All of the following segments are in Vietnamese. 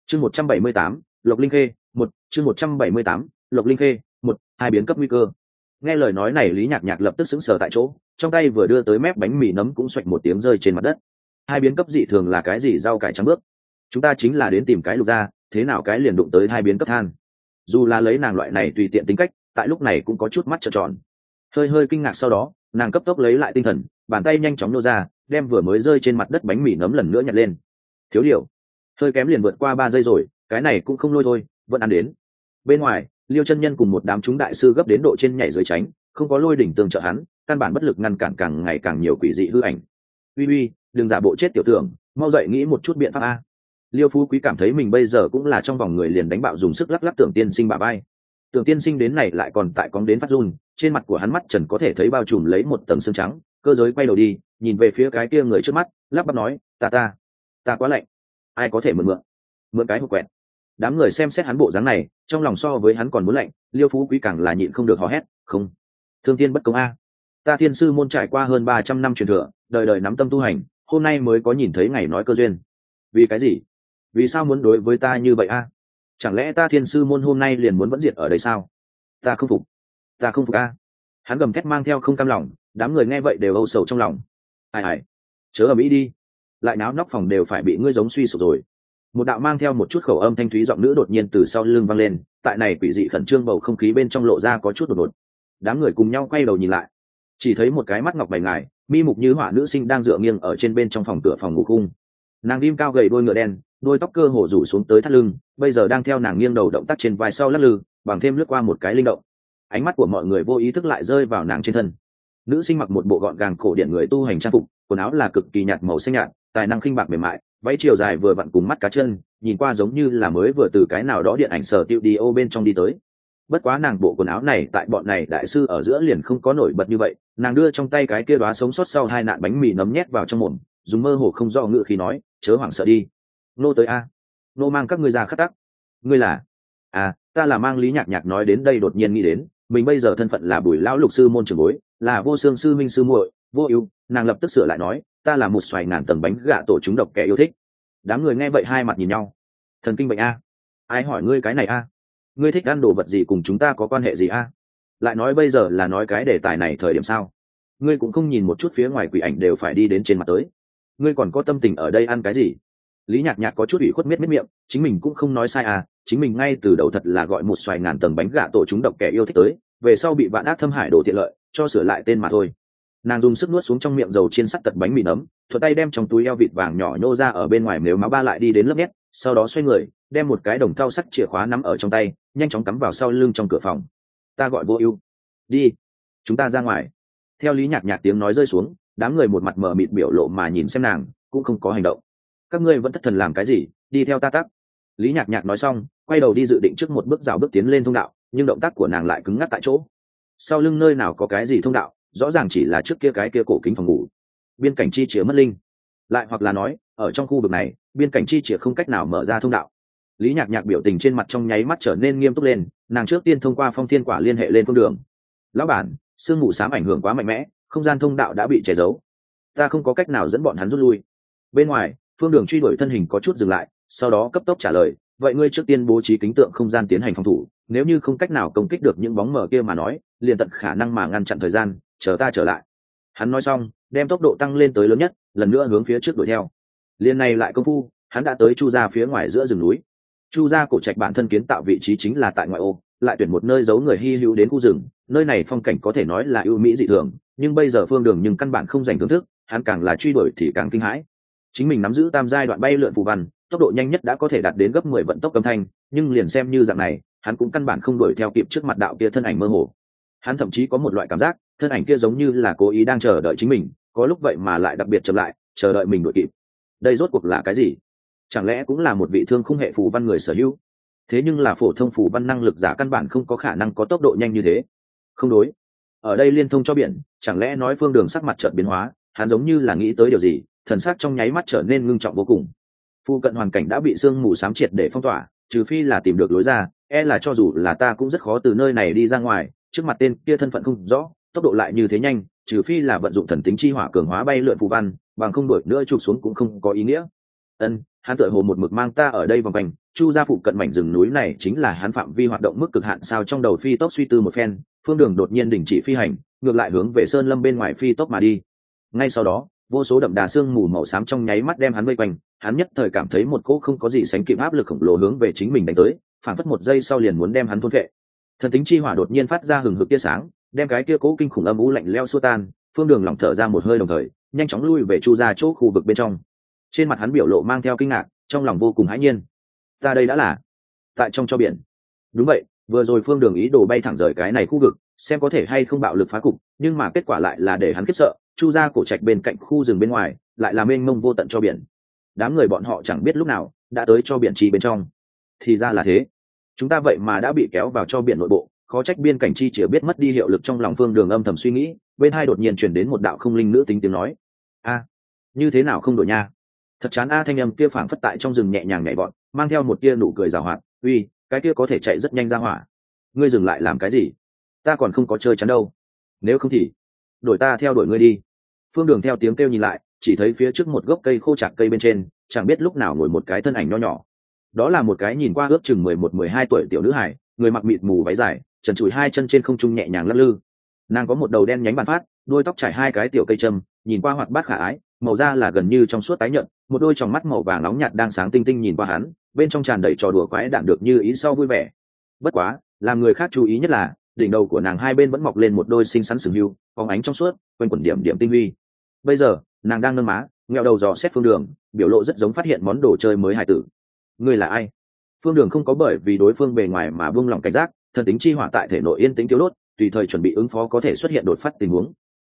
Chương 178, Lộc Linh Khê, chương 178, Lộc Linh Khê, hai biến cấp nguy cơ. Nghe lời nói này Lý Nhạc Nhạc lập tức sững sờ tại chỗ, trong tay vừa đưa tới mép bánh mì nấm cũng xoạch một tiếng rơi trên mặt đất. Hai biến cấp dị thường là cái gì? Rau cải trắng bước. Chúng ta chính là đến tìm cái lục ra, thế nào cái liền đụng tới hai biến cấp than. Dù là lấy nàng loại này tùy tiện tính cách, tại lúc này cũng có chút mắt trợn tròn. Hơi kinh ngạc sau đó, nàng cấp tốc lấy lại tinh thần, bàn tay nhanh chóng nô ra, đem vừa mới rơi trên mặt đất bánh mì nấm lần nữa nhặt lên. Thiếu điều, hơi kém liền vượt qua 3 giây rồi, cái này cũng không lôi thôi, vẫn ăn đến. Bên ngoài, Liêu chân nhân cùng một đám chúng đại sư gấp đến độ trên nhảy dưới tránh, không có lôi đỉnh tương trợ hắn, căn bản bất lực ngăn cản càng ngày càng nhiều quỷ dị hư ảnh. Uy, đừng giả bộ chết tiểu tưởng, mau dậy nghĩ một chút biện pháp a. Liêu Phú Quý cảm thấy mình bây giờ cũng là trong vòng người liền đánh bạo dùng sức lắc Tưởng Tiên Sinh bả vai. Tưởng Tiên Sinh đến này lại còn tại cóng đến phát run, trên mặt của hắn mắt trần có thể thấy bao trùm lấy một tầng xương trắng, cơ giới quay đầu đi, nhìn về phía cái kia người trước mắt, lắp bắp nói, ta quá lạnh, ai có thể mượn cái hộp quẹt. Đám người xem xét hắn bộ dáng này, trong lòng so với hắn còn muốn lạnh. Liêu Phú Quý càng là nhịn không được hò hét, không, thương thiên bất công a, ta thiên sư môn trải qua hơn 300 năm truyền thừa, đời đời nắm tâm tu hành, hôm nay mới có nhìn thấy ngày nói cơ duyên. Vì cái gì? Vì sao muốn đối với ta như vậy a? Chẳng lẽ ta thiên sư môn hôm nay liền muốn vẫn diệt ở đây sao? Ta không phục a. Hắn gầm thét mang theo không cam lòng, đám người nghe vậy đều âu sầu trong lòng. Ai, chớ ở mỹ đi, lại náo nóc phòng đều phải bị ngươi giống suy sụp rồi. Một đạo mang theo một chút khẩu âm thanh thúy giọng nữ đột nhiên từ sau lưng vang lên, tại này quỷ dị khẩn trương bầu không khí bên trong lộ ra có chút đột ngột. Đám người cùng nhau quay đầu nhìn lại, chỉ thấy một cái mắt ngọc bảy ngài, mi mục như họa nữ sinh đang dựa nghiêng ở trên bên trong phòng cửa phòng ngủ khung. Nàng rim cao gầy đôi ngựa đen, đôi tóc cơ hồ rủ xuống tới thắt lưng, bây giờ đang theo nàng nghiêng đầu động tác trên vai sau lắc lư, bằng thêm lướt qua một cái linh động. Ánh mắt của mọi người vô ý thức lại rơi vào nàng trên thân. Nữ sinh mặc một bộ gọn gàng cổ điển người tu hành trang phục, quần áo là cực kỳ nhạt màu xanh nhạt, tài năng khinh bạc mềm mại, váy chiều dài vừa vặn cùng mắt cá chân, nhìn qua giống như là mới vừa từ cái nào đó điện ảnh sở tiêu đi ô bên trong đi tới. Bất quá nàng bộ quần áo này tại bọn này đại sư ở giữa liền không có nổi bật như vậy. Nàng đưa trong tay cái kia đóa sống sót sau hai nạn bánh mì nấm nhét vào trong mồm, dùng mơ hồ không do ngữ khí nói, chớ hoảng sợ đi, nô tới a, nô mang các ngươi ra khắc tắc. Ngươi là? Ta là mang. Lý Nhạc Nhạc nói đến đây đột nhiên nghĩ đến mình bây giờ thân phận là Bùi lão lục sư môn trưởng bối, là Vô Xương sư minh sư muội Vô Ưu. Nàng lập tức sửa lại nói, ta là một xoài ngàn tầng bánh gạ tổ chúng độc kẻ yêu thích. Đám người nghe vậy hai mặt nhìn nhau. Thần kinh bệnh a? Ai hỏi ngươi cái này a? Ngươi thích ăn đồ vật gì cùng chúng ta có quan hệ gì a? Lại nói bây giờ là nói cái đề tài này thời điểm sao? Ngươi cũng không nhìn một chút phía ngoài quỷ ảnh đều phải đi đến trên mặt tới, ngươi còn có tâm tình ở đây ăn cái gì? Lý Nhạc Nhạc có chút ủy khuất miết miệng, chính mình cũng không nói sai à, chính mình ngay từ đầu thật là gọi một xoài ngàn tầng bánh gạ tổ chúng độc kẻ yêu thích tới, về sau bị vạn ác thâm hải đổ tiện lợi, cho sửa lại tên mà thôi. Nàng dùng sức nuốt xuống trong miệng dầu chiên sắt tật bánh mì nấm, thuận tay đem trong túi eo vịt vàng nhỏ nhô ra ở bên ngoài nếu máu ba lại đi đến lớp nhét, sau đó xoay người, đem một cái đồng thau sắt chìa khóa nắm ở trong tay, nhanh chóng cắm vào sau lưng trong cửa phòng. Ta gọi Vô Ưu, đi, chúng ta ra ngoài. Theo Lý Nhạc Nhạc tiếng nói rơi xuống, đám người một mặt mờ mịt biểu lộ mà nhìn xem nàng, cũng không có hành động. Các ngươi vẫn thất thần làm cái gì? Đi theo ta tắc. Lý Nhạc Nhạc nói xong, quay đầu đi dự định trước một bước rào bước tiến lên thông đạo, nhưng động tác của nàng lại cứng ngắc tại chỗ. Sau lưng nơi nào có cái gì thông đạo, rõ ràng chỉ là trước kia cái kia cổ kính phòng ngủ. Biên cảnh chi chìa mất linh, lại hoặc là nói, ở trong khu vực này, biên cảnh chi chìa không cách nào mở ra thông đạo. Lý Nhạc Nhạc biểu tình trên mặt trong nháy mắt trở nên nghiêm túc lên, nàng trước tiên thông qua phong thiên quả liên hệ lên phương đường. Lão bản, sương mù xám ảnh hưởng quá mạnh mẽ, không gian thông đạo đã bị che giấu, ta không có cách nào dẫn bọn hắn rút lui. Bên ngoài, phương đường truy đuổi thân hình có chút dừng lại, sau đó cấp tốc trả lời, vậy ngươi trước tiên bố trí kính tượng không gian tiến hành phòng thủ, nếu như không cách nào công kích được những bóng mờ kia mà nói, liền tận khả năng mà ngăn chặn thời gian, chờ ta trở lại. Hắn nói xong, đem tốc độ tăng lên tới lớn nhất, lần nữa hướng phía trước đuổi theo. Liên này lại công phu, hắn đã tới Chu gia phía ngoài giữa rừng núi. Chu gia cổ trạch bản thân kiến tạo vị trí chính là tại ngoại ô, lại tuyển một nơi giấu người hy hữu đến khu rừng, nơi này phong cảnh có thể nói là ưu mỹ dị thường, nhưng bây giờ phương đường nhưng căn bản không dành thưởng thức, hắn càng là truy đuổi thì càng kinh hãi. Chính mình nắm giữ tam giai đoạn bay lượn phù văn, tốc độ nhanh nhất đã có thể đạt đến gấp 10 vận tốc âm thanh, nhưng liền xem như dạng này, hắn cũng căn bản không đuổi theo kịp trước mặt đạo kia thân ảnh mơ hồ. Hắn thậm chí có một loại cảm giác, thân ảnh kia giống như là cố ý đang chờ đợi chính mình, có lúc vậy mà lại đặc biệt chậm lại, chờ đợi mình đuổi kịp. Đây rốt cuộc là cái gì? Chẳng lẽ cũng là một vị thương khung hệ phù văn người sở hữu? Thế nhưng là phổ thông phù văn năng lực giả căn bản không có khả năng có tốc độ nhanh như thế. Không đối. Ở đây liên thông cho biển, chẳng lẽ nói phương đường sắc mặt chợt biến hóa, hắn giống như là nghĩ tới điều gì, thần sắc trong nháy mắt trở nên ngưng trọng vô cùng. Phu cận hoàn cảnh đã bị sương mù xám triệt để phong tỏa, trừ phi là tìm được lối ra, là cho dù là ta cũng rất khó từ nơi này đi ra ngoài, trước mặt tên kia thân phận không rõ, tốc độ lại như thế nhanh, trừ phi là vận dụng thần tính chi hỏa cường hóa bay lượn phù văn, bằng không đuổi nữa chụp xuống cũng không có ý nghĩa. Hắn tựa hồ một mực mang ta ở đây vòng quanh, chu gia phụ cận mảnh rừng núi này chính là hắn phạm vi hoạt động mức cực hạn sao. Trong đầu phi tốc suy tư một phen, Phương Đường đột nhiên đình chỉ phi hành, ngược lại hướng về sơn lâm bên ngoài phi tốc mà đi. Ngay sau đó, vô số đậm đà sương mù màu xám trong nháy mắt đem hắn vây quanh, hắn nhất thời cảm thấy một cỗ không có gì sánh kịp áp lực khổng lồ hướng về chính mình đánh tới, phản phất một giây sau liền muốn đem hắn thôn phệ. Thần tính chi hỏa đột nhiên phát ra hừng hực tia sáng, đem cái kia cỗ kinh khủng âm u lạnh lẽo xua tan. Phương Đường lỏng thở ra một hơi, đồng thời nhanh chóng lui về chu ra chỗ khu vực bên trong. Trên mặt hắn biểu lộ mang theo kinh ngạc, trong lòng vô cùng hãi nhiên. Ta đây đã là tại trong cho biển. Đúng vậy, vừa rồi Phương Đường ý đồ bay thẳng rời cái này khu vực, xem có thể hay không bạo lực phá cục, nhưng mà kết quả lại là để hắn khiếp sợ. Chu ra cổ trạch bên cạnh khu rừng bên ngoài lại là mênh mông vô tận cho biển. Đám người bọn họ chẳng biết lúc nào đã tới cho biển chi bên trong. Thì ra là thế, chúng ta vậy mà đã bị kéo vào cho biển nội bộ, khó trách biên cảnh chi chỉ biết mất đi hiệu lực. Trong lòng Phương Đường âm thầm suy nghĩ, bên hai đột nhiên chuyển đến một đạo không linh nữ tính tiếng nói: a, như thế nào không đổi nha. Thật chán a. Thanh âm kia phảng phất tại trong rừng nhẹ nhàng nhảy vọt, mang theo một tia nụ cười giảo hoạt. Uy, cái kia có thể chạy rất nhanh ra hỏa, ngươi dừng lại làm cái gì? Ta còn không có chơi chán đâu, nếu không thì đổi ta theo đuổi ngươi đi. Phương Đường theo tiếng kêu nhìn lại, chỉ thấy phía trước một gốc cây khô chạc cây bên trên chẳng biết lúc nào ngồi một cái thân ảnh nho nhỏ. Đó là một cái nhìn qua ước chừng 11-12 tuổi tiểu nữ hài, người mặc mịt mù váy dài, trần trụi hai chân trên không trung nhẹ nhàng lắc lư. Nàng có một đầu đen nhánh bàn phát, đuôi tóc trải hai cái tiểu cây châm, nhìn qua hoạt bát khả ái, màu da là gần như trong suốt tái nhợt, một đôi tròng mắt màu vàng nóng nhạt đang sáng tinh tinh nhìn qua hắn, bên trong tràn đầy trò đùa quái đản được như ý sau vui vẻ. Bất quá, làm người khác chú ý nhất là đỉnh đầu của nàng hai bên vẫn mọc lên một đôi xinh xắn sừng hưu, phóng ánh trong suốt, quanh quẩn điểm điểm tinh huy. Bây giờ, nàng đang nâng má, nghẹo đầu dò xét Phương Đường, biểu lộ rất giống phát hiện món đồ chơi mới hài tử. Ngươi là ai? Phương Đường không có bởi vì đối phương bề ngoài mà buông lỏng cảnh giác, thần tính chi hỏa tại thể nội yên tĩnh thiếu đốt, tùy thời chuẩn bị ứng phó có thể xuất hiện đột phát tình huống.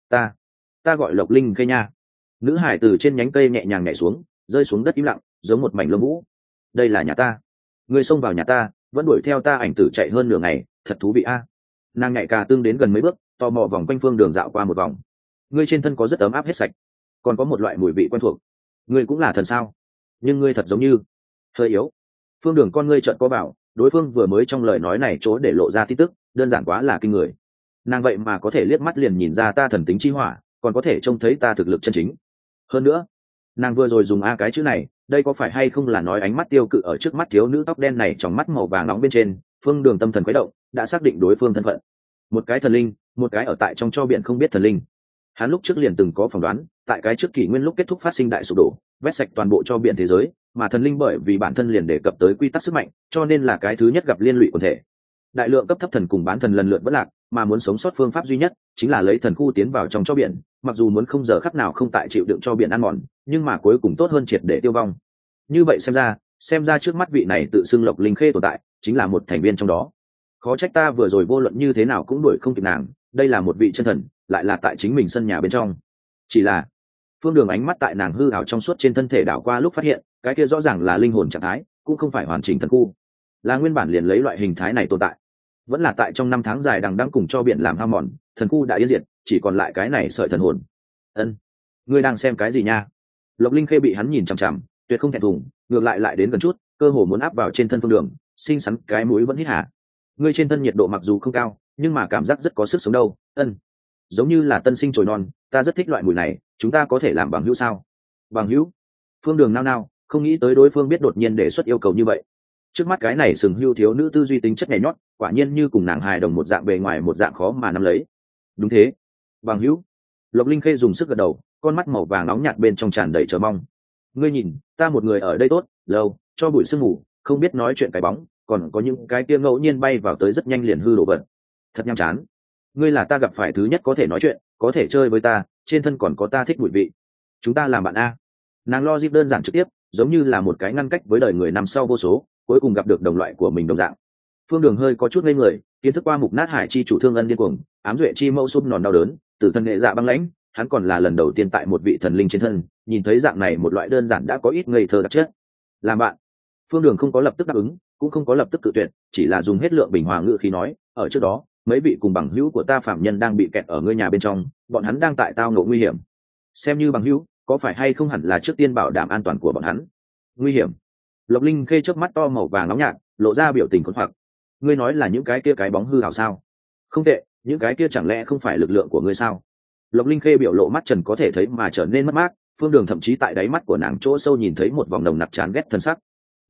Ta gọi Lộc Linh Khê nha. Nữ hải từ trên nhánh cây nhẹ nhàng nhảy xuống, rơi xuống đất im lặng, giống một mảnh lông vũ. Đây là nhà ta. Ngươi xông vào nhà ta, vẫn đuổi theo ta ảnh tử chạy hơn nửa ngày, thật thú vị a. Nàng nhạy cà tương đến gần mấy bước, tò mò vòng quanh Phương Đường dạo qua một vòng. Ngươi trên thân có rất ấm áp hết sạch, còn có một loại mùi vị quen thuộc. Ngươi cũng là thần sao? Nhưng ngươi thật giống như hơi yếu. Phương Đường con ngươi trợn co bảo, đối phương vừa mới trong lời nói này chỗ để lộ ra tin tức đơn giản quá là kinh người. Nàng vậy mà có thể liếc mắt liền nhìn ra ta thần tính chi hỏa, còn có thể trông thấy ta thực lực chân chính. Hơn nữa, nàng vừa rồi dùng a cái chữ này, đây có phải hay không là nói ánh mắt tiêu cự ở trước mắt thiếu nữ tóc đen này trong mắt màu vàng nóng bên trên. Phương Đường tâm thần khuấy động, đã xác định đối phương thân phận. Một cái thần linh, một cái ở tại trong cho biển không biết thần linh. Hắn lúc trước liền từng có phỏng đoán, tại cái trước kỷ nguyên lúc kết thúc phát sinh đại sụp đổ, vét sạch toàn bộ cho biển thế giới, mà thần linh bởi vì bản thân liền đề cập tới quy tắc sức mạnh, cho nên là cái thứ nhất gặp liên lụy quần thể. Đại lượng cấp thấp thần cùng bán thần lần lượt vỡ lạc, mà muốn sống sót phương pháp duy nhất chính là lấy thần khu tiến vào trong cho biển, mặc dù muốn không giờ khắc nào không tại chịu đựng cho biển ăn mòn, nhưng mà cuối cùng tốt hơn triệt để tiêu vong. Như vậy xem ra trước mắt vị này tự xưng Lộc Linh Khê tồn tại, chính là một thành viên trong đó. Khó trách ta vừa rồi vô luận như thế nào cũng đuổi không kịp nàng, đây là một vị chân thần, lại là tại chính mình sân nhà bên trong. Chỉ là Phương Đường ánh mắt tại nàng hư ảo trong suốt trên thân thể đảo qua lúc phát hiện, cái kia rõ ràng là linh hồn trạng thái, cũng không phải hoàn chỉnh thần khu, là nguyên bản liền lấy loại hình thái này tồn tại. Vẫn là tại trong năm tháng dài đằng đẵng cùng cho biển làm hao mòn, thần khu đã yên diệt, chỉ còn lại cái này sợi thần hồn. Ân, ngươi đang xem cái gì nha? Lộc Linh Khê bị hắn nhìn chằm chằm, tuyệt không thẹn thùng, ngược lại đến gần chút, cơ hồ muốn áp vào trên thân Phương Đường, xinh xắn cái mũi vẫn hít hả. Ngươi trên thân nhiệt độ mặc dù không cao, nhưng mà cảm giác rất có sức sống đâu. Ân, giống như là tân sinh chồi non, ta rất thích loại mùi này, chúng ta có thể làm bằng hữu sao? Bằng hữu? Phương Đường nao, không nghĩ tới đối phương biết đột nhiên đề xuất yêu cầu như vậy. Trước mắt cái này sừng hưu thiếu nữ tư duy tính chất nhảy nhót, quả nhiên như cùng nàng hài đồng một dạng bề ngoài một dạng khó mà nắm lấy. Đúng thế, bằng hữu. Lộc Linh Khê dùng sức gật đầu, con mắt màu vàng nóng nhạt bên trong tràn đầy chờ mong. Ngươi nhìn, ta một người ở đây tốt, lâu, cho bụi sương mù, không biết nói chuyện cái bóng, còn có những cái kia ngẫu nhiên bay vào tới rất nhanh liền hư đổ vật. Thật nhàm chán. Ngươi là ta gặp phải thứ nhất có thể nói chuyện, có thể chơi với ta, trên thân còn có ta thích mùi vị. Chúng ta làm bạn a. Nàng logic đơn giản trực tiếp, giống như là một cái ngăn cách với đời người năm sau vô số, cuối cùng gặp được đồng loại của mình đồng dạng. Phương Đường hơi có chút ngây người, kiến thức qua mục nát hải chi chủ thương ân điên cuồng, ám duệ chi mẫu xúc nòn đau đớn, tử thân nghệ dạ băng lãnh, hắn còn là lần đầu tiên tại một vị thần linh trên thân nhìn thấy dạng này một loại đơn giản đã có ít ngây thơ đặc chất. Làm bạn. Phương Đường không có lập tức đáp ứng, cũng không có lập tức cự tuyệt, chỉ là dùng hết lượng bình hòa ngữ khí nói, ở trước đó mấy vị cùng bằng hữu của ta phạm nhân đang bị kẹt ở ngươi nhà bên trong, bọn hắn đang tại tao ngộ nguy hiểm. Xem như bằng hữu, có phải hay không hẳn là trước tiên bảo đảm an toàn của bọn hắn. Nguy hiểm? Lộc Linh Khê chớp mắt to màu vàng nóng nhạt, lộ ra biểu tình khốn hoặc. Ngươi nói là những cái kia cái bóng hư ảo sao? Không tệ, những cái kia chẳng lẽ không phải lực lượng của ngươi sao? Lộc Linh Khê biểu lộ mắt trần có thể thấy mà trở nên mất mát, Phương Đường thậm chí tại đáy mắt của nàng chỗ sâu nhìn thấy một vòng nồng nặc chán ghét thân sắc.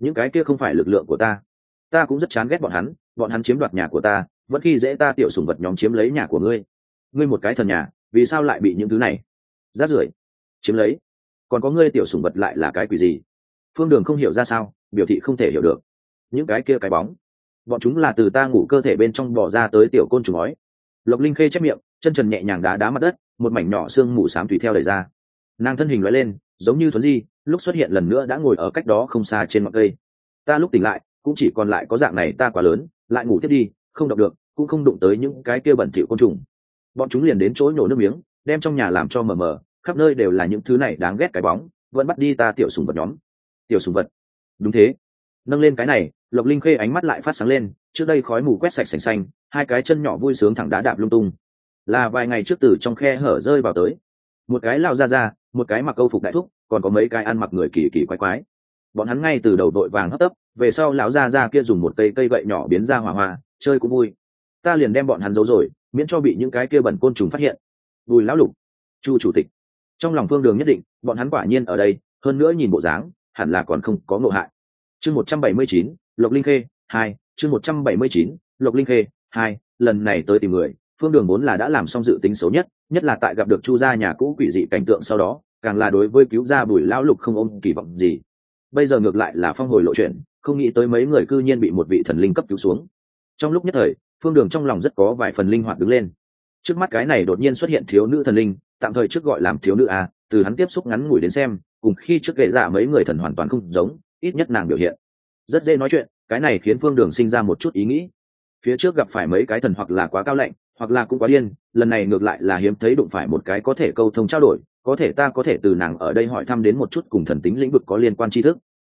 những cái kia không phải lực lượng của ta cũng rất chán ghét bọn hắn chiếm đoạt nhà của ta, vẫn khi dễ ta tiểu sủng vật nhóm chiếm lấy nhà của ngươi một cái thần nhà, vì sao lại bị những thứ này rát rưởi chiếm lấy? Còn có ngươi tiểu sủng vật lại là cái quỷ gì? Phương Đường không hiểu ra sao, biểu thị không thể hiểu được. Những cái kia cái bóng, bọn chúng là từ ta ngủ cơ thể bên trong bỏ ra tới tiểu côn trùng ói. Lộc Linh Khê chép miệng, chân trần nhẹ nhàng đá đá mặt đất, một mảnh nhỏ xương mù xám tùy theo đẩy ra. Nàng thân hình lóe lên, giống như thuấn di, lúc xuất hiện lần nữa đã ngồi ở cách đó không xa trên ngọn cây. Ta lúc tỉnh lại, cũng chỉ còn lại có dạng này ta quá lớn, lại ngủ tiếp đi, không động được, cũng không đụng tới những cái kia bẩn thỉu côn trùng. Bọn chúng liền đến chỗ nhổ nước miếng, đem trong nhà làm cho mờ mờ, khắp nơi đều là những thứ này đáng ghét cái bóng, vẫn bắt đi ta tiểu sủng vật nhóm. Tiểu sủng vật? Đúng thế. Nâng lên cái này, Lộc Linh Khê ánh mắt lại phát sáng lên, trước đây khói mù quét sạch sành xanh, hai cái chân nhỏ vui sướng thẳng đá đạp lung tung. Là vài ngày trước từ trong khe hở rơi vào tới. Một cái lao ra, một cái mặc câu phục đại thúc, còn có mấy cái ăn mặc người kỳ kỳ quái quái. Bọn hắn ngay từ đầu đội vàng hấp tấp, về sau lão ra kia dùng một cây gậy nhỏ biến ra hỏa hoa, chơi cũng vui. Ta liền đem bọn hắn giấu rồi, miễn cho bị những cái kia bẩn côn trùng phát hiện. Bùi lão lục, Chu chủ tịch. Trong lòng Phương Đường nhất định, bọn hắn quả nhiên ở đây, hơn nữa nhìn bộ dáng, hẳn là còn không có ngộ hại. Chương 179, Lộc Linh Khê 2, chương 179, Lộc Linh Khê 2, lần này tới tìm người, Phương Đường vốn là đã làm xong dự tính xấu nhất, nhất là tại gặp được Chu gia nhà cũ quỷ dị cảnh tượng sau đó, càng là đối với cứu ra Bùi lão lục không ôm kỳ vọng gì. Bây giờ ngược lại là phong hồi lộ chuyện, không nghĩ tới mấy người cư nhiên bị một vị thần linh cấp cứu xuống. Trong lúc nhất thời, Phương Đường trong lòng rất có vài phần linh hoạt đứng lên. Trước mắt cái này đột nhiên xuất hiện thiếu nữ thần linh, tạm thời trước gọi làm thiếu nữ a, từ hắn tiếp xúc ngắn ngủi đến xem, cùng khi trước kể ra mấy người thần hoàn toàn không giống, ít nhất nàng biểu hiện rất dễ nói chuyện, cái này khiến Phương Đường sinh ra một chút ý nghĩ. Phía trước gặp phải mấy cái thần hoặc là quá cao lạnh, hoặc là cũng quá điên, lần này ngược lại là hiếm thấy đụng phải một cái có thể câu thông trao đổi, có thể ta có thể từ nàng ở đây hỏi thăm đến một chút cùng thần tính lĩnh vực có liên quan tri thức.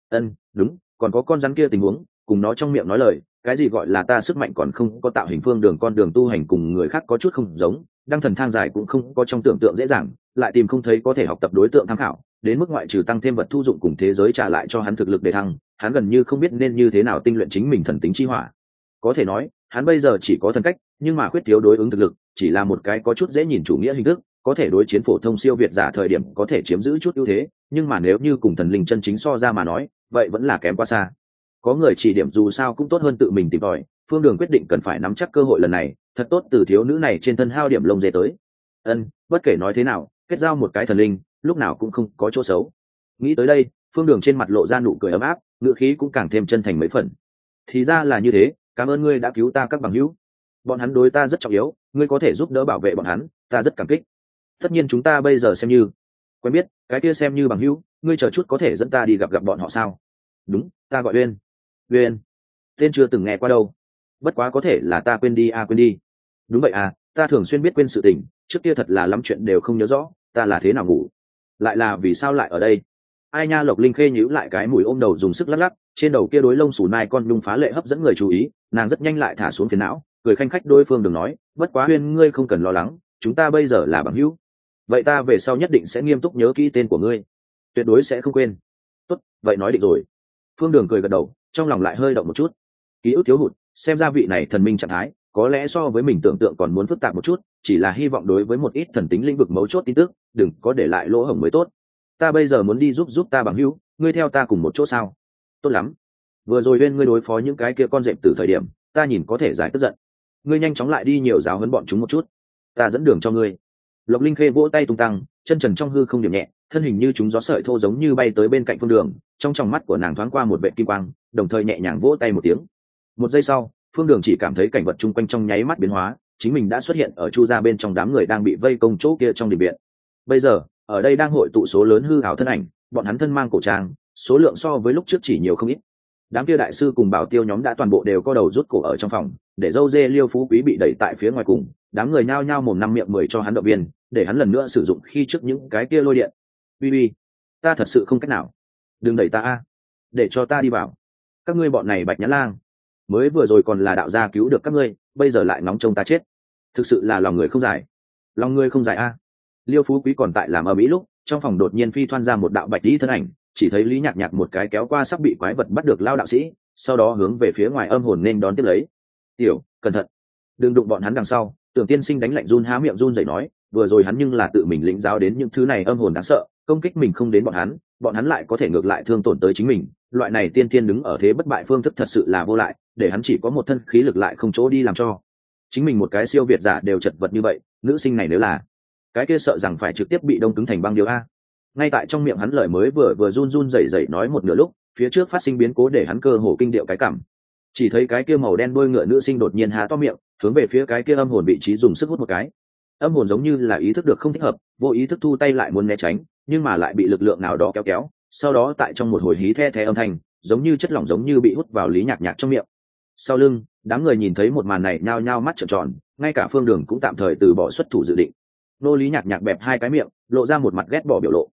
Đúng, còn có con rắn kia tình huống, cùng nó trong miệng nói lời, cái gì gọi là ta sức mạnh còn không có tạo hình. Phương Đường con đường tu hành cùng người khác có chút không giống, đăng thần thang dài cũng không có trong tưởng tượng dễ dàng, lại tìm không thấy có thể học tập đối tượng tham khảo, đến mức ngoại trừ tăng thêm vật thu dụng cùng thế giới trả lại cho hắn thực lực để thăng, hắn gần như không biết nên như thế nào tinh luyện chính mình thần tính chi hỏa. Có thể nói, hắn bây giờ chỉ có thần cách, nhưng mà khuyết thiếu đối ứng thực lực, chỉ là một cái có chút dễ nhìn chủ nghĩa hình thức, có thể đối chiến phổ thông siêu việt giả thời điểm có thể chiếm giữ chút ưu thế, nhưng mà nếu như cùng thần linh chân chính so ra mà nói, vậy vẫn là kém quá xa. Có người chỉ điểm dù sao cũng tốt hơn tự mình tìm tòi, Phương Đường quyết định cần phải nắm chắc cơ hội lần này, thật tốt từ thiếu nữ này trên thân hao điểm lông dê tới. Bất kể nói thế nào, kết giao một cái thần linh, lúc nào cũng không có chỗ xấu. Nghĩ tới đây, Phương Đường trên mặt lộ ra nụ cười ấm áp, ngữ khí cũng càng thêm chân thành mấy phần. Thì ra là như thế, cảm ơn ngươi đã cứu ta các bằng hữu. Bọn hắn đối ta rất trọng yếu, ngươi có thể giúp đỡ bảo vệ bọn hắn, ta rất cảm kích. Tất nhiên chúng ta bây giờ xem như quen biết, cái kia xem như bằng hữu, ngươi chờ chút có thể dẫn ta đi gặp bọn họ sao? Đúng, ta gọi Uyên. Tên chưa từng nghe qua đâu. Bất quá có thể là ta quên đi. Đúng vậy à, ta thường xuyên biết quên sự tình, trước kia thật là lắm chuyện đều không nhớ rõ, ta là thế nào ngủ, lại là vì sao lại ở đây? Ai nha. Lộc Linh Khê nhíu lại cái mũi ôm đầu dùng sức lắc lắc, trên đầu kia đối lông xù nai con nhung phá lệ hấp dẫn người chú ý, nàng rất nhanh lại thả xuống phiền não, cười khanh khách đối Phương Đường nói, bất quá Uyên ngươi không cần lo lắng, chúng ta bây giờ là bằng hữu. Vậy ta về sau nhất định sẽ nghiêm túc nhớ kỹ tên của ngươi, tuyệt đối sẽ không quên. Tốt, vậy nói định rồi. Phương Đường cười gật đầu, trong lòng lại hơi động một chút, ký ức thiếu hụt, xem ra vị này thần minh trạng thái có lẽ so với mình tưởng tượng còn muốn phức tạp một chút, chỉ là hy vọng đối với một ít thần tính lĩnh vực mấu chốt tin tức đừng có để lại lỗ hổng mới tốt. Ta bây giờ muốn đi giúp ta bằng hữu, ngươi theo ta cùng một chỗ sao? Tốt lắm. Vừa rồi bên ngươi đối phó những cái kia con dẹp từ thời điểm, ta nhìn có thể giải tức giận, ngươi nhanh chóng lại đi nhiều giáo huấn bọn chúng một chút, ta dẫn đường cho ngươi. Lộc Linh Khê vỗ tay tung tăng, chân trần trong hư không điểm nhẹ, thân hình như chúng gió sợi thô giống như bay tới bên cạnh Phương Đường, trong tròng mắt của nàng thoáng qua một vệ kim quang, đồng thời nhẹ nhàng vỗ tay một tiếng. Một giây sau, Phương Đường chỉ cảm thấy cảnh vật chung quanh trong nháy mắt biến hóa, chính mình đã xuất hiện ở Chu gia bên trong đám người đang bị vây công chỗ kia trong đình viện. Bây giờ, ở đây đang hội tụ số lớn hư ảo thân ảnh, bọn hắn thân mang cổ trang, số lượng so với lúc trước chỉ nhiều không ít. Đám kia đại sư cùng bảo tiêu nhóm đã toàn bộ đều co đầu rút cổ ở trong phòng, để dâu dê Liêu Phú Quý bị đẩy tại phía ngoài cùng, đám người nhao nhao mồm năm miệng mười cho hắn động viên, để hắn lần nữa sử dụng khi trước những cái kia lôi điện. Bi, ta thật sự không cách nào, đừng đẩy ta a, để cho ta đi vào. Các ngươi bọn này Bạch Nhã Lang, mới vừa rồi còn là đạo gia cứu được các ngươi, bây giờ lại nóng trông ta chết, thực sự là lòng người không dài. Lòng người không dài a. Liêu Phú Quý còn tại làm ở mỹ lúc, trong phòng đột nhiên phi thoăn ra một đạo bạch tí thân ảnh, chỉ thấy Lý Nhạc Nhạc một cái kéo qua sắp bị quái vật bắt được lao đạo sĩ, sau đó hướng về phía ngoài âm hồn nên đón tiếp lấy. Tiểu, cẩn thận, đừng đụng bọn hắn đằng sau. Tưởng Tiên Sinh đánh lạnh run há miệng run rẩy nói, vừa rồi hắn nhưng là tự mình lĩnh giáo đến những thứ này âm hồn đáng sợ, công kích mình không đến bọn hắn lại có thể ngược lại thương tổn tới chính mình, loại này tiên tiên đứng ở thế bất bại phương thức thật sự là vô lại, để hắn chỉ có một thân khí lực lại không chỗ đi làm cho chính mình một cái siêu việt giả đều chật vật như vậy, nữ sinh này nếu là cái kia sợ rằng phải trực tiếp bị đông cứng thành băng điêu a. Ngay tại trong miệng hắn lời mới vừa run run rẩy rẩy nói một nửa lúc, phía trước phát sinh biến cố để hắn cơ hồ kinh điệu cái cảm. Chỉ thấy cái kia màu đen đuôi ngựa nữ sinh đột nhiên há to miệng, hướng về phía cái kia âm hồn vị trí dùng sức hút một cái. Âm hồn giống như là ý thức được không thích hợp, vô ý thức thu tay lại muốn né tránh, nhưng mà lại bị lực lượng nào đó kéo kéo, sau đó tại trong một hồi hí the thé âm thanh, giống như chất lỏng giống như bị hút vào Lý Nhạc Nhạc trong miệng. Sau lưng, đám người nhìn thấy một màn này nhao nhao mắt trợn tròn, ngay cả Phương Đường cũng tạm thời từ bỏ xuất thủ dự định. Nô Lý Nhạc Nhạc bẹp hai cái miệng, lộ ra một mặt ghét bỏ biểu lộ.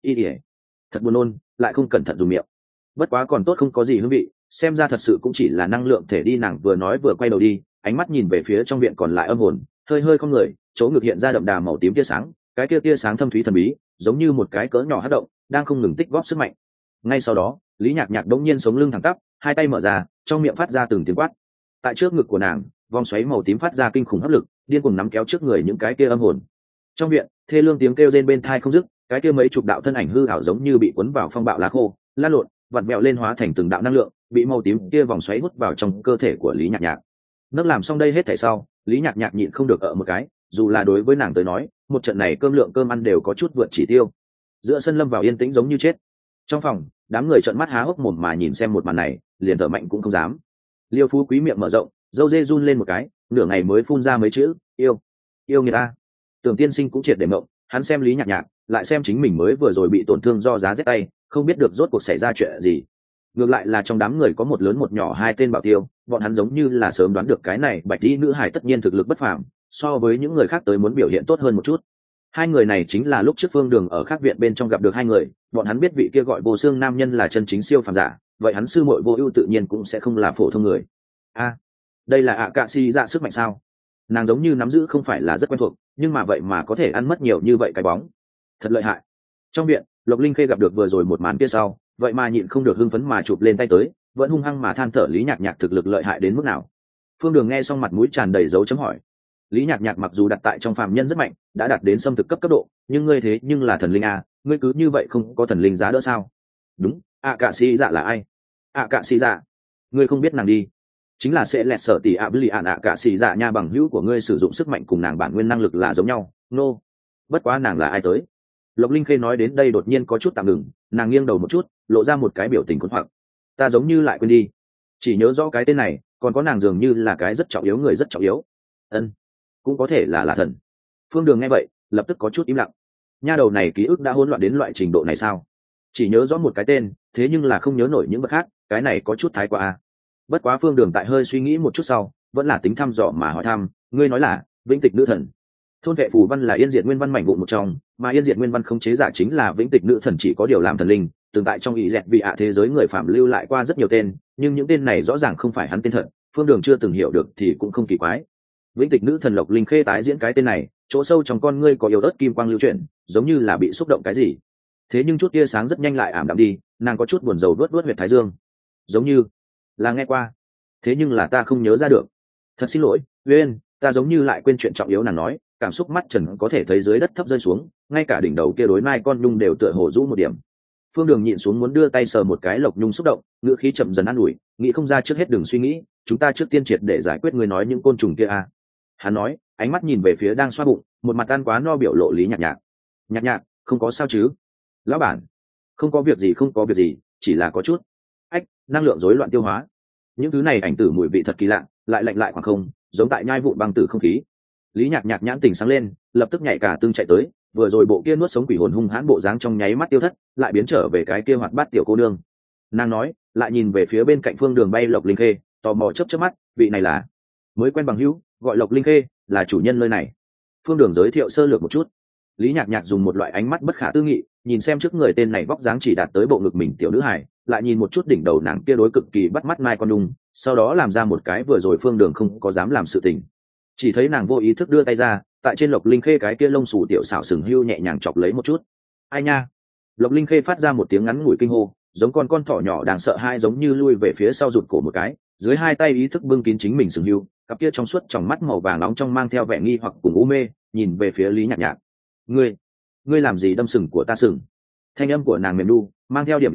Thật buồn nôn, lại không cẩn thận dùng miệng. Bất quá còn tốt không có gì hương vị, xem ra thật sự cũng chỉ là năng lượng thể đi. Nàng vừa nói vừa quay đầu đi, ánh mắt nhìn về phía trong viện còn lại âm hồn, hơi hơi không người, chỗ ngực hiện ra đậm đà màu tím tia sáng, cái kia tia sáng thâm thúy thần bí, giống như một cái cỡ nhỏ hất động, đang không ngừng tích góp sức mạnh. Ngay sau đó, Lý Nhạc Nhạc đống nhiên sống lưng thẳng tắp, hai tay mở ra, trong miệng phát ra từng tiếng quát. Tại trước ngực của nàng, vòng xoáy màu tím phát ra kinh khủng áp lực, điên cuồng nắm kéo trước người những cái kia âm hồn. Trong viện, thê lương tiếng kêu rên bên tai không dứt, cái kia mấy chục đạo thân ảnh hư ảo giống như bị cuốn vào phong bạo lá khô, lan lộn, vặn vẹo lên hóa thành từng đạo năng lượng, bị màu tím kia vòng xoáy hút vào trong cơ thể của Lý Nhạc Nhạc. Nước làm xong đây hết thảy sau, Lý Nhạc Nhạc nhịn không được ở một cái, dù là đối với nàng tới nói, một trận này cơm lượng cơm ăn đều có chút vượt chỉ tiêu. Giữa sân lâm vào yên tĩnh giống như chết. Trong phòng, đám người trợn mắt há hốc mồm mà nhìn xem một màn này, liền thở mạnh cũng không dám. Liêu Phú Quý miệng mở rộng, râu dê run lên một cái, nửa ngày mới phun ra mấy chữ, yêu người ta. Tưởng Tiên Sinh cũng triệt để mộng, hắn xem Lý Nhạc Nhạc, lại xem chính mình mới vừa rồi bị tổn thương do giá rét tay, không biết được rốt cuộc xảy ra chuyện gì. Ngược lại là trong đám người có một lớn một nhỏ hai tên bảo tiêu, bọn hắn giống như là sớm đoán được cái này bạch y nữ hải tất nhiên thực lực bất phàm, so với những người khác tới muốn biểu hiện tốt hơn một chút. Hai người này chính là lúc trước Phương Đường ở khác viện bên trong gặp được hai người, bọn hắn biết vị kia gọi Vô Xương nam nhân là chân chính siêu phàm giả, vậy hắn sư muội Vô Ưu tự nhiên cũng sẽ không là phổ thông người. Đây là ạ cạ si dạ sức mạnh sao? Nàng giống như nắm giữ không phải là rất quen thuộc, nhưng mà vậy mà có thể ăn mất nhiều như vậy cái bóng, thật lợi hại. Trong viện, Lộc Linh Khê gặp được vừa rồi một màn kia sau, vậy mà nhịn không được hưng phấn mà chụp lên tay tới, vẫn hung hăng mà than thở Lý Nhạc Nhạc thực lực lợi hại đến mức nào. Phương Đường nghe xong mặt mũi tràn đầy dấu chấm hỏi. Lý Nhạc Nhạc mặc dù đặt tại trong phàm nhân rất mạnh, đã đạt đến xâm thực cấp độ, nhưng ngươi thế nhưng là thần linh à, ngươi cứ như vậy không có thần linh giá đỡ sao? Đúng, ạ cạ si dạ là ai? ạ cạ si dạ, ngươi không biết nàng đi, chính là sẽ lẹt sở tỷ ạ bli ạ cạ si dạ nha, bằng hữu của ngươi sử dụng sức mạnh cùng nàng bản nguyên năng lực là giống nhau. Bất quá nàng là ai tới? Lộc Linh Khê nói đến đây đột nhiên có chút tạm ngừng, nàng nghiêng đầu một chút, lộ ra một cái biểu tình khốn hoặc. Ta giống như lại quên đi, chỉ nhớ rõ cái tên này, còn có nàng dường như là cái rất trọng yếu người rất trọng yếu. Cũng có thể là thần. Phương Đường nghe vậy, lập tức có chút im lặng. Nha đầu này ký ức đã hỗn loạn đến loại trình độ này sao? Chỉ nhớ rõ một cái tên, thế nhưng là không nhớ nổi những vật khác, cái này có chút thái quá à. Bất quá Phương Đường tại hơi suy nghĩ một chút sau, vẫn là tính thăm dò mà hỏi thăm, ngươi nói là Vĩnh Tịch nữ thần? Thôn vệ phù văn là Yên Diệt Nguyên Văn mảnh vụn một trong, mà Yên Diệt Nguyên Văn khống chế giả chính là Vĩnh Tịch nữ thần, chỉ có điều làm thần linh, từng tại trong ý dẹt vị ạ thế giới người phạm lưu lại qua rất nhiều tên, nhưng những tên này rõ ràng không phải hắn tên thật, Phương Đường chưa từng hiểu được thì cũng không kỳ quái. Vĩnh Tịch nữ thần Lộc Linh Khê tái diễn cái tên này, chỗ sâu trong con ngươi có yếu ớt kim quang lưu chuyển, giống như là bị xúc động cái gì. Thế nhưng chút tia sáng rất nhanh lại ảm đạm đi, nàng có chút buồn rầu đuốt huyệt thái dương, giống như là nghe qua, thế nhưng là ta không nhớ ra được. Thật xin lỗi, Uyên, ta giống như lại quên chuyện trọng yếu. Nàng nói, cảm xúc mắt trần có thể thấy dưới đất thấp rơi xuống, ngay cả đỉnh đầu kia đối mai con nhung đều tựa hồ rũ một điểm. Phương Đường nhịn xuống muốn đưa tay sờ một cái lộc nhung xúc động, ngữ khí chậm dần an ủi, nghĩ không ra trước hết đừng suy nghĩ, chúng ta trước tiên triệt để giải quyết người nói những côn trùng kia à. Hắn nói, ánh mắt nhìn về phía đang xoa bụng, một mặt ăn quá no biểu lộ Lý Nhạc Nhạc. Nhạc Nhạc, không có sao chứ? Lão bản, không có việc gì, không có việc gì, chỉ là có chút năng lượng rối loạn tiêu hóa. Những thứ này ảnh tử mùi vị thật kỳ lạ, lại lạnh lại khoảng không, giống tại nhai vụn băng tử không khí. Lý Nhạc Nhạc nhãn tình sáng lên, lập tức nhảy cả tương chạy tới, vừa rồi bộ kia nuốt sống quỷ hồn hung hãn bộ dáng trong nháy mắt tiêu thất, lại biến trở về cái kia hoạt bát tiểu cô nương. Nàng nói, lại nhìn về phía bên cạnh Phương Đường bay Lộc Linh Khê, tò mò chớp chớp mắt, vị này là mới quen bằng hữu, gọi Lộc Linh Khê, là chủ nhân nơi này. Phương Đường giới thiệu sơ lược một chút. Lý Nhạc Nhạc dùng một loại ánh mắt bất khả tư nghị nhìn xem trước người tên này vóc dáng chỉ đạt tới bộ ngực mình tiểu nữ hài, lại nhìn một chút đỉnh đầu nàng kia đối cực kỳ bắt mắt mai con đung, sau đó làm ra một cái vừa rồi Phương Đường không có dám làm sự tình. Chỉ thấy nàng vô ý thức đưa tay ra, tại trên Lộc Linh Khê cái kia lông xù tiểu xảo sừng hưu nhẹ nhàng chọc lấy một chút. Ai nha! Lộc Linh Khê phát ra một tiếng ngắn ngủi kinh hô, giống con thỏ nhỏ đang sợ hai giống như lui về phía sau rụt cổ một cái, dưới hai tay ý thức bưng kín chính mình sừng hưu, cặp kia trong suốt tròng mắt màu vàng nóng trong mang theo vẻ nghi hoặc cùng u mê, nhìn về phía Lý Nhạc Nhạc. Ngươi làm gì đâm sừng của ta sừng? Thanh âm của nàng mềm nu, mang theo điểm ủy khuất,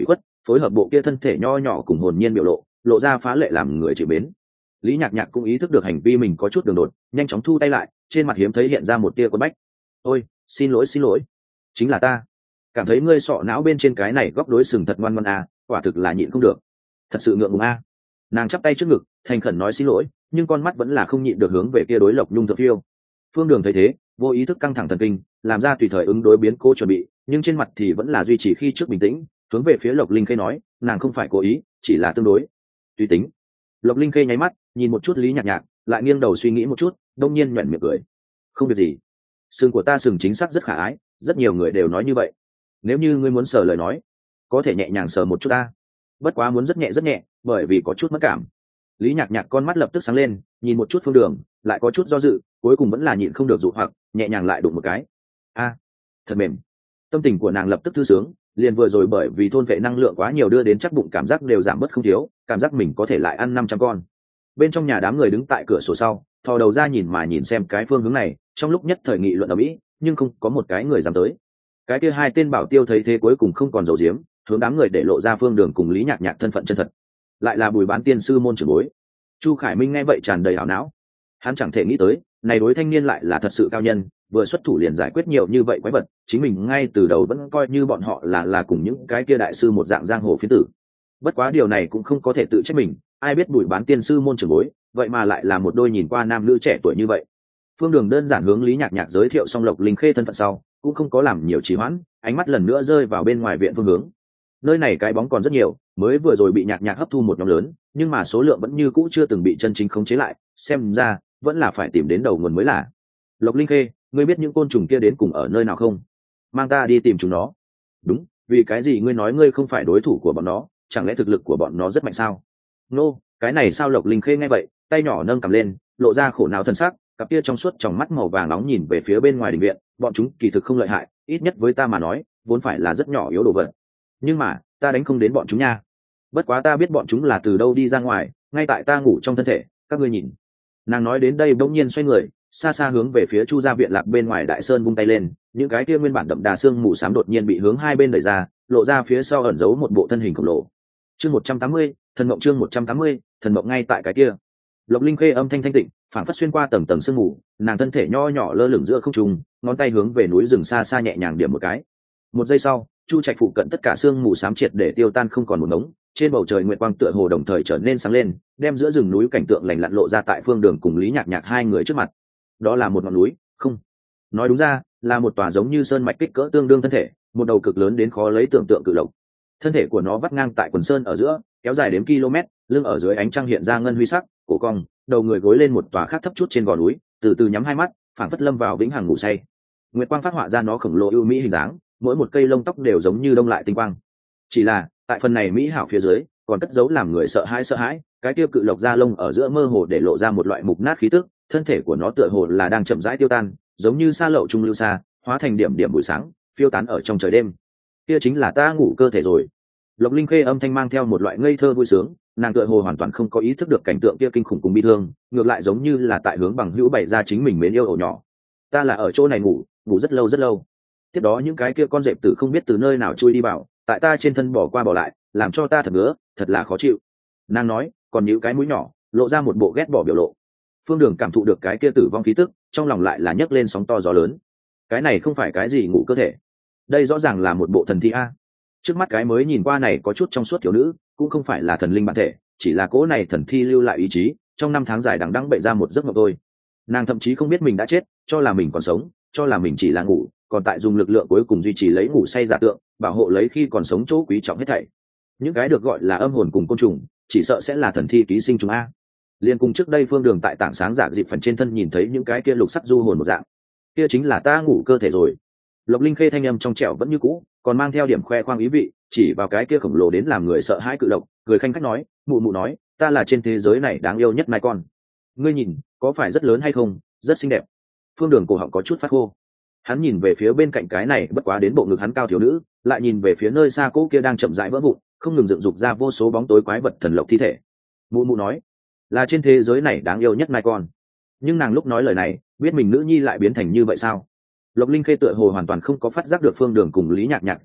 phối hợp bộ kia thân thể nho nhỏ cùng hồn nhiên biểu lộ ra phá lệ làm người chịu mến. Lý Nhạc Nhạc cũng ý thức được hành vi mình có chút đường đột, nhanh chóng thu tay lại, trên mặt hiếm thấy hiện ra một tia quấn bách. Ôi, xin lỗi, chính là ta cảm thấy ngươi sọ não bên trên cái này góc đối sừng thật ngoan ngoan à, quả thực là nhịn không được, thật sự ngượng ngùng a. Nàng chắp tay trước ngực thành khẩn nói xin lỗi, nhưng con mắt vẫn là không nhịn được hướng về kia đối Lộc Nhung thượng phiêu. Phương Đường thấy thế, vô ý thức căng thẳng thần kinh, làm ra tùy thời ứng đối biến cố chuẩn bị, nhưng trên mặt thì vẫn là duy trì khi trước bình tĩnh, hướng về phía Lộc Linh Khê nói, nàng không phải cố ý, chỉ là tương đối tùy tính. Lộc Linh Khê nháy mắt nhìn một chút Lý Nhạc Nhạc, lại nghiêng đầu suy nghĩ một chút, đông nhiên nhuyễn miệng cười. Không việc gì, sừng của ta sừng chính xác rất khả ái, rất nhiều người đều nói như vậy. Nếu như ngươi muốn sờ lời nói, có thể nhẹ nhàng sờ một chút ta. Bất quá muốn rất nhẹ, bởi vì có chút mất cảm. Lý Nhạc Nhạc con mắt lập tức sáng lên, nhìn một chút Phương Đường, lại có chút do dự, cuối cùng vẫn là nhịn không được dụ hoặc, nhẹ nhàng lại đụng một cái. A, thật mềm. Tâm tình của nàng lập tức thư sướng, liền vừa rồi bởi vì thôn vệ năng lượng quá nhiều đưa đến chắc bụng cảm giác đều giảm bớt không thiếu, cảm giác mình có thể lại ăn 500 con. Bên trong nhà đám người đứng tại cửa sổ sau, thò đầu ra nhìn xem cái phương hướng này, trong lúc nhất thời nghị luận ở mỹ, nhưng không có một cái người dám tới. Cái kia hai tên bảo tiêu thấy thế cuối cùng không còn giấu giếm, hướng đám người để lộ ra Phương Đường cùng Lý Nhạc Nhạc thân phận chân thật, lại là Bùi Bán Tiên sư môn trưởng bối. Chu Khải Minh nghe vậy tràn đầy ảo não, hắn chẳng thể nghĩ tới này đối thanh niên lại là thật sự cao nhân, vừa xuất thủ liền giải quyết nhiều như vậy quái vật, chính mình ngay từ đầu vẫn coi như bọn họ là cùng những cái kia đại sư một dạng giang hồ phiến tử. Bất quá điều này cũng không có thể tự trách mình, ai biết Bùi Bán Tiên sư môn trưởng bối vậy mà lại là một đôi nhìn qua nam nữ trẻ tuổi như vậy. Phương Đường đơn giản hướng Lý Nhạc Nhạc giới thiệu xong Lộc Linh Khê thân phận sau, cũng không có làm nhiều trì hoãn, ánh mắt lần nữa rơi vào bên ngoài viện phương hướng. Nơi này cái bóng còn rất nhiều, mới vừa rồi bị Nhạc Nhạc hấp thu một nhóm lớn, nhưng mà số lượng vẫn như cũ chưa từng bị chân chính khống chế lại, xem ra vẫn là phải tìm đến đầu nguồn mới là. Lộc Linh Khê, ngươi biết những côn trùng kia đến cùng ở nơi nào không? Mang ta đi tìm chúng nó. Đúng, vì cái gì ngươi nói ngươi không phải đối thủ của bọn nó, chẳng lẽ thực lực của bọn nó rất mạnh sao? Nô, cái này sao? Lộc Linh Khê nghe vậy, tay nhỏ nâng cầm lên, lộ ra khổ não thân sắc, cặp kia trong suốt tròng mắt màu vàng nóng nhìn về phía bên ngoài đình viện, bọn chúng kỳ thực không lợi hại, ít nhất với ta mà nói vốn phải là rất nhỏ yếu đồ vật, nhưng mà ta đánh không đến bọn chúng nha. Bất quá ta biết bọn chúng là từ đâu đi ra ngoài, ngay tại ta ngủ trong thân thể, các ngươi nhìn. Nàng nói đến đây bỗng nhiên xoay người, xa xa hướng về phía Chu gia viện lạc bên ngoài đại sơn vung tay lên, những cái kia nguyên bản đậm đà xương mù xám đột nhiên bị hướng hai bên đẩy ra, lộ ra phía sau ẩn giấu một bộ thân hình khổng lồ. Chương 180, thần mộng. Chương 180, thần mộng. Ngay tại cái kia, Lộc Linh Khê âm thanh thanh tịnh, phảng phất xuyên qua tầng tầng sương mù, nàng thân thể nho nhỏ lơ lửng giữa không trung, ngón tay hướng về núi rừng xa xa nhẹ nhàng điểm một cái. Một giây sau, Chu Trạch phụ cận tất cả sương mù xám triệt để tiêu tan không còn một ngống, trên bầu trời nguyệt quang tựa hồ đồng thời trở nên sáng lên, đem giữa rừng núi cảnh tượng lành lặn lộ ra tại Phương Đường cùng Lý Nhạc Nhạc hai người trước mặt. Đó là một ngọn núi, không, nói đúng ra là một tòa giống như sơn mạch kích cỡ tương đương thân thể, một đầu cực lớn đến khó lấy tưởng tượng cự lộc. Thân thể của nó vắt ngang tại quần sơn ở giữa, kéo dài đến km, lưng ở dưới ánh trăng hiện ra ngân huy sắc, cổ cong, đầu người gối lên một tòa khác thấp chút trên gò núi, từ từ nhắm hai mắt, phảng phất lâm vào vĩnh hằng ngủ say. Nguyệt quang phát họa ra nó khổng lồ ưu mỹ hình dáng, mỗi một cây lông tóc đều giống như đông lại tinh quang. Chỉ là tại phần này mỹ hảo phía dưới, còn cất giấu làm người sợ hãi, cái tiêu cự lộc da lông ở giữa mơ hồ để lộ ra một loại mục nát khí tức, thân thể của nó tựa hồ là đang chậm rãi tiêu tan, giống như sa lậu trung lưu xa, hóa thành điểm điểm buổi sáng, phiêu tán ở trong trời đêm. Kia chính là ta ngủ cơ thể rồi. Lộc Linh Khê âm thanh mang theo một loại ngây thơ vui sướng, nàng tựa hồ hoàn toàn không có ý thức được cảnh tượng kia kinh khủng cùng bi thương, ngược lại giống như là tại hướng bằng hữu bày ra chính mình mến yêu ổ nhỏ. Ta là ở chỗ này ngủ rất lâu. Tiếp đó những cái kia con dẹp tử không biết từ nơi nào chui đi vào, tại ta trên thân bỏ qua bỏ lại, làm cho ta thật ngứa, thật là khó chịu. Nàng nói, còn những cái mũi nhỏ lộ ra một bộ ghét bỏ biểu lộ. Phương Đường cảm thụ được cái kia tử vong khí tức, trong lòng lại là nhấc lên sóng to gió lớn. Cái này không phải cái gì ngủ cơ thể, đây rõ ràng là một bộ thần thi a. Trước mắt cái mới nhìn qua này có chút trong suốt thiếu nữ, cũng không phải là thần linh bản thể, chỉ là cỗ này thần thi lưu lại ý chí, trong năm tháng dài đằng đẵng bậy ra một giấc mộng thôi. Nàng thậm chí không biết mình đã chết, cho là mình còn sống, cho là mình chỉ là ngủ, còn tại dùng lực lượng cuối cùng duy trì lấy ngủ say giả tượng, bảo hộ lấy khi còn sống chỗ quý trọng hết thảy. Những cái được gọi là âm hồn cùng côn trùng, chỉ sợ sẽ là thần thi ký sinh trùng a. Liên cùng trước đây Phương Đường tại tảng sáng giả dịp phần trên thân nhìn thấy những cái kia lục sắc du hồn một dạng, kia chính là ta ngủ cơ thể rồi. Lộc Linh Khê thanh âm trong trẻo vẫn như cũ, còn mang theo điểm khoe khoang ý vị, chỉ vào cái kia khổng lồ đến làm người sợ hãi cự độc, cười khanh khách nói, mụ mụ nói, ta là trên thế giới này đáng yêu nhất mai con. Ngươi nhìn, có phải rất lớn hay không, rất xinh đẹp. Phương Đường cổ họng có chút phát khô. Hắn nhìn về phía bên cạnh cái này bất quá đến bộ ngực hắn cao thiếu nữ, lại nhìn về phía nơi xa cỗ kia đang chậm rãi vỡ vụn, không ngừng dựng dục ra vô số bóng tối quái vật thần lộc thi thể. Mụ mụ nói, là trên thế giới này đáng yêu nhất mai con. Nhưng nàng lúc nói lời này, biết mình nữ nhi lại biến thành như vậy sao? Lộc Linh Khê tựa hồ hoàn toàn không có phát giác được Phương Đường cùng Lý Nhạc Nhạc trầm mặc,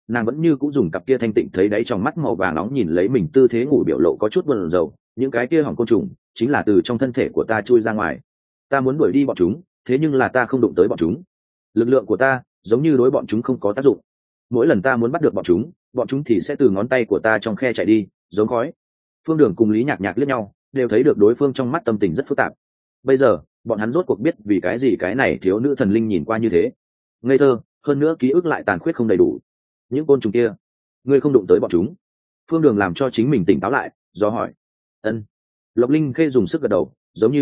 nàng vẫn như cũng dùng cặp kia thanh tịnh thấy đáy trong mắt màu vàng nóng nhìn lấy mình tư thế ngủ biểu lộ có chút buồn rầu. Những cái kia hỏng côn trùng chính là từ trong thân thể của ta chui ra ngoài. Ta muốn đuổi đi bọn chúng, thế nhưng là ta không đụng tới bọn chúng. Lực lượng của ta giống như đối bọn chúng không có tác dụng. Mỗi lần ta muốn bắt được bọn chúng thì sẽ từ ngón tay của ta trong khe chạy đi, giống khói. Phương Đường cùng Lý Nhạc Nhạc liếc nhau, đều thấy được đối phương trong mắt tâm tình rất phức tạp. Bây giờ bọn hắn rốt cuộc biết vì cái gì cái này thiếu nữ thần linh nhìn qua như thế ngây thơ, hơn nữa ký ức lại tàn khuyết không đầy đủ. Những côn trùng kia ngươi không đụng tới bọn chúng? Phương Đường làm cho chính mình tỉnh táo lại, do hỏi. Ân. Lộc Linh Khê dùng sức gật đầu,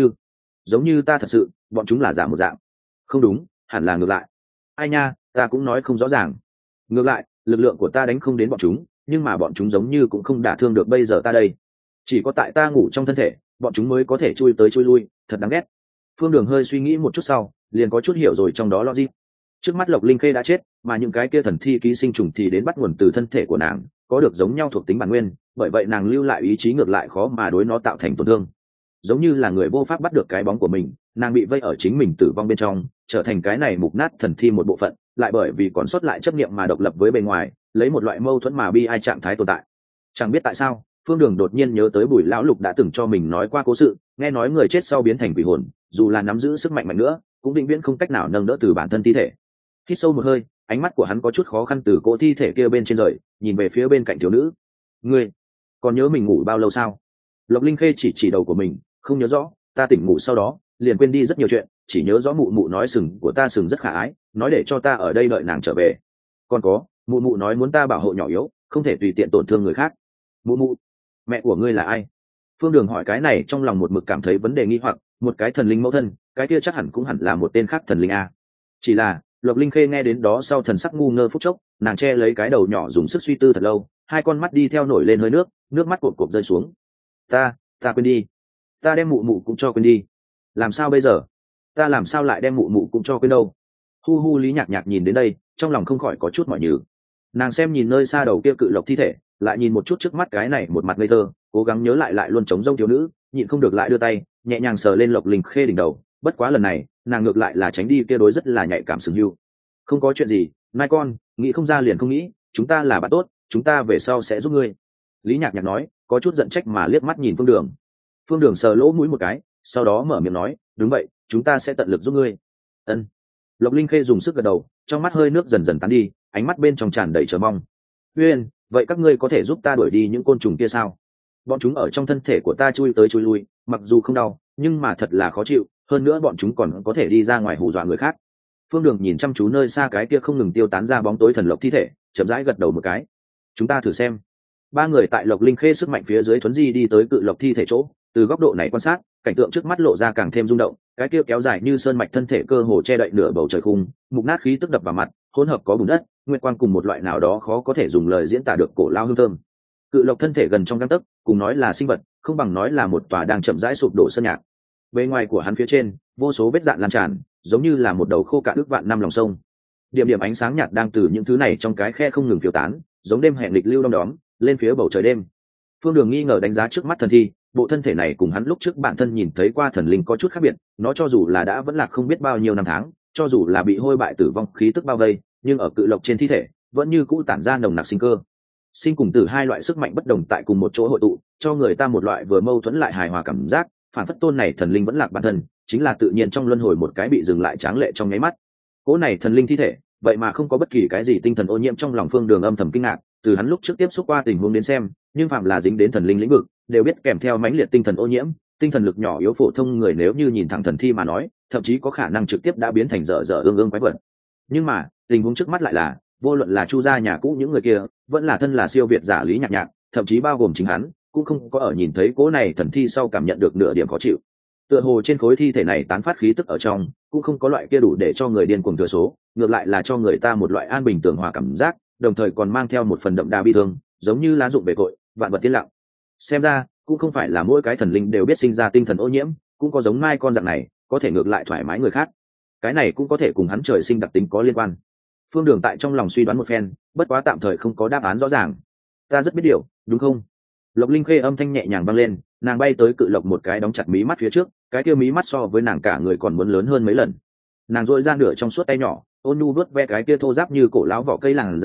giống như ta thật sự bọn chúng là giả một dạng. Không đúng, hẳn là ngược lại. Ai nha, ta cũng nói không rõ ràng. Ngược lại, lực lượng của ta đánh không đến bọn chúng, nhưng mà bọn chúng giống như cũng không đả thương được bây giờ ta đây. Chỉ có tại ta ngủ trong thân thể, bọn chúng mới có thể chui tới chui lui, thật đáng ghét. Phương Đường hơi suy nghĩ một chút sau, liền có chút hiểu rồi trong đó logic. Trước mắt Lộc Linh Khê đã chết, mà những cái kia thần thi ký sinh trùng thì đến bắt nguồn từ thân thể của nàng, có được giống nhau thuộc tính bản nguyên, bởi vậy nàng lưu lại ý chí ngược lại khó mà đối nó tạo thành tổn thương. Giống như là người vô pháp bắt được cái bóng của mình, nàng bị vây ở chính mình tử vong bên trong, trở thành cái này mục nát thần thi một bộ phận, lại bởi vì còn sót lại chấp niệm mà độc lập với bề ngoài, lấy một loại mâu thuẫn mà bi ai trạng thái tồn tại. Chẳng biết tại sao, Phương Đường đột nhiên nhớ tới Bùi lão lục đã từng cho mình nói qua cố sự, nghe nói người chết sau biến thành quỷ hồn, dù là nắm giữ sức mạnh mạnh nữa, cũng vĩnh viễn không cách nào nâng đỡ từ bản thân thi thể. Hít sâu một hơi, ánh mắt của hắn có chút khó khăn từ cỗ thi thể kia bên trên rời, nhìn về phía bên cạnh thiếu nữ. Ngươi còn nhớ mình ngủ bao lâu sao? Lộc Linh Khê chỉ đầu của mình, không nhớ rõ, ta tỉnh ngủ sau đó liền quên đi rất nhiều chuyện, chỉ nhớ rõ mụ mụ nói sừng của ta sừng rất khả ái, nói để cho ta ở đây đợi nàng trở về. Còn có, mụ mụ nói muốn ta bảo hộ nhỏ yếu, không thể tùy tiện tổn thương người khác. Mụ, mẹ của ngươi là ai? Phương Đường hỏi cái này trong lòng một mực cảm thấy vấn đề nghi hoặc, một cái thần linh mẫu thân, cái kia chắc hẳn cũng hẳn là một tên khác thần linh a. Chỉ là Lộc Linh Khê nghe đến đó sau thần sắc ngu ngơ phút chốc, nàng che lấy cái đầu nhỏ dùng sức suy tư thật lâu, hai con mắt đi theo nổi lên hơi nước mắt cộp cộp rơi xuống. Ta quên đi, ta đem mụ mụ cũng cho quên đi. Làm sao bây giờ? Ta làm sao lại đem mụ mụ cũng cho quên đâu? Hu Lý Nhạc Nhạc nhìn đến đây, trong lòng không khỏi có chút mỏi nhừ. Nàng xem nhìn nơi xa đầu kia cự lộc thi thể, lại nhìn một chút trước mắt cái này một mặt ngây thơ, cố gắng nhớ lại luôn chống rông thiếu nữ, nhịn không được lại đưa tay nhẹ nhàng sờ lên Lộc Linh Khê đỉnh đầu. Bất quá lần này nàng ngược lại là tránh đi kia đối rất là nhạy cảm sừng hưu. Không có chuyện gì, mai con, nghĩ không ra liền không nghĩ, chúng ta là bạn tốt, chúng ta về sau sẽ giúp ngươi. Lý Nhạc Nhạc nói, có chút giận trách mà liếc mắt nhìn Phương Đường sờ lỗ mũi một cái, sau đó mở miệng nói, đúng vậy, chúng ta sẽ tận lực giúp ngươi. Ân. Lộc Linh Khê dùng sức gật đầu, trong mắt hơi nước dần dần tán đi, ánh mắt bên trong tràn đầy chờ mong. Uyên, vậy các ngươi có thể giúp ta đuổi đi những côn trùng kia sao? Bọn chúng ở trong thân thể của ta chui tới chui lui, mặc dù không đau, nhưng mà thật là khó chịu, hơn nữa bọn chúng còn có thể đi ra ngoài hù dọa người khác. Phương Đường nhìn chăm chú nơi xa cái kia không ngừng tiêu tán ra bóng tối thần lộc thi thể, chậm rãi gật đầu một cái. Chúng ta thử xem. Ba người tại Lộc Linh Khê sức mạnh phía dưới thuấn di đi tới cự lộc thi thể chỗ, từ góc độ này quan sát, cảnh tượng trước mắt lộ ra càng thêm rung động, cái kia kéo dài như sơn mạch thân thể cơ hồ che đậy nửa bầu trời khung, mục nát khí tức đập vào mặt, hỗn hợp có bùn đất, nguyên quang cùng một loại nào đó khó có thể dùng lời diễn tả được cổ lao hương thơm. Cự lộc thân thể gần trong gang tấc, cùng nói là sinh vật, không bằng nói là một tòa đang chậm rãi sụp đổ sơn nhạc. Bề ngoài của hắn phía trên, vô số vết dạn lan tràn, giống như là một đầu khô cạn ước vạn năm lòng sông. Điểm điểm ánh sáng nhạt đang từ những thứ này trong cái khe không ngừng phiêu tán, giống đêm hẹn lịch lưu đom đóm lên phía bầu trời đêm. Phương Đường nghi ngờ đánh giá trước mắt thần thi, bộ thân thể này cùng hắn lúc trước bản thân nhìn thấy qua thần linh có chút khác biệt, nó cho dù là đã vẫn lạc không biết bao nhiêu năm tháng, cho dù là bị hôi bại tử vong khí tức bao vây, nhưng ở cự lộc trên thi thể vẫn như cũ tản ra nồng nặc sinh cơ. Sinh cùng tử hai loại sức mạnh bất đồng tại cùng một chỗ hội tụ, cho người ta một loại vừa mâu thuẫn lại hài hòa cảm giác, phản phất tôn này thần linh vẫn lạc bản thân, chính là tự nhiên trong luân hồi một cái bị dừng lại tráng lệ trong nháy mắt. Cỗ này thần linh thi thể, vậy mà không có bất kỳ cái gì tinh thần ô nhiễm, trong lòng Phương Đường âm thầm kinh ngạc, từ hắn lúc trước tiếp xúc qua tình huống đến xem, nhưng phạm là dính đến thần linh lĩnh vực, đều biết kèm theo mãnh liệt tinh thần ô nhiễm, tinh thần lực nhỏ yếu phổ thông người nếu như nhìn thẳng thần thi mà nói, thậm chí có khả năng trực tiếp đã biến thành dở dở ương ương quái vật. Nhưng mà, tình huống trước mắt lại là, vô luận là Chu gia nhà cũ những người kia, vẫn là thân là siêu việt giả Lý Nhạc Nhạc, thậm chí bao gồm chính hắn, cũng không có ở nhìn thấy cỗ này thần thi sau cảm nhận được nửa điểm khó chịu. Tựa hồ trên khối thi thể này tán phát khí tức ở trong, cũng không có loại kia đủ để cho người điên cuồng thừa số, ngược lại là cho người ta một loại an bình tường hòa cảm giác, đồng thời còn mang theo một phần đậm đà bi thương, giống như lá rụng về cội, vạn vật tiên lặng. Xem ra, cũng không phải là mỗi cái thần linh đều biết sinh ra tinh thần ô nhiễm, cũng có giống mai con dạng này, có thể ngược lại thoải mái người khác. Cái này cũng có thể cùng hắn trời sinh đặc tính có liên quan. Phương Đường tại trong lòng suy đoán một phen, bất quá tạm thời không có đáp án rõ ràng. Ta rất biết điều, đúng không? Lộc Linh Khê âm thanh nhẹ nhàng vang lên, nàng bay tới cự lộc một cái đóng chặt mí mắt phía trước, cái kia mí mắt so với nàng cả người còn muốn lớn hơn mấy lần. Nàng duỗi ra nửa trong suốt tay nhỏ, ôn nhu vuốt ve cái kia thô ráp như cổ lão vỏ cây làn ra,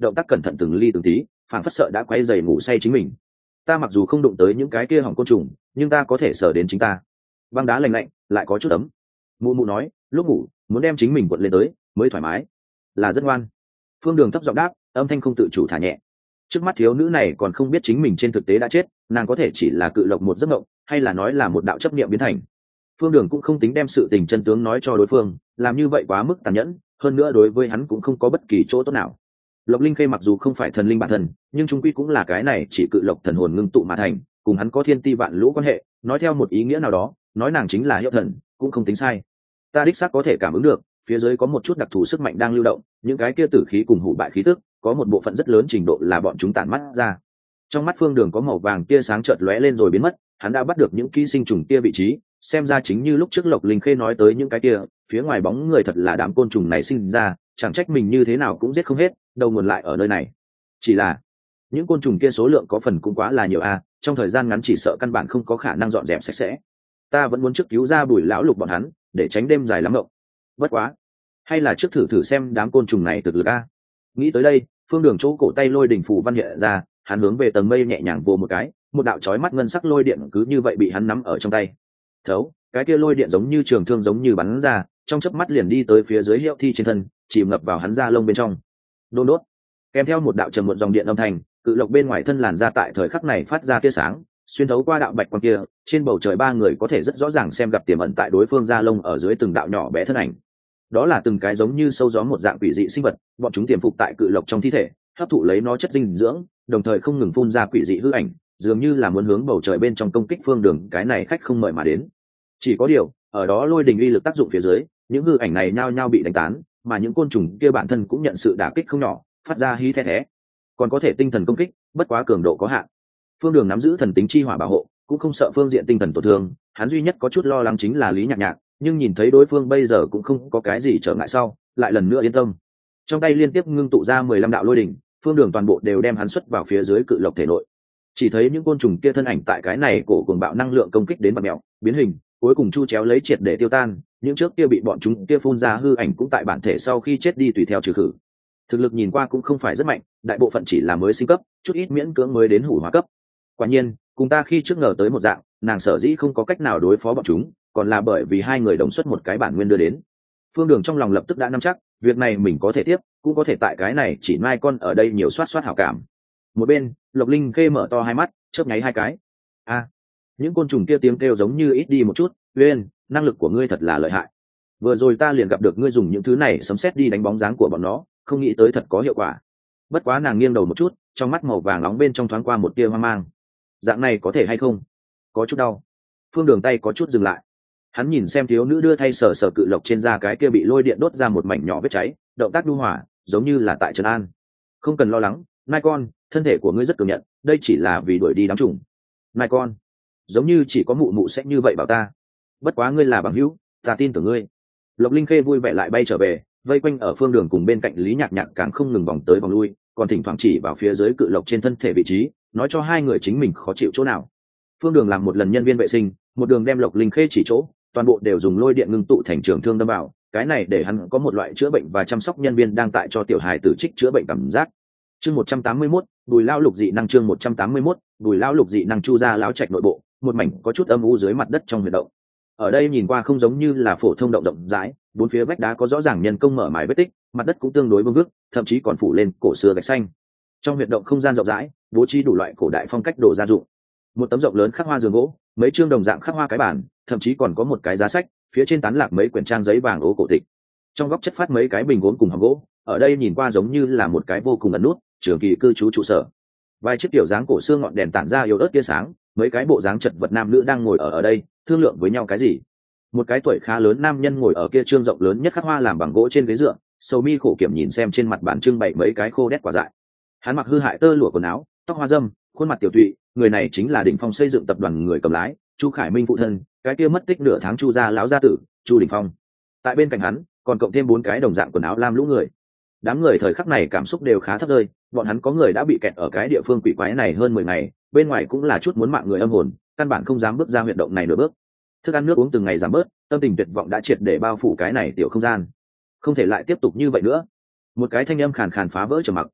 động tác cẩn thận từng ly từng tí, phảng phất sợ đã quay dày ngủ say chính mình. Ta mặc dù không đụng tới những cái kia hỏng côn trùng, nhưng ta có thể sờ đến chính ta. Băng đá lạnh lạnh, lại có chút ấm. Mụ mụ nói, lúc ngủ muốn đem chính mình cuộn lên tới mới thoải mái, là rất ngoan. Phương Đường thấp giọng đáp, âm thanh không tự chủ thả nhẹ. Trước mắt thiếu nữ này còn không biết chính mình trên thực tế đã chết, nàng có thể chỉ là cự lộc một giấc mộng, hay là nói là một đạo chấp niệm biến thành. Phương Đường cũng không tính đem sự tình chân tướng nói cho đối phương, làm như vậy quá mức tàn nhẫn, hơn nữa đối với hắn cũng không có bất kỳ chỗ tốt nào. Lộc Linh Khê mặc dù không phải thần linh bản thân, nhưng chung quy cũng là cái này chỉ cự lộc thần hồn ngưng tụ mà thành, cùng hắn có thiên ti vạn lũ quan hệ, nói theo một ý nghĩa nào đó, nói nàng chính là hiệu thần, cũng không tính sai. Ta đích xác có thể cảm ứng được, phía dưới có một chút đặc thù sức mạnh đang lưu động, những cái kia tử khí cùng hủ bại khí tức, có một bộ phận rất lớn trình độ là bọn chúng tản mắt ra. Trong mắt Phương Đường có màu vàng tia sáng chợt lóe lên rồi biến mất, hắn đã bắt được những ký sinh trùng kia vị trí, xem ra chính như lúc trước Lộc Linh Khê nói tới những cái kia, phía ngoài bóng người thật là đám côn trùng này sinh ra, chẳng trách mình như thế nào cũng giết không hết, đầu nguồn lại ở nơi này. Chỉ là những côn trùng kia số lượng có phần cũng quá là nhiều a, trong thời gian ngắn chỉ sợ căn bản không có khả năng dọn dẹp sạch sẽ. Ta vẫn muốn trước cứu ra Bùi lão lục bọn hắn, để tránh đêm dài lắm ngộng. Bất quá, hay là trước thử xem đám côn trùng này thực lực a. Nghĩ tới đây, Phương Đường chỗ cổ tay lôi đỉnh phù văn hiện ra, hắn hướng về tầng mây nhẹ nhàng vồ một cái, một đạo chói mắt ngân sắc lôi điện cứ như vậy bị hắn nắm ở trong tay. Thấu, cái kia lôi điện giống như trường thương giống như bắn ra, trong chớp mắt liền đi tới phía dưới Hiệu Thi trên thân, chìm ngập vào hắn da lông bên trong. Đôn đốt, kèm theo một đạo trầm muộn dòng điện âm thanh, cự lộc bên ngoài thân làn ra tại thời khắc này phát ra tia sáng, xuyên thấu qua đạo bạch quang kia, trên bầu trời ba người có thể rất rõ ràng xem gặp tiềm ẩn tại đối phương da lông ở dưới từng đạo nhỏ bé thân ảnh. Đó là từng cái giống như sâu gió một dạng quỷ dị sinh vật, bọn chúng tiềm phục tại cự lộc trong thi thể, hấp thụ lấy nó chất dinh dưỡng, đồng thời không ngừng phun ra quỷ dị hư ảnh, dường như là muốn hướng bầu trời bên trong công kích Phương Đường cái này khách không mời mà đến. Chỉ có điều, ở đó lôi đình uy lực tác dụng phía dưới, những hư ảnh này nhao nhao bị đánh tán, mà những côn trùng kia bản thân cũng nhận sự đả kích không nhỏ, phát ra hí thét thé. Còn có thể tinh thần công kích, bất quá cường độ có hạn. Phương Đường nắm giữ thần tính chi hỏa bảo hộ, cũng không sợ phương diện tinh thần tổn thương, hắn duy nhất có chút lo lắng chính là Lý Nhạc Nhạc, nhưng nhìn thấy đối phương bây giờ cũng không có cái gì trở ngại sau, lại lần nữa yên tâm. Trong tay liên tiếp ngưng tụ ra 15 đạo lôi đỉnh, Phương Đường toàn bộ đều đem hắn xuất vào phía dưới cự lộc thể nội. Chỉ thấy những côn trùng kia thân ảnh tại cái này cổ cuồng bạo năng lượng công kích đến bạt mèo, biến hình, cuối cùng chu chéo lấy triệt để tiêu tan, những trước kia bị bọn chúng kia phun ra hư ảnh cũng tại bản thể sau khi chết đi tùy theo trừ khử. Thực lực nhìn qua cũng không phải rất mạnh, đại bộ phận chỉ là mới sinh cấp, chút ít miễn cưỡng mới đến hủ hóa cấp. Quả nhiên, cùng ta khi trước ngờ tới một dạng, nàng sở dĩ không có cách nào đối phó bọn chúng, còn là bởi vì hai người đồng xuất một cái bản nguyên đưa đến. Phương Đường trong lòng lập tức đã nắm chắc, việc này mình có thể tiếp, cũng có thể tại cái này chỉ mai con ở đây nhiều soát hảo cảm. Một bên, Lộc Linh Khê mở to hai mắt, chớp nháy hai cái. A, những côn trùng kia tiếng kêu giống như ít đi một chút. Uyên, năng lực của ngươi thật là lợi hại. Vừa rồi ta liền gặp được ngươi dùng những thứ này sấm sét đi đánh bóng dáng của bọn nó, không nghĩ tới thật có hiệu quả. Bất quá nàng nghiêng đầu một chút, trong mắt màu vàng nóng bên trong thoáng qua một tia hoang mang. Dạng này có thể hay không? Có chút đau. Phương Đường tay có chút dừng lại. Hắn nhìn xem thiếu nữ đưa thay sờ cự lộc trên da cái kia bị lôi điện đốt ra một mảnh nhỏ vết cháy, động tác nhu hòa, giống như là tại trấn an. Không cần lo lắng, nai con, thân thể của ngươi rất cường nhận, đây chỉ là vì đuổi đi đám trùng. Nai con, giống như chỉ có mụ mụ sẽ như vậy bảo ta. Bất quá ngươi là bằng hữu, ta tin tưởng ngươi. Lộc Linh Khê vui vẻ lại bay trở về, vây quanh ở Phương Đường cùng bên cạnh Lý Nhạc Nhạc càng không ngừng vòng tới vòng lui, còn thỉnh thoảng chỉ vào phía dưới cự lộc trên thân thể vị trí, nói cho hai người chính mình khó chịu chỗ nào. Phương Đường làm một lần nhân viên vệ sinh, một đường đem Lộc Linh Khê chỉ chỗ, toàn bộ đều dùng lôi điện ngưng tụ thành trường thương đâm vào, cái này để hắn có một loại chữa bệnh và chăm sóc nhân viên đang tại cho tiểu hài tử trích chữa bệnh cảm giác. Chương 181, Bùi Lao Lục dị năng. Chương 181, Bùi Lao Lục dị năng. Chu ra láo trạch nội bộ, một mảnh có chút âm u dưới mặt đất trong huyệt động. Ở đây nhìn qua không giống như là phổ thông động rộng rãi, bốn phía vách đá có rõ ràng nhân công mở mái vết tích, mặt đất cũng tương đối vương vức, thậm chí còn phủ lên cổ xưa gạch xanh. Trong huyệt động không gian rộng rãi, bố trí đủ loại cổ đại phong cách đồ gia dụng. Một tấm rộng lớn khắc hoa giường gỗ, mấy chương đồng dạng khắc hoa cái bàn, thậm chí còn có một cái giá sách, phía trên tán lạc mấy quyển trang giấy vàng ố cổ tịch. Trong góc chất phát mấy cái bình gốm cùng hòm gỗ, ở đây nhìn qua giống như là một cái vô cùng ẩn nút trường kỳ cư trú trụ sở. Vài chiếc tiểu dáng cổ xương ngọn đèn tản ra yếu ớt tia sáng, mấy cái bộ dáng chật vật nam nữ đang ngồi ở đây, thương lượng với nhau cái gì. Một cái tuổi khá lớn nam nhân ngồi ở kia trương rộng lớn nhất khắc hoa làm bằng gỗ trên ghế dựa, sầu mi khổ kiểm nhìn xem trên mặt bàn trưng bày mấy cái khô đét quả dại. Hắn mặc hư hại tơ lụa quần áo, tóc hoa râm, khuôn mặt tiểu tụy, người này chính là Đỉnh Phong xây dựng tập đoàn người cầm lái, Chu Khải Minh phụ thân, cái kia mất tích nửa tháng Chu gia lão gia tử, Chu Đỉnh Phong. Tại bên cạnh hắn, còn cộng thêm 4 cái đồng dạng quần áo lam lũ người. Đám người thời khắc này cảm xúc đều khá thấp rơi, bọn hắn có người đã bị kẹt ở cái địa phương quỷ quái này hơn 10 ngày, bên ngoài cũng là chút muốn mạng người âm hồn, căn bản không dám bước ra huyệt động này nửa bước. Thức ăn nước uống từng ngày giảm bớt, tâm tình tuyệt vọng đã triệt để bao phủ cái này tiểu không gian. Không thể lại tiếp tục như vậy nữa. Một cái thanh âm khàn khàn phá vỡ trầm mặc.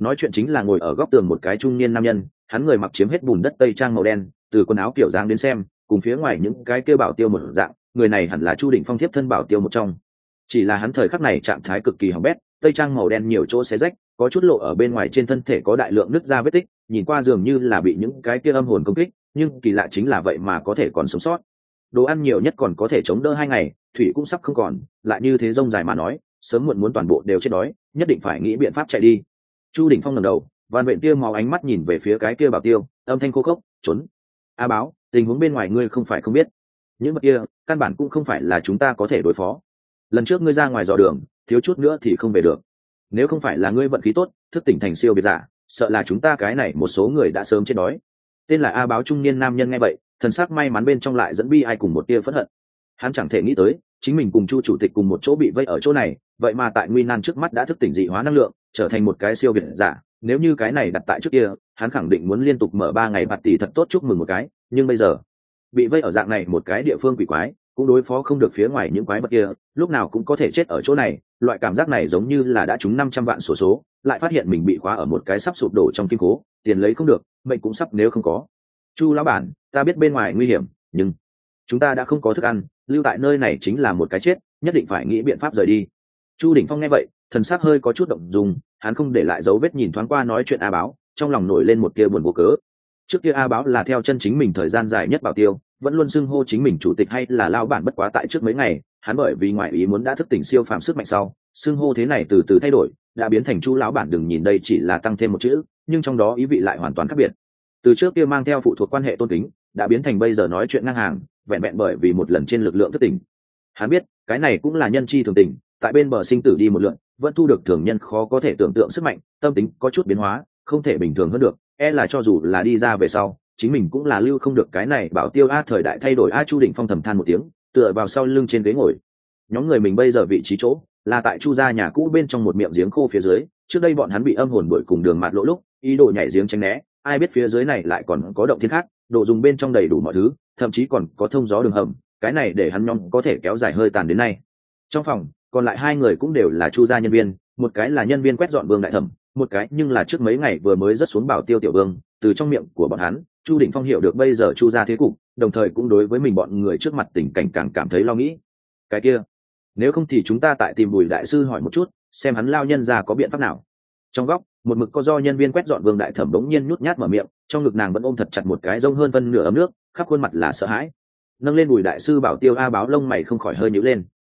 nói chuyện chính là ngồi ở góc tường một cái trung niên nam nhân, hắn người mặc chiếm hết bùn đất tây trang màu đen, từ quần áo kiểu dáng đến xem cùng phía ngoài những cái kêu bảo tiêu một dạng, người này hẳn là Chu Đỉnh Phong thiếp thân bảo tiêu một trong. Chỉ là hắn thời khắc này trạng thái cực kỳ hỏng bét, tây trang màu đen nhiều chỗ xé rách, có chút lộ ở bên ngoài, trên thân thể có đại lượng nứt ra vết tích, nhìn qua dường như là bị những cái kia âm hồn công kích, nhưng kỳ lạ chính là vậy mà có thể còn sống sót. Đồ ăn nhiều nhất còn có thể chống đỡ 2 ngày, thủy cũng sắp không còn, lại như thế rông dài mà nói, sớm muộn muốn toàn bộ đều chết đói, nhất định phải nghĩ biện pháp chạy đi. Chu Đỉnh Phong ngẩng đầu, Van Vện kia máu ánh mắt nhìn về phía cái kia bảo tiêu, âm thanh khô khốc, "Trốn." "A Báo, tình huống bên ngoài ngươi không phải không biết. Những vật kia, căn bản cũng không phải là chúng ta có thể đối phó. Lần trước ngươi ra ngoài dò đường, thiếu chút nữa thì không về được. Nếu không phải là ngươi vận khí tốt, thức tỉnh thành siêu biệt giả, sợ là chúng ta cái này một số người đã sớm chết đói." Tên là A Báo trung niên nam nhân nghe vậy, thần sắc may mắn bên trong lại dẫn bi ai cùng một tia phẫn hận. Hắn chẳng thể nghĩ tới, chính mình cùng Chu chủ tịch cùng một chỗ bị vây ở chỗ này, vậy mà tại nguy nan trước mắt đã thức tỉnh dị hóa năng lượng, trở thành một cái siêu biệt giả. Nếu như cái này đặt tại trước kia, hắn khẳng định muốn liên tục mở 3 ngày bạt tỷ thật tốt chúc mừng một cái, nhưng bây giờ bị vây ở dạng này một cái địa phương quỷ quái, cũng đối phó không được phía ngoài những quái vật kia, lúc nào cũng có thể chết ở chỗ này. Loại cảm giác này giống như là đã trúng 500 vạn xổ số, lại phát hiện mình bị khóa ở một cái sắp sụp đổ trong kim cố, tiền lấy không được, mệnh cũng sắp nếu không có. "Chu lão bản, ta biết bên ngoài nguy hiểm, nhưng chúng ta đã không có thức ăn, lưu tại nơi này chính là một cái chết, nhất định phải nghĩ biện pháp rời đi." Chu Đỉnh Phong nghe vậy, thần sắc hơi có chút động dung, hắn không để lại dấu vết nhìn thoáng qua nói chuyện A Báo, trong lòng nổi lên một tia buồn vô cớ. Trước kia A Báo là theo chân chính mình thời gian dài nhất bảo tiêu, vẫn luôn xưng hô chính mình chủ tịch hay là lao bản, bất quá tại trước mấy ngày, hắn bởi vì ngoại ý muốn đã thức tỉnh siêu phàm sức mạnh sau, xưng hô thế này từ từ thay đổi, đã biến thành Chu lão bản. Đừng nhìn đây chỉ là tăng thêm một chữ, nhưng trong đó ý vị lại hoàn toàn khác biệt. Từ trước kia mang theo phụ thuộc quan hệ tôn kính, đã biến thành bây giờ nói chuyện ngang hàng, vẹn vẹn bởi vì một lần trên lực lượng thức tỉnh. Hắn biết, cái này cũng là nhân chi thường tình, tại bên bờ sinh tử đi một lượt, vẫn thu được thường nhân khó có thể tưởng tượng sức mạnh, tâm tính có chút biến hóa, không thể bình thường hơn được, e là cho dù là đi ra về sau, chính mình cũng là lưu không được cái này bảo tiêu a. Thời đại thay đổi a. Chu Đỉnh Phong thầm than một tiếng, tựa vào sau lưng trên ghế ngồi. Nhóm người mình bây giờ vị trí chỗ là tại Chu gia nhà cũ bên trong một miệng giếng khô phía dưới. Trước đây bọn hắn bị âm hồn đuổi cùng đường mạt lỗ lúc, ý đồ nhảy giếng tránh né, ai biết phía dưới này lại còn có động thiên khác, đồ dùng bên trong đầy đủ mọi thứ, thậm chí còn có thông gió đường hầm, cái này để hắn nhóm có thể kéo dài hơi tàn đến nay. Trong phòng còn lại 2 người cũng đều là Chu gia nhân viên, một cái là nhân viên quét dọn Vương đại thẩm, một cái nhưng là trước mấy ngày vừa mới rớt xuống bảo tiêu tiểu Vương. Từ trong miệng của bọn hắn, Chu Đỉnh Phong hiểu được bây giờ Chu gia thế cục, đồng thời cũng đối với mình bọn người trước mặt tình cảnh càng cảm thấy lo nghĩ. Cái kia, nếu không thì chúng ta tại tìm Bùi đại sư hỏi một chút, xem hắn lao nhân ra có biện pháp nào. Trong góc, một mực có do nhân viên quét dọn Vương đại thẩm đống nhiên nhút nhát mở miệng, trong ngực nàng vẫn ôm thật chặt một cái rông hơn phân nửa ấm nước, khắp khuôn mặt là sợ hãi. Nâng lên Bùi đại sư bảo tiêu A Báo lông mày không khỏi hơi nhíu lên.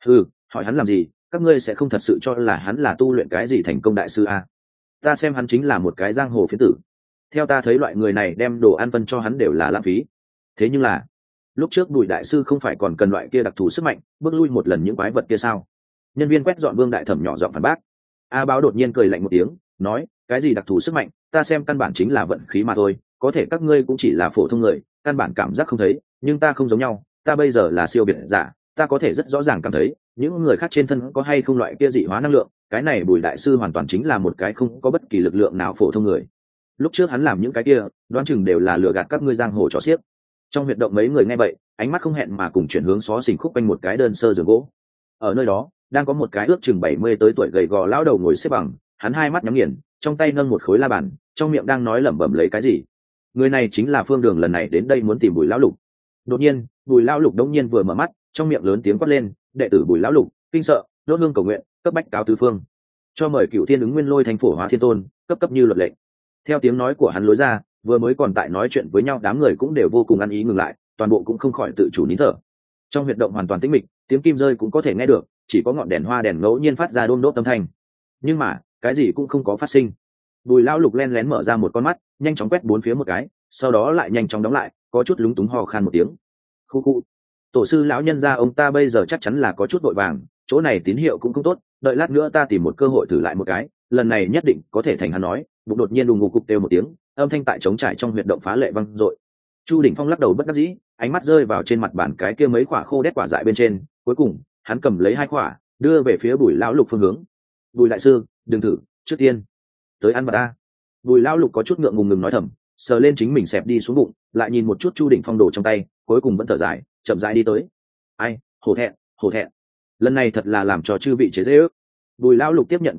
Hỏi hắn làm gì? Các ngươi sẽ không thật sự cho là hắn là tu luyện cái gì thành công đại sư a? Ta xem hắn chính là một cái giang hồ phiến tử. Theo ta thấy loại người này đem đồ ăn phân cho hắn đều là lãng phí. Thế nhưng là lúc trước Bùi đại sư không phải còn cần loại kia đặc thù sức mạnh bước lui một lần những quái vật kia sao? Nhân viên quét dọn Vương đại thẩm nhỏ giọng phản bác. A Báo đột nhiên cười lạnh một tiếng, nói, cái gì đặc thù sức mạnh, ta xem căn bản chính là vận khí mà thôi, có thể các ngươi cũng chỉ là phổ thông người, căn bản cảm giác không thấy, nhưng ta không giống nhau, ta bây giờ là siêu biệt giả, ta có thể rất rõ ràng cảm thấy những người khác trên thân có hay không loại kia dị hóa năng lượng. Cái này Bùi đại sư hoàn toàn chính là một cái không có bất kỳ lực lượng nào phổ thông người. Lúc trước hắn làm những cái kia đoán chừng đều là lừa gạt các ngươi giang hồ trò xiếc. Trong huyệt động mấy người nghe vậy, ánh mắt không hẹn mà cùng chuyển hướng xó xỉnh khúc quanh một cái đơn sơ giường gỗ. Ở nơi đó đang có một cái ước chừng 70 tới tuổi gầy gò lão đầu ngồi xếp bằng, hắn hai mắt nhắm nghiền, trong tay nâng một khối la bàn, trong miệng đang nói lẩm bẩm lấy cái gì. Người này chính là Phương Đường lần này đến đây muốn tìm Bùi lão lục. Đột nhiên Bùi lão lục đống nhiên vừa mở mắt, trong miệng lớn tiếng quát lên, đệ tử Bùi lão lục kinh sợ, đốt hương cầu nguyện, cấp bách cáo tứ phương, cho mời Cửu Thiên ứng Nguyên Lôi thành phổ hóa thiên tôn, cấp như luật lệnh. Theo tiếng nói của hắn lối ra, vừa mới còn tại nói chuyện với nhau đám người cũng đều vô cùng ăn ý ngừng lại, toàn bộ cũng không khỏi tự chủ nín thở. Trong huyệt động hoàn toàn tĩnh mịch, tiếng kim rơi cũng có thể nghe được, chỉ có ngọn đèn hoa đèn ngẫu nhiên phát ra đôm đốt âm thanh, nhưng mà cái gì cũng không có phát sinh. Bùi lão lục len lén mở ra một con mắt, nhanh chóng quét bốn phía một cái, sau đó lại nhanh chóng đóng lại, có chút lúng túng ho khan một tiếng. Khu khu, tổ sư lão nhân gia ông ta bây giờ chắc chắn là có chút vội vàng, chỗ này tín hiệu cũng không tốt, đợi lát nữa ta tìm một cơ hội thử lại một cái, lần này nhất định có thể thành. Hắn nói, bụng đột nhiên đùng ngục cục kêu một tiếng, âm thanh tại trống trải trong huyệt động phá lệ vang dội. Chu Đỉnh Phong lắc đầu bất đắc dĩ, ánh mắt rơi vào trên mặt bàn cái kia mấy quả khô đét quả dại bên trên, cuối cùng hắn cầm lấy 2 quả, đưa về phía Bùi lão lục phương hướng. Bùi đại sư, đừng thử, trước tiên tới ăn vật ta. Bùi lão lục có chút ngượng ngùng ngừng nói thầm, sờ lên chính mình xẹp đi xuống bụng, lại nhìn một chút Chu Đỉnh Phong đồ trong tay, cuối cùng vẫn thở dài, chậm rãi đi tới. Ai, hổ thẹn, lần này thật là làm cho chư vị chế dễ ước. Bùi lão lục tiếp nhận quả dại,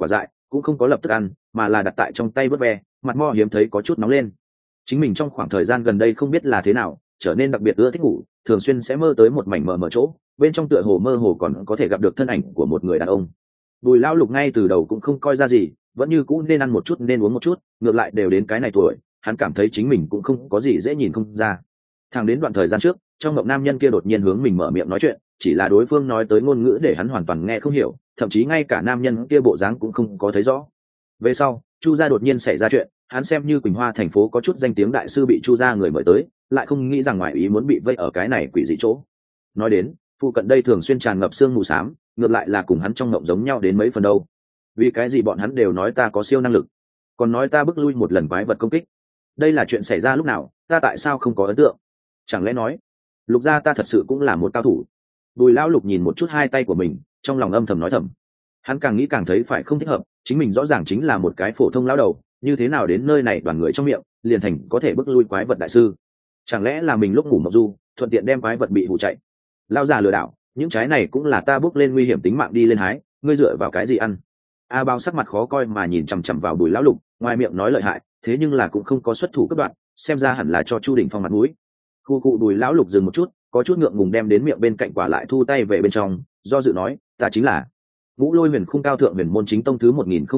cũng không có lập tức ăn mà là đặt tại trong tay vớt ve, mặt mo hiếm thấy có chút nóng lên. Chính mình trong khoảng thời gian gần đây không biết là thế nào trở nên đặc biệt ưa thích ngủ, thường xuyên sẽ mơ tới một mảnh mờ mờ chỗ, bên trong tựa hồ mơ hồ còn có thể gặp được thân ảnh của một người đàn ông. Bùi lão lục ngay từ đầu cũng không coi ra gì, vẫn như cũ nên ăn một chút nên uống một chút, ngược lại đều đến cái này tuổi, hắn cảm thấy chính mình cũng không có gì dễ nhìn không ra. Thẳng đến đoạn thời gian trước, trong mộng nam nhân kia đột nhiên hướng mình mở miệng nói chuyện, chỉ là đối phương nói tới ngôn ngữ để hắn hoàn toàn nghe không hiểu, thậm chí ngay cả nam nhân kia bộ dáng cũng không có thấy rõ. Về sau, Chu gia đột nhiên xảy ra chuyện, hắn xem như Quỳnh Hoa thành phố có chút danh tiếng đại sư bị Chu gia người mời tới, lại không nghĩ rằng ngoài ý muốn bị vây ở cái này quỷ dị chỗ. Nói đến, phụ cận đây thường xuyên tràn ngập sương mù xám, ngược lại là cùng hắn trong mộng giống nhau đến mấy phần đâu. Vì cái gì bọn hắn đều nói ta có siêu năng lực, còn nói ta bức lui một lần quái vật công kích. Đây là chuyện xảy ra lúc nào, ta tại sao không có ấn tượng? Chẳng lẽ nói, Lục gia ta thật sự cũng là một cao thủ? Bùi lão lục nhìn một chút hai tay của mình, trong lòng âm thầm nói thầm. Hắn càng nghĩ càng thấy phải không thích hợp, chính mình rõ ràng chính là một cái phổ thông lão đầu, như thế nào đến nơi này đoàn người trong miệng liền thành có thể bức lui quái vật đại sư? Chẳng lẽ là mình lúc ngủ mộng du thuận tiện đem quái vật bị hù chạy? Lão già lừa đảo, những trái này cũng là ta bước lên nguy hiểm tính mạng đi lên hái, ngươi dựa vào cái gì ăn? A Bao sắc mặt khó coi mà nhìn chằm chằm vào Bùi lão lục, ngoài miệng nói lợi hại, thế nhưng là cũng không có xuất thủ cấp đoạn, xem ra hẳn là cho Chu Đình Phong mặt mũi. Khu cụ Bùi lão lục dừng một chút, có chút ngượng ngùng đem đến miệng bên cạnh quả lại thu tay về bên trong, do dự nói, ta chính là Ngũ Lôi Huyền Khung Cao Thượng Huyền Môn Chính Tông thứ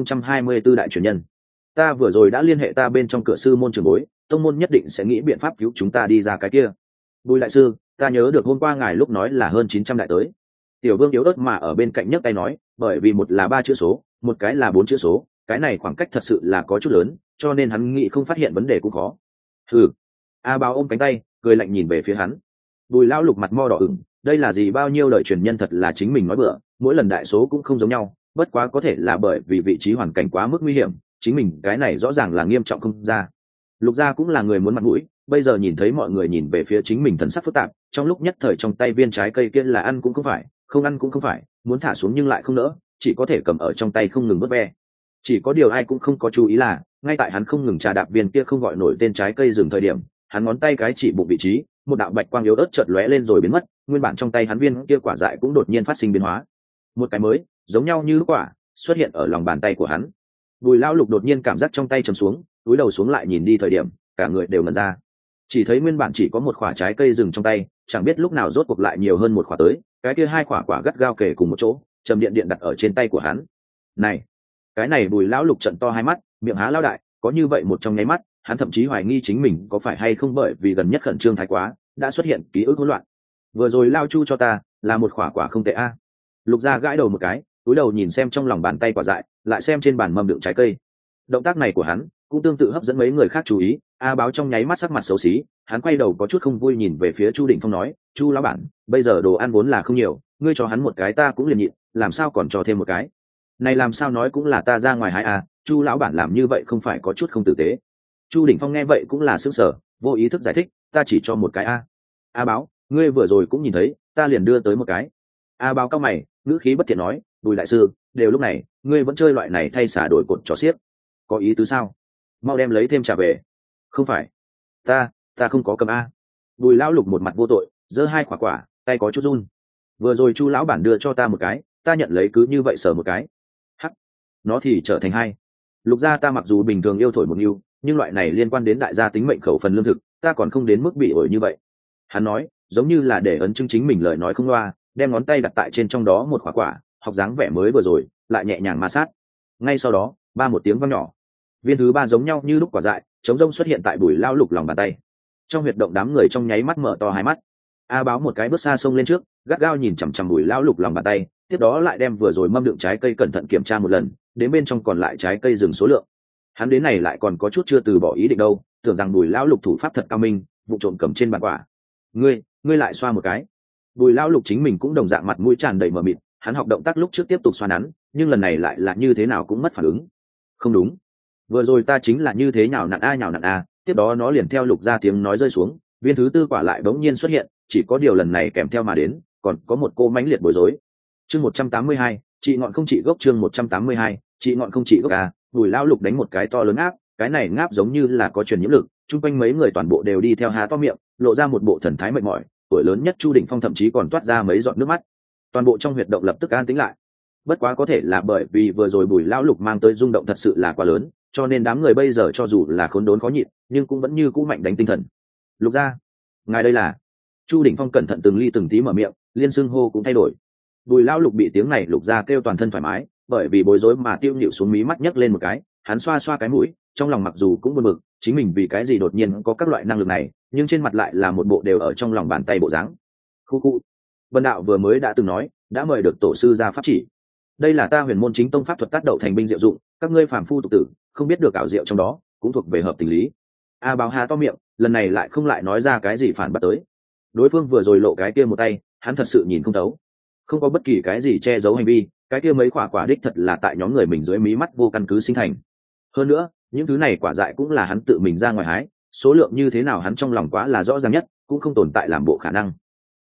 1024 đại truyền nhân. Ta vừa rồi đã liên hệ ta bên trong cửa sư môn trưởng bối, tông môn nhất định sẽ nghĩ biện pháp cứu chúng ta đi ra cái kia. Bùi đại sư, ta nhớ được hôm qua ngài lúc nói là hơn 900 đại tới. Tiểu Vương yếu ớt mà ở bên cạnh nhấc tay nói, bởi vì một là 3 chữ số, một cái là 4 chữ số, cái này khoảng cách thật sự là có chút lớn, cho nên hắn nghĩ không phát hiện vấn đề cũng khó. Hừ. A Bao ôm cánh tay, cười lạnh nhìn về phía hắn. Bùi lão lục mặt mo đỏ ửng, đây là gì bao nhiêu lời truyền nhân thật là chính mình nói bừa, mỗi lần đại số cũng không giống nhau, bất quá có thể là bởi vì vị trí hoàn cảnh quá mức nguy hiểm, chính mình cái này rõ ràng là nghiêm trọng không ra. Lục gia cũng là người muốn mặt mũi, bây giờ nhìn thấy mọi người nhìn về phía chính mình thần sắc phức tạp, trong lúc nhất thời trong tay viên trái cây kia là ăn cũng không phải, không ăn cũng không phải, muốn thả xuống nhưng lại không nỡ, chỉ có thể cầm ở trong tay không ngừng vớt ve. Chỉ có điều ai cũng không có chú ý là, ngay tại hắn không ngừng trà đạp viên kia không gọi nổi tên trái cây dừng thời điểm, hắn ngón tay cái chỉ bụng vị trí, một đạo bạch quang yếu ớt chợt lóe lên rồi biến mất, nguyên bản trong tay hắn viên kia quả dại cũng đột nhiên phát sinh biến hóa. Một cái mới, giống nhau như quả, xuất hiện ở lòng bàn tay của hắn. Bùi lão lục đột nhiên cảm giác trong tay trầm xuống, cúi đầu xuống lại nhìn đi thời điểm, cả người đều ngẩn ra. Chỉ thấy nguyên bản chỉ có một quả trái cây dừng trong tay, chẳng biết lúc nào rốt cuộc lại nhiều hơn một quả tới, cái kia hai quả quả gắt gao kề cùng một chỗ, trầm điện điện đặt ở trên tay của hắn. Này, cái này Bùi lão lục trận to hai mắt, miệng há lao đại, có như vậy một trong nháy mắt, hắn thậm chí hoài nghi chính mình có phải hay không bởi vì gần nhất khẩn trương thái quá, đã xuất hiện ký ức hỗn loạn. Vừa rồi lao chu cho ta là một quả quả không tệ a. Lục gia gãi đầu một cái, cúi đầu nhìn xem trong lòng bàn tay quả dại, lại xem trên bàn mâm đựng trái cây. Động tác này của hắn cũng tương tự hấp dẫn mấy người khác chú ý. A Báo trong nháy mắt sắc mặt xấu xí, hắn quay đầu có chút không vui nhìn về phía Chu Định Phong nói, Chu lão bản, bây giờ đồ ăn vốn là không nhiều, ngươi cho hắn một cái ta cũng liền nhịn, làm sao còn cho thêm một cái? Này làm sao nói cũng là ta ra ngoài hái à, Chu lão bản làm như vậy không phải có chút không tử tế. Chu Định Phong nghe vậy cũng là sững sờ, vô ý thức giải thích, ta chỉ cho một cái a. A Báo, ngươi vừa rồi cũng nhìn thấy, ta liền đưa tới một cái. A Báo cao mày, ngữ khí bất thiện nói, Bùi đại sư, đều lúc này, ngươi vẫn chơi loại này thay xả đổi cột trò xiếc, có ý tứ sao? Mau đem lấy thêm trả về. Không phải, ta không có cầm a. Bùi lão lục một mặt vô tội, giơ hai quả, tay có chút run. Vừa rồi Chu lão bản đưa cho ta một cái, ta nhận lấy cứ như vậy sờ một cái. Hắc, nó thì trở thành hai. Lục gia ta mặc dù bình thường yêu thổi một nhiêu, nhưng loại này liên quan đến đại gia tính mệnh khẩu phần lương thực, ta còn không đến mức bị ổi như vậy. Hắn nói, giống như là để ấn chứng chính mình lời nói không loa, đem ngón tay đặt tại trên trong đó một quả, học dáng vẻ mới vừa rồi, lại nhẹ nhàng ma sát. Ngay sau đó, ba một tiếng vang nhỏ, viên thứ ba giống nhau như lúc quả dại, trống rông xuất hiện tại Bùi lão lục lòng bàn tay. Trong huyệt động đám người trong nháy mắt mở to hai mắt. A Báo một cái bước xa xông lên trước, gắt gao nhìn chằm chằm Bùi lão lục lòng bàn tay, tiếp đó lại đem vừa rồi mâm đựng trái cây cẩn thận kiểm tra một lần, đến bên trong còn lại trái cây dừng số lượng. Hắn đến này lại còn có chút chưa từ bỏ ý định đâu, tưởng rằng Bùi lão lục thủ pháp thật cao minh, vụ trộm cầm trên bàn quả. Ngươi lại xoa một cái. Bùi lão lục chính mình cũng đồng dạng mặt mũi tràn đầy mờ mịt, hắn học động tác lúc trước tiếp tục xoa nắn, nhưng lần này lại là như thế nào cũng mất phản ứng. Không đúng, vừa rồi ta chính là như thế nhào nặn a, tiếp đó nó liền theo Lục ra tiếng nói rơi xuống, viên thứ tư quả lại bỗng nhiên xuất hiện, chỉ có điều lần này kèm theo mà đến, còn có một cô mãnh liệt bối rối. Chương 182, chị ngọn không chị gốc. Chương 182, chị ngọn không chị gốc a. Bùi lão lục đánh một cái to lớn áp, cái này ngáp giống như là có truyền nhiễm lực, chung quanh mấy người toàn bộ đều đi theo há to miệng, lộ ra một bộ thần thái mệt mỏi, tuổi lớn nhất Chu Định Phong thậm chí còn toát ra mấy giọt nước mắt. Toàn bộ trong huyệt động lập tức an tĩnh lại. bất quá có thể là bởi vì vừa rồi Bùi lão lục mang tới rung động thật sự là quá lớn, cho nên đám người bây giờ cho dù là khốn đốn khó nhịn nhưng cũng vẫn như cũ mạnh đánh tinh thần. Lục gia, ngài đây là? Chu Đỉnh Phong cẩn thận từng ly từng tí mở miệng, liên xưng hô cũng thay đổi. Bùi lão lục bị tiếng này Lục gia kêu toàn thân thoải mái, bởi vì bối rối mà tiêu nhịu xuống mí mắt nhấc lên một cái, hắn xoa xoa cái mũi, trong lòng mặc dù cũng buồn bực, chính mình vì cái gì đột nhiên có các loại năng lực này, nhưng trên mặt lại là một bộ đều ở trong lòng bàn tay bộ dáng. Khu khu. Vân đạo vừa mới đã từng nói, đã mời được tổ sư ra pháp chỉ. Đây là ta Huyền Môn Chính Tông pháp thuật tác đậu thành binh diệu dụng, các ngươi phàm phu tục tử, không biết được ảo diệu trong đó, cũng thuộc về hợp tình lý. A Báo há to miệng, lần này lại không lại nói ra cái gì phản bác tới. Đối phương vừa rồi lộ cái kia một tay, hắn thật sự nhìn không thấu, không có bất kỳ cái gì che giấu hành vi, cái kia mấy quả quả đích thật là tại nhóm người mình dưới mí mắt vô căn cứ sinh thành. Hơn nữa, những thứ này quả dại cũng là hắn tự mình ra ngoài hái, số lượng như thế nào hắn trong lòng quá là rõ ràng nhất, cũng không tồn tại làm bộ khả năng.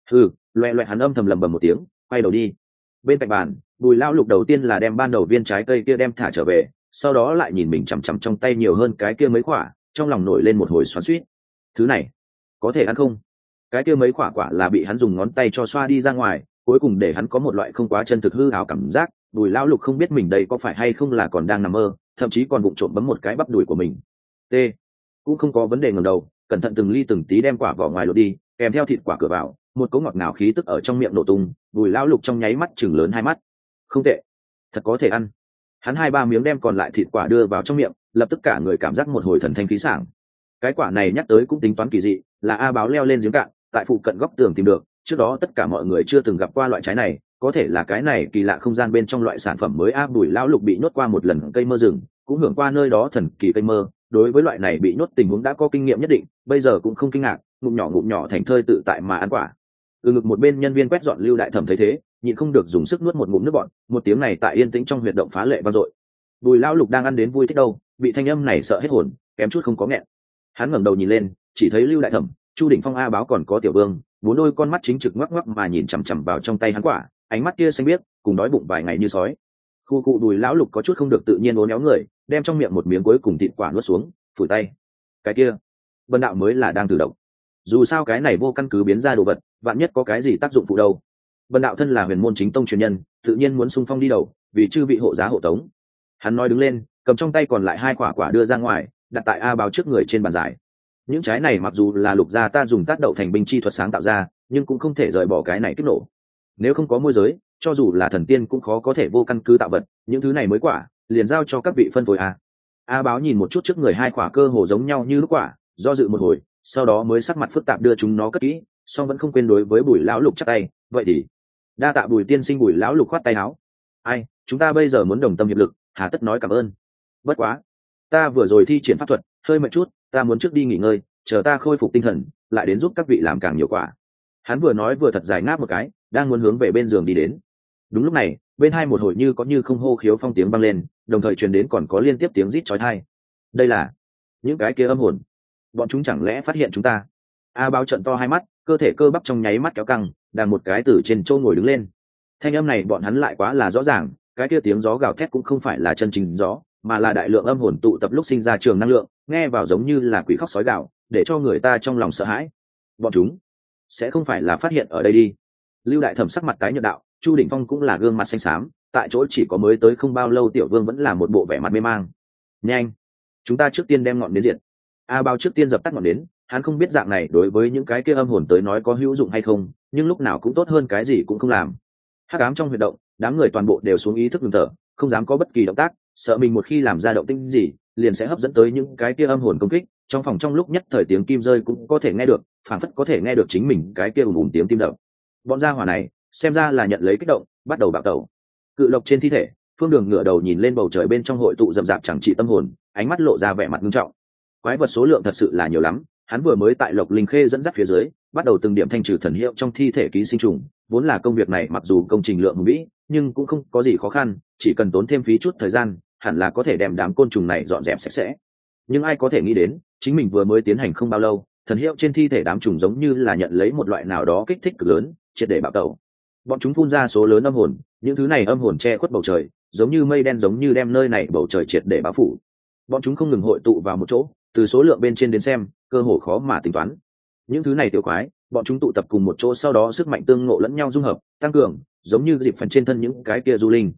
Loẹ loẹt hắn âm thầm lầm bầm một tiếng, quay đầu đi. Bên cạnh bàn, Bùi lão lục đầu tiên là đem ban đầu viên trái cây kia đem thả trở về, sau đó lại nhìn mình chằm chằm trong tay nhiều hơn cái kia mấy quả, trong lòng nổi lên một hồi xoắn xuýt. Thứ này có thể ăn không? Cái kia mấy quả quả là bị hắn dùng ngón tay cho xoa đi ra ngoài, cuối cùng để hắn có một loại không quá chân thực hư ảo cảm giác. Bùi lão lục không biết mình đây có phải hay không là còn đang nằm mơ, thậm chí còn vụng trộm bấm một cái bắp đùi của mình. T cũng không có vấn đề ngẩng đầu, cẩn thận từng ly từng tí đem quả vỏ ngoài lột đi, kèm theo thịt quả cửa vào, một cỗ ngọt ngào khí tức ở trong miệng nổ tung. Bùi lão lục trong nháy mắt chừng lớn hai mắt. Không tệ, thật có thể ăn. Hắn 2-3 miếng đem còn lại thịt quả đưa vào trong miệng, lập tức cả người cảm giác một hồi thần thanh khí sảng. Cái quả này nhắc tới cũng tính toán kỳ dị, là A Báo leo lên giếng cạn, tại phụ cận góc tường tìm được, trước đó tất cả mọi người chưa từng gặp qua loại trái này, có thể là cái này kỳ lạ không gian bên trong loại sản phẩm mới. Bùi lão lục bị nhốt qua một lần cây mơ rừng, cũng hưởng qua nơi đó thần kỳ cây mơ, đối với loại này bị nhốt tình huống đã có kinh nghiệm nhất định, bây giờ cũng không kinh ngạc, ngụm nhỏ thành thơi tự tại mà ăn quả. Ngực một bên nhân viên quét dọn Lưu Đại Thẩm thấy thế, nhịn không được dùng sức nuốt một ngụm nước bọt, một tiếng này tại yên tĩnh trong huyệt động phá lệ vang dội. Bùi lão lục đang ăn đến vui thích đâu, bị thanh âm này sợ hết hồn, kém chút không có nghẹn. Hắn ngẩng đầu nhìn lên, chỉ thấy Lưu Đại Thẩm, Chu Đỉnh Phong, A Báo còn có Tiểu Vương, bốn đôi con mắt chính trực ngoắc ngoắc mà nhìn chằm chằm vào trong tay hắn quả, ánh mắt kia xanh biếc, cùng đói bụng vài ngày như sói. Khu cụ Bùi lão lục có chút không được tự nhiên uốn éo người, đem trong miệng một miếng cuối cùng thịt quả nuốt xuống, phủi tay. Cái kia, Vân đạo mới là đang thử độc. Dù sao cái này vô căn cứ biến ra đồ vật, vạn nhất có cái gì tác dụng phụ đâu. Vân đạo thân là Huyền Môn Chính Tông truyền nhân, tự nhiên muốn xung phong đi đầu, vì chư vị hộ giá hộ tống. Hắn nói đứng lên, cầm trong tay còn lại 2 quả đưa ra ngoài, đặt tại A Báo trước người trên bàn giải. Những trái này mặc dù là lục gia ta dùng tác đậu thành binh chi thuật sáng tạo ra, nhưng cũng không thể rời bỏ cái này kích nổ. Nếu không có môi giới, cho dù là thần tiên cũng khó có thể vô căn cứ tạo vật, những thứ này mới quả, liền giao cho các vị phân phối a. A Báo nhìn một chút trước người 2 quả cơ hồ giống nhau như lúc quả, do dự một hồi, sau đó mới sắc mặt phức tạp đưa chúng nó cất kỹ, song vẫn không quên đối với Bùi lão lục chắp tay, vậy thì đa tạ Bùi tiên sinh. Bùi lão lục khoát tay áo, ai, chúng ta bây giờ muốn đồng tâm hiệp lực, hà tất nói cảm ơn. Bất quá, ta vừa rồi thi triển pháp thuật, hơi mệt chút, ta muốn trước đi nghỉ ngơi, chờ ta khôi phục tinh thần, lại đến giúp các vị làm càng nhiều quả. Hắn vừa nói vừa thật dài ngáp một cái, đang muốn hướng về bên giường đi đến. Đúng lúc này, bên hai một hồi như có như không hô khiếu phong tiếng vang lên, đồng thời truyền đến còn có liên tiếp tiếng rít chói tai. Đây là những cái kia âm hồn, bọn chúng chẳng lẽ phát hiện chúng ta? A Báo trợn to hai mắt, cơ thể cơ bắp trong nháy mắt kéo căng, đang một cái từ trên châu ngồi đứng lên. Thanh âm này bọn hắn lại quá là rõ ràng, cái kia tiếng gió gào thét cũng không phải là chân chính gió, mà là đại lượng âm hồn tụ tập lúc sinh ra trường năng lượng, nghe vào giống như là quỷ khóc sói gào, để cho người ta trong lòng sợ hãi. Bọn chúng sẽ không phải là phát hiện ở đây đi. Lưu Đại Thẩm sắc mặt tái nhợt đạo, Chu Đỉnh Phong cũng là gương mặt xanh xám, tại chỗ chỉ có mới tới không bao lâu Tiểu Vương vẫn là một bộ vẻ mặt mê mang. Nhanh, chúng ta trước tiên đem ngọn nến diệt. A Báo trước tiên dập tắt ngọn nến, hắn không biết dạng này đối với những cái kia âm hồn tới nói có hữu dụng hay không, nhưng lúc nào cũng tốt hơn cái gì cũng không làm. Hắc ám trong huyệt động, đám người toàn bộ đều xuống ý thức ngừng thở, không dám có bất kỳ động tác, sợ mình một khi làm ra động tĩnh gì, liền sẽ hấp dẫn tới những cái kia âm hồn công kích. Trong phòng trong lúc nhất thời tiếng kim rơi cũng có thể nghe được, phảng phất có thể nghe được chính mình cái kia ùm tiếng tim đập. Bọn gia hỏa này, xem ra là nhận lấy kích động, bắt đầu bạo tẩu. Cự Lộc trên thi thể, Phương Đường ngửa đầu nhìn lên bầu trời bên trong hội tụ rậm rạp chẳng trị tâm hồn, ánh mắt lộ ra vẻ mặt nghiêm trọng. Quái vật số lượng thật sự là nhiều lắm, hắn vừa mới tại Lộc Linh Khê dẫn dắt phía dưới, bắt đầu từng điểm thanh trừ thần hiệu trong thi thể ký sinh trùng, vốn là công việc này mặc dù công trình lượng hùng vĩ, nhưng cũng không có gì khó khăn, chỉ cần tốn thêm phí chút thời gian, hẳn là có thể đem đám côn trùng này dọn dẹp sạch sẽ. Nhưng ai có thể nghĩ đến, chính mình vừa mới tiến hành không bao lâu, thần hiệu trên thi thể đám trùng giống như là nhận lấy một loại nào đó kích thích cực lớn, triệt để bạo tẩu. Bọn chúng phun ra số lớn âm hồn, những thứ này âm hồn che khuất bầu trời, giống như mây đen, giống như đem nơi này bầu trời triệt để bao phủ. Bọn chúng không ngừng hội tụ vào một chỗ, từ số lượng bên trên đến xem, cơ hồ khó mà tính toán. Những thứ này tiểu quái, bọn chúng tụ tập cùng một chỗ, sau đó sức mạnh tương ngộ lẫn nhau dung hợp, tăng cường, giống như dịp phần trên thân những cái kia du linh,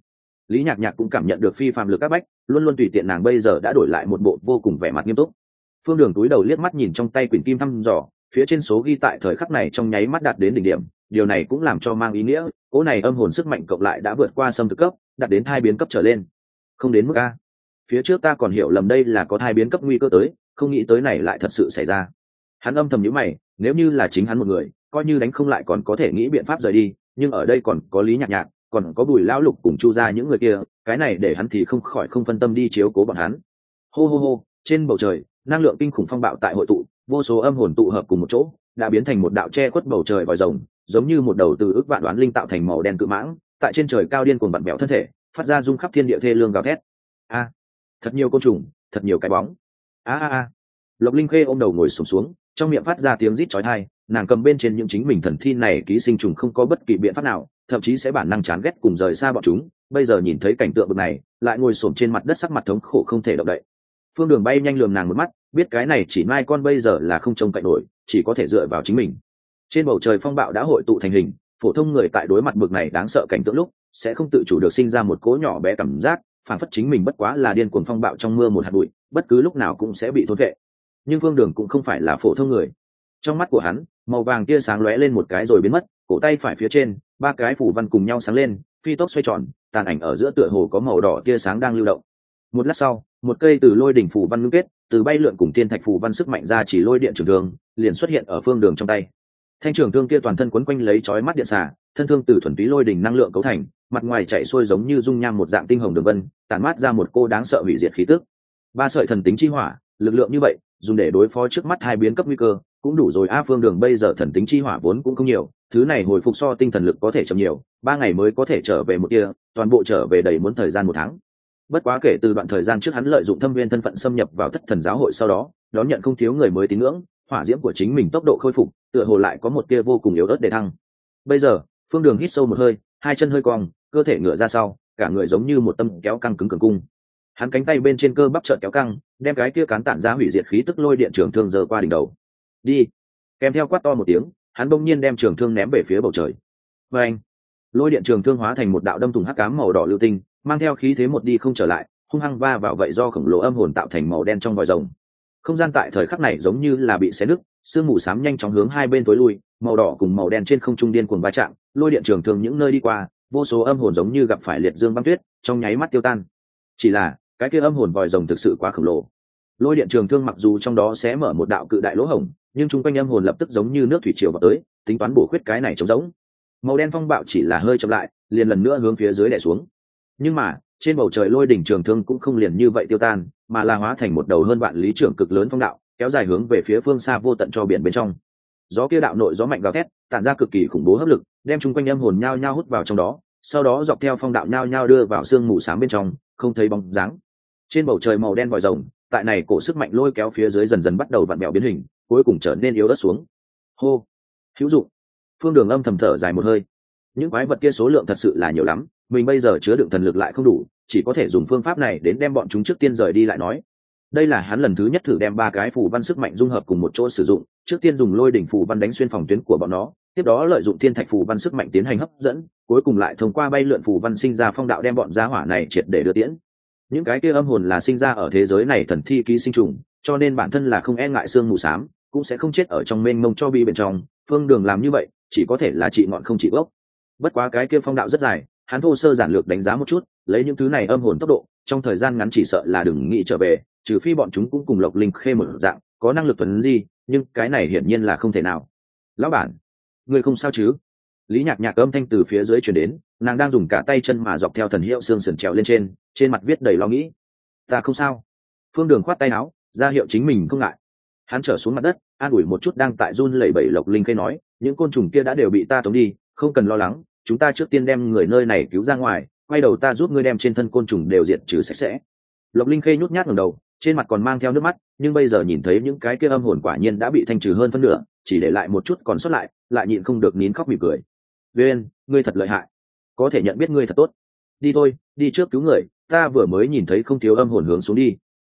Lý Nhạc Nhạc cũng cảm nhận được phi phàm lực áp bách, luôn luôn tùy tiện nàng bây giờ đã đổi lại một bộ vô cùng vẻ mặt nghiêm túc. Phương Đường túi đầu liếc mắt nhìn trong tay quyển kim thăm dò, phía trên số ghi tại thời khắc này trong nháy mắt đạt đến đỉnh điểm, điều này cũng làm cho mang ý nghĩa cỗ này âm hồn sức mạnh cộng lại đã vượt qua xâm thực cấp, đạt đến thai biến cấp trở lên. Không đến mức a. Phía trước ta còn hiểu lầm đây là có thai biến cấp nguy cơ tới, không nghĩ tới này lại thật sự xảy ra. Hắn âm thầm nhíu mày, nếu như là chính hắn một người, coi như đánh không lại còn có thể nghĩ biện pháp rời đi, nhưng ở đây còn có Lý Nhạc Nhạc, còn có Bùi Lão Lục cùng Chu gia những người kia, cái này để hắn thì không khỏi không phân tâm đi chiếu cố bọn hắn. Hô hô hô, trên bầu trời, năng lượng kinh khủng phong bạo tại hội tụ, vô số âm hồn tụ hợp cùng một chỗ, đã biến thành một đạo che khuất bầu trời vòi rồng, giống như một đầu từ ức vạn đoán linh tạo thành màu đen cự mãng, tại trên trời cao điên cuồng vặn vẹo thân thể, phát ra rung khắp thiên địa thê lương gào thét. A, thật nhiều côn trùng, thật nhiều cái bóng. A. Lộc Linh Khê ôm đầu ngồi xổm xuống, trong miệng phát ra tiếng rít chói tai, nàng cầm bên trên những chính mình thần thi này ký sinh trùng không có bất kỳ biện pháp nào, thậm chí sẽ bản năng chán ghét cùng rời xa bọn chúng, bây giờ nhìn thấy cảnh tượng bực này, lại ngồi xổm trên mặt đất sắc mặt thống khổ không thể động đậy. Phương Đường bay nhanh lườm nàng một mắt, biết cái này chỉ mai con bây giờ là không trông cậy nổi, chỉ có thể dựa vào chính mình. Trên bầu trời phong bạo đã hội tụ thành hình, phổ thông người tại đối mặt bực này đáng sợ cảnh tượng lúc, sẽ không tự chủ được sinh ra một cỗ nhỏ bé cảm giác, phản phất chính mình bất quá là điên cuồng phong bạo trong mưa một hạt bụi, bất cứ lúc nào cũng sẽ bị thôn vệ. Nhưng Phương Đường cũng không phải là phổ thông người. Trong mắt của hắn, màu vàng tia sáng lóe lên một cái rồi biến mất, cổ tay phải phía trên, ba cái phù văn cùng nhau sáng lên, phi tốc xoay tròn, tàn ảnh ở giữa tựa hồ có màu đỏ tia sáng đang lưu động. Một lát sau, một cây từ lôi đỉnh phù văn ngưng kết, từ bay lượn cùng thiên thạch phù văn sức mạnh ra chỉ lôi điện trường thương, liền xuất hiện ở Phương Đường trong tay. Thanh trường thương kia toàn thân quấn quanh lấy chói mắt điện xà, thân thương từ thuần túy lôi đỉnh năng lượng cấu thành, mặt ngoài chạy xuôi giống như dung nham một dạng tinh hồng đường vân, tản mát ra một cô đáng sợ hủy diệt khí tức. Ba sợi thần tính chi hỏa, lực lượng như vậy, dùng để đối phó trước mắt hai biến cấp nguy cơ, cũng đủ rồi. Phương Đường bây giờ thần tính chi hỏa vốn cũng không nhiều, thứ này hồi phục so tinh thần lực có thể chậm nhiều, 3 ngày mới có thể trở về một tia, toàn bộ trở về đầy muốn thời gian 1 tháng. Bất quá kể từ đoạn thời gian trước hắn lợi dụng thâm viên thân phận xâm nhập vào Thất Thần giáo hội sau đó, đón nhận không thiếu người mới tín ngưỡng, hỏa diễm của chính mình tốc độ khôi phục, tựa hồ lại có một tia vô cùng yếu ớt để thăng. Bây giờ, Phương Đường hít sâu một hơi, hai chân hơi cong, cơ thể ngửa ra sau, cả người giống như một tâm kéo căng cứng cường cung. Hắn cánh tay bên trên cơ bắp chợt kéo căng, đem cái kia cán tản ra hủy diệt khí tức lôi điện trường thương giơ qua đỉnh đầu. Đi! Kèm theo quát to một tiếng, hắn bỗng nhiên đem trường thương ném về phía bầu trời. Và anh, lôi điện trường thương hóa thành một đạo đâm thủng hắc ám màu đỏ lưu tinh, mang theo khí thế một đi không trở lại, hung hăng va vào vậy do khổng lồ âm hồn tạo thành màu đen trong vòi rồng. Không gian tại thời khắc này giống như là bị xé nứt, sương mù xám nhanh chóng hướng hai bên tối lui, màu đỏ cùng màu đen trên không trung điên cuồng va chạm, lôi điện trường thương những nơi đi qua, vô số âm hồn giống như gặp phải liệt dương băng tuyết, trong nháy mắt tiêu tan. Chỉ là cái kia âm hồn vòi rồng thực sự quá khổng lồ. Lôi điện trường thương mặc dù trong đó sẽ mở một đạo cự đại lỗ hổng, nhưng chung quanh âm hồn lập tức giống như nước thủy triều vào tới, tính toán bổ khuyết cái này trống rỗng. Màu đen phong bạo chỉ là hơi chậm lại, liền lần nữa hướng phía dưới đè xuống. Nhưng mà trên bầu trời lôi đỉnh trường thương cũng không liền như vậy tiêu tan, mà là hóa thành một đầu hơn vạn lý trưởng cực lớn phong đạo, kéo dài hướng về phía phương xa vô tận cho biển bên trong. Gió kia đạo nội gió mạnh gào thét, tản ra cực kỳ khủng bố hấp lực, đem chung quanh âm hồn nhao nhao hút vào trong đó, sau đó dọc theo phong đạo nhao nhao đưa vào sương mù xám bên trong, không thấy bóng dáng. Trên bầu trời màu đen vòi rồng, tại này cổ sức mạnh lôi kéo phía dưới dần dần bắt đầu vặn vẹo biến hình, cuối cùng trở nên yếu ớt xuống. Hô, hữu dụng. Phương Đường âm thầm thở dài một hơi. Những quái vật kia số lượng thật sự là nhiều lắm, mình bây giờ chứa đựng thần lực lại không đủ, chỉ có thể dùng phương pháp này đến đem bọn chúng trước tiên rời đi lại nói. Đây là hắn lần thứ nhất thử đem 3 cái phù văn sức mạnh dung hợp cùng một chỗ sử dụng, trước tiên dùng lôi đỉnh phù văn đánh xuyên phòng tuyến của bọn nó, tiếp đó lợi dụng thiên thạch phù văn sức mạnh tiến hành hấp dẫn, cuối cùng lại thông qua bay lượn phù văn sinh ra phong đạo đem bọn giá hỏa này triệt để đưa tiễn. Những cái kia âm hồn là sinh ra ở thế giới này thần thi ký sinh trùng, cho nên bản thân là không e ngại xương mù xám, cũng sẽ không chết ở trong mênh mông cho bi bên trong. Phương Đường làm như vậy chỉ có thể là trị ngọn không trị gốc. Bất quá cái kia phong đạo rất dài, hắn thô sơ giản lược đánh giá một chút, lấy những thứ này âm hồn tốc độ, trong thời gian ngắn chỉ sợ là đừng nghĩ trở về, trừ phi bọn chúng cũng cùng Lộc Linh Khê một dạng, có năng lực thuần gì, nhưng cái này hiển nhiên là không thể nào. Lão bản, ngươi không sao chứ? Lý Nhạc Nhạc âm thanh từ phía dưới truyền đến, nàng đang dùng cả tay chân mà dọc theo thần hiệu xương sườn trèo lên trên mặt viết đầy lo nghĩ. Ta không sao. Phương Đường khoát tay áo, ra hiệu chính mình không ngại. Hắn trở xuống mặt đất, an ủi một chút đang tại run lẩy bẩy Lộc Linh Khê nói, những côn trùng kia đã đều bị ta tống đi, không cần lo lắng, chúng ta trước tiên đem người nơi này cứu ra ngoài, quay đầu ta giúp ngươi đem trên thân côn trùng đều diệt trừ sạch sẽ. Lộc Linh Khê nhút nhát ngẩng đầu, trên mặt còn mang theo nước mắt, nhưng bây giờ nhìn thấy những cái kia âm hồn quả nhiên đã bị thanh trừ hơn phân nửa, chỉ để lại một chút còn sót lại nhịn không được nín khóc mỉm cười. Viên, ngươi thật lợi hại, có thể nhận biết ngươi thật tốt. Đi thôi, đi trước cứu người, ta vừa mới nhìn thấy không thiếu âm hồn hướng xuống đi.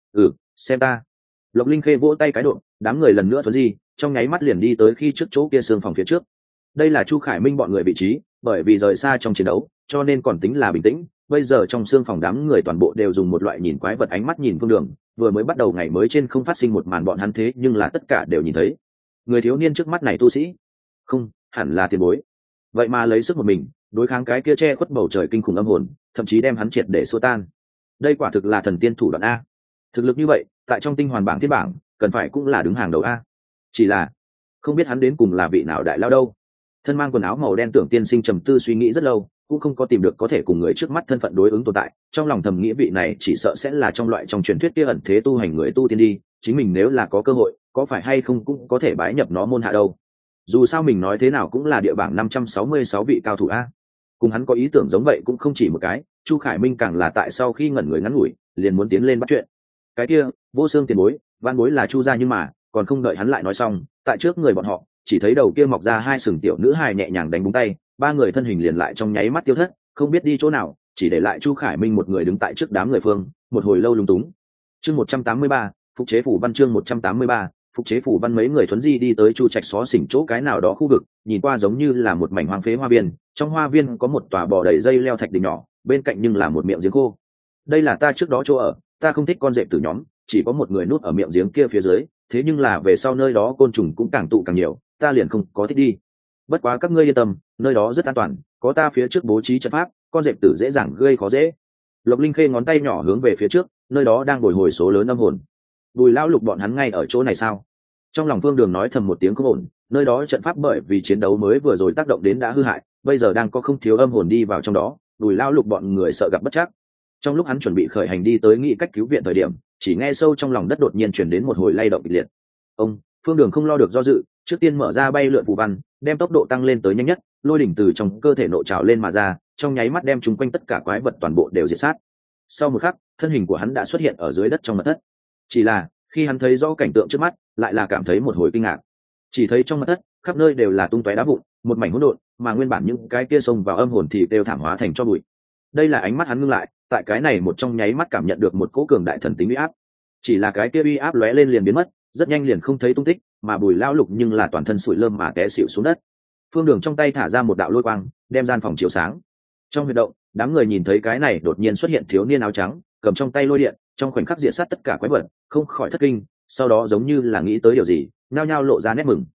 Xem ta. Lộc Linh Khê vỗ tay cái độ, đám người lần nữa thuần di, trong nháy mắt liền đi tới khi trước chỗ kia xương phòng phía trước. Đây là Chu Khải Minh bọn người vị trí, bởi vì rời xa trong chiến đấu, cho nên còn tính là bình tĩnh, bây giờ trong xương phòng đám người toàn bộ đều dùng một loại nhìn quái vật ánh mắt nhìn Phương Đường. Vừa mới bắt đầu ngày mới trên không phát sinh một màn bọn hắn thế nhưng là tất cả đều nhìn thấy. Người thiếu niên trước mắt này tu sĩ, không hẳn là tiền bối, vậy mà lấy sức một mình đối kháng cái kia che khuất bầu trời kinh khủng âm hồn, thậm chí đem hắn triệt để xua tan. Đây quả thực là thần tiên thủ đoạn a. Thực lực như vậy tại trong tinh hoàn bảng thiên bảng cần phải cũng là đứng hàng đầu a. Chỉ là không biết hắn đến cùng là vị nào đại lao đâu. Thân mang quần áo màu đen Tưởng tiên sinh trầm tư suy nghĩ rất lâu, cũng không có tìm được có thể cùng người trước mắt thân phận đối ứng tồn tại. Trong lòng thầm nghĩ vị này chỉ sợ sẽ là trong loại trong truyền thuyết kia ẩn thế tu hành người tu tiên đi, chính mình nếu là có cơ hội có phải hay không cũng có thể bái nhập nó môn hạ đâu. Dù sao mình nói thế nào cũng là địa bảng 566 vị cao thủ a. Cùng hắn có ý tưởng giống vậy cũng không chỉ một cái. Chu Khải Minh càng là tại sau khi ngẩn người ngắn ngủi liền muốn tiến lên bắt chuyện. Cái kia Vô Xương tiền bối, van bối là Chu gia, nhưng mà còn không đợi hắn lại nói xong, tại trước người bọn họ chỉ thấy đầu kia mọc ra hai sừng tiểu nữ hài nhẹ nhàng đánh búng tay, ba người thân hình liền lại trong nháy mắt tiêu thất, không biết đi chỗ nào, chỉ để lại Chu Khải Minh một người đứng tại trước đám người phương, một hồi lâu lung túng. Chương 183, phục chế phủ văn. Chương 183, phục chế phủ văn. Mấy người thuấn di đi tới Chu Trạch xó xỉnh chỗ cái nào đó khu vực, nhìn qua giống như là một mảnh hoang phế hoa viên. Trong hoa viên có một tòa bò đầy dây leo thạch đỉnh nhỏ, bên cạnh nhưng là một miệng giếng khô. Đây là ta trước đó chỗ ở, ta không thích con dẹp tử nhóm, chỉ có một người núp ở miệng giếng kia phía dưới, thế nhưng là về sau nơi đó côn trùng cũng càng tụ càng nhiều, ta liền không có thích đi. Bất quá các ngươi yên tâm, nơi đó rất an toàn, có ta phía trước bố trí trận pháp, con dẹp tử dễ dàng gây khó dễ. Lộc Linh khê ngón tay nhỏ hướng về phía trước, nơi đó đang bồi hồi số lớn âm hồn. Bùi lão lục bọn hắn ngay ở chỗ này sao? Trong lòng Phương Đường nói thầm một tiếng không ổn, nơi đó trận pháp bởi vì chiến đấu mới vừa rồi tác động đến đã hư hại, bây giờ đang có không thiếu âm hồn đi vào trong đó, Bùi lão lục bọn người sợ gặp bất trắc. Trong lúc hắn chuẩn bị khởi hành đi tới nghĩ cách cứu viện thời điểm, chỉ nghe sâu trong lòng đất đột nhiên chuyển đến một hồi lay động kịch liệt. Ông Phương Đường không lo được do dự, trước tiên mở ra bay lượn phù văn, đem tốc độ tăng lên tới nhanh nhất, lôi đỉnh từ trong cơ thể nộ trào lên mà ra, trong nháy mắt đem chúng quanh tất cả quái vật toàn bộ đều diệt sát. Sau một khắc, thân hình của hắn đã xuất hiện ở dưới đất trong mật thất. Chỉ là khi hắn thấy rõ cảnh tượng trước mắt, lại là cảm thấy một hồi kinh ngạc. Chỉ thấy trong mật thất khắp nơi đều là tung tóe đá vụn, một mảnh hỗn độn, mà nguyên bản những cái kia xông vào âm hồn thì đều thảm hóa thành cho bụi. Đây là ánh mắt hắn ngưng lại, tại cái này một trong nháy mắt cảm nhận được một cỗ cường đại thần tính uy áp. Chỉ là cái kia uy áp lóe lên liền biến mất, rất nhanh liền không thấy tung tích, mà Bùi lão lục nhưng là toàn thân sủi lơm mà té xỉu xuống đất. Phương Đường trong tay thả ra một đạo lôi quang, đem gian phòng chiếu sáng. Trong huyệt động, đám người nhìn thấy cái này đột nhiên xuất hiện thiếu niên áo trắng, cầm trong tay lôi điện, trong khoảnh khắc diệt sát tất cả quái vật, không khỏi thất kinh, sau đó giống như là nghĩ tới điều gì, nhao nhao lộ ra nét mừng.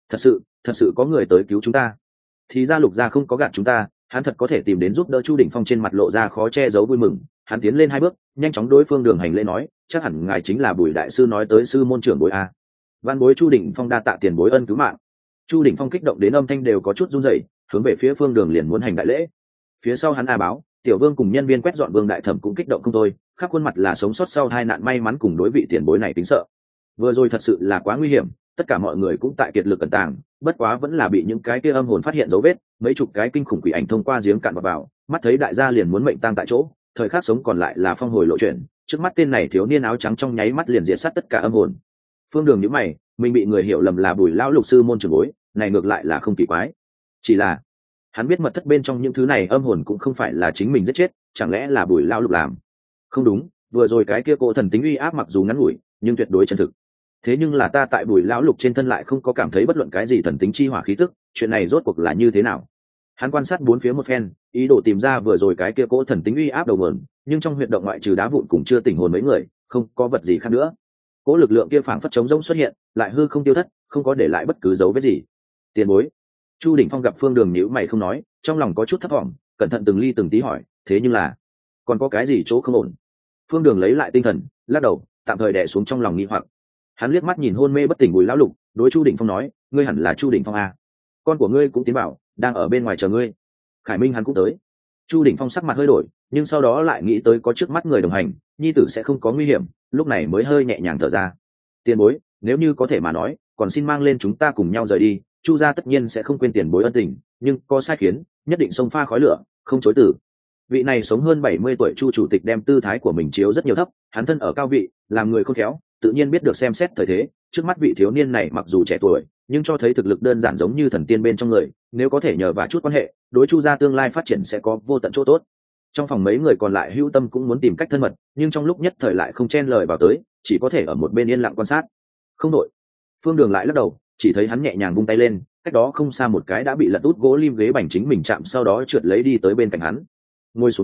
Thật sự có người tới cứu chúng ta. Thì ra Lục gia không có gạt chúng ta, hắn thật có thể tìm đến giúp đỡ. Chu Đỉnh Phong trên mặt lộ ra khó che giấu vui mừng, hắn tiến lên hai bước, nhanh chóng đối Phương Đường hành lễ nói, chắc hẳn ngài chính là Bùi đại sư nói tới sư môn trưởng bối a. Văn bối Chu Đỉnh Phong đa tạ tiền bối ân cứu mạng. Chu Đỉnh Phong kích động đến âm thanh đều có chút run rẩy, hướng về phía Phương Đường liền muốn hành đại lễ. Phía sau hắn báo, Tiểu Vương cùng nhân viên quét dọn Vương đại thẩm cũng kích động không thôi, khắp khuôn mặt là sống sót sau tai nạn may mắn cùng đối vị tiền bối này tính sợ. Vừa rồi thật sự là quá nguy hiểm, tất cả mọi người cũng tại kiệt lực cẩn tàng, bất quá vẫn là bị những cái kia âm hồn phát hiện dấu vết, mấy chục cái kinh khủng quỷ ảnh thông qua giếng cạn vào, mắt thấy đại gia liền muốn mệnh tang tại chỗ, thời khắc sống còn lại là phong hồi lộ chuyển, trước mắt tên này thiếu niên áo trắng trong nháy mắt liền diệt sát tất cả âm hồn. Phương Đường nhíu mày, mình bị người hiểu lầm là Bùi lão lục sư môn trưởng bối, này ngược lại là không kỳ quái. Chỉ là hắn biết mật thất bên trong những thứ này âm hồn cũng không phải là chính mình giết chết, chẳng lẽ là Bùi lão lục làm? Không đúng, vừa rồi cái kia cỗ thần tính uy áp mặc dù ngắn ngủi, nhưng tuyệt đối chân thực. Thế nhưng là ta tại Bùi lão lục trên thân lại không có cảm thấy bất luận cái gì thần tính chi hỏa khí tức, chuyện này rốt cuộc là như thế nào? Hắn quan sát bốn phía một phen, ý đồ tìm ra vừa rồi cái kia cỗ thần tính uy áp đầu nguồn, nhưng trong huyệt động ngoại trừ đá vụn cùng chưa tỉnh hồn mấy người, không có vật gì khác nữa. Cỗ lực lượng kia phảng phất trống rỗng xuất hiện, lại hư không tiêu thất, không có để lại bất cứ dấu vết gì. Tiền bối. Chu Đỉnh Phong gặp Phương Đường nhíu mày không nói, trong lòng có chút thấp thỏm, cẩn thận từng ly từng tí hỏi, thế nhưng là còn có cái gì chỗ không ổn? Phương Đường lấy lại tinh thần, lắc đầu, tạm thời đè xuống trong lòng nghi hoặc. Hắn liếc mắt nhìn hôn mê bất tỉnh Bùi lão lục, đối Chu Đỉnh Phong nói, ngươi hẳn là Chu Đỉnh Phong a, con của ngươi cũng tiến bảo, đang ở bên ngoài chờ ngươi. Khải Minh hắn cũng tới. Chu Đỉnh Phong sắc mặt hơi đổi, nhưng sau đó lại nghĩ tới có trước mắt người đồng hành, nhi tử sẽ không có nguy hiểm, lúc này mới hơi nhẹ nhàng thở ra. Tiền bối, nếu như có thể mà nói, còn xin mang lên chúng ta cùng nhau rời đi. Chu gia tất nhiên sẽ không quên tiền bối ân tình, nhưng có sai khiến, nhất định xông pha khói lửa, không chối từ. Vị này sống hơn 70 tuổi Chu chủ tịch đem tư thái của mình chiếu rất nhiều thấp, hắn thân ở cao vị, làm người khôn khéo, tự nhiên biết được xem xét thời thế. Trước mắt vị thiếu niên này mặc dù trẻ tuổi, nhưng cho thấy thực lực đơn giản giống như thần tiên bên trong người, nếu có thể nhờ vào chút quan hệ, đối Chu gia tương lai phát triển sẽ có vô tận chỗ tốt. Trong phòng mấy người còn lại hữu tâm cũng muốn tìm cách thân mật, nhưng trong lúc nhất thời lại không chen lời vào tới, chỉ có thể ở một bên yên lặng quan sát. Không đội. Phương Đường lại lắc đầu, chỉ thấy hắn nhẹ nhàng vung tay lên, cách đó không xa một cái đã bị lật út gỗ lim ghế bành chính mình chạm, sau đó trượt lấy đi tới bên cạnh hắn, ngồi xuống ghế.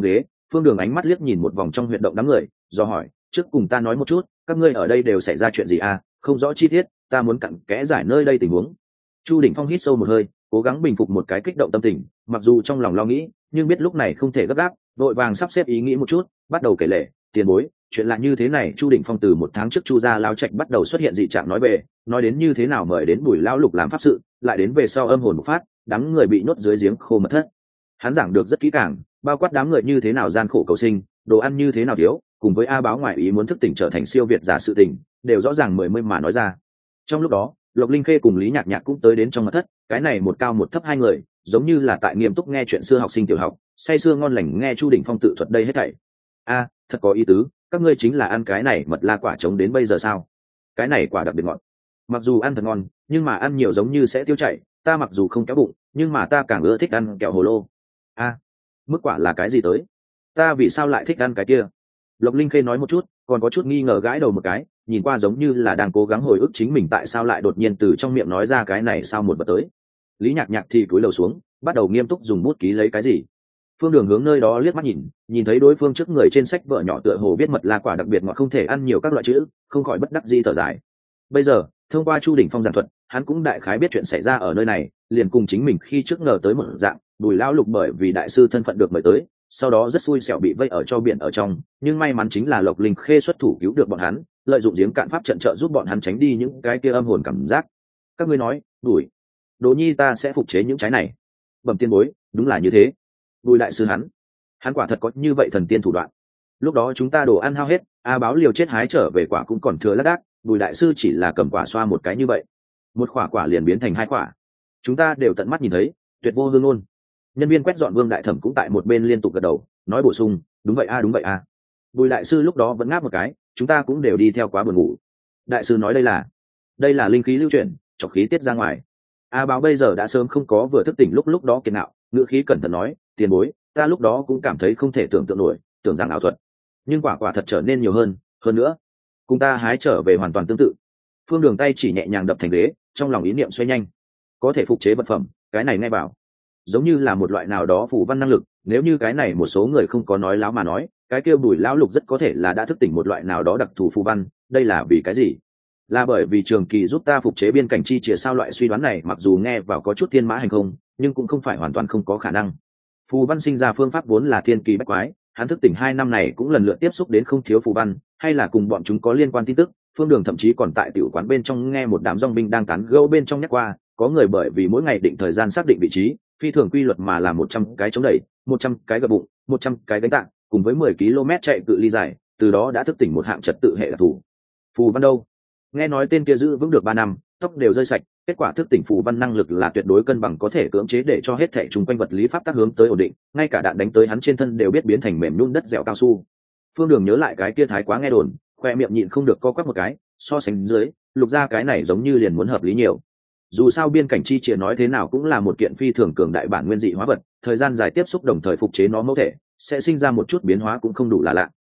Phương Đường ánh mắt liếc nhìn một vòng trong huyệt động đám người, do hỏi, trước cùng ta nói một chút, các ngươi ở đây đều xảy ra chuyện gì à, không rõ chi tiết, ta muốn cặn kẽ giải nơi đây tình huống. Chu Đỉnh Phong hít sâu một hơi, cố gắng bình phục một cái kích động tâm tình, mặc dù trong lòng lo nghĩ, nhưng biết lúc này không thể gấp gáp, vội vàng sắp xếp ý nghĩ một chút, bắt đầu kể lể. Tiền bối, chuyện là như thế này, Chu Đỉnh Phong từ một tháng trước Chu gia lão trạch bắt đầu xuất hiện dị trạng nói về, nói đến như thế nào mời đến Bùi lão lục làm pháp sự, lại đến về sau âm hồn bộc phát, đám người bị nhốt dưới giếng khô mật thất. Hắn giảng được rất kỹ càng, bao quát đám người như thế nào gian khổ cầu sinh, đồ ăn như thế nào thiếu, cùng với A Báo ngoại ý muốn thức tỉnh trở thành siêu việt giả sự tình, đều rõ ràng mười mươi mà nói ra. Trong lúc đó, Lộc Linh Khê cùng Lý Nhạc Nhạc cũng tới đến trong mật thất, cái này một cao một thấp hai người, giống như là tại nghiêm túc nghe chuyện xưa học sinh tiểu học, say sưa ngon lành nghe Chu Đỉnh Phong tự thuật đây hết thảy. A, thật có ý tứ, các ngươi chính là ăn cái này mật la quả trống đến bây giờ sao? Cái này quả đặc biệt ngọt. Mặc dù ăn thật ngon, nhưng mà ăn nhiều giống như sẽ tiêu chảy, ta mặc dù không kéo bụng, nhưng mà ta càng ưa thích ăn kẹo hồ lô. A, mức quả là cái gì tới? Ta vì sao lại thích ăn cái kia? Lộc Linh Khê nói một chút, còn có chút nghi ngờ gãi đầu một cái, nhìn qua giống như là đang cố gắng hồi ức chính mình tại sao lại đột nhiên từ trong miệng nói ra cái này sao một vật tới. Lý Nhạc Nhạc thì cúi đầu xuống, bắt đầu nghiêm túc dùng bút ký lấy cái gì. Phương Đường hướng nơi đó liếc mắt nhìn thấy đối phương trước người trên sách vở nhỏ tựa hồ viết mật la quả đặc biệt ngọt không thể ăn nhiều các loại chữ, không khỏi bất đắc dĩ thở dài. Bây giờ, thông qua Chu Đỉnh Phong giảng thuật, hắn cũng đại khái biết chuyện xảy ra ở nơi này, liền cùng chính mình khi trước ngờ tới một dạng, Bùi lão lục bởi vì đại sư thân phận được mời tới, sau đó rất xui xẻo bị vây ở cho biển ở trong, nhưng may mắn chính là Lộc Linh Khê xuất thủ cứu được bọn hắn, lợi dụng giếng cạn pháp trận trợ giúp bọn hắn tránh đi những cái kia âm hồn cảm giác. Các ngươi nói, Bùi Đỗ Nhi ta sẽ phục chế những trái này. Bẩm tiên bối, đúng là như thế. Bùi đại sư hắn quả thật có như vậy thần tiên thủ đoạn. Lúc đó chúng ta đồ ăn hao hết, A Báo liều chết hái trở về quả cũng còn thừa lác đác, Bùi đại sư chỉ là cầm quả xoa một cái như vậy, một quả liền biến thành hai quả. Chúng ta đều tận mắt nhìn thấy, tuyệt vô hương ngôn. Nhân viên quét dọn Vương đại thẩm cũng tại một bên liên tục gật đầu, nói bổ sung, đúng vậy a, đúng vậy a. Bùi đại sư lúc đó vẫn ngáp một cái, chúng ta cũng đều đi theo quá buồn ngủ. Đại sư nói đây là linh khí lưu chuyển, trọc khí tiết ra ngoài. A Báo bây giờ đã sớm không có vừa thức tỉnh lúc đó kiệt ngạo, ngữ khí cẩn thận nói, tiền bối, ta lúc đó cũng cảm thấy không thể tưởng tượng nổi, tưởng rằng ảo thuật, nhưng quả thật trở nên nhiều hơn nữa, cùng ta hái trở về hoàn toàn tương tự. Phương Đường tay chỉ nhẹ nhàng đập thành ghế, trong lòng ý niệm xoay nhanh, có thể phục chế vật phẩm, cái này nghe bảo giống như là một loại nào đó phù văn năng lực, nếu như cái này một số người không có nói láo mà nói, cái kia Bùi lão lục rất có thể là đã thức tỉnh một loại nào đó đặc thù phù văn. Đây là vì cái gì? Là bởi vì Trường Kỳ giúp ta phục chế biên cảnh chi chìa sao? Loại suy đoán này mặc dù nghe vào có chút thiên mã hành không, nhưng cũng không phải hoàn toàn không có khả năng. Phù văn sinh ra phương pháp vốn là thiên kỳ bách quái, hắn thức tỉnh 2 năm này cũng lần lượt tiếp xúc đến không thiếu phù văn, hay là cùng bọn chúng có liên quan tin tức. Phương Đường thậm chí còn tại tiểu quán bên trong nghe một đám dòng binh đang tán gẫu bên trong nhắc qua, có người bởi vì mỗi ngày định thời gian xác định vị trí, phi thường quy luật mà làm 100 cái chống đẩy, 100 cái gập bụng, 100 cái gánh tạng, cùng với 10 km chạy cự ly dài, từ đó đã thức tỉnh một hạng trật tự hệ đặc thù. Phù văn đâu? Nghe nói tên kia giữ vững được 3 năm, tóc đều rơi sạch, kết quả thức tỉnh phù văn năng lực là tuyệt đối cân bằng, có thể cưỡng chế để cho hết thể chung quanh vật lý pháp tác hướng tới ổn định, ngay cả đạn đánh tới hắn trên thân đều biết biến thành mềm nhũn đất dẻo cao su. Phương Đường nhớ lại cái kia thái quá nghe đồn, khoe miệng nhịn không được co quắp một cái, so sánh dưới, lục ra cái này giống như liền muốn hợp lý nhiều. Dù sao biên cảnh chi chìa nói thế nào cũng là một kiện phi thường cường đại bản nguyên dị hóa vật, thời gian dài tiếp xúc đồng thời phục chế nó mẫu thể, sẽ sinh ra một chút biến hóa cũng không đủ là lạ.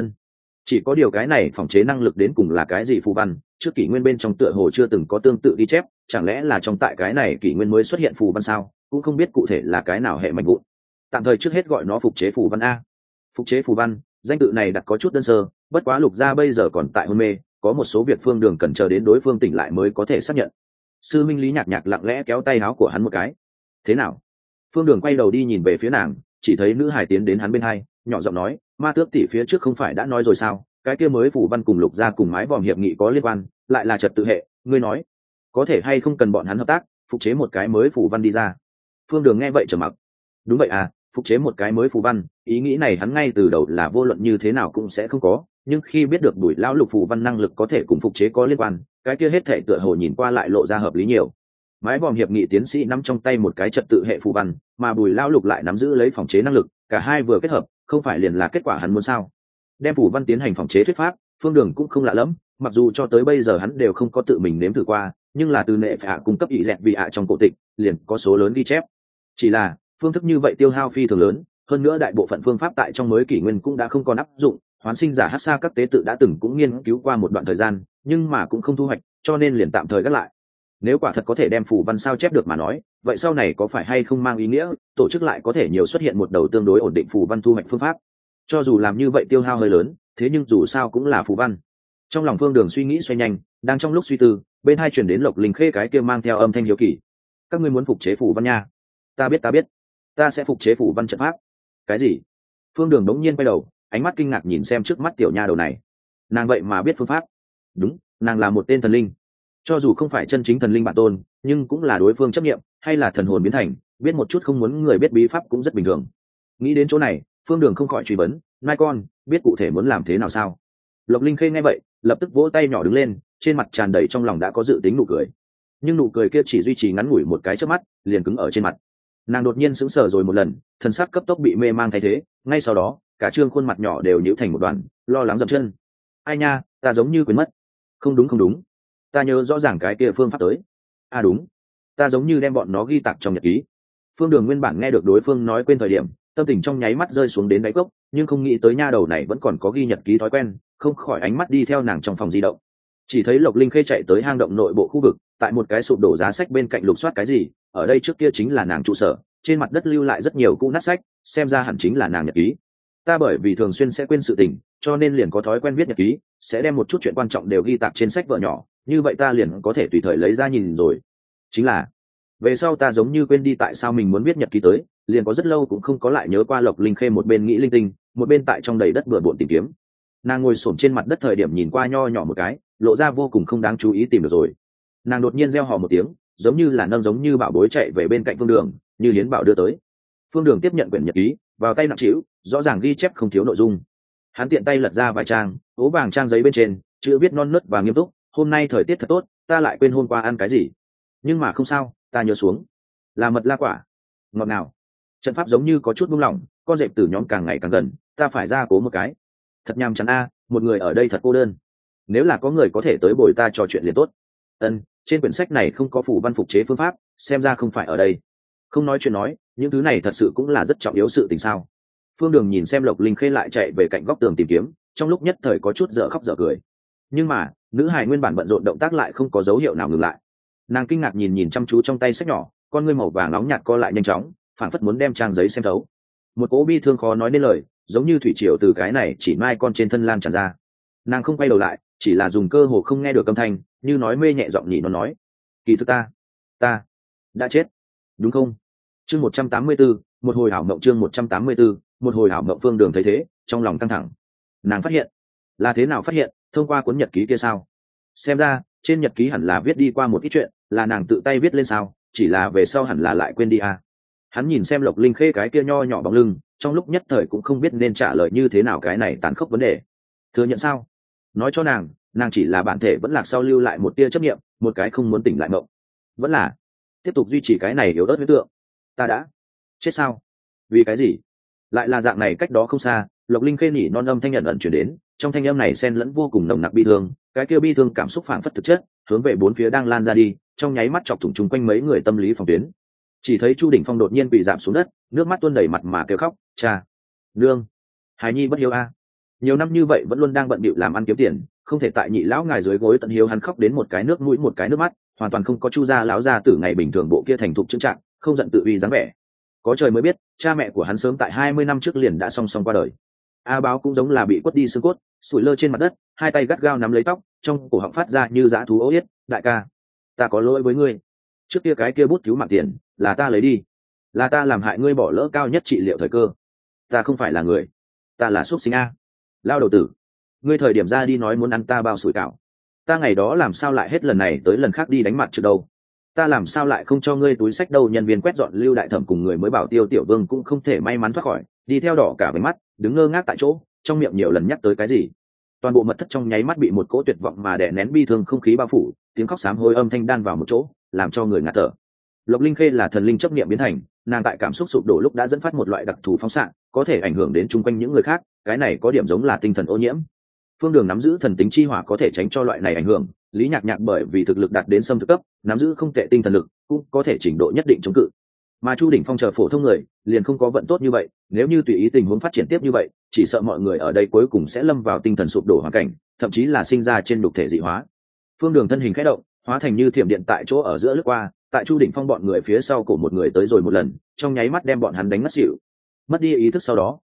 Chỉ có điều cái này phòng chế năng lực đến cùng là cái gì phù văn, trước kỷ nguyên bên trong tựa hồ chưa từng có tương tự ghi chép, chẳng lẽ là trong tại cái này kỷ nguyên mới xuất hiện phù văn sao? Cũng không biết cụ thể là cái nào hệ mạnh vụn. Tạm thời trước hết gọi nó phục chế phù văn a. Phục chế phù văn, danh tự này đặt có chút đơn sơ, bất quá lục gia bây giờ còn tại hôn mê, có một số việc Phương Đường cần chờ đến đối phương tỉnh lại mới có thể xác nhận. Sư minh Lý Nhạc Nhạc lặng lẽ kéo tay áo của hắn một cái. Thế nào? Phương Đường quay đầu đi nhìn về phía nàng, chỉ thấy nữ hải tiến đến hắn bên hai, nhỏ giọng nói, Ma Tước tỷ phía trước không phải đã nói rồi sao, cái kia mới phù văn cùng lục gia cùng mái vòm hiệp nghị có liên quan, lại là trật tự hệ, ngươi nói có thể hay không cần bọn hắn hợp tác phục chế một cái mới phù văn đi ra? Phương Đường nghe vậy trầm mặc. Đúng vậy à, phục chế một cái mới phù văn, ý nghĩ này hắn ngay từ đầu là vô luận như thế nào cũng sẽ không có, nhưng khi biết được Bùi lão lục phù văn năng lực có thể cùng phục chế có liên quan, cái kia hết thể tựa hồ nhìn qua lại lộ ra hợp lý nhiều. Mái vòm hiệp nghị tiến sĩ nắm trong tay một cái trật tự hệ phù văn, mà Bùi lão lục lại nắm giữ lấy phòng chế năng lực, cả hai vừa kết hợp, không phải liền là kết quả hắn muốn sao? Đem phù văn tiến hành phòng chế thuyết pháp, Phương Đường cũng không lạ lẫm, mặc dù cho tới bây giờ hắn đều không có tự mình nếm thử qua, nhưng là từ nệ phạ cung cấp ý dẹt vì trong cổ tịch liền có số lớn ghi chép. Chỉ là phương thức như vậy tiêu hao phi thường lớn, hơn nữa đại bộ phận phương pháp tại trong mới kỷ nguyên cũng đã không còn áp dụng, hoán sinh giả hát xa các tế tự đã từng cũng nghiên cứu qua một đoạn thời gian, nhưng mà cũng không thu hoạch, cho nên liền tạm thời gác lại. Nếu quả thật có thể đem phù văn sao chép được mà nói, vậy sau này có phải hay không mang ý nghĩa tổ chức lại có thể nhiều xuất hiện một đầu tương đối ổn định phù văn thu hoạch phương pháp? cho dù làm như vậy tiêu hao hơi lớn, thế nhưng dù sao cũng là phù văn. Trong lòng Phương Đường suy nghĩ xoay nhanh, đang trong lúc suy tư, bên hai chuyển đến Lộc Linh Khê cái kia mang theo âm thanh hiếu kỳ. Các ngươi muốn phục chế phù văn nha? Ta biết, ta sẽ phục chế phù văn trận pháp. Cái gì? Phương Đường đống nhiên quay đầu, ánh mắt kinh ngạc nhìn xem trước mắt tiểu nha đầu này. Nàng vậy mà biết phương pháp? Đúng, nàng là một tên thần linh. Cho dù không phải chân chính thần linh bản tôn, nhưng cũng là đối phương chấp nghiệm, hay là thần hồn biến thành, biết một chút không muốn người biết bí pháp cũng rất bình thường. Nghĩ đến chỗ này, Phương Đường không khỏi truy vấn, nai con, biết cụ thể muốn làm thế nào sao? Lộc Linh Khê nghe vậy, lập tức vỗ tay nhỏ đứng lên, trên mặt tràn đầy trong lòng đã có dự tính nụ cười. Nhưng nụ cười kia chỉ duy trì ngắn ngủi một cái chớp mắt, liền cứng ở trên mặt. Nàng đột nhiên sững sờ rồi một lần, thần sắc cấp tốc bị mê mang thay thế, ngay sau đó, cả trương khuôn mặt nhỏ đều nhíu thành một đoàn, lo lắng dậm chân. Ai nha, ta giống như quên mất. Không đúng, ta nhớ rõ ràng cái kia phương pháp tới. À đúng, ta giống như đem bọn nó ghi tạc trong nhật ký. Phương Đường nguyên bản nghe được đối phương nói quên thời điểm, tâm tình trong nháy mắt rơi xuống đến đáy cốc, nhưng không nghĩ tới nha đầu này vẫn còn có ghi nhật ký thói quen, không khỏi ánh mắt đi theo nàng trong phòng di động. Chỉ thấy Lộc Linh Khê chạy tới hang động nội bộ khu vực, tại một cái sụp đổ giá sách bên cạnh lục soát cái gì, ở đây trước kia chính là nàng trụ sở, trên mặt đất lưu lại rất nhiều cũ nát sách, xem ra hẳn chính là nàng nhật ký. Ta bởi vì thường xuyên sẽ quên sự tình, cho nên liền có thói quen viết nhật ký, sẽ đem một chút chuyện quan trọng đều ghi tạc trên sách vở nhỏ, như vậy ta liền có thể tùy thời lấy ra nhìn rồi. Chính là về sau ta giống như quên đi tại sao mình muốn viết nhật ký tới, liền có rất lâu cũng không có lại nhớ qua. Lộc Linh Khê một bên nghĩ linh tinh, một bên tại trong đầy đất bừa bộn tìm kiếm. Nàng ngồi xổm trên mặt đất thời điểm nhìn qua nho nhỏ một cái, lộ ra vô cùng không đáng chú ý tìm được rồi. Nàng đột nhiên reo hò một tiếng, giống như là nâng giống như bảo bối chạy về bên cạnh Phương Đường, như hiến bảo đưa tới. Phương Đường tiếp nhận quyển nhật ký, vào tay nặng trĩu, rõ ràng ghi chép không thiếu nội dung. Hắn tiện tay lật ra vài trang, ố vàng trang giấy bên trên chữ viết non nớt và nghiêm túc. Hôm nay thời tiết thật tốt, ta lại quên hôm qua ăn cái gì, nhưng mà không sao, ta nhớ xuống là mật la quả, ngọt ngào. Trận pháp giống như có chút buông lỏng, con rệp tử nhóm càng ngày càng gần, ta phải ra cố một cái. Thật nhàm chán a, một người ở đây thật cô đơn, nếu là có người có thể tới bồi ta trò chuyện liền tốt. Trên quyển sách này không có phù văn phục chế phương pháp, xem ra không phải ở đây. Không nói chuyện nói, những thứ này thật sự cũng là rất trọng yếu sự tình sao? Phương Đường nhìn xem Lộc Linh Khê lại chạy về cạnh góc tường tìm kiếm, trong lúc nhất thời có chút dở khóc dở cười. Nhưng mà nữ hài nguyên bản bận rộn động tác lại không có dấu hiệu nào ngừng lại. Nàng kinh ngạc nhìn chăm chú trong tay sách nhỏ, con ngươi màu vàng nóng nhạt co lại nhanh chóng, phảng phất muốn đem trang giấy xem thấu. Một cỗ bi thương khó nói nên lời, giống như thủy triều từ cái này chỉ mai con trên thân lan tràn ra. Nàng không quay đầu lại, chỉ là dùng cơ hồ không nghe được âm thanh, như nói mê nhẹ giọng nhị nó nói, kỳ thực ta đã chết, đúng không? Chương 184, một hồi ảo mộng. Chương 184, một hồi ảo mộng. Phương Đường thấy thế, trong lòng căng thẳng. Nàng phát hiện, là thế nào phát hiện? Thông qua cuốn nhật ký kia sao? Xem ra trên nhật ký hẳn là viết đi qua một ít chuyện, là nàng tự tay viết lên sao? Chỉ là về sau hẳn là lại quên đi à? Hắn nhìn xem Lộc Linh Khê cái kia nho nhỏ bóng lưng, trong lúc nhất thời cũng không biết nên trả lời như thế nào cái này tàn khốc vấn đề. Thừa nhận sao? Nói cho nàng chỉ là bản thể vẫn lạc sau lưu lại một tia chấp niệm, một cái không muốn tỉnh lại mộng. Vẫn là tiếp tục duy trì cái này yếu ớt huyết tượng. Ta đã chết sao? Vì cái gì? Lại là dạng này. Cách đó không xa, Lộc Linh Khê nhỉ non âm thanh nhận ẩn chuyển đến, trong thanh âm này xen lẫn vô cùng nồng nặc bi thương, cái kia bi thương cảm xúc phảng phất thực chất, hướng về bốn phía đang lan ra đi, trong nháy mắt chọc thủng chung quanh mấy người tâm lý phòng tuyến. Chỉ thấy Chu Đỉnh Phong đột nhiên bị giảm xuống đất, nước mắt tuôn đầy mặt mà kêu khóc, cha, nương, hài nhi bất hiếu a. Nhiều năm như vậy vẫn luôn đang bận bịu làm ăn kiếm tiền, không thể tại nhị lão ngài dưới gối tận hiếu. Hắn khóc đến một cái nước mũi một cái nước mắt, hoàn toàn không có Chu gia lão gia tử ngày bình thường bộ kia thành thục trưng trạng, không giận tự uy dáng vẻ. Có trời mới biết, cha mẹ của hắn sớm tại 20 năm trước liền đã song song qua đời. A Báo cũng giống là bị quất đi xương cốt, sủi lơ trên mặt đất, hai tay gắt gao nắm lấy tóc, trong cổ họng phát ra như dã thú ố yết, đại ca, ta có lỗi với ngươi, trước kia cái kia bút cứu mạng tiền là ta lấy đi, là ta làm hại ngươi bỏ lỡ cao nhất trị liệu thời cơ, ta không phải là người, ta là xuất sinh a. Lao đầu tử, ngươi thời điểm ra đi nói muốn ăn ta bao sủi cảo, ta ngày đó làm sao lại hết lần này tới lần khác đi đánh mặt trước đâu, ta làm sao lại không cho ngươi túi sách đâu. Nhân viên quét dọn Lưu Đại Thẩm cùng người mới bảo Tiêu Tiểu Vương cũng không thể may mắn thoát khỏi, đi theo đỏ cả với mắt, đứng ngơ ngác tại chỗ, trong miệng nhiều lần nhắc tới cái gì. Toàn bộ mật thất trong nháy mắt bị một cỗ tuyệt vọng mà đè nén bi thương không khí bao phủ, tiếng khóc sám hối âm thanh đan vào một chỗ, làm cho người ngạt thở. Lộc Linh Khê là thần linh chấp niệm biến thành, nàng tại cảm xúc sụp đổ lúc đã dẫn phát một loại đặc thù phóng xạ, có thể ảnh hưởng đến chung quanh những người khác, cái này có điểm giống là tinh thần ô nhiễm. Phương Đường nắm giữ thần tính chi hỏa có thể tránh cho loại này ảnh hưởng, Lý Nhạc Nhạc bởi vì thực lực đạt đến xâm thực cấp, nắm giữ không tệ tinh thần lực, cũng có thể trình độ nhất định chống cự. Mà Chu Đỉnh Phong chờ phổ thông người, liền không có vận tốt như vậy, nếu như tùy ý tình huống phát triển tiếp như vậy, chỉ sợ mọi người ở đây cuối cùng sẽ lâm vào tinh thần sụp đổ hoàn cảnh, thậm chí là sinh ra trên đục thể dị hóa. Phương Đường thân hình khẽ động, hóa thành như thiểm điện tại chỗ ở giữa lướt qua, tại Chu Đỉnh Phong bọn người phía sau cổ một người tới rồi một lần, trong nháy mắt đem bọn hắn đánh ngất xỉu. Mất đi ý thức sau đó,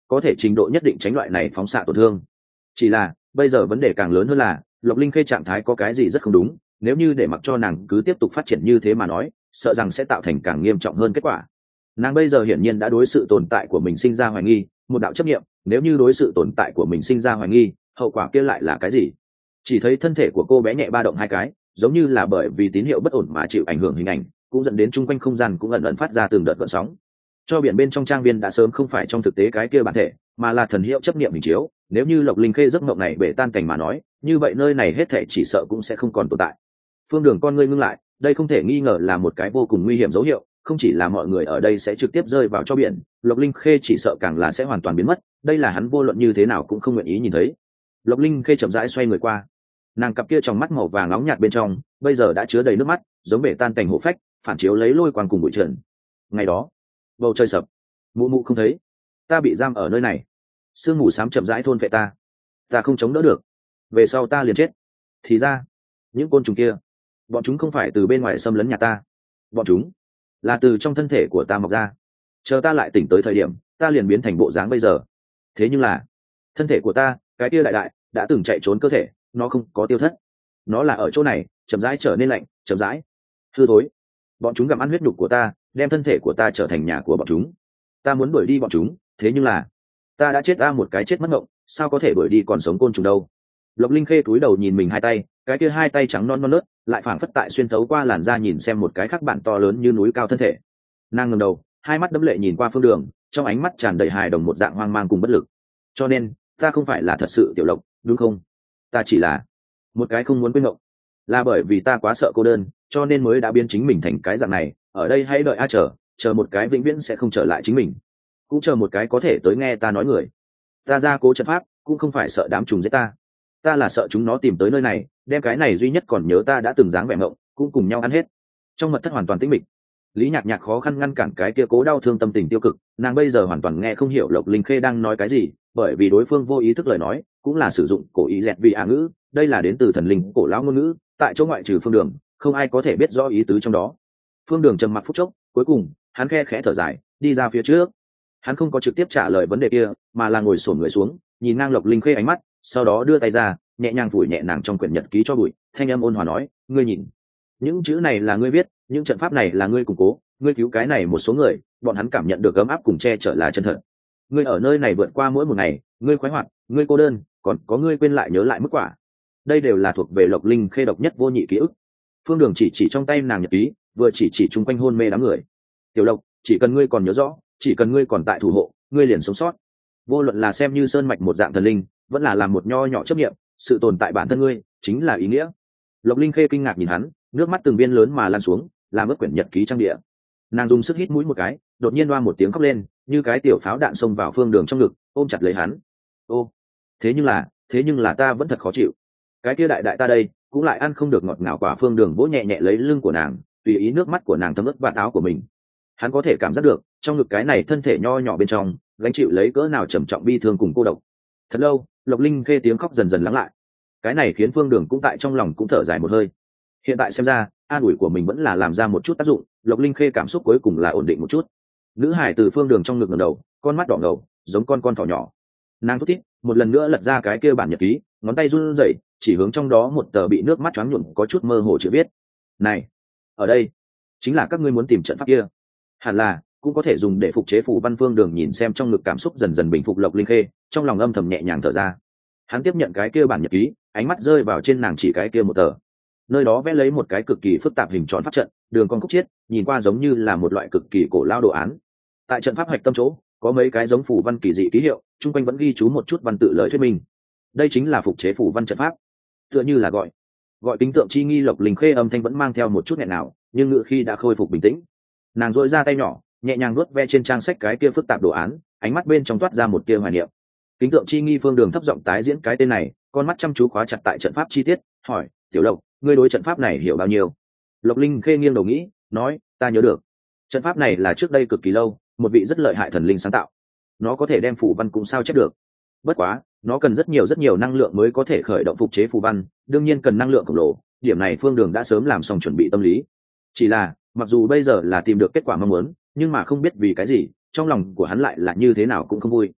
có thể trình độ nhất định tránh loại này phóng xạ tổn thương. Chỉ là bây giờ vấn đề càng lớn hơn là Lộc Linh Khê trạng thái có cái gì rất không đúng, nếu như để mặc cho nàng cứ tiếp tục phát triển như thế mà nói, sợ rằng sẽ tạo thành càng nghiêm trọng hơn kết quả. Nàng bây giờ hiển nhiên đã đối sự tồn tại của mình sinh ra hoài nghi, một đạo chấp nghiệm, nếu như đối sự tồn tại của mình sinh ra hoài nghi, hậu quả kia lại là cái gì? Chỉ thấy thân thể của cô bé nhẹ ba động hai cái, giống như là bởi vì tín hiệu bất ổn mà chịu ảnh hưởng hình ảnh, cũng dẫn đến chung quanh không gian cũng ẩn ẩn phát ra từng đợt gợn sóng. Cho biển bên trong trang viên đã sớm không phải trong thực tế cái kia bản thể, mà là thần hiệu chấp niệm hình chiếu. Nếu như Lộc Linh Khê giấc mộng này bể tan cảnh mà nói, như vậy nơi này hết thảy chỉ sợ cũng sẽ không còn tồn tại. Phương Đường con ngươi ngưng lại, đây không thể nghi ngờ là một cái vô cùng nguy hiểm dấu hiệu, không chỉ là mọi người ở đây sẽ trực tiếp rơi vào cho biển, Lộc Linh Khê chỉ sợ càng là sẽ hoàn toàn biến mất, đây là hắn vô luận như thế nào cũng không nguyện ý nhìn thấy. Lộc Linh Khê chậm rãi xoay người qua, nàng cặp kia trong mắt màu vàng nóng nhạt bên trong bây giờ đã chứa đầy nước mắt, giống bể tan cảnh hổ phách, phản chiếu lấy lôi quang cùng bụi trần. Ngày đó bầu trời sập, mụ mụ không thấy, ta bị giam ở nơi này, sương mù xám chậm rãi thôn vệ ta không chống đỡ được, về sau ta liền chết. Thì ra những côn trùng kia, bọn chúng không phải từ bên ngoài xâm lấn nhà ta, bọn chúng là từ trong thân thể của ta mọc ra, chờ ta lại tỉnh tới thời điểm ta liền biến thành bộ dáng bây giờ. Thế nhưng là thân thể của ta, cái kia đại đại đã từng chạy trốn cơ thể, nó không có tiêu thất, nó là ở chỗ này chậm rãi trở nên lạnh, chậm rãi hư thối. Bọn chúng gặm ăn huyết nhục của ta, đem thân thể của ta trở thành nhà của bọn chúng. Ta muốn đuổi đi bọn chúng, thế nhưng là ta đã chết một cái chết mất ngộng, sao có thể đuổi đi còn sống côn trùng đâu. Lộc Linh Khê cúi đầu nhìn mình hai tay, cái kia hai tay trắng non non nớt, lại phảng phất tại xuyên thấu qua làn da nhìn xem một cái khác bạn to lớn như núi cao thân thể. Nàng ngẩng đầu, hai mắt đẫm lệ nhìn qua Phương Đường, trong ánh mắt tràn đầy hài đồng một dạng hoang mang cùng bất lực. Cho nên ta không phải là thật sự Tiểu Lộc, đúng không? Ta chỉ là một cái không muốn quên ngộng, là bởi vì ta quá sợ cô đơn, cho nên mới đã biến chính mình thành cái dạng này. Ở đây hãy đợi chờ một cái vĩnh viễn sẽ không trở lại chính mình, cũng chờ một cái có thể tới nghe ta nói người. Ta ra cố trận pháp cũng không phải sợ đám trùng giết ta là sợ chúng nó tìm tới nơi này, đem cái này duy nhất còn nhớ ta đã từng dáng vẻ ngộng cũng cùng nhau ăn hết. Trong mật thất hoàn toàn tĩnh mịch, Lý Nhạc Nhạc khó khăn ngăn cản cái kia cố đau thương tâm tình tiêu cực, nàng bây giờ hoàn toàn nghe không hiểu Lộc Linh Khê đang nói cái gì, bởi vì đối phương vô ý thức lời nói cũng là sử dụng cổ ý dẹt vì ngữ, đây là đến từ thần linh cổ lão ngôn ngữ, tại chỗ ngoại trừ Phương Đường không ai có thể biết rõ ý tứ trong đó. Phương Đường trầm mặc phút chốc, cuối cùng hắn khe khẽ thở dài, đi ra phía trước. Hắn không có trực tiếp trả lời vấn đề kia, mà là ngồi xổm người xuống, nhìn ngang Lộc Linh Khê ánh mắt, sau đó đưa tay ra nhẹ nhàng vùi nhẹ nàng trong quyển nhật ký cho bụi, thanh âm ôn hòa nói, ngươi nhìn, những chữ này là ngươi viết, những trận pháp này là ngươi củng cố, ngươi cứu cái này một số người, bọn hắn cảm nhận được ấm áp cùng che chở là chân thật. Ngươi ở nơi này vượt qua mỗi một ngày, ngươi khoái hoạt, ngươi cô đơn, còn có ngươi quên lại nhớ lại mức quả, đây đều là thuộc về Lộc Linh Khê độc nhất vô nhị ký ức. Phương Đường chỉ trong tay nàng nhật ký, vừa chỉ chung quanh hôn mê đám người. Tiểu Lộc, chỉ cần ngươi còn nhớ rõ, chỉ cần ngươi còn tại thủ hộ, ngươi liền sống sót. Vô luận là xem như sơn mạch một dạng thần linh, vẫn là làm một nho nhỏ chấp niệm, sự tồn tại bản thân ngươi chính là ý nghĩa. Lộc Linh Khê kinh ngạc nhìn hắn, nước mắt từng viên lớn mà lan xuống, làm ướt quyển nhật ký trang địa. Nàng dùng sức hít mũi một cái, đột nhiên loa một tiếng khóc lên, như cái tiểu pháo đạn xông vào Phương Đường trong ngực, ôm chặt lấy hắn. Ô, thế nhưng là ta vẫn thật khó chịu. Cái kia đại đại ta đây cũng lại ăn không được ngọt ngào quả. Phương Đường vỗ nhẹ nhẹ lấy lưng của nàng, tùy ý nước mắt của nàng thấm ướt vạt áo của mình. Hắn có thể cảm giác được trong ngực cái này thân thể nho nhỏ bên trong gánh chịu lấy cỡ nào trầm trọng bi thương cùng cô độc. Thật lâu, Lộc Linh Khê tiếng khóc dần dần lắng lại, cái này khiến Phương Đường cũng tại trong lòng cũng thở dài một hơi. Hiện tại xem ra an ủi của mình vẫn là làm ra một chút tác dụng, Lộc Linh Khê cảm xúc cuối cùng là ổn định một chút. Nữ hải từ Phương Đường trong ngực ngẩng đầu, con mắt đỏ ngầu giống con thỏ nhỏ. Nàng thút thít một lần nữa lật ra cái kia bản nhật ký, ngón tay run rẩy chỉ hướng trong đó một tờ bị nước mắt choáng nhuộm có chút mơ hồ chữ viết. Này, ở đây chính là các ngươi muốn tìm trận pháp kia, hẳn là cũng có thể dùng để phục chế phù văn. Phương Đường nhìn xem trong ngực cảm xúc dần dần bình phục Lộc Linh Khê, trong lòng âm thầm nhẹ nhàng thở ra. Hắn tiếp nhận cái kia bản nhật ký, ánh mắt rơi vào trên nàng chỉ cái kia một tờ, nơi đó vẽ lấy một cái cực kỳ phức tạp hình tròn pháp trận, đường cong khúc chiết, nhìn qua giống như là một loại cực kỳ cổ lao đồ án. Tại trận pháp hạch tâm chỗ có mấy cái giống phù văn kỳ dị ký hiệu, chung quanh vẫn ghi chú một chút văn tự lời thuyết minh. Đây chính là phục chế phù văn trận pháp, tựa như là gọi kính tượng chi nghi. Lộc Linh Khê âm thanh vẫn mang theo một chút nghẹn nào, nhưng ngự khi đã khôi phục bình tĩnh. Nàng dội ra tay nhỏ, nhẹ nhàng nuốt ve trên trang sách cái kia phức tạp đồ án, ánh mắt bên trong toát ra một tia hoài niệm. Kính tượng chi nghi. Phương Đường thấp giọng tái diễn cái tên này, con mắt chăm chú khóa chặt tại trận pháp chi tiết, hỏi, Tiểu Lộc, ngươi đối trận pháp này hiểu bao nhiêu? Lộc Linh Khê nghiêng đầu nghĩ, nói, ta nhớ được, trận pháp này là trước đây cực kỳ lâu một vị rất lợi hại thần linh sáng tạo, nó có thể đem phù văn cũng sao chép được. Bất quá nó cần rất nhiều năng lượng mới có thể khởi động phục chế phù văn, đương nhiên cần năng lượng khổng lồ, điểm này Phương Đường đã sớm làm xong chuẩn bị tâm lý. Chỉ là mặc dù bây giờ là tìm được kết quả mong muốn, nhưng mà không biết vì cái gì trong lòng của hắn lại là như thế nào cũng không vui.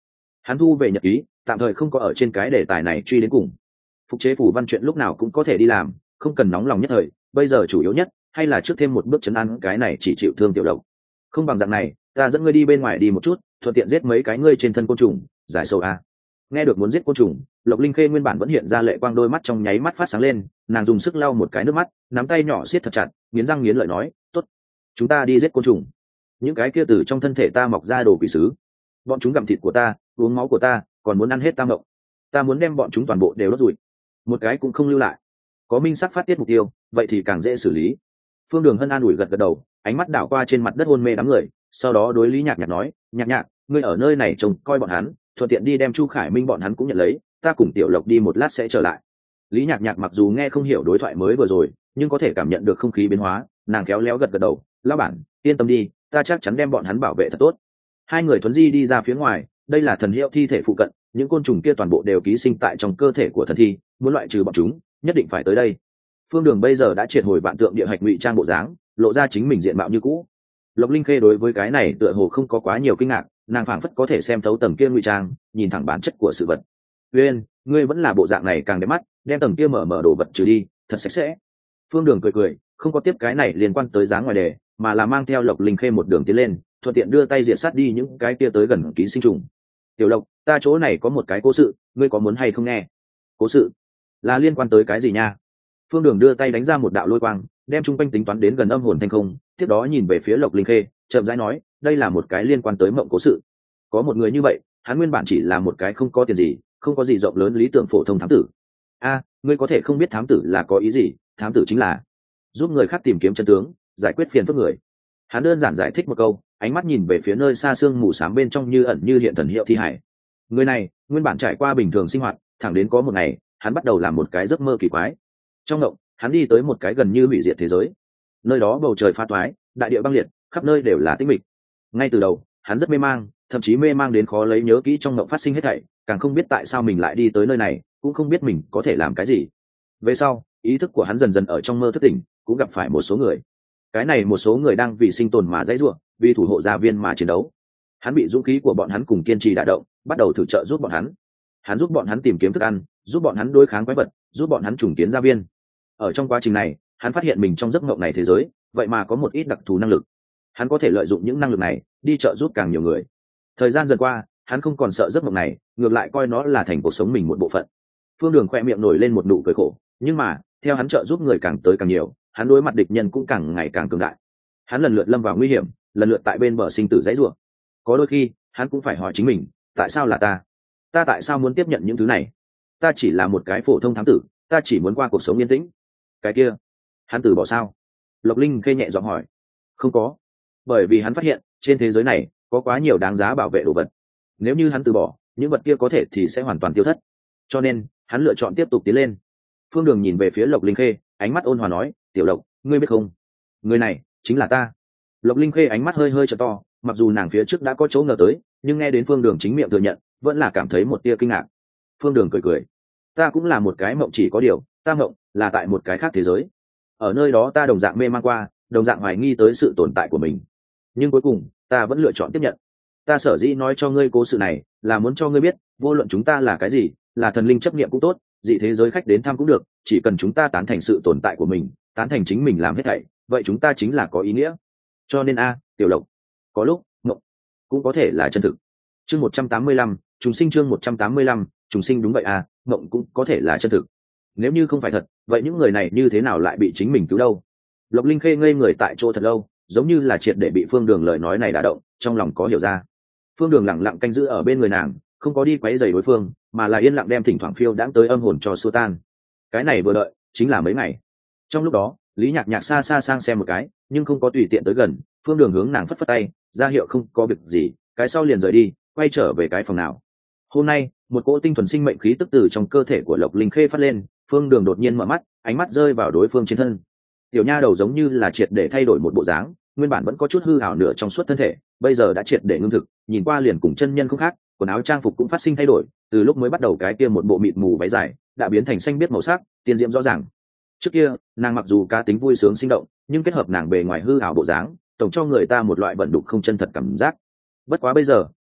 Hắn thu về nhật ký, tạm thời không có ở trên cái đề tài này truy đến cùng. Phục chế phủ văn chuyện lúc nào cũng có thể đi làm, không cần nóng lòng nhất thời, bây giờ chủ yếu nhất hay là trước thêm một bước chấn an cái này chỉ chịu thương Tiểu Lộc. Không bằng dạng này, ta dẫn ngươi đi bên ngoài đi một chút, thuận tiện giết mấy cái ngươi trên thân côn trùng, giải sầu a. Nghe được muốn giết côn trùng, Lộc Linh Khê nguyên bản vẫn hiện ra lệ quang, đôi mắt trong nháy mắt phát sáng lên, nàng dùng sức lau một cái nước mắt, nắm tay nhỏ siết thật chặt, nghiến răng nghiến lợi nói, tốt, chúng ta đi giết côn trùng. Những cái kia từ trong thân thể ta mọc ra đồ quỷ sứ, bọn chúng gặm thịt của ta, uống máu của ta, còn muốn ăn hết ta mộng. Ta muốn đem bọn chúng toàn bộ đều đốt rụi, một cái cũng không lưu lại. Có minh sắc phát tiết mục tiêu, vậy thì càng dễ xử lý. Phương Đường Hân an ủi gật gật đầu, ánh mắt đảo qua trên mặt đất hôn mê đám người, sau đó đối Lý Nhạc Nhạc nói, Nhạc Nhạc, ngươi ở nơi này trông coi bọn hắn, thuận tiện đi đem Chu Khải Minh bọn hắn cũng nhận lấy, ta cùng Tiểu Lộc đi một lát sẽ trở lại. Lý Nhạc Nhạc mặc dù nghe không hiểu đối thoại mới vừa rồi, nhưng có thể cảm nhận được không khí biến hóa, nàng khéo léo gật gật đầu, lão bản, yên tâm đi, ta chắc chắn đem bọn hắn bảo vệ thật tốt. Hai người thuấn di đi ra phía ngoài, đây là thần hiệu thi thể phụ cận, những côn trùng kia toàn bộ đều ký sinh tại trong cơ thể của thần thi, muốn loại trừ bọn chúng, nhất định phải tới đây. Phương Đường bây giờ đã triệt hồi vạn tượng địa hạch ngụy trang bộ dáng, lộ ra chính mình diện mạo như cũ. Lộc Linh Khê đối với cái này tựa hồ không có quá nhiều kinh ngạc, nàng phảng phất có thể xem thấu tầng kia ngụy trang, nhìn thẳng bản chất của sự vật. Uyên, ngươi vẫn là bộ dạng này càng đẹp mắt, đem tầng kia mở đồ vật trừ đi, thật sạch sẽ. Phương Đường cười cười, không có tiếp cái này liên quan tới dáng ngoài đề, mà là mang theo Lộc Linh Khê một đường tiến lên, thuận tiện đưa tay diệt sát đi những cái kia tới gần ký sinh trùng. Tiểu Lộc, ta chỗ này có một cái cố sự, ngươi có muốn hay không nghe? Cố sự? Là liên quan tới cái gì nha? Phương Đường đưa tay đánh ra một đạo lôi quang, đem trung quanh tính toán đến gần âm hồn thanh không, tiếp đó nhìn về phía Lộc Linh Khê, chậm rãi nói, đây là một cái liên quan tới mộng cố sự. Có một người như vậy, hắn nguyên bản chỉ là một cái không có tiền gì, không có gì rộng lớn lý tưởng phổ thông thám tử. A, ngươi có thể không biết thám tử là có ý gì, thám tử chính là giúp người khác tìm kiếm chân tướng, giải quyết phiền phức người. Hắn đơn giản giải thích một câu, ánh mắt nhìn về phía nơi xa xương mù xám bên trong như ẩn như hiện thần hiệu thi hải. Người này nguyên bản trải qua bình thường sinh hoạt, thẳng đến có một ngày, hắn bắt đầu làm một cái giấc mơ kỳ quái. Trong mộng, hắn đi tới một cái gần như hủy diệt thế giới. Nơi đó bầu trời pha toái, đại địa băng liệt, khắp nơi đều là tĩnh mịch. Ngay từ đầu, hắn rất mê mang, thậm chí mê mang đến khó lấy nhớ kỹ trong mộng phát sinh hết thảy, càng không biết tại sao mình lại đi tới nơi này, cũng không biết mình có thể làm cái gì. Về sau, ý thức của hắn dần dần ở trong mơ thức tỉnh, cũng gặp phải một số người. Cái này một số người đang vì sinh tồn mà dãy rủa, vì thủ hộ gia viên mà chiến đấu. Hắn bị dũng khí của bọn hắn cùng kiên trì đả động, bắt đầu thử trợ giúp bọn hắn. Hắn giúp bọn hắn tìm kiếm thức ăn, giúp bọn hắn đối kháng quái vật, giúp bọn hắn trùng kiến gia viên. Ở trong quá trình này, hắn phát hiện mình trong giấc mộng này thế giới, vậy mà có một ít đặc thù năng lực. Hắn có thể lợi dụng những năng lực này đi trợ giúp càng nhiều người. Thời gian dần qua, hắn không còn sợ giấc mộng này, ngược lại coi nó là thành cuộc sống mình một bộ phận. Phương Đường khoe miệng nổi lên một nụ cười khổ, nhưng mà theo hắn trợ giúp người càng tới càng nhiều, hắn đối mặt địch nhân cũng càng ngày càng cường đại. Hắn lần lượt lâm vào nguy hiểm, lần lượt tại bên bờ sinh tử dãy rủa. Có đôi khi hắn cũng phải hỏi chính mình, tại sao là ta tại sao muốn tiếp nhận những thứ này? Ta chỉ là một cái phổ thông thám tử, ta chỉ muốn qua cuộc sống yên tĩnh. Cái kia, hắn từ bỏ sao? Lộc Linh Khê nhẹ giọng hỏi. Không có, bởi vì hắn phát hiện trên thế giới này có quá nhiều đáng giá bảo vệ đồ vật. Nếu như hắn từ bỏ, những vật kia có thể thì sẽ hoàn toàn tiêu thất. Cho nên hắn lựa chọn tiếp tục tiến lên. Phương Đường nhìn về phía Lộc Linh Khê, ánh mắt ôn hòa nói, Tiểu Lộc, ngươi biết không, người này chính là ta. Lộc Linh Khê ánh mắt hơi hơi trợ to, mặc dù nàng phía trước đã có chỗ ngờ tới, nhưng nghe đến Phương Đường chính miệng thừa nhận, vẫn là cảm thấy một tia kinh ngạc. Phương Đường cười cười, ta cũng là một cái mộng, chỉ có điều ta mộng là tại một cái khác thế giới. Ở nơi đó ta đồng dạng mê man qua, đồng dạng hoài nghi tới sự tồn tại của mình, nhưng cuối cùng ta vẫn lựa chọn tiếp nhận. Ta sở dĩ nói cho ngươi cố sự này, là muốn cho ngươi biết, vô luận chúng ta là cái gì, là thần linh chấp niệm cũng tốt, dị thế giới khách đến thăm cũng được, chỉ cần chúng ta tán thành sự tồn tại của mình, tán thành chính mình làm hết thảy, vậy chúng ta chính là có ý nghĩa. Cho nên Tiểu Lộc, có lúc mộng cũng có thể là chân thực. Chương 185, trùng sinh. Chương 185, trùng sinh. Đúng vậy mộng cũng có thể là chân thực. Nếu như không phải thật, vậy những người này như thế nào lại bị chính mình cứu đâu? Lộc Linh Khê ngây người tại chỗ thật lâu, giống như là triệt để bị Phương Đường lời nói này đả động, trong lòng có hiểu ra. Phương Đường lặng lặng canh giữ ở bên người nàng, không có đi quấy rầy đối phương, mà là yên lặng đem thỉnh thoảng phiêu đãng tới âm hồn cho xua tan. Cái này vừa đợi chính là mấy ngày. Trong lúc đó, Lý Nhạc Nhạc xa xa sang xem một cái, nhưng không có tùy tiện tới gần. Phương Đường hướng nàng phất phất tay, ra hiệu không có việc gì, cái sau liền rời đi, quay trở về cái phòng nào. Hôm nay, một cỗ tinh thuần sinh mệnh khí tức từ trong cơ thể của Lộc Linh Khê phát lên. Phương Đường đột nhiên mở mắt, ánh mắt rơi vào đối phương trên thân. Tiểu nha đầu giống như là triệt để thay đổi một bộ dáng, nguyên bản vẫn có chút hư ảo nửa trong suốt thân thể, bây giờ đã triệt để ngưng thực, nhìn qua liền cùng chân nhân không khác. Quần áo trang phục cũng phát sinh thay đổi, từ lúc mới bắt đầu cái kia một bộ mịt mù váy dài đã biến thành xanh biếc màu sắc, tiên diễm rõ ràng. Trước kia, nàng mặc dù cá tính vui sướng sinh động, nhưng kết hợp nàng bề ngoài hư ảo bộ dáng, tổng cho người ta một loại bẩn đục không chân thật cảm giác. Bất quá bây giờ,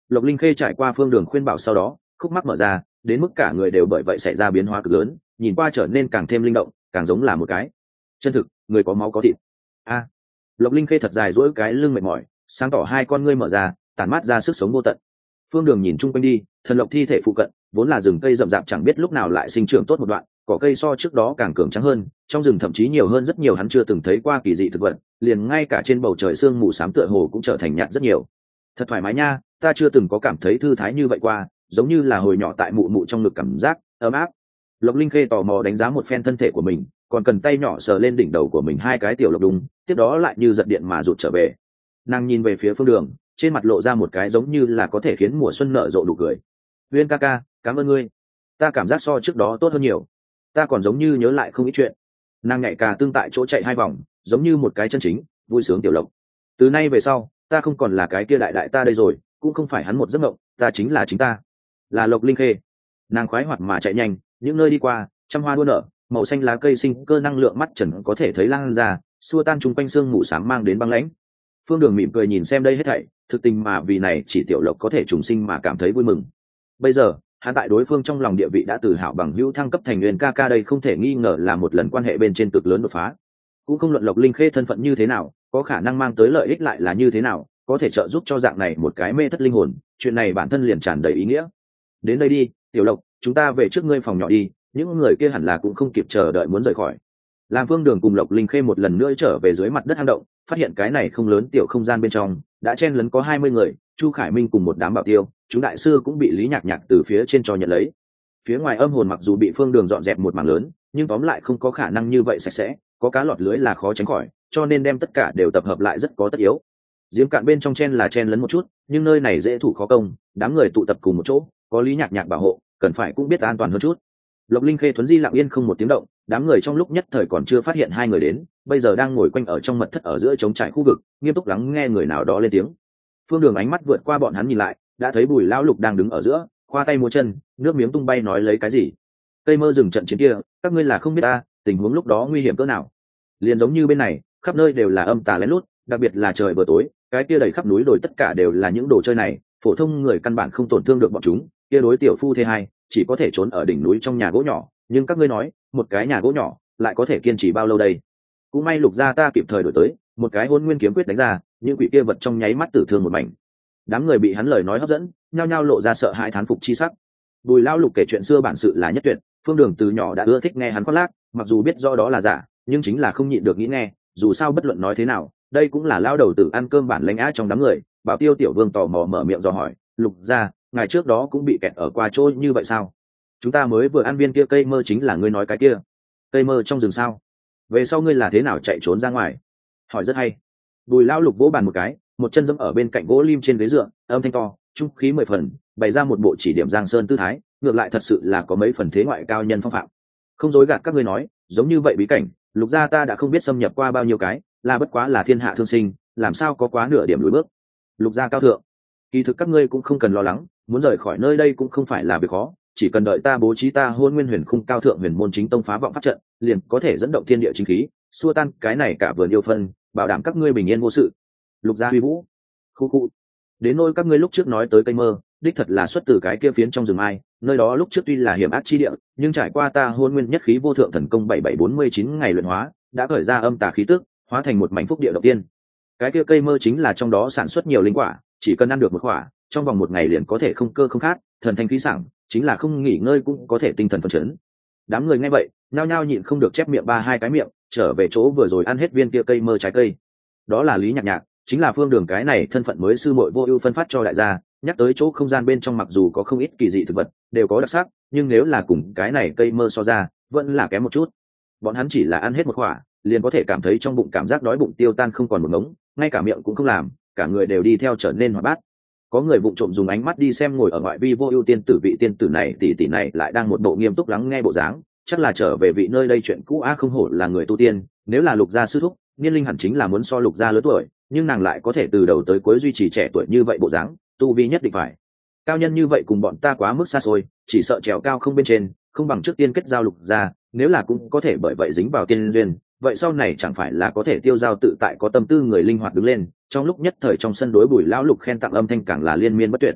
Lộc Linh Khê trải qua Phương Đường khuyên bảo sau đó, khúc mắc mở ra, đến mức cả người đều bởi vậy xảy ra biến hóa cực lớn, nhìn qua trở nên càng thêm linh động, càng giống là một cái chân thực người có máu có thịt. A. Lộc Linh Khê thật dài duỗi cái lưng mệt mỏi, sáng tỏ hai con ngươi mở ra, tản mát ra sức sống vô tận. Phương Đường nhìn chung quanh đi, thần lộc thi thể phụ cận vốn là rừng cây rậm rạp chẳng biết lúc nào lại sinh trưởng tốt một đoạn, cỏ cây so trước đó càng cường trắng hơn, trong rừng thậm chí nhiều hơn rất nhiều hắn chưa từng thấy qua kỳ dị thực vật, liền ngay cả trên bầu trời sương mù xám tựa hồ cũng trở thành nhạt rất nhiều. Thật thoải mái nha, ta chưa từng có cảm thấy thư thái như vậy qua, giống như là hồi nhỏ tại mụ mụ trong ngực, cảm giác ấm áp. Lộc Linh Khê tò mò đánh giá một phen thân thể của mình, còn cần tay nhỏ sờ lên đỉnh đầu của mình hai cái tiểu lộc đùng, tiếp đó lại như giật điện mà rụt trở về. Nàng nhìn về phía Phương Đường, trên mặt lộ ra một cái giống như là có thể khiến mùa xuân nở rộ nụ cười. Uyên ca ca, cảm ơn ngươi, ta cảm giác so trước đó tốt hơn nhiều, ta còn giống như nhớ lại không ít chuyện. Nàng nhảy cà tương tại chỗ chạy hai vòng, giống như một cái chân chính vui sướng tiểu lộc. Từ nay về sau, ta không còn là cái kia đại đại ta đây rồi, cũng không phải hắn một giấc mộng, ta chính là chính ta, là Lộc Linh Khê. Nàng khoái hoạt mà chạy nhanh, những nơi đi qua trăm hoa đua nở, màu xanh lá cây sinh cơ năng lượng mắt trần có thể thấy lan ra, xua tan chung quanh sương mù sáng mang đến băng lãnh. Phương Đường mỉm cười nhìn xem đây hết thảy, thực tình mà vì này chỉ tiểu lộc có thể trùng sinh mà cảm thấy vui mừng. Bây giờ hắn tại đối phương trong lòng địa vị đã từ hảo bằng hữu thăng cấp thành Nguyên ca ca, đây không thể nghi ngờ là một lần quan hệ bên trên cực lớn đột phá. Cũng không luận Lộc Linh Khê thân phận như thế nào, có khả năng mang tới lợi ích lại là như thế nào, có thể trợ giúp cho dạng này một cái mê thất linh hồn, chuyện này bản thân liền tràn đầy ý nghĩa. Đến đây đi tiểu lộc, chúng ta về trước ngươi phòng nhỏ đi, những người kia hẳn là cũng không kịp chờ đợi muốn rời khỏi. Làm Phương Đường cùng Lộc Linh Khê một lần nữa trở về dưới mặt đất hang động, phát hiện cái này không lớn tiểu không gian bên trong đã chen lấn có 20 người, Chu Khải Minh cùng một đám bảo tiêu, chúng đại sư cũng bị Lý Nhạc Nhạc từ phía trên cho nhận lấy. Phía ngoài âm hồn mặc dù bị Phương Đường dọn dẹp một mảng lớn, nhưng tóm lại không có khả năng như vậy sạch sẽ, có cá lọt lưới là khó tránh khỏi, cho nên đem tất cả đều tập hợp lại rất có tất yếu. Giếng cạn bên trong chen là chen lấn một chút, nhưng nơi này dễ thủ khó công, đám người tụ tập cùng một chỗ, có Lý Nhạc Nhạc bảo hộ, cần phải cũng biết an toàn hơn chút. Lộc Linh Khê thuấn di lặng yên không một tiếng động, đám người trong lúc nhất thời còn chưa phát hiện hai người đến, bây giờ đang ngồi quanh ở trong mật thất ở giữa trống trải khu vực, nghiêm túc lắng nghe người nào đó lên tiếng. Phương Đường ánh mắt vượt qua bọn hắn nhìn lại, đã thấy Bùi Lão Lục đang đứng ở giữa, khoa tay múa chân, nước miếng tung bay nói lấy cái gì. Cây mơ rừng trận chiến kia, các ngươi là không biết ta, tình huống lúc đó nguy hiểm cỡ nào. Liền giống như bên này, khắp nơi đều là âm tà lén lút, đặc biệt là trời vừa tối, cái kia đầy khắp núi đồi tất cả đều là những đồ chơi này, phổ thông người căn bản không tổn thương được bọn chúng. Kia đối tiểu phu thế hai, chỉ có thể trốn ở đỉnh núi trong nhà gỗ nhỏ, nhưng các ngươi nói, một cái nhà gỗ nhỏ lại có thể kiên trì bao lâu đây? Cũng may Lục gia ta kịp thời đổi tới, một cái Hôn Nguyên kiếm quyết đánh ra, những quỷ kia vật trong nháy mắt tử thương một mảnh. Đám người bị hắn lời nói hấp dẫn, nhao nhao lộ ra sợ hãi thán phục chi sắc. Bùi Lão Lục kể chuyện xưa bản sự là nhất tuyệt, Phương Đường từ nhỏ đã ưa thích nghe hắn khoác lác, mặc dù biết do đó là giả, nhưng chính là không nhịn được nghĩ nghe, dù sao bất luận nói thế nào, đây cũng là lao đầu tử ăn cơm bản lãnh á trong đám người. Bảo Tiêu Tiểu Vương tò mò mở miệng dò hỏi, Lục gia, ngày trước đó cũng bị kẹt ở qua chỗ như vậy sao? Chúng ta mới vừa ăn viên kia cây mơ chính là ngươi nói cái kia cây mơ trong rừng sao? Về sau ngươi là thế nào chạy trốn ra ngoài? Hỏi rất hay. Bùi Lão Lục vỗ bàn một cái, một chân giẫm ở bên cạnh gỗ lim trên ghế dựa, âm thanh to, trung khí 10 phần, bày ra một bộ chỉ điểm Giang Sơn tư thái, ngược lại thật sự là có mấy phần thế ngoại cao nhân phong phạm. Không dối gạt các ngươi nói, giống như vậy bí cảnh, Lục gia ta đã không biết xâm nhập qua bao nhiêu cái, là bất quá là thiên hạ thương sinh, làm sao có quá nửa điểm lùi bước. Lục gia cao thượng, kỳ thực các ngươi cũng không cần lo lắng, muốn rời khỏi nơi đây cũng không phải là việc khó, chỉ cần đợi ta bố trí ta Hôn Nguyên Huyền Khung cao thượng huyền môn chính tông phá vọng pháp trận, liền có thể dẫn động thiên địa chính khí, xua tan cái này cả vườn yêu phân, bảo đảm các ngươi bình yên vô sự. Lục gia huy vũ. Khu. Đến nỗi các ngươi lúc trước nói tới cây mơ, đích thật là xuất từ cái kia phiến trong rừng mai, nơi đó lúc trước tuy là hiểm ác chi địa, nhưng trải qua ta Hôn Nguyên nhất khí vô thượng thần công 7749 ngày luyện hóa, đã khởi ra âm tà khí tức, hóa thành một mảnh phúc địa đầu tiên. Cái kia cây mơ chính là trong đó sản xuất nhiều linh quả, chỉ cần ăn được một quả, trong vòng một ngày liền có thể không cơ không khát, thần thanh khí sảng, chính là không nghỉ ngơi cũng có thể tinh thần phấn chấn. Đám người nghe vậy, nhao nhao nhịn không được chép miệng ba hai cái miệng, trở về chỗ vừa rồi ăn hết viên kia cây mơ trái cây. Đó là Lý Nhạc Nhạc, chính là Phương Đường cái này thân phận mới sư muội vô ưu phân phát cho đại gia. Nhắc tới chỗ không gian bên trong mặc dù có không ít kỳ dị thực vật, đều có đặc sắc, nhưng nếu là cùng cái này cây mơ so ra, vẫn là kém một chút. Bọn hắn chỉ là ăn hết một quả, liền có thể cảm thấy trong bụng cảm giác đói bụng tiêu tan không còn một ngống, ngay cả miệng cũng không làm, cả người đều đi theo trở nên hoạt bát. Có người vụng trộm dùng ánh mắt đi xem ngồi ở ngoại vi vô ưu tiên tử, vị tiên tử này tỷ này lại đang một bộ nghiêm túc lắng nghe bộ dáng, chắc là trở về vị nơi đây chuyện cũ a, không hổ là người tu tiên, nếu là Lục gia sư thúc, niên linh hẳn chính là muốn so Lục gia lớn tuổi, nhưng nàng lại có thể từ đầu tới cuối duy trì trẻ tuổi như vậy bộ dáng, tu vi nhất định phải cao nhân như vậy, cùng bọn ta quá mức xa xôi, chỉ sợ trèo cao không bên trên, không bằng trước tiên kết giao Lục gia, nếu là cũng có thể bởi vậy dính vào tiên duyên, vậy sau này chẳng phải là có thể tiêu giao tự tại, có tâm tư người linh hoạt đứng lên. Trong lúc nhất thời trong sân đối Bùi Lão Lục khen tặng âm thanh càng là liên miên bất tuyệt.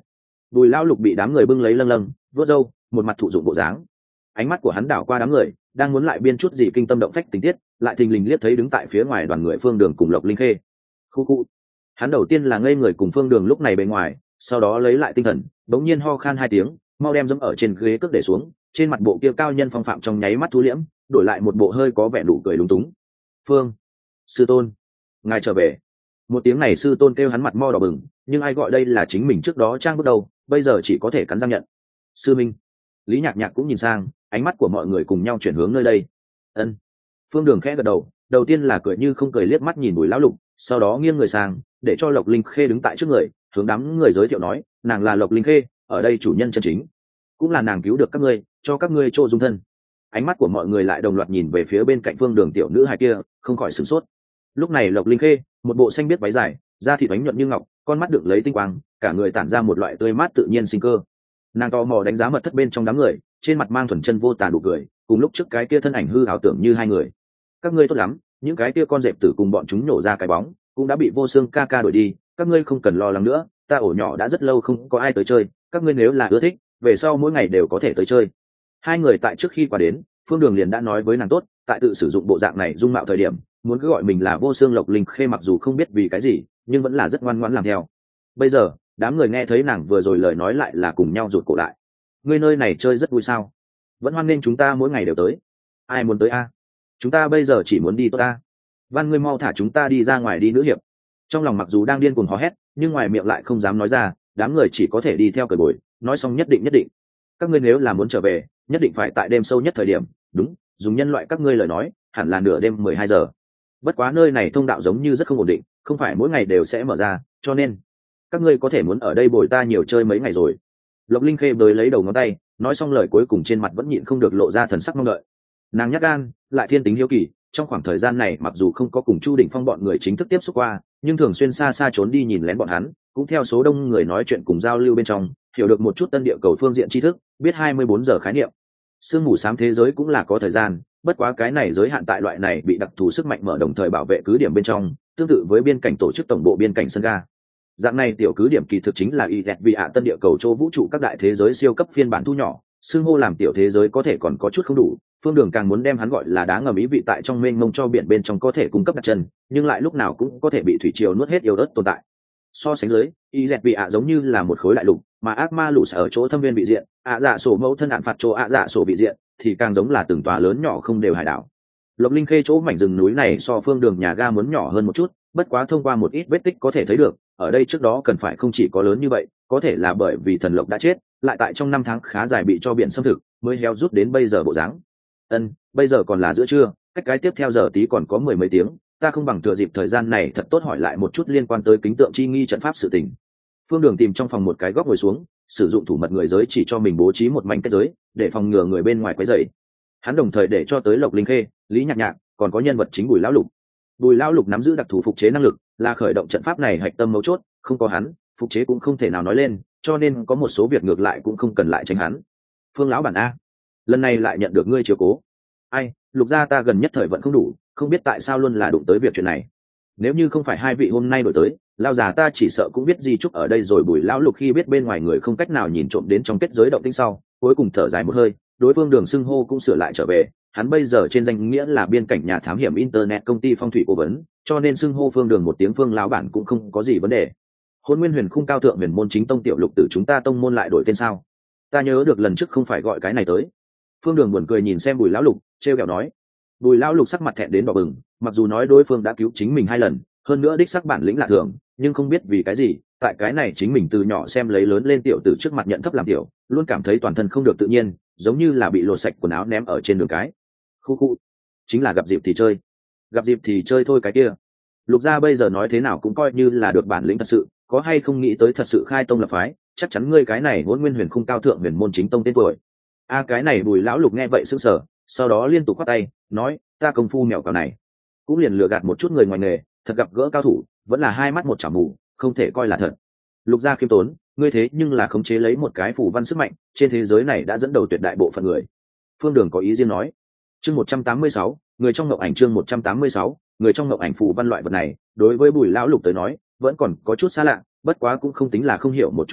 Bùi lão lục bị đám người bưng lấy lâng lâng vuốt râu, một mặt thụ dụng bộ dáng. Ánh mắt của hắn đảo qua đám người, đang muốn lại biên chút gì kinh tâm động phách tình tiết, lại thình lình liếc thấy đứng tại phía ngoài đoàn người Phương Đường cùng Lộc Linh Khê. Khu khu. Hắn đầu tiên là ngây người cùng Phương Đường lúc này bề ngoài, sau đó lấy lại tinh thần, bỗng nhiên ho khan hai tiếng, mau đem dẫm ở trên ghế cước để xuống, trên mặt bộ kia cao nhân phong phạm trong nháy mắt thu liễm, đổi lại một bộ hơi có vẻ đủ cười lúng túng. Phương, sư tôn, ngài trở về. Một tiếng này sư tôn kêu hắn mặt mo đỏ bừng, nhưng ai gọi đây là chính mình trước đó trang bước đầu, bây giờ chỉ có thể cắn răng nhận. Sư minh. Lý Nhạc Nhạc cũng nhìn sang, ánh mắt của mọi người cùng nhau chuyển hướng nơi đây. Ân. Phương Đường khẽ gật đầu, đầu tiên là cười như không cười liếc mắt nhìn Bùi lão lục, sau đó nghiêng người sang, để cho Lộc Linh Khê đứng tại trước người, hướng đám người giới thiệu nói, nàng là Lộc Linh Khê, ở đây chủ nhân chân chính, cũng là nàng cứu được các ngươi, cho các ngươi chỗ dung thân. Ánh mắt của mọi người lại đồng loạt nhìn về phía bên cạnh Phương Đường tiểu nữ hài kia, không khỏi sửng sốt. Lúc này Lộc Linh Khê, một bộ xanh biếc váy dài, da thịt bánh nhuận như ngọc, con mắt đựng lấy tinh quang, cả người tản ra một loại tươi mát tự nhiên sinh cơ. Nàng tò mò đánh giá mật thất bên trong đám người, trên mặt mang thuần chân vô tà nụ cười, cùng lúc trước cái kia thân ảnh hư ảo tưởng như hai người. Các ngươi tốt lắm, những cái kia con dẹp tử cùng bọn chúng nổ ra cái bóng, cũng đã bị Vô Xương ca ca đuổi đi, các ngươi không cần lo lắng nữa, ta ổ nhỏ đã rất lâu không có ai tới chơi, các ngươi nếu là ưa thích, về sau mỗi ngày đều có thể tới chơi. Hai người tại trước khi qua đến, Phương Đường liền đã nói với nàng tốt, tại tự sử dụng bộ dạng này dung mạo thời điểm, muốn cứ gọi mình là Vô Xương Lộc Linh Khê, mặc dù không biết vì cái gì, nhưng vẫn là rất ngoan ngoãn làm theo. Bây giờ, đám người nghe thấy nàng vừa rồi lời nói lại là cùng nhau rụt cổ lại. Ngươi nơi này chơi rất vui sao? Vẫn hoan nghênh chúng ta mỗi ngày đều tới. Ai muốn tới a? Chúng ta bây giờ chỉ muốn đi tốt a. Văn ngươi mau thả chúng ta đi ra ngoài đi nữ hiệp. Trong lòng mặc dù đang điên cuồng hò hét, nhưng ngoài miệng lại không dám nói ra, đám người chỉ có thể đi theo cởi bồi, nói xong nhất định. Các ngươi nếu là muốn trở về, nhất định phải tại đêm sâu nhất thời điểm, đúng, dùng nhân loại các ngươi lời nói, hẳn là nửa đêm 12 giờ. Bất quá nơi này thông đạo giống như rất không ổn định, không phải mỗi ngày đều sẽ mở ra, cho nên các ngươi có thể muốn ở đây bồi ta nhiều chơi mấy ngày rồi. Lộc Linh Khê bới lấy đầu ngón tay, nói xong lời cuối cùng trên mặt vẫn nhịn không được lộ ra thần sắc mong đợi. Nàng nhát gan, lại thiên tính hiếu kỳ, trong khoảng thời gian này mặc dù không có cùng Chu Đỉnh Phong bọn người chính thức tiếp xúc qua, nhưng thường xuyên xa xa trốn đi nhìn lén bọn hắn, cũng theo số đông người nói chuyện cùng giao lưu bên trong, hiểu được một chút tân địa cầu phương diện tri thức, biết 24 giờ khái niệm. Sương mù xám thế giới cũng là có thời gian, bất quá cái này giới hạn tại loại này bị đặc thù sức mạnh mở đồng thời bảo vệ cứ điểm bên trong, tương tự với biên cảnh tổ chức tổng bộ biên cảnh sân ga. Dạng này tiểu cứ điểm kỳ thực chính là y vì tân địa cầu châu vũ trụ các đại thế giới siêu cấp phiên bản thu nhỏ, xưng hô làm tiểu thế giới có thể còn có chút không đủ. Phương Đường càng muốn đem hắn gọi là đá ngầm ý vị tại trong mênh mông cho biển bên trong có thể cung cấp đặt chân, nhưng lại lúc nào cũng có thể bị thủy triều nuốt hết yêu đất tồn tại. So sánh dưới, y giống như là một khối đại lục, mà ác ma lũ ở chỗ thâm viên bị diện, dạ sổ mẫu thân hạn phạt chỗ dạ sổ bị diện, thì càng giống là từng tòa lớn nhỏ không đều hải đảo. Lộc Linh Khê chỗ mảnh rừng núi này so Phương Đường nhà ga muốn nhỏ hơn một chút, bất quá thông qua một ít vết tích có thể thấy được, ở đây trước đó cần phải không chỉ có lớn như vậy, có thể là bởi vì thần lộc đã chết, lại tại trong năm tháng khá dài bị cho biển xâm thực, mới héo rút đến bây giờ bộ dáng. Bây giờ còn là giữa trưa, cách cái tiếp theo giờ tí còn có mười mấy tiếng, ta không bằng thừa dịp thời gian này thật tốt hỏi lại một chút liên quan tới kính tượng chi nghi trận pháp sự tình. Phương Đường tìm trong phòng một cái góc ngồi xuống, sử dụng thủ mật người giới chỉ cho mình bố trí một mảnh kết giới, để phòng ngừa người bên ngoài quấy rầy. Hắn đồng thời để cho tới Lộc Linh Khê, Lý Nhạc Nhạc, còn có nhân vật chính Bùi lão lục. Bùi lão lục nắm giữ đặc thù phục chế năng lực, là khởi động trận pháp này hạch tâm mấu chốt, không có hắn, phục chế cũng không thể nào nói lên, cho nên có một số việc ngược lại cũng không cần lại tránh hắn. Phương lão bản a, lần này lại nhận được ngươi chiếu cố. Ai, Lục gia ta gần nhất thời vận không đủ, không biết tại sao luôn là đụng tới việc chuyện này. Nếu như không phải hai vị hôm nay đổi tới, lão già ta chỉ sợ cũng biết gì chúc ở đây rồi. Bùi lão lục khi biết bên ngoài người không cách nào nhìn trộm đến trong kết giới động tĩnh sau, cuối cùng thở dài một hơi, đối phương Đường xưng hô cũng sửa lại trở về. Hắn bây giờ trên danh nghĩa là biên cảnh nhà thám hiểm internet công ty phong thủy cố vấn, cho nên xưng hô Phương Đường một tiếng Phương lão bản cũng không có gì vấn đề. Hôn Nguyên Huyền Khung cao thượng huyền môn chính tông tiểu lục tử chúng ta tông môn lại đổi tên sao? Ta nhớ được lần trước không phải gọi cái này tới. Phương Đường buồn cười nhìn xem Bùi lão lục, trêu ghẹo nói. Bùi lão lục sắc mặt thẹn đến đỏ bừng, mặc dù nói đối phương đã cứu chính mình 2 lần, hơn nữa đích sắc bản lĩnh lạ thường, nhưng không biết vì cái gì, tại cái này chính mình từ nhỏ xem lấy lớn lên tiểu tử trước mặt nhận thấp làm tiểu, luôn cảm thấy toàn thân không được tự nhiên, giống như là bị lột sạch quần áo ném ở trên đường cái. Khu, chính là gặp dịp thì chơi. Gặp dịp thì chơi thôi cái kia. Lục gia bây giờ nói thế nào cũng coi như là được bản lĩnh thật sự, có hay không nghĩ tới thật sự khai tông lập phái, chắc chắn ngươi cái này Hỗn Nguyên Huyền Khung cao thượng huyền môn chính tông tên tuổi. Cái này Bùi lão lục nghe vậy sững sờ, sau đó liên tục quát tay, nói, ta công phu mèo cào này, cũng liền lừa gạt một chút người ngoài nghề, thật gặp gỡ cao thủ, vẫn là hai mắt một chảo mù, không thể coi là thật. Lục gia khiêm tốn, ngươi thế nhưng là khống chế lấy một cái phù văn sức mạnh, trên thế giới này đã dẫn đầu tuyệt đại bộ phận người. Phương Đường có ý riêng nói. Chương 186, người trong ngộng ảnh. Chương 186, người trong ngộng ảnh phù văn loại vật này, đối với Bùi lão lục tới nói, vẫn còn có chút xa lạ, bất quá cũng không tính là không hiểu một chút nào,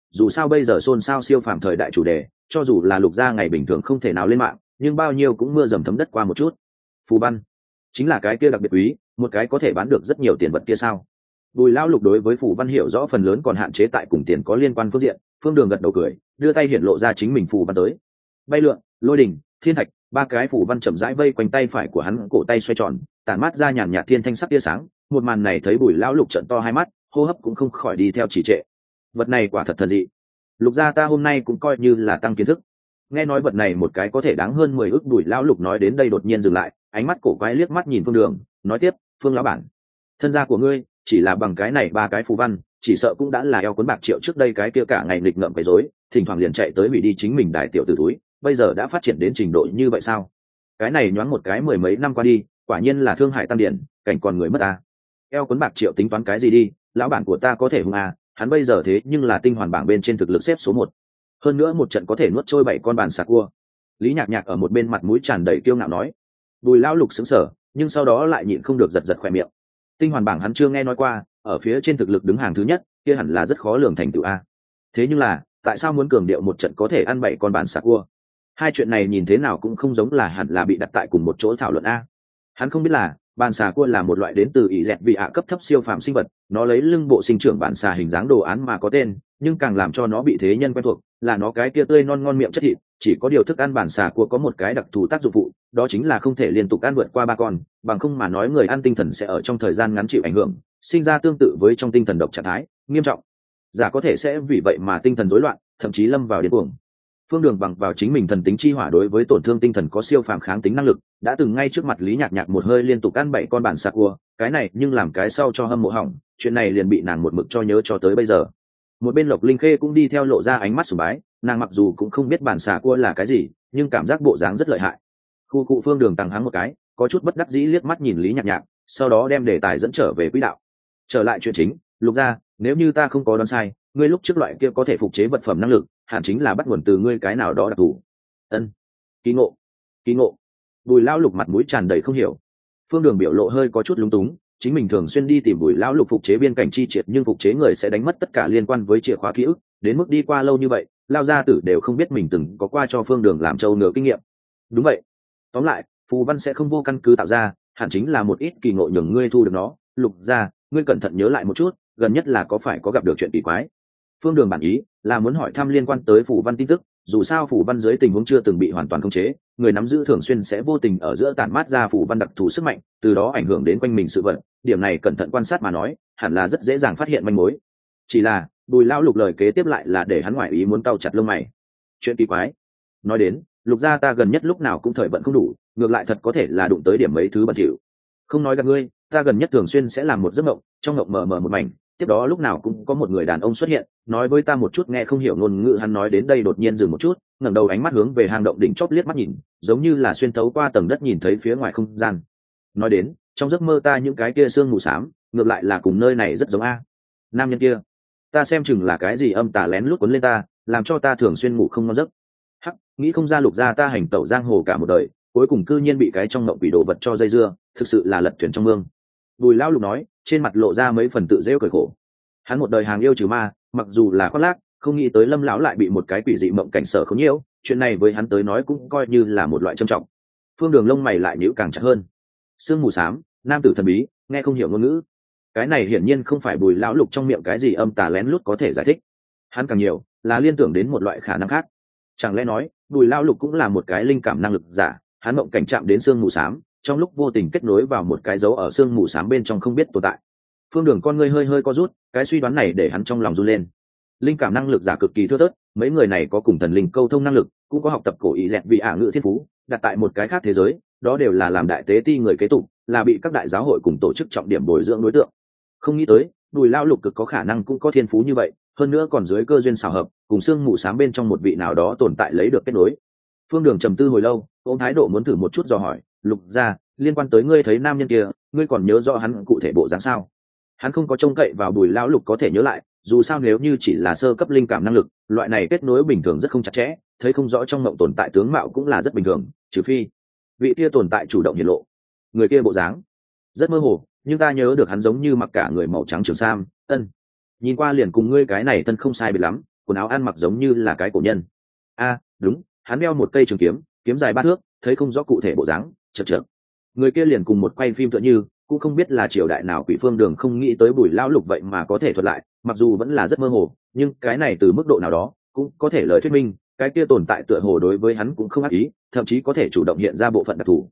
dù sao bây giờ xôn xao siêu phàm thời đại chủ đề, cho dù là Lục gia ngày bình thường không thể nào lên mạng, nhưng bao nhiêu cũng mưa dầm thấm đất qua một chút. Phù văn chính là cái kia đặc biệt quý, một cái có thể bán được rất nhiều tiền vật kia sao? Bùi Lão Lục đối với phù văn hiểu rõ phần lớn còn hạn chế tại cùng tiền có liên quan phương diện. Phương Đường gật đầu cười, đưa tay hiển lộ ra chính mình phù văn tới. Bay lượn, lôi đỉnh, thiên thạch, ba cái phù văn chậm rãi vây quanh tay phải của hắn, cổ tay xoay tròn, tản mát ra nhàn nhạt thiên thanh sắc tia sáng. Một màn này thấy Bùi Lão Lục trợn to hai mắt, hô hấp cũng không khỏi đi theo trì trệ. Vật này quả thật thần dị. Lục gia ta hôm nay cũng coi như là tăng kiến thức. Nghe nói vật này một cái có thể đáng hơn 10 ức. Bùi Lão Lục nói đến đây đột nhiên dừng lại, ánh mắt cổ quái liếc mắt nhìn Phương Đường, nói tiếp, Phương lão bản, thân gia của ngươi chỉ là bằng cái này ba cái phù văn, chỉ sợ cũng đã là eo cuốn bạc triệu trước đây cái kia cả ngày nghịch ngợm quấy rối, thỉnh thoảng liền chạy tới hủy đi chính mình đại tiểu tử túi, bây giờ đã phát triển đến trình độ như vậy sao? Cái này nhoáng một cái 10 mấy năm qua đi, quả nhiên là thương hại tam điển, cảnh còn người mất ta. Eo cuốn bạc triệu tính toán cái gì đi, lão bản của ta có thể hung à, hắn bây giờ thế nhưng là tinh hoàn bảng bên trên thực lực xếp số 1. Hơn nữa một trận có thể nuốt trôi 7 con bàn xà cua. Lý Nhạc Nhạc ở một bên mặt mũi tràn đầy kiêu ngạo nói. Bùi Lão Lục sững sờ, nhưng sau đó lại nhịn không được giật giật khóe miệng. Tinh hoàn bảng hắn chưa nghe nói qua, ở phía trên thực lực đứng hàng thứ nhất, kia hẳn là rất khó lường thành tựu a. Thế nhưng là, tại sao muốn cường điệu một trận có thể ăn 7 con bàn xà cua? Hai chuyện này nhìn thế nào cũng không giống là hẳn là bị đặt tại cùng một chỗ thảo luận a. Hắn không biết là, bàn xà cua là một loại đến từ ỷ dẹt vị ạ cấp thấp siêu phàm sinh vật, nó lấy lưng bộ sinh trưởng bàn xà hình dáng đồ án mà có tên, nhưng càng làm cho nó bị thế nhân quen thuộc, là nó cái kia tươi non ngon miệng chất thịt, chỉ có điều thức ăn bàn xà cua có một cái đặc thù tác dụng phụ, đó chính là không thể liên tục ăn vượt qua 3 con, bằng không mà nói người ăn tinh thần sẽ ở trong thời gian ngắn chịu ảnh hưởng, sinh ra tương tự với trong tinh thần độc trạng thái nghiêm trọng, giả có thể sẽ vì vậy mà tinh thần rối loạn, thậm chí lâm vào điên cuồng. Phương Đường bằng vào chính mình thần tính chi hỏa đối với tổn thương tinh thần có siêu phàm kháng tính năng lực, đã từng ngay trước mặt Lý Nhạc Nhạc một hơi liên tục ăn 7 con bản sạc cua, cái này nhưng làm cái sau cho hâm mộ hỏng, chuyện này liền bị nàng một mực cho nhớ cho tới bây giờ. Một bên Lộc Linh Khê cũng đi theo lộ ra ánh mắt sùng bái, nàng mặc dù cũng không biết bản xà cua là cái gì, nhưng cảm giác bộ dáng rất lợi hại. Khu cụ Phương Đường tăng hắng một cái, có chút bất đắc dĩ liếc mắt nhìn Lý Nhạc Nhạc, sau đó đem đề tài dẫn trở về quỹ đạo. Trở lại chuyện chính, Lục gia, nếu như ta không có đoán sai, ngươi lúc trước loại kia có thể phục chế vật phẩm năng lực, hẳn chính là bắt nguồn từ ngươi cái nào đó đặc thù. Ân, kỳ ngộ, kỳ ngộ. Bùi Lão Lục mặt mũi tràn đầy không hiểu. Phương Đường biểu lộ hơi có chút lúng túng, chính mình thường xuyên đi tìm Bùi Lão Lục phục chế biên cảnh chi triệt, nhưng phục chế người sẽ đánh mất tất cả liên quan với chìa khóa ký ức, đến mức đi qua lâu như vậy, Lão gia tử đều không biết mình từng có qua cho Phương Đường làm trâu ngựa kinh nghiệm. Đúng vậy. Tóm lại, phù văn sẽ không vô căn cứ tạo ra, hẳn chính là một ít kỳ ngộ nhường ngươi thu được nó. Lục gia, ngươi cẩn thận nhớ lại một chút, gần nhất là có phải có gặp được chuyện kỳ quái? Phương Đường bản ý là muốn hỏi thăm liên quan tới phù văn tin tức, dù sao phù văn dưới tình huống chưa từng bị hoàn toàn khống chế, người nắm giữ thường xuyên sẽ vô tình ở giữa tản mát ra phù văn đặc thù sức mạnh, từ đó ảnh hưởng đến quanh mình sự vật, điểm này cẩn thận quan sát mà nói, hẳn là rất dễ dàng phát hiện manh mối. Chỉ là, Bùi Lão Lục lời kế tiếp lại là để hắn ngoại ý muốn cau chặt lông mày. Chuyện kỳ quái? Nói đến, Lục gia ta gần nhất lúc nào cũng thời vận không đủ, ngược lại thật có thể là đụng tới điểm mấy thứ bẩn thỉu. Không nói gặp ngươi, ta gần nhất thường xuyên sẽ làm một giấc mộng, trong mộng mờ mờ một mảnh, tiếp đó lúc nào cũng có một người đàn ông xuất hiện, nói với ta một chút nghe không hiểu ngôn ngữ. Hắn nói đến đây đột nhiên dừng một chút, ngẩng đầu ánh mắt hướng về hang động đỉnh chóp liếc mắt nhìn, giống như là xuyên thấu qua tầng đất nhìn thấy phía ngoài không gian. Nói đến, trong giấc mơ ta những cái kia sương mù xám, ngược lại là cùng nơi này rất giống a. Nam nhân kia, ta xem chừng là cái gì âm tà lén lút cuốn lên ta, làm cho ta thường xuyên ngủ không ngon giấc. Hắc, nghĩ không ra Lục gia ta hành tẩu giang hồ cả một đời, cuối cùng cư nhiên bị cái trong mộng quỷ đồ vật cho dây dưa, thực sự là lật thuyền trong mương. Bùi Lão Lục nói, trên mặt lộ ra mấy phần tự rêu cười khổ. Hắn một đời hàng yêu trừ ma, mặc dù là khoác lác, không nghĩ tới Lâm lão lại bị một cái quỷ dị mộng cảnh sở không nhiễu, chuyện này với hắn tới nói cũng coi như là một loại trầm trọng. Phương Đường lông mày lại nhíu càng chặt hơn. Sương mù xám, nam tử thần bí, nghe không hiểu ngôn ngữ. Cái này hiển nhiên không phải Bùi Lão Lục trong miệng cái gì âm tà lén lút có thể giải thích. Hắn càng nhiều là liên tưởng đến một loại khả năng khác. Chẳng lẽ nói, Bùi Lão Lục cũng là một cái linh cảm năng lực giả, hắn mộng cảnh chạm đến sương mù xám, trong lúc vô tình kết nối vào một cái dấu ở sương mù xám bên trong không biết tồn tại. Phương Đường con ngươi hơi hơi co rút, cái suy đoán này để hắn trong lòng run lên. Linh cảm năng lực giả cực kỳ thưa thớt, mấy người này có cùng thần linh câu thông năng lực, cũng có học tập cổ ý dẹt vị ả ngữ thiên phú, đặt tại một cái khác thế giới, đó đều là làm đại tế ti người kế tục, là bị các đại giáo hội cùng tổ chức trọng điểm bồi dưỡng đối tượng. Không nghĩ tới, Bùi Lão Lục cực có khả năng cũng có thiên phú như vậy, hơn nữa còn dưới cơ duyên xảo hợp, cùng xương mù xám bên trong một vị nào đó tồn tại lấy được kết nối. Phương Đường trầm tư hồi lâu, ôm thái độ muốn thử một chút dò hỏi, Lục gia, liên quan tới ngươi thấy nam nhân kia, ngươi còn nhớ rõ hắn cụ thể bộ dáng sao? Hắn không có trông cậy vào Bùi Lão Lục có thể nhớ lại, dù sao nếu như chỉ là sơ cấp linh cảm năng lực, loại này kết nối bình thường rất không chặt chẽ, thấy không rõ trong mộng tồn tại tướng mạo cũng là rất bình thường, trừ phi vị kia tồn tại chủ động hiển lộ. Người kia bộ dáng rất mơ hồ, nhưng ta nhớ được hắn giống như mặc cả người màu trắng trường sam, nhìn qua liền cùng ngươi cái này thân không sai biệt lắm, quần áo ăn mặc giống như là cái cổ nhân. Đúng, hắn đeo một cây trường kiếm, kiếm dài 3 thước, thấy không rõ cụ thể bộ dáng, chật chật. Người kia liền cùng một quay phim tựa như, cũng không biết là triều đại nào Quỷ Phương Đường không nghĩ tới Bùi lão lục vậy mà có thể thuật lại, mặc dù vẫn là rất mơ hồ, nhưng cái này từ mức độ nào đó cũng có thể lời thuyết minh, cái kia tồn tại tựa hồ đối với hắn cũng không ác ý, thậm chí có thể chủ động hiện ra bộ phận đặc thù.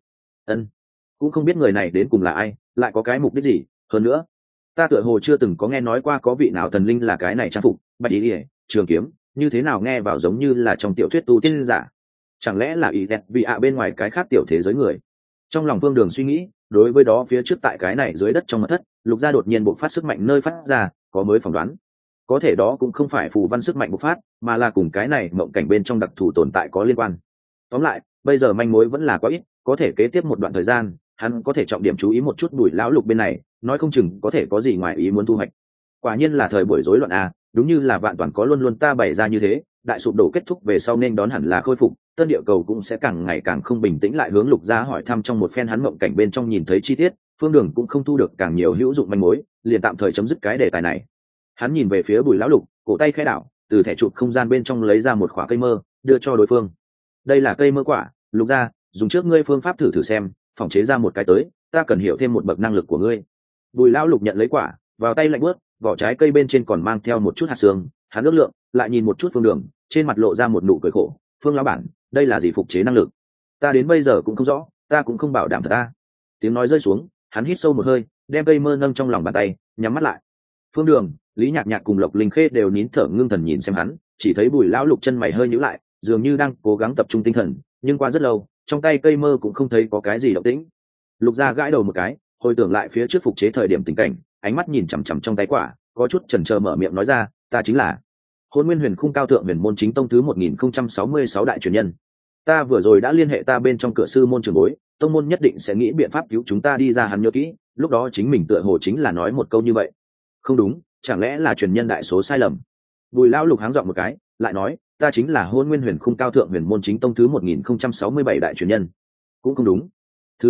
Cũng không biết người này đến cùng là ai, lại có cái mục đích gì, hơn nữa, ta tựa hồ chưa từng có nghe nói qua có vị nào thần linh là cái này trang phục, bạch ý ỉa, trường kiếm, như thế nào nghe vào giống như là trong tiểu thuyết tu tiên giả. Chẳng lẽ là ý đẹp vì bên ngoài cái khác tiểu thế giới người. Trong lòng Phương Đường suy nghĩ, đối với đó phía trước tại cái này dưới đất trong mật thất, Lục gia đột nhiên bộc phát sức mạnh nơi phát ra, có mới phỏng đoán. Có thể đó cũng không phải phù văn sức mạnh bộc phát, mà là cùng cái này mộng cảnh bên trong đặc thù tồn tại có liên quan. Tóm lại, bây giờ manh mối vẫn là quá ít, có thể kế tiếp một đoạn thời gian, hắn có thể trọng điểm chú ý một chút Bùi lão lục bên này, nói không chừng có thể có gì ngoài ý muốn thu hoạch. Quả nhiên là thời buổi rối loạn a, đúng như là vạn toàn có luôn luôn ta bày ra như thế, đại sụp đổ kết thúc về sau nên đón hẳn là khôi phục, tân địa cầu cũng sẽ càng ngày càng không bình tĩnh. Lại hướng Lục gia hỏi thăm trong một phen hắn mộng cảnh bên trong nhìn thấy chi tiết, Phương Đường cũng không thu được càng nhiều hữu dụng manh mối, liền tạm thời chấm dứt cái đề tài này. Hắn nhìn về phía Bùi lão lục, cổ tay khẽ đảo, từ thẻ chụp không gian bên trong lấy ra một quả cây mơ, đưa cho đối phương. Đây là cây mơ quả, Lục gia, dùng trước ngươi phương pháp thử thử xem, phòng chế ra một cái tới, ta cần hiểu thêm một bậc năng lực của ngươi. Bùi lão lục nhận lấy quả, vào tay lạnh bớt, vỏ trái cây bên trên còn mang theo một chút hạt xương, hắn ước lượng, lại nhìn một chút Phương Đường, trên mặt lộ ra một nụ cười khổ. Phương lão bản, đây là gì phục chế năng lực? Ta đến bây giờ cũng không rõ, ta cũng không bảo đảm thật ta. Tiếng nói rơi xuống, hắn hít sâu một hơi, đem cây mơ nâng trong lòng bàn tay, nhắm mắt lại. Phương Đường, Lý Nhạc Nhạc cùng Lộc Linh Khê đều nín thở ngưng thần nhìn xem hắn, chỉ thấy Bùi lão lục chân mày hơi nhíu lại, dường như đang cố gắng tập trung tinh thần, nhưng qua rất lâu, trong tay cây mơ cũng không thấy có cái gì động tĩnh. Lục gia gãi đầu một cái, hồi tưởng lại phía trước phục chế thời điểm tình cảnh, ánh mắt nhìn chằm chằm trong tay quả, có chút chần chờ mở miệng nói ra, ta chính là Hôn Nguyên Huyền Khung Cao Thượng Huyền Môn Chính Tông thứ 1066 đại truyền nhân. Ta vừa rồi đã liên hệ ta bên trong cửa sư môn trường bối, tông môn nhất định sẽ nghĩ biện pháp cứu chúng ta đi ra. Hắn nhớ kỹ, lúc đó chính mình tựa hồ chính là nói một câu như vậy. Không đúng, chẳng lẽ là truyền nhân đại số sai lầm? Bùi lão lục háng giọng một cái, lại nói, ta chính là Hôn Nguyên Huyền Khung Cao Thượng Huyền Môn Chính Tông thứ 1067 đại truyền nhân. Cũng không đúng. Thứ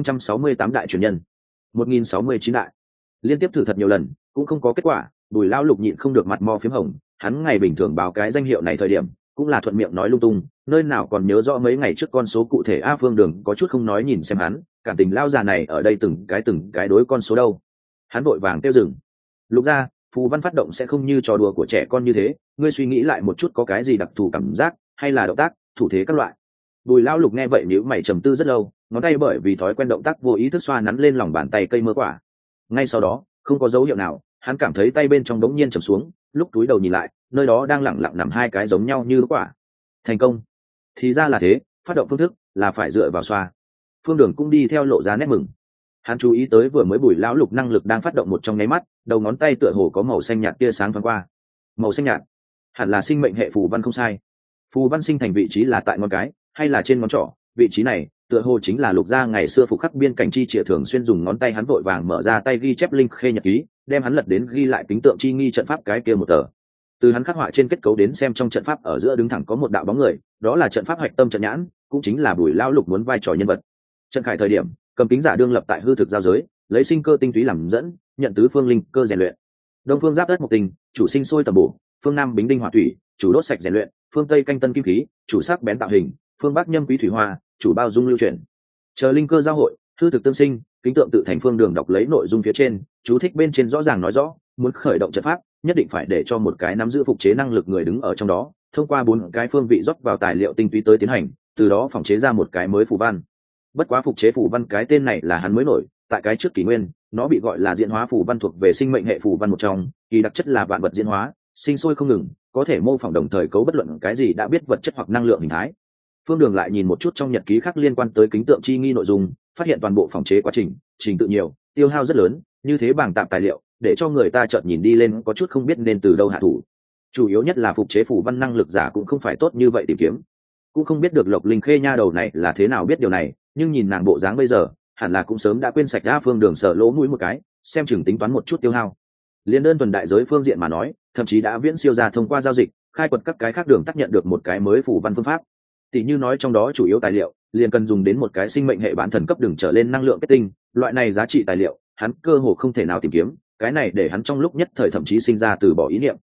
1068 đại truyền nhân. 1069 đại. Liên tiếp thử thật nhiều lần, cũng không có kết quả. Bùi lão lục nhịn không được mặt mo phím hồng, hắn ngày bình thường báo cái danh hiệu này thời điểm cũng là thuận miệng nói lung tung, nơi nào còn nhớ rõ mấy ngày trước con số cụ thể. Phương Đường có chút không nói nhìn xem hắn, cảm tình lao già này ở đây từng cái đối con số đâu. Hắn vội vàng tiêu dừng. Lục gia, phù văn phát động sẽ không như trò đùa của trẻ con như thế, ngươi suy nghĩ lại một chút, có cái gì đặc thù cảm giác hay là động tác, thủ thế các loại. Bùi lão lục nghe vậy nhíu mày trầm tư rất lâu, ngón tay bởi vì thói quen động tác vô ý thức xoa nắn lên lòng bàn tay cây mơ quả. Ngay sau đó, không có dấu hiệu nào, hắn cảm thấy tay bên trong đống nhiên trầm xuống, lúc túi đầu nhìn lại, nơi đó đang lẳng lặng nằm hai cái giống nhau như quả. Thành công. Thì ra là thế, phát động phương thức là phải dựa vào xoa. Phương Đường cũng đi theo lộ ra nét mừng. Hắn chú ý tới vừa mới Bùi lão lục năng lực đang phát động một trong nháy mắt, đầu ngón tay tựa hồ có màu xanh nhạt tia sáng thoáng qua. Màu xanh nhạt, hẳn là sinh mệnh hệ phù văn không sai. Phù văn sinh thành vị trí là tại ngón cái hay là trên ngón trỏ? Vị trí này tựa hồ chính là Lục gia ngày xưa phục khắc biên cảnh chi chìa thường xuyên dùng ngón tay. Hắn vội vàng mở ra tay ghi chép Linh Khê nhật ký, đem hắn lật đến ghi lại kính tượng chi nghi trận pháp cái kia một tờ. Từ hắn khắc họa trên kết cấu đến xem, trong trận pháp ở giữa đứng thẳng có một đạo bóng người, đó là trận pháp hạch tâm trận nhãn, cũng chính là Bùi lão lục muốn vai trò nhân vật. Trận khải thời điểm, cầm kính giả đương lập tại hư thực giao giới, lấy sinh cơ tinh túy làm dẫn, nhận tứ phương linh cơ rèn luyện. Đông phương giáp đất mộc tinh, chủ sinh sôi tầm bổ; phương nam bính đinh hỏa thủy, chủ đốt sạch rèn luyện; phương tây canh tân kim khí, chủ sắc bén tạo hình; phương bắc nhâm quý thủy hoa, chủ bao dung lưu chuyển. Chờ linh cơ giao hội, hư thực tương sinh, kính tượng tự thành. Phương Đường đọc lấy nội dung phía trên, chú thích bên trên rõ ràng nói rõ, muốn khởi động trận pháp, nhất định phải để cho một cái nắm giữ phục chế năng lực người đứng ở trong đó, thông qua 4 cái phương vị rót vào tài liệu tinh túy tới tiến hành, từ đó phòng chế ra một cái mới phù văn. Bất quá phục chế phù văn cái tên này là hắn mới nổi, tại cái trước kỷ nguyên, nó bị gọi là diễn hóa phù văn, thuộc về sinh mệnh hệ phù văn một trong, kỳ đặc chất là vạn vật diễn hóa, sinh sôi không ngừng, có thể mô phỏng đồng thời cấu bất luận cái gì đã biết vật chất hoặc năng lượng hình thái. Phương Đường lại nhìn một chút trong nhật ký khác liên quan tới kính tượng chi nghi nội dung, phát hiện toàn bộ phòng chế quá trình tự nhiều, tiêu hao rất lớn, như thế bảng tạm tài liệu, để cho người ta chợt nhìn đi lên có chút không biết nên từ đâu hạ thủ. Chủ yếu nhất là phục chế phù văn năng lực giả cũng không phải tốt như vậy tìm kiếm. Cũng không biết được Lộc Linh Khê nha đầu này là thế nào biết điều này, nhưng nhìn nàng bộ dáng bây giờ, hẳn là cũng sớm đã quên sạch. Phương Đường sợ lỗ mũi một cái, xem chừng tính toán một chút tiêu hao. Liên đơn thuần đại giới phương diện mà nói, thậm chí đã viễn siêu ra thông qua giao dịch, khai quật các cái khác đường tác nhận được một cái mới phù văn phương pháp. Tỷ như nói trong đó chủ yếu tài liệu, liền cần dùng đến một cái sinh mệnh hệ bán thần cấp đường trở lên năng lượng kết tinh, loại này giá trị tài liệu, hắn cơ hồ không thể nào tìm kiếm, cái này để hắn trong lúc nhất thời thậm chí sinh ra từ bỏ ý niệm.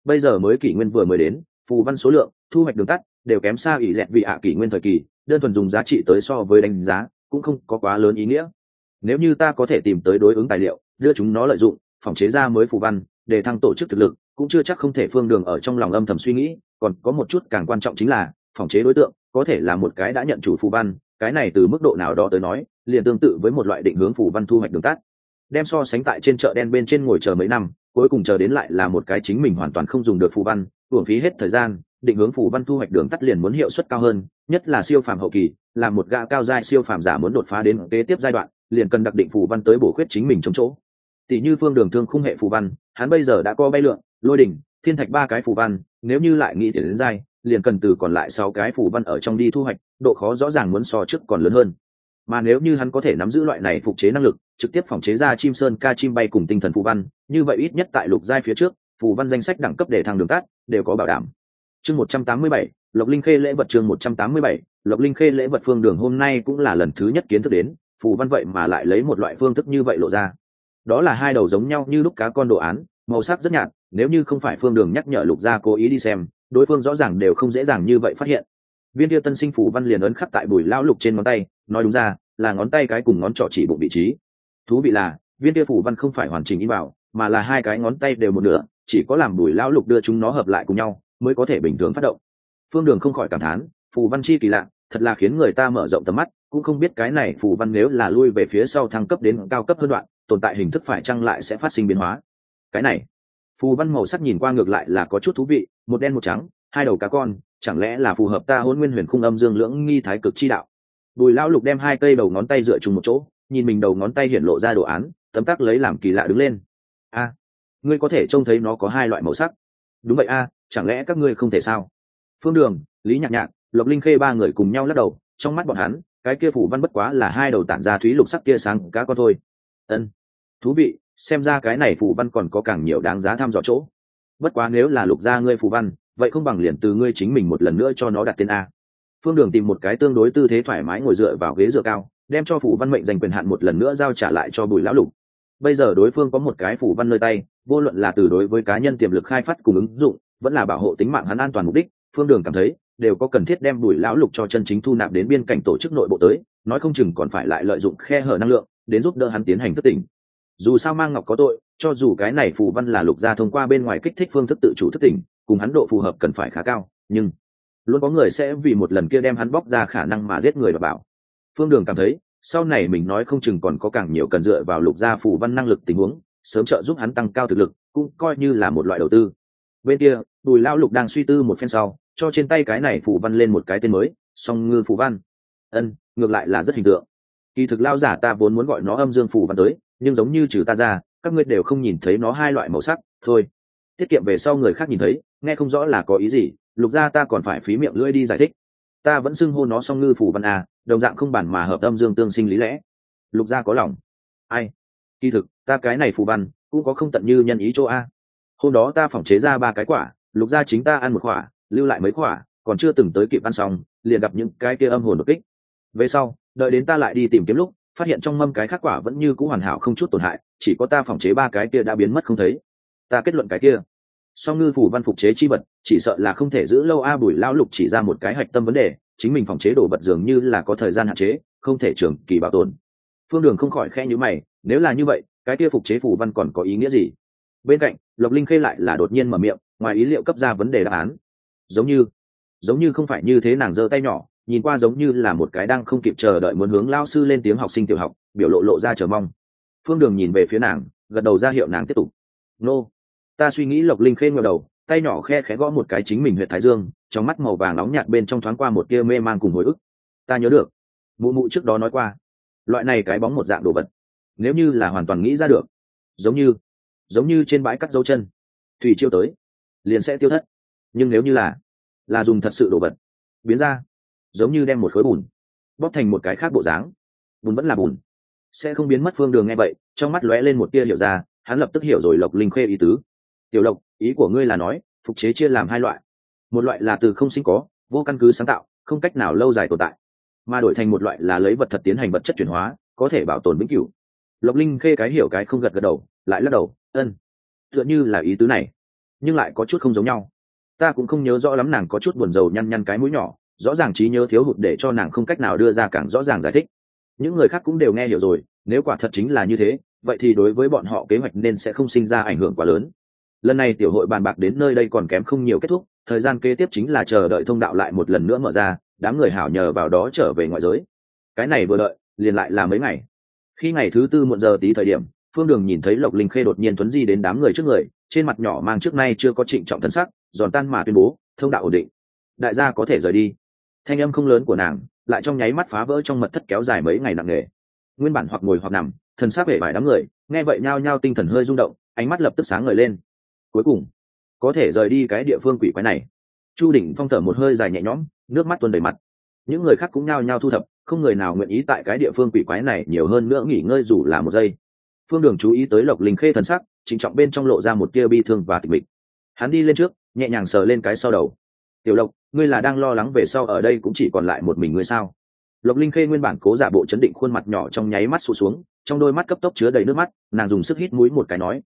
bây giờ mới kỷ nguyên vừa mới đến, phù văn số lượng, thu hoạch đường tắt đều kém xa ỷ dẹt vì kỷ nguyên thời kỳ, đơn thuần dùng giá trị tới so với đánh giá cũng không có quá lớn ý nghĩa. Nếu như ta có thể tìm tới đối ứng tài liệu, đưa chúng nó lợi dụng phòng chế ra mới phù văn để thăng tổ chức thực lực, cũng chưa chắc không thể. Phương Đường ở trong lòng âm thầm suy nghĩ, còn có một chút càng quan trọng chính là phòng chế đối tượng có thể là một cái đã nhận chủ phù văn, cái này từ mức độ nào đó tới nói liền tương tự với một loại định hướng phù văn thu hoạch đường tắt. Đem so sánh tại trên chợ đen bên trên ngồi chờ mấy năm, cuối cùng chờ đến lại là một cái chính mình hoàn toàn không dùng được phù văn, uổng phí hết thời gian. Định hướng phù văn thu hoạch đường tắt liền muốn hiệu suất cao hơn, nhất là siêu phàm hậu kỳ, là một gã cao giai siêu phàm giả muốn đột phá đến kế tiếp giai đoạn, liền cần đặc định phù văn tới bổ khuyết chính mình trong chỗ. Tỷ như Phương Đường thương khung hệ phù văn, hắn bây giờ đã có bay lượng, lôi đỉnh, thiên thạch 3 cái phù văn, nếu như lại nghĩ đến giai, liền cần từ còn lại 6 cái phù văn ở trong đi thu hoạch, độ khó rõ ràng muốn so trước còn lớn hơn. Mà nếu như hắn có thể nắm giữ loại này phục chế năng lực, trực tiếp phòng chế ra chim sơn ca chim bay cùng tinh thần phù văn, như vậy ít nhất tại lục giai phía trước, phù văn danh sách đẳng cấp để thăng đường tắt đều có bảo đảm. Chương 187, Lộc Linh Khê lễ vật. Chương 187, Lộc Linh Khê lễ vật. Phương Đường hôm nay cũng là lần thứ nhất kiến thức đến phù văn vậy mà lại lấy một loại phương thức như vậy lộ ra. Đó là hai đầu giống nhau như lúc cá con đồ án, màu sắc rất nhạt, nếu như không phải Phương Đường nhắc nhở Lục Gia cố ý đi xem, đối phương rõ ràng đều không dễ dàng như vậy phát hiện. Viên kia tân sinh phù văn liền ấn khắc tại Bùi lão Lục trên ngón tay, nói đúng ra là ngón tay cái cùng ngón trỏ chỉ bụng vị trí. Thú vị là viên kia phù văn không phải hoàn chỉnh in vào, mà là hai cái ngón tay đều một nửa, chỉ có làm Bùi lão Lục đưa chúng nó hợp lại cùng nhau mới có thể bình thường phát động. Phương Đường không khỏi cảm thán, phù văn chi kỳ lạ, thật là khiến người ta mở rộng tầm mắt, cũng không biết cái này phù văn nếu là lui về phía sau thăng cấp đến cao cấp hơn đoạn, tồn tại hình thức phải chăng lại sẽ phát sinh biến hóa. Cái này phù văn màu sắc nhìn qua ngược lại là có chút thú vị, một đen một trắng, hai đầu cá con, chẳng lẽ là phù hợp ta Hỗn Nguyên Huyền Khung âm dương lưỡng nghi thái cực chi đạo. Bùi lão Lục đem hai cây đầu ngón tay dựa chung một chỗ, nhìn mình đầu ngón tay hiện lộ ra đồ án, tấm tắc lấy làm kỳ lạ đứng lên. A, ngươi có thể trông thấy nó có hai loại màu sắc. Đúng vậy a, chẳng lẽ các ngươi không thể sao? Phương Đường, Lý Nhạc Nhạc, Lộc Linh Khê ba người cùng nhau lắc đầu, trong mắt bọn hắn cái kia phù văn bất quá là hai đầu tản ra thúy lục sắc kia sáng cá con thôi. Ân, thú vị, xem ra cái này phù văn còn có càng nhiều đáng giá thăm dò chỗ. Bất quá nếu là Lục gia ngươi phù văn, vậy không bằng liền từ ngươi chính mình một lần nữa cho nó đặt tên a. Phương Đường tìm một cái tương đối tư thế thoải mái ngồi dựa vào ghế dựa cao, đem cho phù văn mệnh danh quyền hạn một lần nữa giao trả lại cho Bùi lão Lục. Bây giờ đối phương có một cái phù văn nơi tay, vô luận là từ đối với cá nhân tiềm lực khai phát cùng ứng dụng, vẫn là bảo hộ tính mạng hắn an toàn mục đích, Phương Đường cảm thấy đều có cần thiết đem Bùi lão Lục cho chân chính thu nạp đến biên cảnh tổ chức nội bộ tới, nói không chừng còn phải lại lợi dụng khe hở năng lượng đến giúp đỡ hắn tiến hành thức tỉnh. Dù sao Mang Ngọc có tội, cho dù cái này phù văn là Lục gia thông qua bên ngoài kích thích phương thức tự chủ thức tỉnh, cùng hắn độ phù hợp cần phải khá cao, nhưng luôn có người sẽ vì một lần kia đem hắn bóc ra khả năng mà giết người và bảo. Phương Đường cảm thấy sau này mình nói không chừng còn có càng nhiều cần dựa vào Lục gia phù văn năng lực tình huống, sớm trợ giúp hắn tăng cao thực lực, cũng coi như là một loại đầu tư. Bên kia, Bùi lão Lục đang suy tư một phen sau, cho trên tay cái này phù văn lên một cái tên mới, Song Ngư phù văn. Ân, ngược lại là rất hình tượng. Kỳ thực lão giả ta vốn muốn gọi nó âm dương phù văn tới, nhưng giống như trừ ta ra, các ngươi đều không nhìn thấy nó hai loại màu sắc, thôi. Tiết kiệm về sau người khác nhìn thấy, nghe không rõ là có ý gì, Lục gia ta còn phải phí miệng lưỡi đi giải thích. Ta vẫn xưng hô nó Song Ngư phù văn à, đồng dạng không bản mà hợp âm dương tương sinh lý lẽ. Lục gia có lòng. Ai? Kỳ thực, ta cái này phù văn cũng có không tận như nhân ý chỗ a. Hôm đó ta phỏng chế ra 3 cái quả, Lục gia chính ta ăn một quả, lưu lại mấy quả, còn chưa từng tới kịp ăn xong, liền gặp những cái kia âm hồn đột kích. Về sau, đợi đến ta lại đi tìm kiếm lúc, phát hiện trong mâm cái khác quả vẫn như cũ hoàn hảo không chút tổn hại, chỉ có ta phỏng chế 3 cái kia đã biến mất không thấy. Ta kết luận cái kia Song Ngư phù văn phục chế chi vật, chỉ sợ là không thể giữ lâu a. Bùi lão Lục chỉ ra một cái hạch tâm vấn đề, chính mình phỏng chế đồ vật dường như là có thời gian hạn chế, không thể trường kỳ bảo tồn. Phương Đường không khỏi khẽ nhíu mày, nếu là như vậy, cái kia phục chế phù văn còn có ý nghĩa gì? Bên cạnh, Lộc Linh Khê lại là đột nhiên mở miệng, ngoài ý liệu cấp ra vấn đề đáp án. Giống như không phải như thế. Nàng giơ tay nhỏ, nhìn qua giống như là một cái đang không kịp chờ đợi muốn hướng lao sư lên tiếng học sinh tiểu học, biểu lộ ra chờ mong. Phương Đường nhìn về phía nàng, gật đầu ra hiệu nàng tiếp tục. Nô, ta suy nghĩ. Lộc Linh Khê ngẩng đầu, tay nhỏ khẽ gõ một cái chính mình huyệt thái dương, trong mắt màu vàng nóng nhạt bên trong thoáng qua một tia mê man cùng hồi ức. Ta nhớ được, mụ mụ trước đó nói qua, loại này cái bóng một dạng đồ vật, nếu như là hoàn toàn nghĩ ra được, giống như trên bãi cắt dấu chân, thủy chiêu tới liền sẽ tiêu thất. Nhưng nếu như là dùng thật sự đồ vật biến ra, giống như đem một khối bùn bóp thành một cái khác bộ dáng, bùn vẫn là bùn, sẽ không biến mất. Phương Đường nghe vậy, trong mắt lóe lên một tia hiểu ra, hắn lập tức hiểu rồi Lộc Linh Khê ý tứ. Tiểu Lộc, ý của ngươi là nói phục chế chia làm 2 loại, một loại là từ không sinh có, vô căn cứ sáng tạo, không cách nào lâu dài tồn tại, mà đổi thành một loại là lấy vật thật tiến hành vật chất chuyển hóa, có thể bảo tồn vĩnh cửu. Lộc Linh Khê cái hiểu cái không, gật đầu, lại lắc đầu. Ân, tựa như là ý tứ này. nhưng lại có chút không giống nhau. Ta cũng không nhớ rõ lắm, nàng có chút buồn rầu nhăn nhăn cái mũi nhỏ, rõ ràng trí nhớ thiếu hụt để cho nàng không cách nào đưa ra càng rõ ràng giải thích. Những người khác cũng đều nghe hiểu rồi, nếu quả thật chính là như thế, vậy thì đối với bọn họ kế hoạch nên sẽ không sinh ra ảnh hưởng quá lớn. Lần này tiểu hội bàn bạc đến nơi đây còn kém không nhiều kết thúc, thời gian kế tiếp chính là chờ đợi thông đạo lại một lần nữa mở ra, đám người hảo nhờ vào đó trở về ngoại giới. Cái này vừa đợi liền lại là mấy ngày. Khi ngày thứ tư muộn giờ tí thời điểm, Phương Đường nhìn thấy Lộc Linh Khê đột nhiên thuấn di đến đám người trước người, trên mặt nhỏ mang trước nay chưa có trịnh trọng thần sắc, giòn tan mà tuyên bố thông đạo ổn định, đại gia có thể rời đi. Thanh âm không lớn của nàng lại trong nháy mắt phá vỡ trong mật thất kéo dài mấy ngày nặng nề. Nguyên bản hoặc ngồi hoặc nằm, thần sắc vẻ vải đám người nghe vậy nhao nhao tinh thần hơi rung động, ánh mắt lập tức sáng ngời lên. Cuối cùng có thể rời đi cái địa phương quỷ quái này. Chu Đỉnh Phong thở một hơi dài nhẹ nhõm, nước mắt tuôn đầy mặt. Những người khác cũng nhao nhao thu thập, không người nào nguyện ý tại cái địa phương quỷ quái này nhiều hơn nữa nghỉ ngơi dù là một giây. Phương Đường chú ý tới Lộc Linh Khê thần sắc trịnh trọng, bên trong lộ ra một tia bi thương và tịch mịch. Hắn đi lên trước nhẹ nhàng sờ lên cái sau đầu. Tiểu Lộc, ngươi là đang lo lắng về sau ở đây cũng chỉ còn lại một mình ngươi sao? Lộc Linh Khê nguyên bản cố giả bộ chấn định, khuôn mặt nhỏ trong nháy mắt sụt xuống, trong đôi mắt cấp tốc chứa đầy nước mắt, nàng dùng sức hít mũi một cái nói,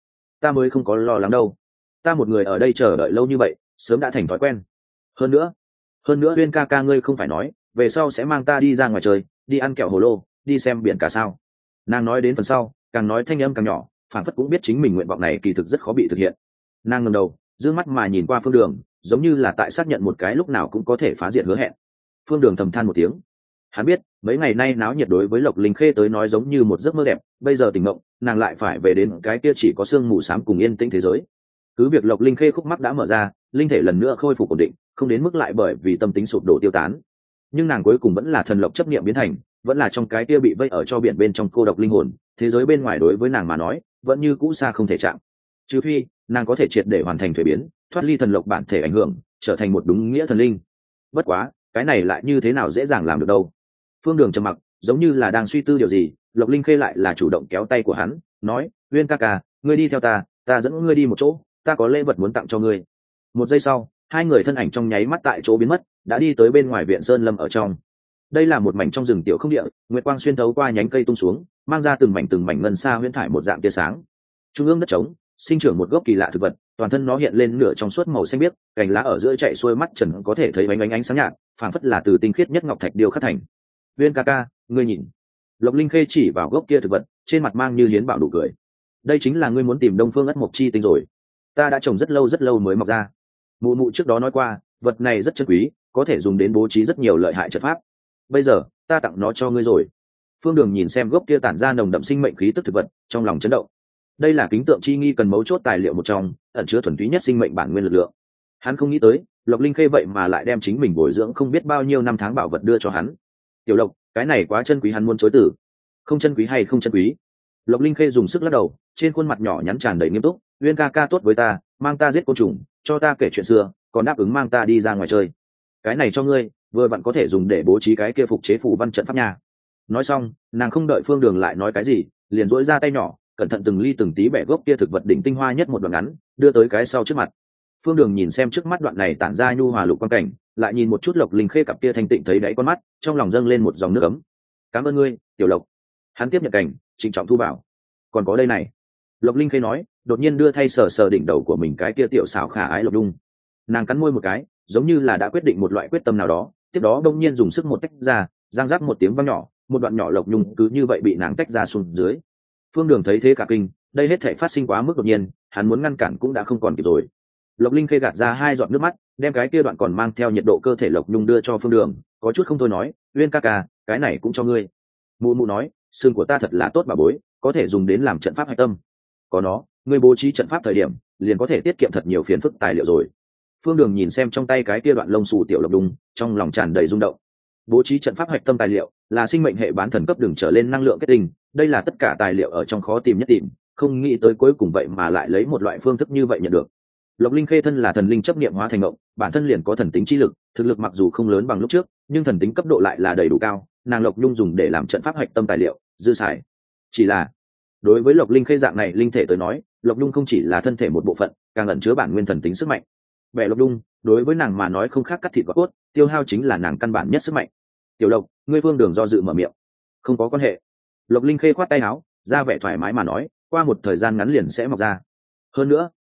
ta mới không có lo lắng đâu, ta một người ở đây chờ đợi lâu như vậy sớm đã thành thói quen. hơn nữa Uyên ca ca ngươi không phải nói về sau sẽ mang ta đi ra ngoài chơi, đi ăn kẹo hồ lô, đi xem biển cả sao? Nàng nói đến phần sau càng nói thanh âm càng nhỏ, phản phất cũng biết chính mình nguyện vọng này kỳ thực rất khó bị thực hiện. Nàng ngẩng đầu dương mắt mà nhìn qua Phương Đường, giống như là tại xác nhận một cái lúc nào cũng có thể phá diện hứa hẹn. Phương Đường thầm than một tiếng. Hắn biết mấy ngày nay náo nhiệt đối với Lộc Linh Khê tới nói giống như một giấc mơ đẹp, bây giờ tỉnh mộng nàng lại phải về đến cái kia chỉ có sương mù xám cùng yên tĩnh thế giới. Cứ việc Lộc Linh Khê khúc mắc đã mở ra, linh thể lần nữa khôi phục ổn định, không đến mức lại bởi vì tâm tính sụp đổ tiêu tán, nhưng nàng cuối cùng vẫn là thần lộc chấp niệm biến thành, vẫn là trong cái kia bị vây ở cho biển bên trong cô độc linh hồn. Thế giới bên ngoài đối với nàng mà nói vẫn như cũ xa không thể chạm, trừ phi nàng có thể triệt để hoàn thành thuế biến, thoát ly thần lộc bản thể ảnh hưởng, trở thành một đúng nghĩa thần linh. Bất quá cái này lại như thế nào dễ dàng làm được đâu. Phương Đường trầm mặc, giống như là đang suy tư điều gì. Lộc Linh Khê lại là chủ động kéo tay của hắn, nói, Uyên ca ca, ngươi đi theo ta, ta dẫn ngươi đi một chỗ, ta có lễ vật muốn tặng cho ngươi. Một giây sau, hai người thân ảnh trong nháy mắt tại chỗ biến mất, đã đi tới bên ngoài viện sơn lâm ở trong. Đây là một mảnh trong rừng tiểu không địa, nguyệt quang xuyên thấu qua nhánh cây tung xuống, mang ra từng mảnh ngân xa huyễn thải một dạng tia sáng. Trung ương đất trống, sinh trưởng một gốc kỳ lạ thực vật, toàn thân nó hiện lên nửa trong suốt màu xanh biếc, cành lá ở giữa chạy xuôi, mắt trần có thể thấy ánh sáng nhạt, phảng phất là từ tinh khiết nhất ngọc thạch điêu khắc thành. Uyên ca ca, ngươi nhìn. Lộc Linh Khê chỉ vào gốc kia thực vật, trên mặt mang như hiến bảo đủ cười. Đây chính là ngươi muốn tìm Đông Phương Ất Mộc Chi tinh rồi. Ta đã trồng rất lâu mới mọc ra. Mụ mụ trước đó nói qua, vật này rất chân quý, có thể dùng đến bố trí rất nhiều lợi hại trận pháp. Bây giờ ta tặng nó cho ngươi rồi. Phương Đường nhìn xem gốc kia tản ra nồng đậm sinh mệnh khí tức thực vật, trong lòng chấn động. Đây là kính tượng chi nghi cần mấu chốt tài liệu một trong, ẩn chứa thuần túy nhất sinh mệnh bản nguyên lực lượng. Hắn không nghĩ tới Lộc Linh Khê vậy mà lại đem chính mình bồi dưỡng không biết bao nhiêu năm tháng bảo vật đưa cho hắn. Tiểu Lộc, cái này quá chân quý, hắn muốn chối từ. Không chân quý hay không chân quý? Lộc Linh Khê dùng sức lắc đầu, trên khuôn mặt nhỏ nhắn tràn đầy nghiêm túc. Uyên ca ca tốt với ta, mang ta giết côn trùng, cho ta kể chuyện xưa, còn đáp ứng mang ta đi ra ngoài chơi. Cái này cho ngươi, vừa vặn có thể dùng để bố trí cái kia phục chế phù văn trận pháp nha. Nói xong, nàng không đợi Phương Đường lại nói cái gì, liền duỗi ra tay nhỏ, cẩn thận từng ly từng tí bẻ gốc kia thực vật đỉnh tinh hoa nhất một đoạn ngắn, đưa tới cái sau trước mặt. Phương Đường nhìn xem trước mắt đoạn này tản ra nhu hòa lục quang cảnh, lại nhìn một chút Lộc Linh Khê cặp kia thanh tịnh thấy đáy con mắt, trong lòng dâng lên một dòng nước ấm. Cảm ơn ngươi, Tiểu Lộc. Hắn tiếp nhận cảnh, trịnh trọng thu bảo. Còn có đây này. Lộc Linh Khê nói, đột nhiên đưa thay sờ sờ đỉnh đầu của mình cái kia tiểu xảo khả ái Lộc Đung. Nàng cắn môi một cái, giống như là đã quyết định một loại quyết tâm nào đó, tiếp đó đông nhiên dùng sức một tách ra, giang rác một tiếng vang nhỏ, một đoạn nhỏ Lộc Nhung cứ như vậy bị nàng tách ra xuống dưới. Phương Đường thấy thế cả kinh, đây hết thảy phát sinh quá mức đột nhiên, hắn muốn ngăn cản cũng đã không còn kịp rồi. Lộc Linh Khê gạt ra hai giọt nước mắt, đem cái kia đoạn còn mang theo nhiệt độ cơ thể Lộc Nhung đưa cho Phương Đường, có chút không thôi nói, Uyên ca ca, cái này cũng cho ngươi. Mụ mụ nói, xương của ta thật là tốt bà bối, có thể dùng đến làm trận pháp hạch tâm. Có nó, ngươi bố trí trận pháp thời điểm, liền có thể tiết kiệm thật nhiều phiền phức tài liệu rồi. Phương Đường nhìn xem trong tay cái kia đoạn lông xù tiểu Lộc Đung, trong lòng tràn đầy rung động. Bố trí trận pháp hạch tâm tài liệu là sinh mệnh hệ bán thần cấp đường trở lên năng lượng kết tinh, đây là tất cả tài liệu ở trong khó tìm nhất tìm, không nghĩ tới cuối cùng vậy mà lại lấy một loại phương thức như vậy nhận được. Lộc Linh Khê thân là thần linh chấp niệm hóa thành ngộng, bản thân liền có thần tính chi lực, thực lực mặc dù không lớn bằng lúc trước, nhưng thần tính cấp độ lại là đầy đủ cao, nàng Lộc Nhung dùng để làm trận pháp hạch tâm tài liệu, dư xài. Chỉ là, đối với Lộc Linh Khê dạng này linh thể tới nói, Lộc Nhung không chỉ là thân thể một bộ phận, càng ẩn chứa bản nguyên thần tính sức mạnh. Vẻ Lộc Nhung, đối với nàng mà nói không khác cắt thịt và cốt, tiêu hao chính là nàng căn bản nhất sức mạnh. Tiểu Lộc, ngươi Phương Đường do dự mở miệng. Không có quan hệ. Lộc Linh Khê khoát tay áo, ra vẻ thoải mái mà nói, qua một thời gian ngắn liền sẽ mọc ra. Hơn nữa,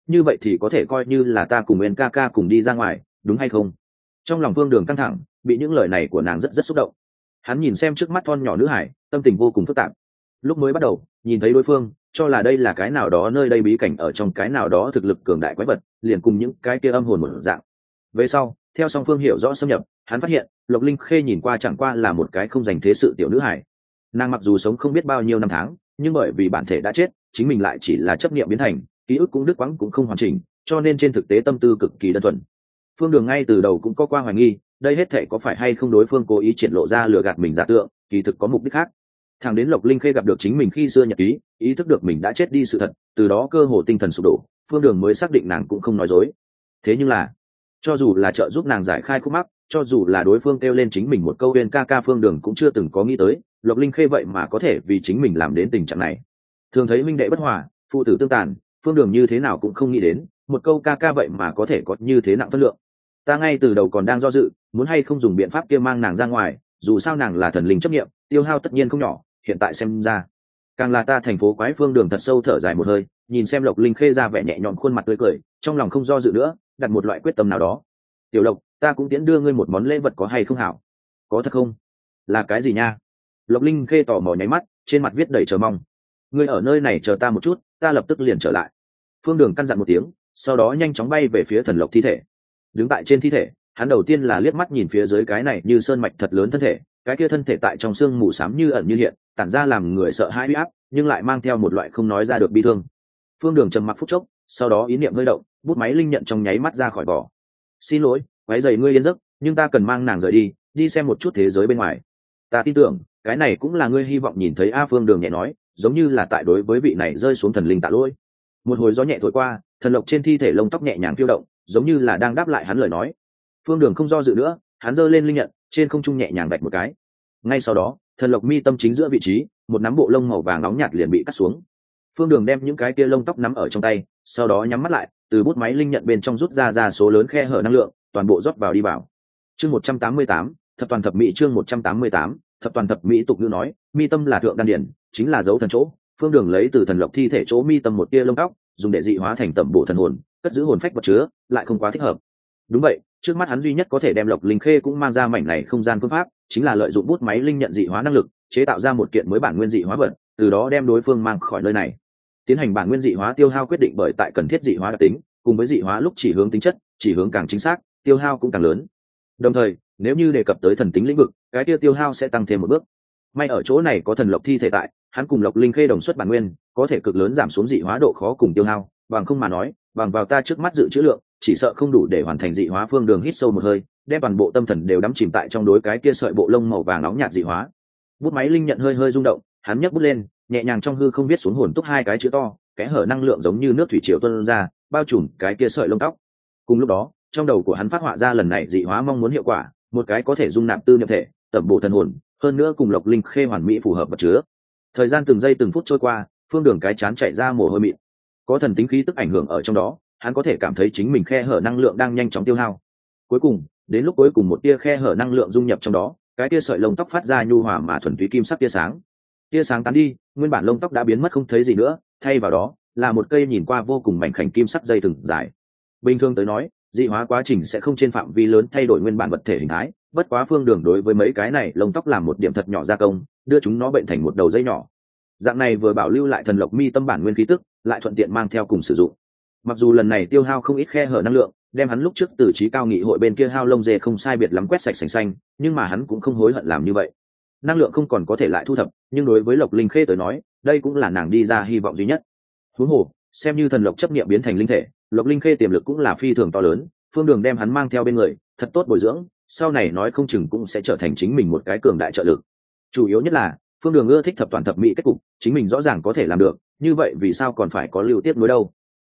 như vậy thì có thể coi như là ta cùng nguyên ca ca cùng đi ra ngoài, đúng hay không? Trong lòng Phương Đường căng thẳng, bị những lời này của nàng rất xúc động. Hắn nhìn xem trước mắt thon nhỏ nữ hải, tâm tình vô cùng phức tạp. Lúc mới bắt đầu nhìn thấy đối phương, cho là đây là cái nào đó nơi đây bí cảnh ở trong cái nào đó thực lực cường đại quái vật, liền cùng những cái kia âm hồn một dạng. Về sau, theo song phương hiểu rõ xâm nhập, hắn phát hiện Lộc Linh Khê nhìn qua chẳng qua là một cái không dành thế sự tiểu nữ hải. Nàng mặc dù sống không biết bao nhiêu năm tháng, nhưng bởi vì bản thể đã chết, chính mình lại chỉ là chấp niệm biến thành, ký ức cũng đứt quãng cũng không hoàn chỉnh, cho nên trên thực tế tâm tư cực kỳ đơn thuần. Phương Đường ngay từ đầu cũng có qua hoài nghi, đây hết thể có phải hay không đối phương cố ý triển lộ ra lừa gạt mình giả tượng, kỳ thực có mục đích khác. Thằng đến Lộc Linh Khê gặp được chính mình khi xưa nhật ký, ý thức được mình đã chết đi sự thật, từ đó cơ hồ tinh thần sụp đổ, Phương Đường mới xác định nàng cũng không nói dối. Thế nhưng là, cho dù là trợ giúp nàng giải khai khúc mắc, cho dù là đối phương kêu lên chính mình một câu uyên ca ca, Phương Đường cũng chưa từng có nghĩ tới Lộc Linh Khê vậy mà có thể vì chính mình làm đến tình trạng này. Thường thấy huynh đệ bất hòa, phụ tử tương tàn, Phương Đường như thế nào cũng không nghĩ đến một câu ca ca vậy mà có thể có như thế nặng phân lượng. Ta ngay từ đầu còn đang do dự, muốn hay không dùng biện pháp kia mang nàng ra ngoài, dù sao nàng là thần linh chấp nghiệm, tiêu hao tất nhiên không nhỏ, hiện tại xem ra càng là ta thành phố quái. Phương Đường thật sâu thở dài một hơi, nhìn xem Lộc Linh Khê ra vẻ nhẹ nhõm khuôn mặt tươi cười, trong lòng không do dự nữa, đặt một loại quyết tâm nào đó. Tiểu Lộc, ta cũng tiễn đưa ngươi một món lễ vật, có hay không hảo? Có thật không? Là cái gì nha? Lộc Linh Khê tò mò nháy mắt, trên mặt viết đầy chờ mong. Ngươi ở nơi này chờ ta một chút, ta lập tức liền trở lại. Phương Đường căn dặn một tiếng, sau đó nhanh chóng bay về phía thần lộc thi thể. Đứng tại trên thi thể, hắn đầu tiên là liếc mắt nhìn phía dưới cái này như sơn mạch thật lớn thân thể, cái kia thân thể tại trong xương mù xám như ẩn như hiện, tản ra làm người sợ hãi uy áp, nhưng lại mang theo một loại không nói ra được bi thương. Phương Đường trầm mặc phút chốc, sau đó ý niệm hơi động, bút máy linh nhận trong nháy mắt ra khỏi vỏ. Xin lỗi, quấy rầy ngươi yên giấc, nhưng ta cần mang nàng rời đi, đi xem một chút thế giới bên ngoài. Ta tin tưởng cái này cũng là ngươi hy vọng nhìn thấy. A Phương Đường nhẹ nói, giống như là tại đối với vị này rơi xuống thần linh tạ lỗi. Một hồi gió nhẹ thổi qua, thần lộc trên thi thể lông tóc nhẹ nhàng phiêu động, giống như là đang đáp lại hắn lời nói. Phương Đường không do dự nữa, hắn giơ lên linh nhận, trên không trung nhẹ nhàng đạch một cái. Ngay sau đó, thần lộc mi tâm chính giữa vị trí, một nắm bộ lông màu vàng nóng nhạt liền bị cắt xuống. Phương Đường đem những cái kia lông tóc nắm ở trong tay, sau đó nhắm mắt lại, từ bút máy linh nhận bên trong rút ra số lớn khe hở năng lượng, toàn bộ rót vào đi vào. Chương 188, thập toàn thập mỹ. Chương 188, thập toàn thập mỹ. Tục ngữ nói, mi tâm là thượng đan điển, chính là dấu thần chỗ. Phương Đường lấy từ thần lộc thi thể chỗ mi tâm một tia lông tóc, dùng để dị hóa thành tẩm bổ thần hồn, cất giữ hồn phách vật chứa, lại không quá thích hợp. Đúng vậy, trước mắt hắn duy nhất có thể đem Lộc Linh Khê cũng mang ra mảnh này không gian phương pháp, chính là lợi dụng bút máy linh nhận dị hóa năng lực, chế tạo ra một kiện mới bản nguyên dị hóa vật, từ đó đem đối phương mang khỏi nơi này. Tiến hành bản nguyên dị hóa tiêu hao quyết định bởi tại cần thiết dị hóa đặc tính, cùng với dị hóa lúc chỉ hướng tính chất, chỉ hướng càng chính xác, tiêu hao cũng càng lớn. Đồng thời, nếu như đề cập tới thần tính lĩnh vực, cái tiêu hao sẽ tăng thêm một bước. May ở chỗ này có thần lộc thi thể tại, hắn cùng Lộc Linh Khê đồng xuất bản nguyên, có thể cực lớn giảm xuống dị hóa độ khó cùng tiêu hao, bằng không mà nói, bằng vào ta trước mắt dự trữ lượng, chỉ sợ không đủ để hoàn thành dị hóa. Phương Đường hít sâu một hơi, đem toàn bộ tâm thần đều đắm chìm tại trong đối cái kia sợi bộ lông màu vàng nóng nhạt dị hóa. Bút máy linh nhận hơi hơi rung động, hắn nhấc bút lên, nhẹ nhàng trong hư không viết xuống hồn túc hai cái chữ to, kẽ hở năng lượng giống như nước thủy triều tuôn ra, bao trùm cái kia sợi lông tóc. Cùng lúc đó, trong đầu của hắn phát họa ra lần này dị hóa mong muốn hiệu quả, một cái có thể dung nạp tư niệm thể, tẩm bổ thần hồn, hơn nữa cùng Lộc Linh Khê hoàn mỹ phù hợp vật chứa. Thời gian từng giây từng phút trôi qua, Phương Đường cái chán chảy ra mồ hôi mịn. Có thần tính khí tức ảnh hưởng ở trong đó, hắn có thể cảm thấy chính mình khe hở năng lượng đang nhanh chóng tiêu hao. Cuối cùng, đến lúc cuối cùng một tia khe hở năng lượng dung nhập trong đó, cái tia sợi lông tóc phát ra nhu hòa mà thuần túy kim sắc tia sáng. Tia sáng tán đi, nguyên bản lông tóc đã biến mất không thấy gì nữa, thay vào đó là một cây nhìn qua vô cùng mảnh khảnh kim sắc dây thừng dài. Bình thường tới nói, dị hóa quá trình sẽ không trên phạm vi lớn thay đổi nguyên bản vật thể hình thái, bất quá Phương Đường đối với mấy cái này lông tóc làm một điểm thật nhỏ gia công, đưa chúng nó bệnh thành một đầu dây nhỏ. Dạng này vừa bảo lưu lại thần lộc mi tâm bản nguyên khí tức, lại thuận tiện mang theo cùng sử dụng. Mặc dù lần này tiêu hao không ít khe hở năng lượng, đem hắn lúc trước từ trí cao nghị hội bên kia hao lông dê không sai biệt lắm quét sạch sành xanh, nhưng mà hắn cũng không hối hận làm như vậy. Năng lượng không còn có thể lại thu thập, nhưng đối với Lộc Linh Khê tới nói, đây cũng là nàng đi ra hy vọng duy nhất. Huống hồ, xem như thần lộc chấp niệm biến thành linh thể, Lộc Linh Khê tiềm lực cũng là phi thường to lớn. Phương Đường đem hắn mang theo bên người, thật tốt bồi dưỡng, sau này nói không chừng cũng sẽ trở thành chính mình một cái cường đại trợ lực. Chủ yếu nhất là Phương Đường ưa thích thập toàn thập mỹ kết cục, chính mình rõ ràng có thể làm được, như vậy vì sao còn phải có lưu tiếp nối đâu?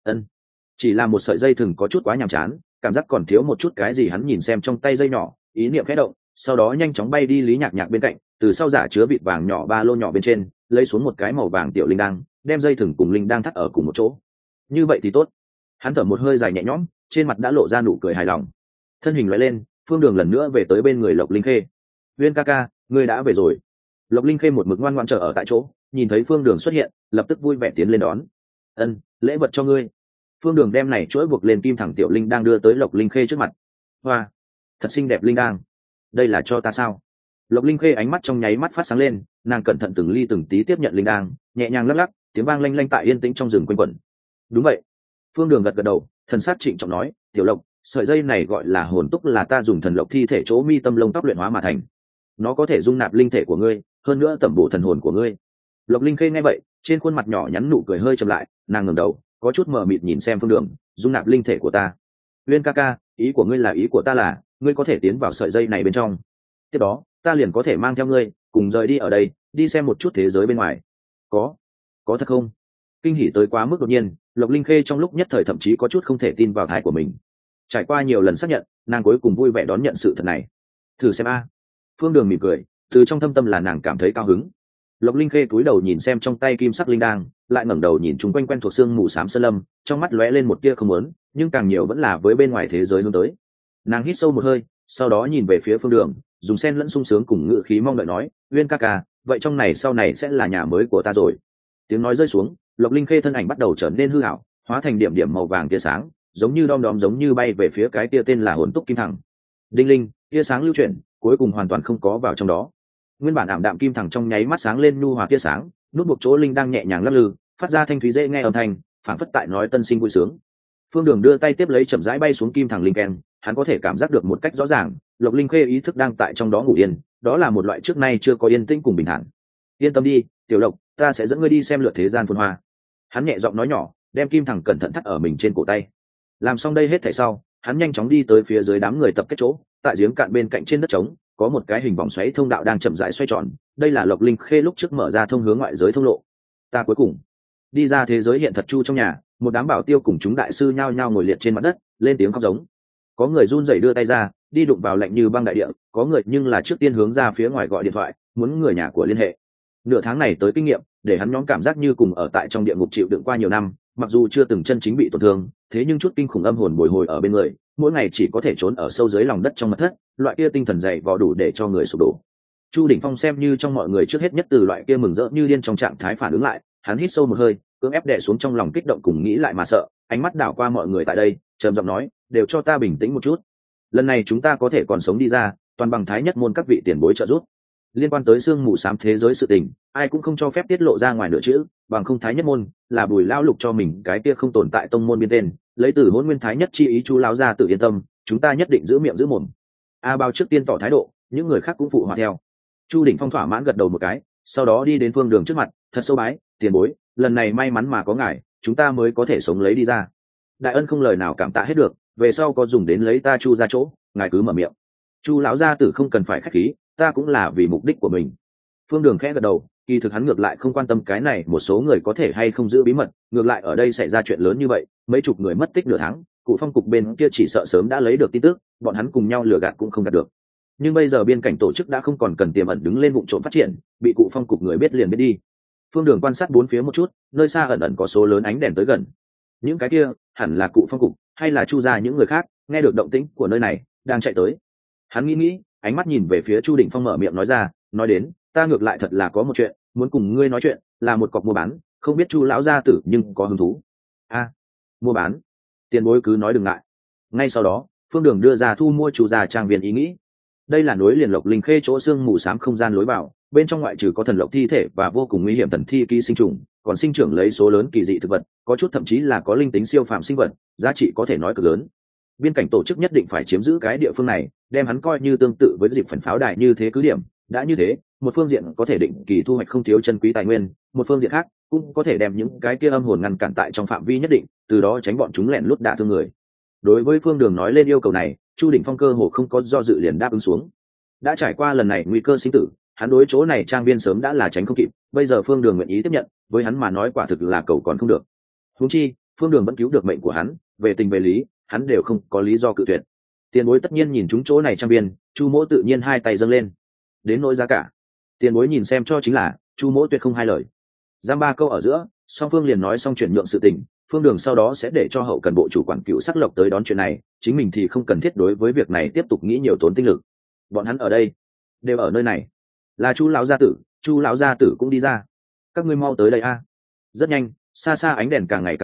Chỉ là một sợi dây thừng có chút quá nhàm chán, cảm giác còn thiếu một chút cái gì. Hắn nhìn xem trong tay dây nhỏ, ý niệm khẽ động, sau đó nhanh chóng bay đi Lý Nhạc Nhạc bên cạnh, từ sau giả chứa vịt vàng nhỏ ba lô nhỏ bên trên lấy xuống một cái màu vàng tiểu linh đăng, đem dây thừng cùng linh đăng thắt ở cùng một chỗ. Như vậy thì tốt. Hắn thở một hơi dài nhẹ nhõm, trên mặt đã lộ ra nụ cười hài lòng. Thân hình lóe lên, Phương Đường lần nữa về tới bên người Lộc Linh Khê. Uyên ca ca, ngươi đã về rồi. Lộc Linh Khê một mực ngoan ngoãn chờ ở tại chỗ, nhìn thấy Phương Đường xuất hiện, lập tức vui vẻ tiến lên đón. Lễ vật cho ngươi. Phương Đường đem này chuỗi buộc lên kim thẳng tiểu linh đang đưa tới Lộc Linh Khê trước mặt. Hoa, thật xinh đẹp linh đang, đây là cho ta sao? Lộc Linh Khê ánh mắt trong nháy mắt phát sáng lên, nàng cẩn thận từng ly từng tí tiếp nhận linh đang, nhẹ nhàng lắc lắc, tiếng vang lanh lanh tại yên tĩnh trong rừng quanh quẩn. Đúng vậy. Phương Đường gật gật đầu, thần sắc trịnh trọng nói, tiểu Lộc, sợi dây này gọi là hồn túc, là ta dùng thần lộc thi thể chỗ mi tâm lông tóc luyện hóa mà thành. Nó có thể dung nạp linh thể của ngươi, hơn nữa tẩm bổ thần hồn của ngươi. Lộc Linh Khê nghe vậy, trên khuôn mặt nhỏ nhắn nụ cười hơi chậm lại, nàng ngẩng đầu, có chút mờ mịt nhìn xem Phương Đường, dung nạp linh thể của ta. Uyên ca ca, ý của ngươi là ý của ta là, ngươi có thể tiến vào sợi dây này bên trong. Tiếp đó, ta liền có thể mang theo ngươi, cùng rời đi ở đây, đi xem một chút thế giới bên ngoài. Có thật không? Kinh hỉ tới quá mức đột nhiên, Lộc Linh Khê trong lúc nhất thời thậm chí có chút không thể tin vào thai của mình. Trải qua nhiều lần xác nhận, nàng cuối cùng vui vẻ đón nhận sự thật này. Thử xem a. Phương Đường mỉm cười, từ trong thâm tâm là nàng cảm thấy cao hứng. Lộc Linh Khê cúi đầu nhìn xem trong tay kim sắc linh đang, lại ngẩng đầu nhìn chúng quanh quen thuộc xương mù xám sơn lâm, trong mắt lóe lên một tia không muốn, nhưng càng nhiều vẫn là với bên ngoài thế giới hướng tới. Nàng hít sâu một hơi, sau đó nhìn về phía Phương Đường, dùng sen lẫn sung sướng cùng ngữ khí mong đợi nói, Uyên ca ca, vậy trong này sau này sẽ là nhà mới của ta rồi. Tiếng nói rơi xuống, Lộc Linh Khê thân ảnh bắt đầu trở nên hư ảo, hóa thành điểm điểm màu vàng tia sáng, giống như đom đóm giống như bay về phía cái tia tên là hồn túc kim thẳng. Đinh linh, tia sáng lưu chuyển, cuối cùng hoàn toàn không có vào trong đó. Nguyên bản ảm đạm kim thẳng trong nháy mắt sáng lên nhu hòa tia sáng, nút buộc chỗ linh đang nhẹ nhàng lắc lư, phát ra thanh thúy dễ nghe âm thanh, phảng phất tại nói tân sinh vui sướng. Phương Đường đưa tay tiếp lấy chậm rãi bay xuống kim thẳng linh keng, hắn có thể cảm giác được một cách rõ ràng, Lộc Linh Khê ý thức đang tại trong đó ngủ yên, đó là một loại trước nay chưa có yên tĩnh cùng bình thản. Yên tâm đi, tiểu Lộc, ta sẽ dẫn ngươi đi xem lượt thế gian phồn hoa. Hắn nhẹ giọng nói nhỏ, đem kim thẳng cẩn thận thắt ở mình trên cổ tay. Làm xong đây hết thảy sau, hắn nhanh chóng đi tới phía dưới đám người tập kết chỗ, tại giếng cạn bên cạnh trên đất trống, có một cái hình vòng xoáy thông đạo đang chậm rãi xoay tròn, đây là Lộc Linh Khê lúc trước mở ra thông hướng ngoại giới thông lộ. Ta cuối cùng đi ra thế giới hiện thật. Chu trong nhà, một đám bảo tiêu cùng chúng đại sư nhao nhao ngồi liệt trên mặt đất, lên tiếng khóc giống. Có người run rẩy đưa tay ra, đi đụng vào lạnh như băng đại địa, có người nhưng là trước tiên hướng ra phía ngoài gọi điện thoại, muốn người nhà của liên hệ. Nửa tháng này tới kinh nghiệm, để hắn nhóm cảm giác như cùng ở tại trong địa ngục chịu đựng qua nhiều năm, mặc dù chưa từng chân chính bị tổn thương, thế nhưng chút kinh khủng âm hồn bồi hồi ở bên người, mỗi ngày chỉ có thể trốn ở sâu dưới lòng đất trong mật thất, loại kia tinh thần dày vò đủ để cho người sụp đổ. Chu Đỉnh Phong xem như trong mọi người trước hết nhất từ loại kia mừng rỡ như điên trong trạng thái phản ứng lại, hắn hít sâu một hơi, cưỡng ép đè xuống trong lòng kích động cùng nghĩ lại mà sợ, ánh mắt đảo qua mọi người tại đây, trầm giọng nói, đều cho ta bình tĩnh một chút. Lần này chúng ta có thể còn sống đi ra, toàn bằng Thái Nhất môn các vị tiền bối trợ giúp. Liên quan tới xương mù xám thế giới sự tình, ai cũng không cho phép tiết lộ ra ngoài nửa chữ, bằng không Thái Nhất môn là Bùi lão lục cho mình cái kia không tồn tại tông môn biên tên, lấy từ Hỗn Nguyên Thái Nhất chi ý. Chu lão gia tự yên tâm, chúng ta nhất định giữ miệng giữ mồm. A Bao trước tiên tỏ thái độ, những người khác cũng phụ họa theo. Chu Đỉnh Phong thỏa mãn gật đầu một cái, sau đó đi đến Phương Đường trước mặt, thật sâu bái, tiền bối, lần này may mắn mà có ngài, chúng ta mới có thể sống lấy đi ra. Đại ân không lời nào cảm tạ hết được, về sau có dùng đến lấy ta Chu ra chỗ, ngài cứ mở miệng. Chu lão gia tử không cần phải khách khí, ta cũng là vì mục đích của mình. Phương Đường khẽ gật đầu, kỳ thực hắn ngược lại không quan tâm cái này một số người có thể hay không giữ bí mật, ngược lại ở đây xảy ra chuyện lớn như vậy, mấy chục người mất tích nửa tháng, cụ phong cục bên kia chỉ sợ sớm đã lấy được tin tức, bọn hắn cùng nhau lừa gạt cũng không gạt được. Nhưng bây giờ biên cảnh tổ chức đã không còn cần tiềm ẩn đứng lên vụ trộm phát triển, bị cụ phong cục người biết liền biết đi. Phương Đường quan sát bốn phía một chút, nơi xa ẩn ẩn có số lớn ánh đèn tới gần. Những cái kia hẳn là cụ phong cục hay là Chu gia những người khác nghe được động tĩnh của nơi này đang chạy tới. Hắn nghĩ, ánh mắt nhìn về phía Chu Đỉnh Phong, mở miệng nói ra, nói đến, ta ngược lại thật là có một chuyện muốn cùng ngươi nói chuyện, là một cọc mua bán, không biết Chu lão gia tử nhưng có hứng thú. Mua bán? Tiền bối cứ nói đừng ngại. Ngay sau đó, Phương Đường đưa ra thu mua Chu gia trang viên ý nghĩ. Đây là nối liền Lộc Linh Khê chỗ xương mù xám không gian lối vào, bên trong ngoại trừ có thần lộc thi thể và vô cùng nguy hiểm thần thi ký sinh trùng, còn sinh trưởng lấy số lớn kỳ dị thực vật, có chút thậm chí là có linh tính siêu phàm sinh vật, giá trị có thể nói cực lớn. Biên cảnh tổ chức nhất định phải chiếm giữ cái địa phương này, đem hắn coi như tương tự với dịp phần pháo đài như thế cứ điểm. Đã như thế, một phương diện có thể định kỳ thu hoạch không thiếu chân quý tài nguyên, một phương diện khác cũng có thể đem những cái kia âm hồn ngăn cản tại trong phạm vi nhất định, từ đó tránh bọn chúng lẻn lút đả thương người. Đối với Phương Đường nói lên yêu cầu này, Chu Đỉnh Phong cơ hồ không có do dự liền đáp ứng xuống. Đã trải qua lần này nguy cơ sinh tử, hắn đối chỗ này trang viên sớm đã là tránh không kịp, bây giờ Phương Đường nguyện ý tiếp nhận, với hắn mà nói quả thực là cầu còn không được. Huống chi, Phương Đường vẫn cứu được mệnh của hắn, về tình về lý, hắn đều không có lý do cự tuyệt. Tiền bối tất nhiên nhìn chúng chỗ này trang viên, Chu Mỗ tự nhiên hai tay dâng lên. Đến nỗi giá cả, tiền bối nhìn xem cho chính là, Chu Mỗ tuyệt không hai lời. Giam ba câu ở giữa, song phương liền nói xong chuyển nhượng sự tình. Phương Đường sau đó sẽ để cho hậu cần bộ chủ quản Cựu Sắc Lộc tới đón chuyện này, chính mình thì không cần thiết đối với việc này tiếp tục nghĩ nhiều tốn tinh lực. Bọn hắn ở đây, đều ở nơi này. Là Chu lão gia tử cũng đi ra. Các ngươi mau tới đây a. Rất nhanh, xa xa ánh đèn càng ngày càng gần,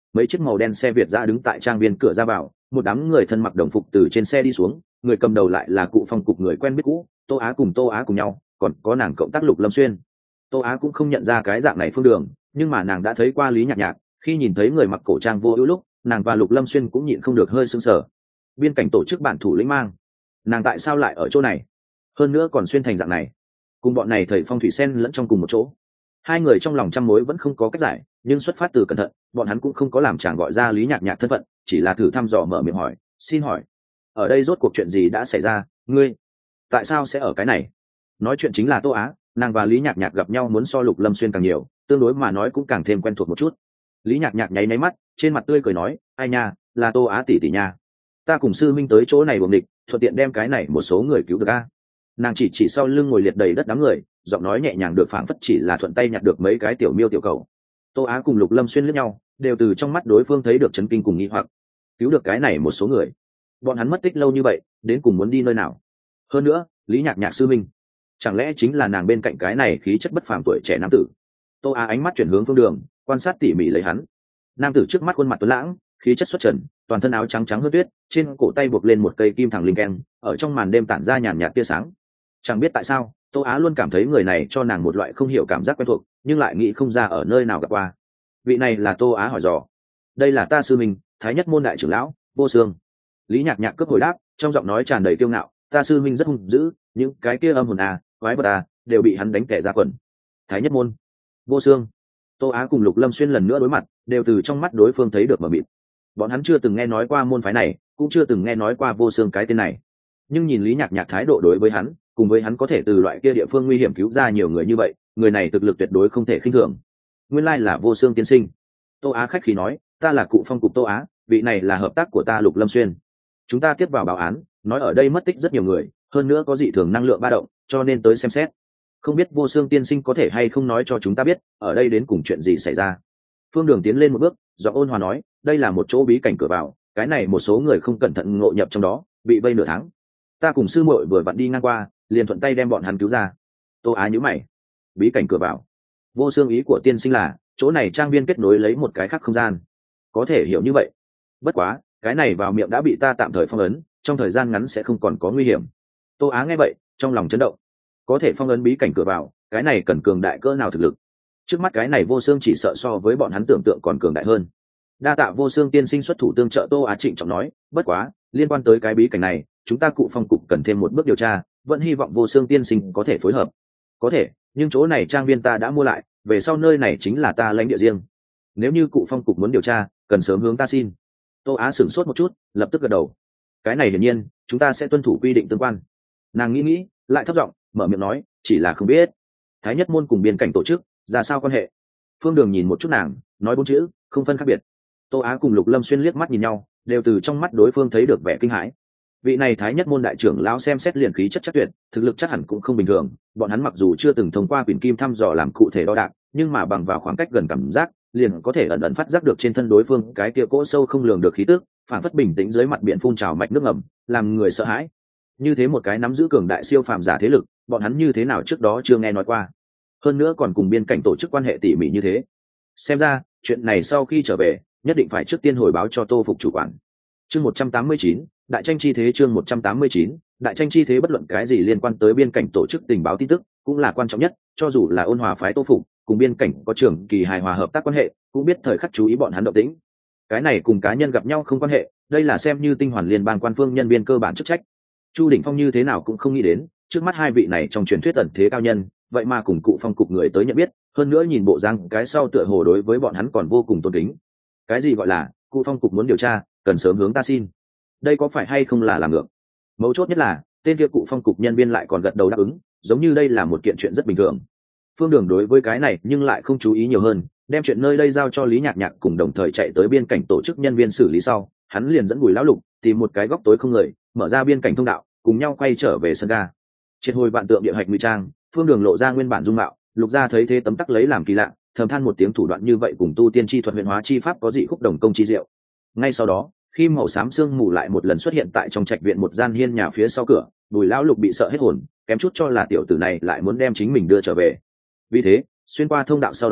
mấy chiếc màu đen xe Việt dã đứng tại trang viên cửa ra vào, một đám người thân mặc đồng phục từ trên xe đi xuống, người cầm đầu lại là cụ phong cục người quen biết cũ, Tô Á cùng nhau, còn có nàng cộng tác Lục Lâm Xuyên. Tô Á cũng không nhận ra cái dạng này Phương Đường, nhưng mà nàng đã thấy qua Lý Nhạc Nhạc, khi nhìn thấy người mặc cổ trang vô ưu lúc, nàng và Lục Lâm Xuyên cũng nhịn không được hơi sững sờ. Biên cảnh tổ chức bản thủ lĩnh mang, nàng tại sao lại ở chỗ này? Hơn nữa còn xuyên thành dạng này, cùng bọn này thầy phong thủy sen lẫn trong cùng một chỗ. Hai người trong lòng trăm mối vẫn không có cách giải, nhưng xuất phát từ cẩn thận, bọn hắn cũng không có làm chàng gọi ra Lý Nhạc Nhạc thân phận, chỉ là thử thăm dò mở miệng hỏi, xin hỏi, ở đây rốt cuộc chuyện gì đã xảy ra, ngươi tại sao sẽ ở cái này? Nói chuyện chính là Tô Á, nàng và Lý Nhạc Nhạc gặp nhau muốn so Lục Lâm Xuyên càng nhiều, tương đối mà nói cũng càng thêm quen thuộc một chút. Lý Nhạc Nhạc nháy mắt, trên mặt tươi cười nói, ai nha, là Tô Á tỷ tỷ nha, ta cùng sư minh tới chỗ này buồng địch, thuận tiện đem cái này một số người cứu được a. Nàng chỉ sau lưng ngồi liệt đầy đất đám người, giọng nói nhẹ nhàng được phảng phất chỉ là thuận tay nhặt được mấy cái tiểu miêu tiểu cầu. Tô Á cùng Lục Lâm Xuyên liếc nhau, đều từ trong mắt đối phương thấy được chấn kinh cùng nghi hoặc. Cứu được cái này một số người, bọn hắn mất tích lâu như vậy, đến cùng muốn đi nơi nào? Hơn nữa, Lý Nhạc Nhạc sư minh, chẳng lẽ chính là nàng bên cạnh cái này khí chất bất phàm tuổi trẻ nam tử? Tô Á ánh mắt chuyển hướng Phương Đường, quan sát tỉ mỉ lấy hắn. Nam tử trước mắt khuôn mặt tuấn lãng, khí chất xuất trần, toàn thân áo trắng trắng hơn tuyết, trên cổ tay buộc lên một cây kim thẳng linh keng, ở trong màn đêm tản ra nhàn nhạt tia sáng. Chẳng biết tại sao, Tô Á luôn cảm thấy người này cho nàng một loại không hiểu cảm giác quen thuộc, nhưng lại nghĩ không ra ở nơi nào gặp qua. Vị này là Tô Á hỏi dò. Đây là ta sư mình, Thái Nhất môn đại trưởng lão Vô Sương. Lý Nhạc Nhạc cướp hồi đáp, trong giọng nói tràn đầy kiêu ngạo, ta sư minh rất hung dữ, những cái kia âm hồn quái vật đều bị hắn đánh tẻ ra quần. Thái Nhất môn, Vô Sương. Tô Á cùng Lục Lâm Xuyên lần nữa đối mặt, đều từ trong mắt đối phương thấy được mờ mịt. Bọn hắn chưa từng nghe nói qua môn phái này, cũng chưa từng nghe nói qua Vô Sương cái tên này. Nhưng nhìn Lý Nhạc Nhạc thái độ đối với hắn, cùng với hắn có thể từ loại kia địa phương nguy hiểm cứu ra nhiều người như vậy, người này thực lực tuyệt đối không thể khinh thường. Nguyên lai là Vô Sương tiên sinh. Tô Á khách khí nói, ta là cụ phong cục Tô Á, vị này là hợp tác của ta Lục Lâm Xuyên. Chúng ta tiếp vào báo án, nói ở đây mất tích rất nhiều người, hơn nữa có dị thường năng lượng ba động, cho nên tới xem xét. Không biết Vô Sương tiên sinh có thể hay không nói cho chúng ta biết, ở đây đến cùng chuyện gì xảy ra. Phương Đường tiến lên một bước, giọng ôn hòa nói, đây là một chỗ bí cảnh cửa vào, cái này một số người không cẩn thận ngộ nhập trong đó, bị vây nửa tháng. Ta cùng sư muội vừa vặn đi ngang qua, liền thuận tay đem bọn hắn cứu ra. Tô Á nhíu mày, bí cảnh cửa vào. Vô Sương ý của tiên sinh là chỗ này trang viên kết nối lấy một cái khác không gian, có thể hiểu như vậy. Bất quá, cái này vào miệng đã bị ta tạm thời phong ấn, trong thời gian ngắn sẽ không còn có nguy hiểm. Tô Á nghe vậy, trong lòng chấn động. Có thể phong ấn bí cảnh cửa vào, cái này cần cường đại cỡ nào thực lực? Trước mắt cái này Vô Sương chỉ sợ so với bọn hắn tưởng tượng còn cường đại hơn. Đa tạ Vô Sương tiên sinh xuất thủ tương trợ. Tô Á trịnh trọng nói, bất quá, liên quan tới cái bí cảnh này, chúng ta cụ phong cục cần thêm một bước điều tra, vẫn hy vọng Vô Sương tiên sinh có thể phối hợp. Có thể, nhưng chỗ này trang viên ta đã mua lại, về sau nơi này chính là ta lãnh địa riêng. Nếu như cụ phong cục muốn điều tra, cần sớm hướng ta xin. Tô Á sửng sốt một chút, lập tức gật đầu. Cái này hiển nhiên, chúng ta sẽ tuân thủ quy định tương quan. Nàng nghĩ, lại thấp giọng mở miệng nói, chỉ là không biết Thái Nhất môn cùng biên cảnh tổ chức ra sao quan hệ. Phương Đường nhìn một chút nàng, nói 4 chữ, không phân khác biệt. Tô Á cùng Lục Lâm Xuyên liếc mắt nhìn nhau, đều từ trong mắt đối phương thấy được vẻ kinh hãi. Vị này Thái Nhất môn đại trưởng lão xem xét liền khí chất chắc tuyệt, thực lực chắc hẳn cũng không bình thường. Bọn hắn mặc dù chưa từng thông qua quyển kim thăm dò làm cụ thể đo đạc, nhưng mà bằng vào khoảng cách gần cảm giác, liền có thể ẩn ẩn phát giác được trên thân đối phương cái kia cỗ sâu không lường được khí tức, phản phất bình tĩnh dưới mặt biển phun trào mạch nước ngầm, làm người sợ hãi. Như thế một cái nắm giữ cường đại siêu phàm giả thế lực, bọn hắn như thế nào trước đó chưa nghe nói qua. Hơn nữa còn cùng biên cảnh tổ chức quan hệ tỉ mỉ như thế. Xem ra, chuyện này sau khi trở về, nhất định phải trước tiên hồi báo cho Tô Phục chủ quản. Chương 189, đại tranh chi thế. Chương 189, đại tranh chi thế. Bất luận cái gì liên quan tới biên cảnh tổ chức tình báo tin tức, cũng là quan trọng nhất, cho dù là Ôn Hòa phái Tô Phục, cùng biên cảnh có trường kỳ hài hòa hợp tác quan hệ, cũng biết thời khắc chú ý bọn hắn động tĩnh. Cái này cùng cá nhân gặp nhau không quan hệ, đây là xem như tinh hoàn liên bang quan phương nhân viên cơ bản chức trách. Chu Đỉnh Phong như thế nào cũng không nghĩ đến, trước mắt hai vị này trong truyền thuyết ẩn thế cao nhân, vậy mà cùng cụ phong cục người tới nhận biết, hơn nữa nhìn bộ răng cái sau tựa hồ đối với bọn hắn còn vô cùng tôn kính. Cái gì gọi là cụ phong cục muốn điều tra, cần sớm hướng ta xin? Đây có phải hay không là làm ngược? Mấu chốt nhất là tên kia cụ phong cục nhân viên lại còn gật đầu đáp ứng, giống như đây là một kiện chuyện rất bình thường. Phương Đường đối với cái này nhưng lại không chú ý nhiều hơn, đem chuyện nơi đây giao cho Lý Nhạc Nhạc cùng đồng thời chạy tới biên cảnh tổ chức nhân viên xử lý sau, hắn liền dẫn Bùi lão lục tìm một cái góc tối không người, mở ra biên cảnh thông đạo, cùng nhau quay trở về sân ga. Triệt hồi vạn tượng địa hạch nguy trang, Phương Đường lộ ra nguyên bản dung mạo, Lục gia thấy thế tấm tắc lấy làm kỳ lạ, thầm than một tiếng, thủ đoạn như vậy cùng tu tiên chi thuật huyền hóa chi pháp có dị khúc đồng công chi diệu. Ngay sau đó, khi màu xám sương mù lại một lần xuất hiện tại trong trạch viện một gian hiên nhà phía sau cửa, Bùi lão lục bị sợ hết hồn, kém chút cho là tiểu tử này lại muốn đem chính mình đưa trở về. Vì thế, xuyên qua thông đạo sau đó,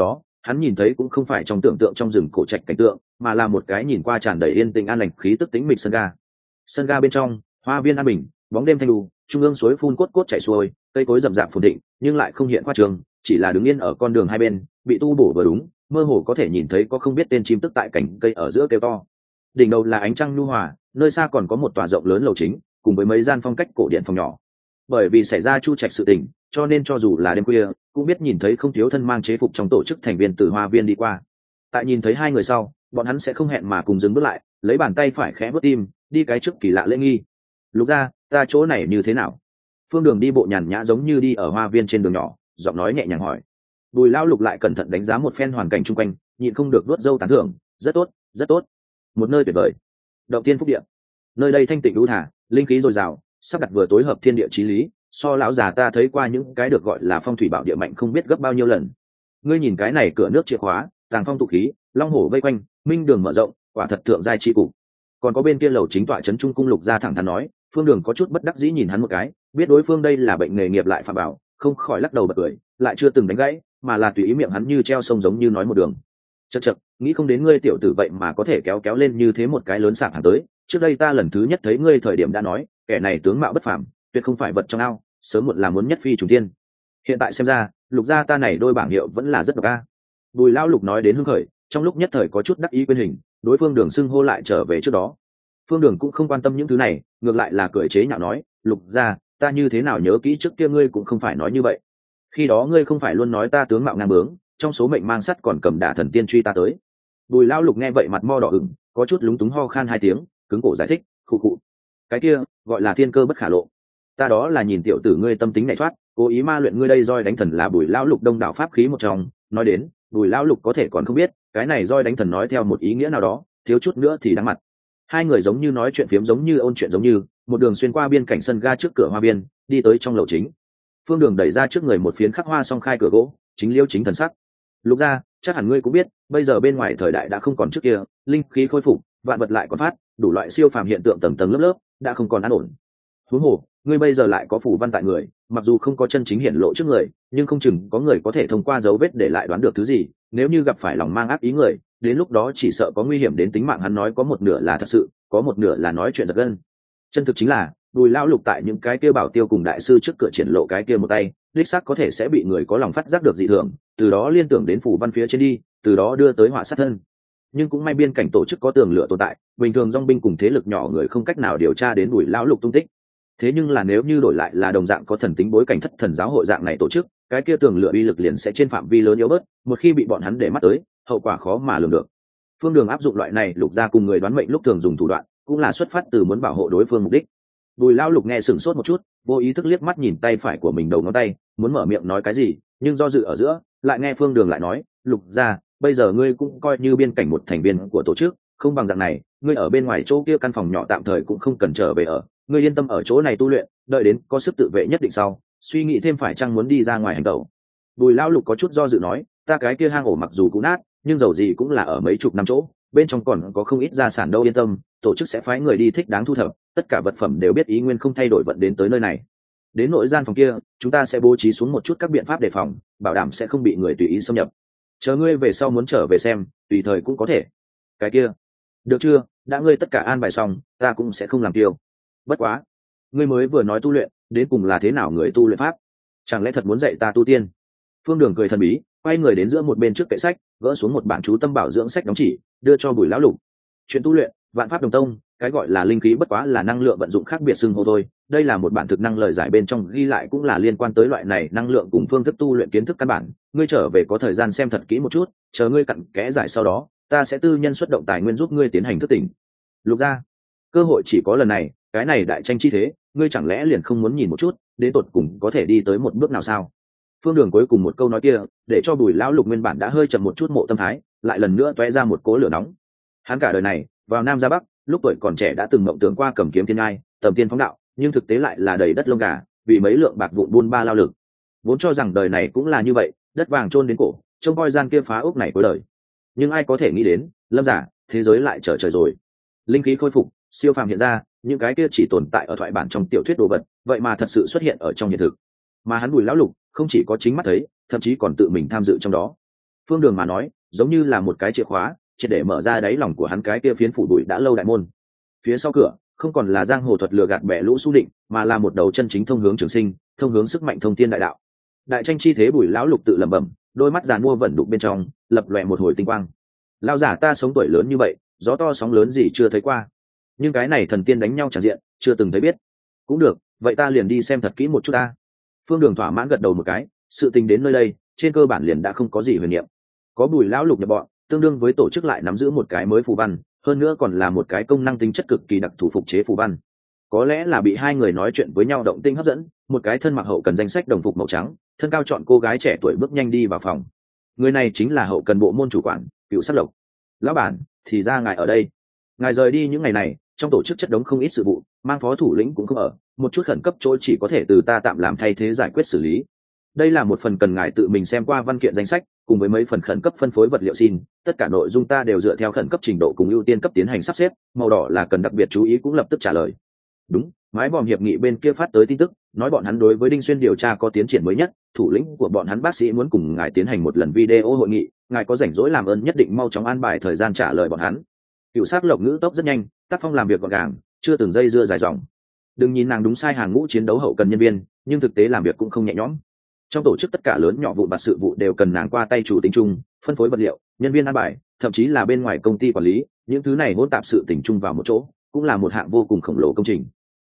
hắn nhìn thấy cũng không phải trong tưởng tượng trong rừng cổ trạch cảnh tượng, mà là một cái nhìn qua tràn đầy yên tĩnh an lành khí tức tĩnh mịch sân ga. Sân ga bên trong, hoa viên an bình, bóng đêm thanh lưu, trung ương suối phun cốt cốt chảy xuôi, cây cối rậm rạp phồn thịnh, nhưng lại không hiện khoa trường, chỉ là đứng yên ở con đường hai bên, bị tu bổ vừa đúng, mơ hồ có thể nhìn thấy có không biết tên chim tức tại cành cây ở giữa kêu to. Đỉnh đầu là ánh trăng nhu hòa, nơi xa còn có một tòa rộng lớn lầu chính, cùng với mấy gian phong cách cổ điển phòng nhỏ. Bởi vì xảy ra chu trạch sự tình, cho nên cho dù là đêm khuya, cũng biết nhìn thấy không thiếu thân mang chế phục trong tổ chức thành viên từ hoa viên đi qua. Tại nhìn thấy hai người sau, bọn hắn sẽ không hẹn mà cùng dừng bước lại, lấy bàn tay phải khẽ vớt tim, đi cái trước kỳ lạ lễ nghi. Lục gia, ta chỗ này như thế nào? Phương Đường đi bộ nhàn nhã giống như đi ở hoa viên trên đường nhỏ, giọng nói nhẹ nhàng hỏi. Bùi Lão Lục lại cẩn thận đánh giá một phen hoàn cảnh xung quanh, nhịn không được vuốt râu tán thưởng, rất tốt, rất tốt. Một nơi tuyệt vời. Động Tiên Phúc Địa. Nơi đây thanh tịnh đú thả, linh khí dồi dào, sắp đặt vừa tối hợp thiên địa chí lý, so lão già ta thấy qua những cái được gọi là phong thủy bảo địa mạnh không biết gấp bao nhiêu lần. Ngươi nhìn cái này cửa nước chìa khóa, tàng phong tụ khí, long hổ vây quanh, minh đường mở rộng, quả thật thượng giai chi cục. Còn có bên kia lầu chính tọa trấn trung cung Lục gia thẳng thắn nói. Phương Đường có chút bất đắc dĩ nhìn hắn một cái, biết đối phương đây là bệnh nghề nghiệp lại phạm bảo, không khỏi lắc đầu bật cười, lại chưa từng đánh gãy, mà là tùy ý miệng hắn như treo sông giống như nói một đường. Chậc chậc, nghĩ không đến ngươi tiểu tử vậy mà có thể kéo kéo lên như thế một cái lớn sạp hàng tới. Trước đây ta lần thứ nhất thấy ngươi thời điểm đã nói, kẻ này tướng mạo bất phàm, tuyệt không phải vật trong ao, sớm muộn là muốn nhất phi trùng thiên. Hiện tại xem ra, Lục gia ta này đôi bảng hiệu vẫn là rất độc a. Bùi Lão Lục nói đến hưng khởi, trong lúc nhất thời có chút đắc ý quên hình, đối phương Đường xưng hô lại trở về trước đó. Phương Đường cũng không quan tâm những thứ này, ngược lại là cười chế nhạo nói, Lục gia, ta như thế nào nhớ kỹ trước kia ngươi cũng không phải nói như vậy. Khi đó ngươi không phải luôn nói ta tướng mạo ngang bướng, trong số mệnh mang sắt còn cầm đả thần tiên truy ta tới. Bùi Lão Lục nghe vậy mặt mo đỏ ửng, có chút lúng túng ho khan hai tiếng, cứng cổ giải thích, khụ khụ. Cái kia gọi là thiên cơ bất khả lộ. Ta đó là nhìn tiểu tử ngươi tâm tính nhạy thoát, cố ý ma luyện ngươi đây roi đánh thần là Bùi Lão Lục đông đảo pháp khí một trong. Nói đến, Bùi Lão Lục có thể còn không biết, cái này roi đánh thần nói theo một ý nghĩa nào đó, thiếu chút nữa thì đáng mặt. Hai người giống như nói chuyện phiếm giống như ôn chuyện giống như, một đường xuyên qua biên cảnh sân ga trước cửa hoa viên, đi tới trong lầu chính. Phương Đường đẩy ra trước người một phiến khắc hoa song khai cửa gỗ, chính liêu chính thần sắc. Lục gia, chắc hẳn ngươi cũng biết, bây giờ bên ngoài thời đại đã không còn trước kia, linh khí khôi phục, vạn vật lại còn phát, đủ loại siêu phàm hiện tượng tầng tầng lớp lớp, đã không còn an ổn. Huống hồ, ngươi bây giờ lại có phù văn tại người, mặc dù không có chân chính hiển lộ trước người, nhưng không chừng có người có thể thông qua dấu vết để lại đoán được thứ gì, nếu như gặp phải lòng mang ác ý người, đến lúc đó chỉ sợ có nguy hiểm đến tính mạng. Hắn nói có một nửa là thật sự, có một nửa là nói chuyện giật gân. Chân thực chính là, Bùi Lão Lục tại những cái kia bảo tiêu cùng đại sư trước cửa triển lộ cái kia một tay, đích xác có thể sẽ bị người có lòng phát giác được dị thường, từ đó liên tưởng đến phù văn phía trên đi, từ đó đưa tới họa sát thân. Nhưng cũng may biên cảnh tổ chức có tường lửa tồn tại, bình thường dòng binh cùng thế lực nhỏ người không cách nào điều tra đến Bùi Lão Lục tung tích. Thế nhưng là nếu như đổi lại là đồng dạng có thần tính bối cảnh thất thần giáo hội dạng này tổ chức, cái kia tường lửa uy lực liền sẽ trên phạm vi lớn yếu bớt, một khi bị bọn hắn để mắt tới, hậu quả khó mà lường được. Phương Đường áp dụng loại này Lục gia cùng người đoán mệnh lúc thường dùng thủ đoạn, cũng là xuất phát từ muốn bảo hộ đối phương mục đích. Bùi Lão Lục nghe sửng sốt một chút, vô ý thức liếc mắt nhìn tay phải của mình đầu ngón tay, muốn mở miệng nói cái gì, nhưng do dự ở giữa, lại nghe Phương Đường lại nói, Lục gia, bây giờ ngươi cũng coi như biên cảnh một thành viên của tổ chức, không bằng dạng này, ngươi ở bên ngoài chỗ kia căn phòng nhỏ tạm thời cũng không cần trở về ở, ngươi yên tâm ở chỗ này tu luyện, đợi đến có sức tự vệ nhất định sau, suy nghĩ thêm phải chăng muốn đi ra ngoài hành động. Bùi Lão Lục có chút do dự nói, ta cái kia hang ổ mặc dù cũ nát, nhưng dầu gì cũng là ở mấy chục năm chỗ, bên trong còn có không ít gia sản đâu, yên tâm, tổ chức sẽ phái người đi thích đáng thu thập, tất cả vật phẩm đều biết ý nguyên không thay đổi vận đến tới nơi này. Đến nội gian phòng kia, chúng ta sẽ bố trí xuống một chút các biện pháp đề phòng, bảo đảm sẽ không bị người tùy ý xâm nhập. Chờ ngươi về sau muốn trở về xem, tùy thời cũng có thể. Cái kia, được chưa, đã ngươi tất cả an bài xong, ta cũng sẽ không làm tiêu. Bất quá, ngươi mới vừa nói tu luyện, đến cùng là thế nào người tu luyện pháp? Chẳng lẽ thật muốn dạy ta tu tiên? Phương Đường cười thần bí, quay người đến giữa một bên trước kệ sách, gỡ xuống một bản chú tâm bảo dưỡng sách đóng chỉ, đưa cho Bùi Lão Lục. Chuyện tu luyện, vạn pháp đồng tông, cái gọi là linh khí bất quá là năng lượng vận dụng khác biệt xưng hô thôi. Đây là một bản thực năng lời giải bên trong ghi lại cũng là liên quan tới loại này năng lượng cùng phương thức tu luyện kiến thức căn bản. Ngươi trở về có thời gian xem thật kỹ một chút, chờ ngươi cặn kẽ giải sau đó, ta sẽ tư nhân xuất động tài nguyên giúp ngươi tiến hành thức tỉnh. Lục gia, cơ hội chỉ có lần này, cái này đại tranh chi thế, ngươi chẳng lẽ liền không muốn nhìn một chút, đến tột cùng có thể đi tới một bước nào sao? Phương Đường cuối cùng một câu nói kia, để cho Bùi Lão Lục nguyên bản đã hơi chậm một chút mộ tâm thái, lại lần nữa tóe ra một cỗ lửa nóng. Hắn cả đời này, vào Nam ra Bắc, lúc tuổi còn trẻ đã từng mộng tưởng qua cầm kiếm thiên ngai, tầm tiên phóng đạo, nhưng thực tế lại là đầy đất lông gà, vì mấy lượng bạc vụn buôn ba lao lực. Vốn cho rằng đời này cũng là như vậy, đất vàng chôn đến cổ, trông coi gian kia phá ốc này cuối đời. Nhưng ai có thể nghĩ đến, Lâm giả, thế giới lại trở trời rồi. Linh khí khôi phục, siêu phàm hiện ra, những cái kia chỉ tồn tại ở thoại bản trong tiểu thuyết đồ vật, vậy mà thật sự xuất hiện ở trong hiện thực. Mà hắn Bùi Lão Lục không chỉ có chính mắt thấy, thậm chí còn tự mình tham dự trong đó. Phương Đường mà nói giống như là một cái chìa khóa triệt để mở ra đáy lòng của hắn cái kia phiến phủ bụi đã lâu đại môn. Phía sau cửa không còn là giang hồ thuật lừa gạt bẻ lũ su định, mà là một đầu chân chính thông hướng trường sinh, thông hướng sức mạnh thông thiên đại đạo. Đại tranh chi thế Bùi lão lục tự lẩm bẩm, đôi mắt giàn mua vẩn đục bên trong lập lòe một hồi tinh quang. Lão giả ta sống tuổi lớn như vậy, gió to sóng lớn gì chưa thấy qua, nhưng cái này thần tiên đánh nhau tràn diện chưa từng thấy biết. Cũng được, vậy ta liền đi xem thật kỹ một chút ta. Phương Đường thỏa mãn gật đầu một cái, sự tình đến nơi đây trên cơ bản liền đã không có gì huyền niệm. Có Bùi lão lục nhập bọn, tương đương với tổ chức lại nắm giữ một cái mới phù văn, hơn nữa còn là một cái công năng tính chất cực kỳ đặc thù phục chế phù văn. Có lẽ là bị hai người nói chuyện với nhau động tinh hấp dẫn, một cái thân mặc hậu cần danh sách đồng phục màu trắng, thân cao chọn cô gái trẻ tuổi bước nhanh đi vào phòng. Người này chính là hậu cần bộ môn chủ quản Cựu Sắc Lộc. Lão bản, thì ra ngài ở đây. Ngài rời đi những ngày này, trong tổ chức chất đống không ít sự vụ, mang phó thủ lĩnh cũng không ở, một chút khẩn cấp chỗ chỉ có thể từ ta tạm làm thay thế giải quyết xử lý. Đây là một phần cần ngài tự mình xem qua văn kiện danh sách, cùng với mấy phần khẩn cấp phân phối vật liệu xin, tất cả nội dung ta đều dựa theo khẩn cấp trình độ cùng ưu tiên cấp tiến hành sắp xếp, màu đỏ là cần đặc biệt chú ý cũng lập tức trả lời. Đúng, mái vòm hiệp nghị bên kia phát tới tin tức, nói bọn hắn đối với Đinh Xuyên điều tra có tiến triển mới nhất, thủ lĩnh của bọn hắn bác sĩ muốn cùng ngài tiến hành một lần video hội nghị, ngài có rảnh rỗi làm ơn nhất định mau chóng an bài thời gian trả lời bọn hắn. Cựu Sắc Lộc ngữ tốc rất nhanh, tác phong làm việc gọn gàng, chưa từng dây dưa dài dòng. Đừng nhìn nàng đúng sai hàng ngũ chiến đấu hậu cần nhân viên, nhưng thực tế làm việc cũng không nhẹ nhõm. Trong tổ chức tất cả lớn nhỏ vụn vặt sự vụ đều cần nàng qua tay chủ tính chung, phân phối vật liệu, nhân viên an bài, thậm chí là bên ngoài công ty quản lý, những thứ này hỗn tạp sự tình chung vào một chỗ, cũng là một hạng vô cùng khổng lồ công trình.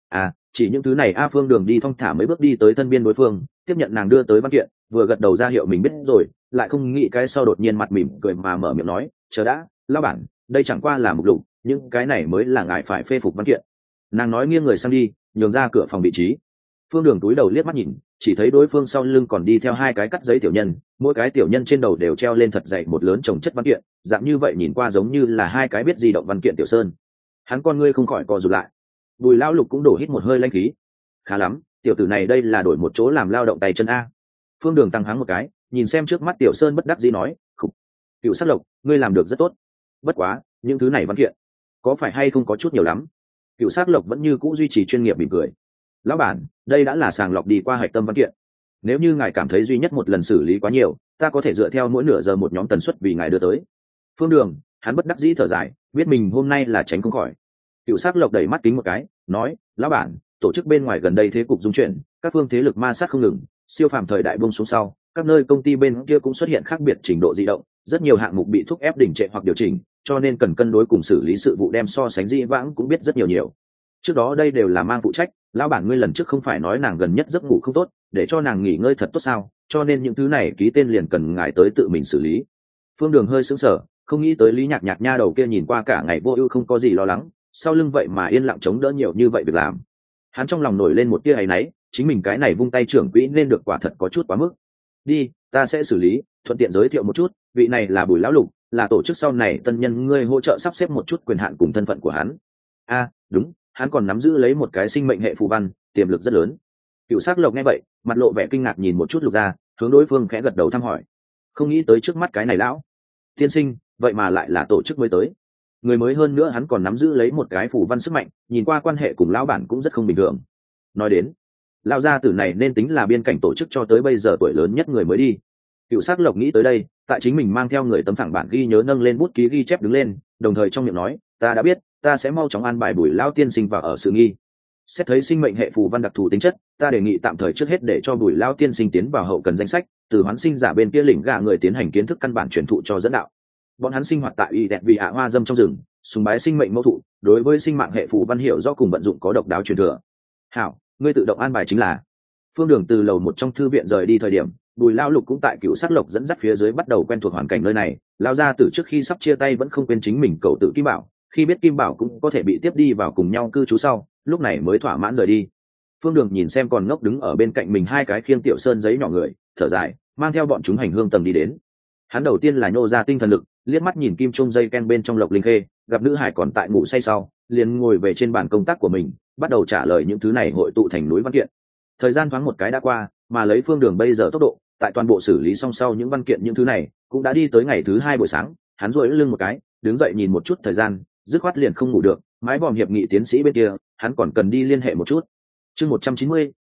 Chỉ những thứ này Phương Đường đi thong thả mấy bước đi tới thân biên đối phương, tiếp nhận nàng đưa tới văn kiện, vừa gật đầu ra hiệu mình biết rồi, lại không nghĩ cái sau đột nhiên mặt mỉm cười mà mở miệng nói, chờ đã, lão bản, đây chẳng qua là mục lục, những cái này mới là ngài phải phê phục văn kiện. Nàng nói nghiêng người sang đi, nhường ra cửa phòng vị trí. Phương Đường túi đầu liếc mắt nhìn, chỉ thấy đối phương sau lưng còn đi theo hai cái cắt giấy tiểu nhân, mỗi cái tiểu nhân trên đầu đều treo lên thật dày một lớn chồng chất văn kiện, dạng như vậy nhìn qua giống như là hai cái biết di động văn kiện tiểu sơn. Hắn con ngươi không khỏi co rụt lại. Bùi lão lục cũng đổ hít một hơi lanh khí. Khá lắm, tiểu tử này đây là đổi một chỗ làm lao động tay chân a. Phương Đường tăng hắng một cái, nhìn xem trước mắt tiểu sơn bất đắc dĩ nói, khục, Cựu Sắc Lộc, ngươi làm được rất tốt. Bất quá, những thứ này văn kiện, có phải hay không có chút nhiều lắm? Cựu Sắc Lộc vẫn như cũ duy trì chuyên nghiệp mỉm cười. Lão bản, đây đã là sàng lọc đi qua hạch tâm văn kiện. Nếu như ngài cảm thấy duy nhất một lần xử lý quá nhiều, ta có thể dựa theo mỗi nửa giờ một nhóm tần suất vì ngài đưa tới. Phương Đường, hắn bất đắc dĩ thở dài, biết mình hôm nay là tránh không khỏi. Cựu Sắc Lộc đẩy mắt kính một cái, nói, lão bản, tổ chức bên ngoài gần đây thế cục dung chuyển, các phương thế lực ma sát không ngừng, siêu phàm thời đại buông xuống sau, các nơi công ty bên kia cũng xuất hiện khác biệt trình độ di động, rất nhiều hạng mục bị thúc ép đình trệ hoặc điều chỉnh, cho nên cần cân đối cùng xử lý sự vụ đem so sánh dĩ vãng cũng biết rất nhiều. Trước đó đây đều là mang phụ trách, lão bản ngươi lần trước không phải nói nàng gần nhất giấc ngủ không tốt, để cho nàng nghỉ ngơi thật tốt sao, cho nên những thứ này ký tên liền cần ngài tới tự mình xử lý. Phương Đường hơi sững sờ, không nghĩ tới Lý Nhạc Nhạc nha đầu kia nhìn qua cả ngày vô ưu không có gì lo lắng, sau lưng vậy mà yên lặng chống đỡ nhiều như vậy việc làm. Hắn trong lòng nổi lên một tia áy náy, chính mình cái này vung tay trưởng quỹ nên được quả thật có chút quá mức. Đi, ta sẽ xử lý, thuận tiện giới thiệu một chút, vị này là Bùi lão lục, là tổ chức sau này tân nhân ngươi hỗ trợ sắp xếp một chút quyền hạn cùng thân phận của hắn. Đúng, hắn còn nắm giữ lấy một cái sinh mệnh hệ phù văn, tiềm lực rất lớn. Cựu Sắc Lộc nghe vậy, mặt lộ vẻ kinh ngạc nhìn một chút Lục Gia, hướng đối phương khẽ gật đầu thăm hỏi. Không nghĩ tới trước mắt cái này lão tiên sinh, vậy mà lại là tổ chức mới tới. Người mới hơn nữa hắn còn nắm giữ lấy một cái phù văn sức mạnh, nhìn qua quan hệ cùng lão bản cũng rất không bình thường. Nói đến, lão gia tử này nên tính là biên cảnh tổ chức cho tới bây giờ tuổi lớn nhất người mới đi. Cựu Sắc Lộc nghĩ tới đây, tại chính mình mang theo người tấm phẳng bản ghi nhớ nâng lên bút ký ghi chép đứng lên, đồng thời trong miệng nói, ta đã biết, ta sẽ mau chóng an bài Bùi lão tiên sinh vào ở sự nghi. Xét thấy sinh mệnh hệ phù văn đặc thù tính chất, ta đề nghị tạm thời trước hết để cho Bùi lão tiên sinh tiến vào hậu cần danh sách, từ hoán sinh giả bên kia lĩnh gạ người tiến hành kiến thức căn bản truyền thụ cho dẫn đạo. Bọn hắn sinh hoạt tại y đẹp vì hạ hoa dâm trong rừng, sùng bái sinh mệnh mẫu thụ, đối với sinh mạng hệ phù văn hiểu do cùng vận dụng có độc đáo truyền thừa. Hảo, ngươi tự động an bài chính là. Phương Đường từ lầu một trong thư viện rời đi thời điểm, Bùi lão lục cũng tại Cựu Sắc Lộc dẫn dắt phía dưới bắt đầu quen thuộc hoàn cảnh nơi này. Lão gia tử trước khi sắp chia tay vẫn không quên chính mình cầu tự Kim Bảo, khi biết Kim Bảo cũng có thể bị tiếp đi vào cùng nhau cư trú sau, lúc này mới thỏa mãn rời đi. Phương Đường nhìn xem còn ngốc đứng ở bên cạnh mình hai cái khiêng tiểu sơn giấy nhỏ người, thở dài, mang theo bọn chúng hành hương tầng đi đến. Hắn đầu tiên là nhô ra tinh thần lực, liếc mắt nhìn kim trung dây ken bên trong Lộc Linh Khê, gặp nữ hải còn tại ngủ say sau, liền ngồi về trên bàn công tác của mình, bắt đầu trả lời những thứ này hội tụ thành núi văn kiện. Thời gian thoáng một cái đã qua, mà lấy Phương Đường bây giờ tốc độ, tại toàn bộ xử lý xong sau những văn kiện những thứ này, cũng đã đi tới ngày thứ 2 buổi sáng. Hắn duỗi lưng một cái, đứng dậy nhìn một chút thời gian, dứt khoát liền không ngủ được, mái vòm hiệp nghị tiến sĩ bên kia, hắn còn cần đi liên hệ một chút. Chương 190,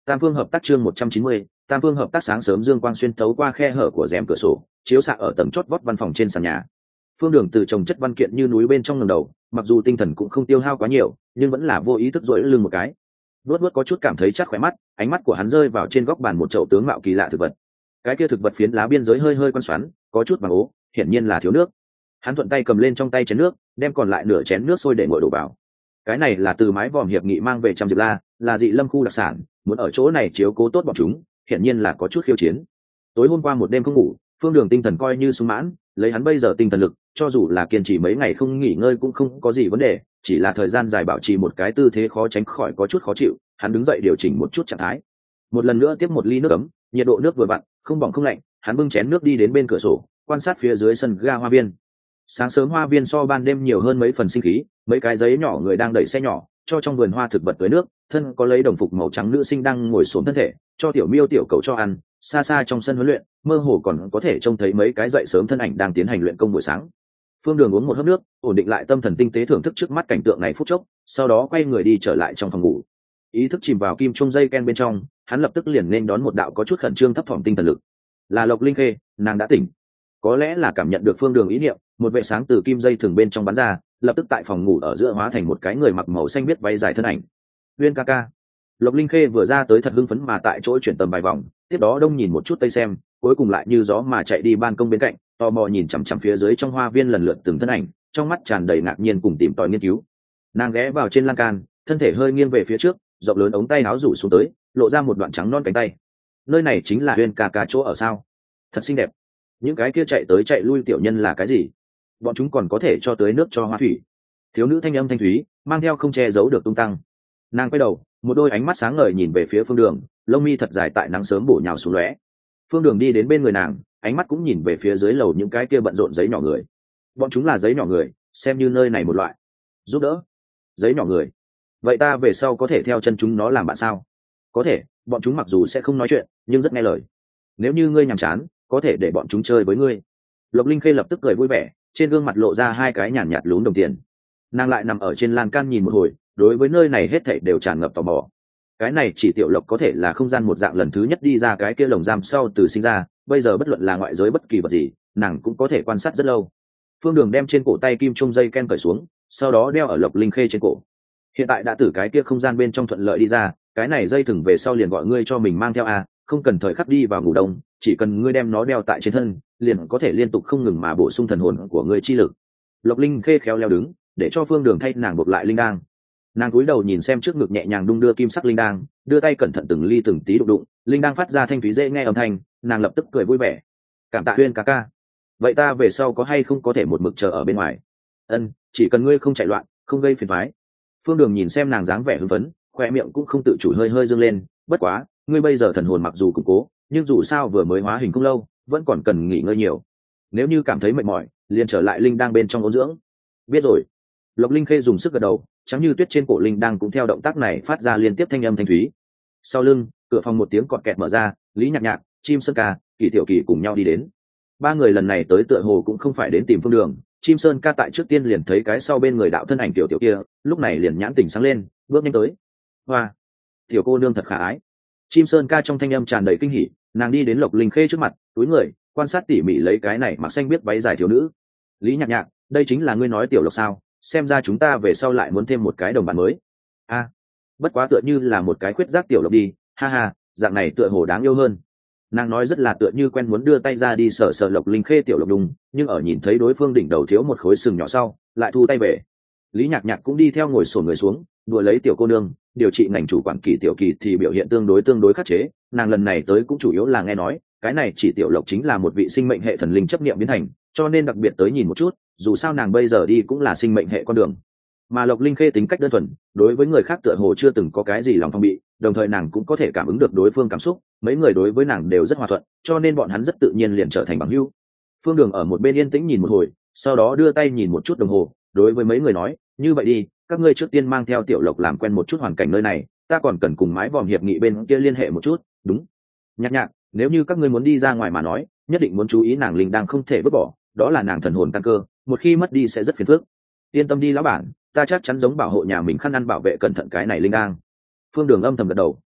Tam phương hợp tác chương 190, tam phương hợp tác. Sáng sớm dương quang xuyên thấu qua khe hở của rèm cửa sổ, chiếu xạ ở tầng chót vót văn phòng trên sàn nhà. Phương Đường từ trồng chất văn kiện như núi bên trong ngẩng đầu, mặc dù tinh thần cũng không tiêu hao quá nhiều, nhưng vẫn là vô ý thức duỗi lưng một cái. Luốt có chút cảm thấy chắc khỏe mắt, ánh mắt của hắn rơi vào trên góc bàn một chậu tướng mạo kỳ lạ thực vật. Cái kia thực vật phiến lá biên giới hơi hơi quan xoắn, có chút vàng ố, hiển nhiên là thiếu nước. Hắn thuận tay cầm lên trong tay chén nước, đem còn lại nửa chén nước sôi để nguội đổ vào. Cái này là từ mái vòm hiệp nghị mang về trăm diệp la, là dị lâm khu đặc sản, muốn ở chỗ này chiếu cố tốt bọn chúng, hiển nhiên là có chút khiêu chiến. Tối hôm qua một đêm không ngủ, Phương Đường tinh thần coi như sung mãn, lấy hắn bây giờ tinh thần lực, cho dù là kiên trì mấy ngày không nghỉ ngơi cũng không có gì vấn đề, chỉ là thời gian dài bảo trì một cái tư thế khó tránh khỏi có chút khó chịu. Hắn đứng dậy điều chỉnh một chút trạng thái, một lần nữa tiếp một ly nước ấm, nhiệt độ nước vừa vặn, không bỏng không lạnh. Hắn bưng chén nước đi đến bên cửa sổ, quan sát phía dưới sân ga hoa viên. Sáng sớm hoa viên so ban đêm nhiều hơn mấy phần sinh khí, mấy cái giấy nhỏ người đang đẩy xe nhỏ cho trong vườn hoa thực vật tưới nước, thân có lấy đồng phục màu trắng nữ sinh đang ngồi xuống thân thể cho tiểu miêu tiểu cầu cho ăn. Xa xa trong sân huấn luyện, mơ hồ còn có thể trông thấy mấy cái dậy sớm thân ảnh đang tiến hành luyện công buổi sáng. Phương Đường uống một hớp nước, ổn định lại tâm thần, tinh tế thưởng thức trước mắt cảnh tượng này phút chốc, sau đó quay người đi trở lại trong phòng ngủ. Ý thức chìm vào kim trung dây ken bên trong, hắn lập tức liền nên đón một đạo có chút khẩn trương thấp thỏm tinh thần lực. Là Lộc Linh Khê, nàng đã tỉnh. Có lẽ là cảm nhận được Phương Đường ý niệm, một vệ sáng từ kim dây thừng bên trong bắn ra, lập tức tại phòng ngủ ở giữa hóa thành một cái người mặc màu xanh biết váy dài thân ảnh. Uyên ca ca. Lộc Linh Khê vừa ra tới thật hưng phấn mà tại chỗ chuyển tầm vài vòng, tiếp đó đông nhìn một chút tây xem, cuối cùng lại như gió mà chạy đi ban công bên cạnh, tò mò nhìn chằm chằm phía dưới trong hoa viên lần lượt từng thân ảnh, trong mắt tràn đầy ngạc nhiên cùng tìm tòi nghiên cứu. Nàng ghé vào trên lan can, thân thể hơi nghiêng về phía trước, rộng lớn ống tay áo rủ xuống tới, lộ ra một đoạn trắng non cánh tay. Nơi này chính là Uyên ca ca chỗ ở sao? Thật xinh đẹp. Những cái kia chạy tới chạy lui tiểu nhân là cái gì? Bọn chúng còn có thể cho tới nước cho hoa thủy. Thiếu nữ thanh âm thanh thúy, mang theo không che giấu được tung tăng. Nàng quay đầu, một đôi ánh mắt sáng ngời nhìn về phía Phương Đường, lông mi thật dài tại nắng sớm bổ nhào xuống lóe. Phương Đường đi đến bên người nàng, ánh mắt cũng nhìn về phía dưới lầu những cái kia bận rộn giấy nhỏ người. Bọn chúng là giấy nhỏ người, xem như nơi này một loại giúp đỡ. Giấy nhỏ người, vậy ta về sau có thể theo chân chúng nó làm bạn sao? Có thể, bọn chúng mặc dù sẽ không nói chuyện nhưng rất nghe lời. Nếu như ngươi nhàm chán, có thể để bọn chúng chơi với ngươi. Lộc Linh Khê lập tức cười vui vẻ, trên gương mặt lộ ra hai cái nhàn nhạt lún đồng tiền. Nàng lại nằm ở trên lan can nhìn một hồi, đối với nơi này hết thảy đều tràn ngập tò mò. Cái này chỉ Tiểu Lộc có thể là không gian một dạng lần thứ nhất đi ra cái kia lồng giam sau từ sinh ra, bây giờ bất luận là ngoại giới bất kỳ vật gì, nàng cũng có thể quan sát rất lâu. Phương Đường đem trên cổ tay kim trung dây ken cởi xuống, sau đó đeo ở Lộc Linh Khê trên cổ. Hiện tại đã từ cái kia không gian bên trong thuận lợi đi ra, cái này dây thừng về sau liền gọi ngươi cho mình mang theo à, không cần thời khắc đi vào ngủ đông, chỉ cần ngươi đem nó đeo tại trên thân, liền có thể liên tục không ngừng mà bổ sung thần hồn của ngươi chi lực. Lộc Linh Khê khéo léo đứng, để cho Phương Đường thay nàng buộc lại linh đang. Nàng cúi đầu nhìn xem trước ngực nhẹ nhàng đung đưa kim sắc linh đang, đưa tay cẩn thận từng ly từng tí đụng đụng, linh đang phát ra thanh thúy dễ nghe âm thanh, nàng lập tức cười vui vẻ. Cảm tạ Uyên ca ca. Vậy ta về sau có hay không có thể một mực chờ ở bên ngoài? Ân, chỉ cần ngươi không chạy loạn, không gây phiền toái. Phương Đường nhìn xem nàng dáng vẻ hưng phấn, khoe miệng cũng không tự chủ hơi hơi dương lên. Bất quá, ngươi bây giờ thần hồn mặc dù củng cố, nhưng dù sao vừa mới hóa hình không lâu, vẫn còn cần nghỉ ngơi nhiều. Nếu như cảm thấy mệt mỏi, liền trở lại linh đang bên trong ôn dưỡng. Biết rồi. Lộc Linh Khê dùng sức gật đầu, trắng như tuyết trên cổ linh đang cũng theo động tác này phát ra liên tiếp thanh âm thanh thúy. Sau lưng, cửa phòng một tiếng cọt kẹt mở ra, Lý Nhạc Nhạc, Chim Sơn Ca, Kỳ Tiểu Kỳ cùng nhau đi đến. Ba người lần này tới tựa hồ cũng không phải đến tìm Phương Đường. Chim Sơn Ca tại trước tiên liền thấy cái sau bên người đạo thân ảnh tiểu tiểu kia, lúc này liền nhãn tỉnh sáng lên, bước nhanh tới. Hoa, tiểu cô nương thật khả ái. Chim Sơn Ca trong thanh âm tràn đầy kinh hỉ, nàng đi đến Lộc Linh Khê trước mặt, túi người, quan sát tỉ mỉ lấy cái này mặc xanh biết váy dài thiếu nữ. Lý Nhạc Nhạc, đây chính là ngươi nói tiểu Lộc sao? Xem ra chúng ta về sau lại muốn thêm một cái đồng bạn mới. A, bất quá tựa như là một cái khuyết giác tiểu Lộc đi, ha ha, dạng này tựa hồ đáng yêu hơn. Nàng nói rất là tựa như quen muốn đưa tay ra đi sờ sờ Lộc Linh Khê tiểu Lộc đùng, nhưng ở nhìn thấy đối phương đỉnh đầu thiếu một khối sừng nhỏ sau, lại thu tay về. Lý Nhạc Nhạc cũng đi theo ngồi xổm người xuống, đùa lấy tiểu cô nương. Điều trị ngành chủ quản Kỳ Tiểu Kỳ thì biểu hiện tương đối khắc chế, nàng lần này tới cũng chủ yếu là nghe nói cái này chỉ Tiểu Lộc chính là một vị sinh mệnh hệ thần linh chấp niệm biến thành, cho nên đặc biệt tới nhìn một chút, dù sao nàng bây giờ đi cũng là sinh mệnh hệ con đường. Mà Lộc Linh Khê tính cách đơn thuần, đối với người khác tựa hồ chưa từng có cái gì lòng phong bị, đồng thời nàng cũng có thể cảm ứng được đối phương cảm xúc, mấy người đối với nàng đều rất hòa thuận, cho nên bọn hắn rất tự nhiên liền trở thành bằng hữu. Phương Đường ở một bên yên tĩnh nhìn một hồi, sau đó đưa tay nhìn một chút đồng hồ, đối với mấy người nói, như vậy đi, các ngươi trước tiên mang theo Tiểu Lộc làm quen một chút hoàn cảnh nơi này, ta còn cần cùng mái vòm hiệp nghị bên kia liên hệ một chút. Đúng. Nhạc Nhạc, nếu như các ngươi muốn đi ra ngoài mà nói, nhất định muốn chú ý nàng linh đang không thể vứt bỏ, đó là nàng thần hồn căn cơ, một khi mất đi sẽ rất phiền phức. Yên tâm đi lão bản, ta chắc chắn giống bảo hộ nhà mình khăn ăn bảo vệ cẩn thận cái này linh đang. Phương Đường âm thầm gật đầu.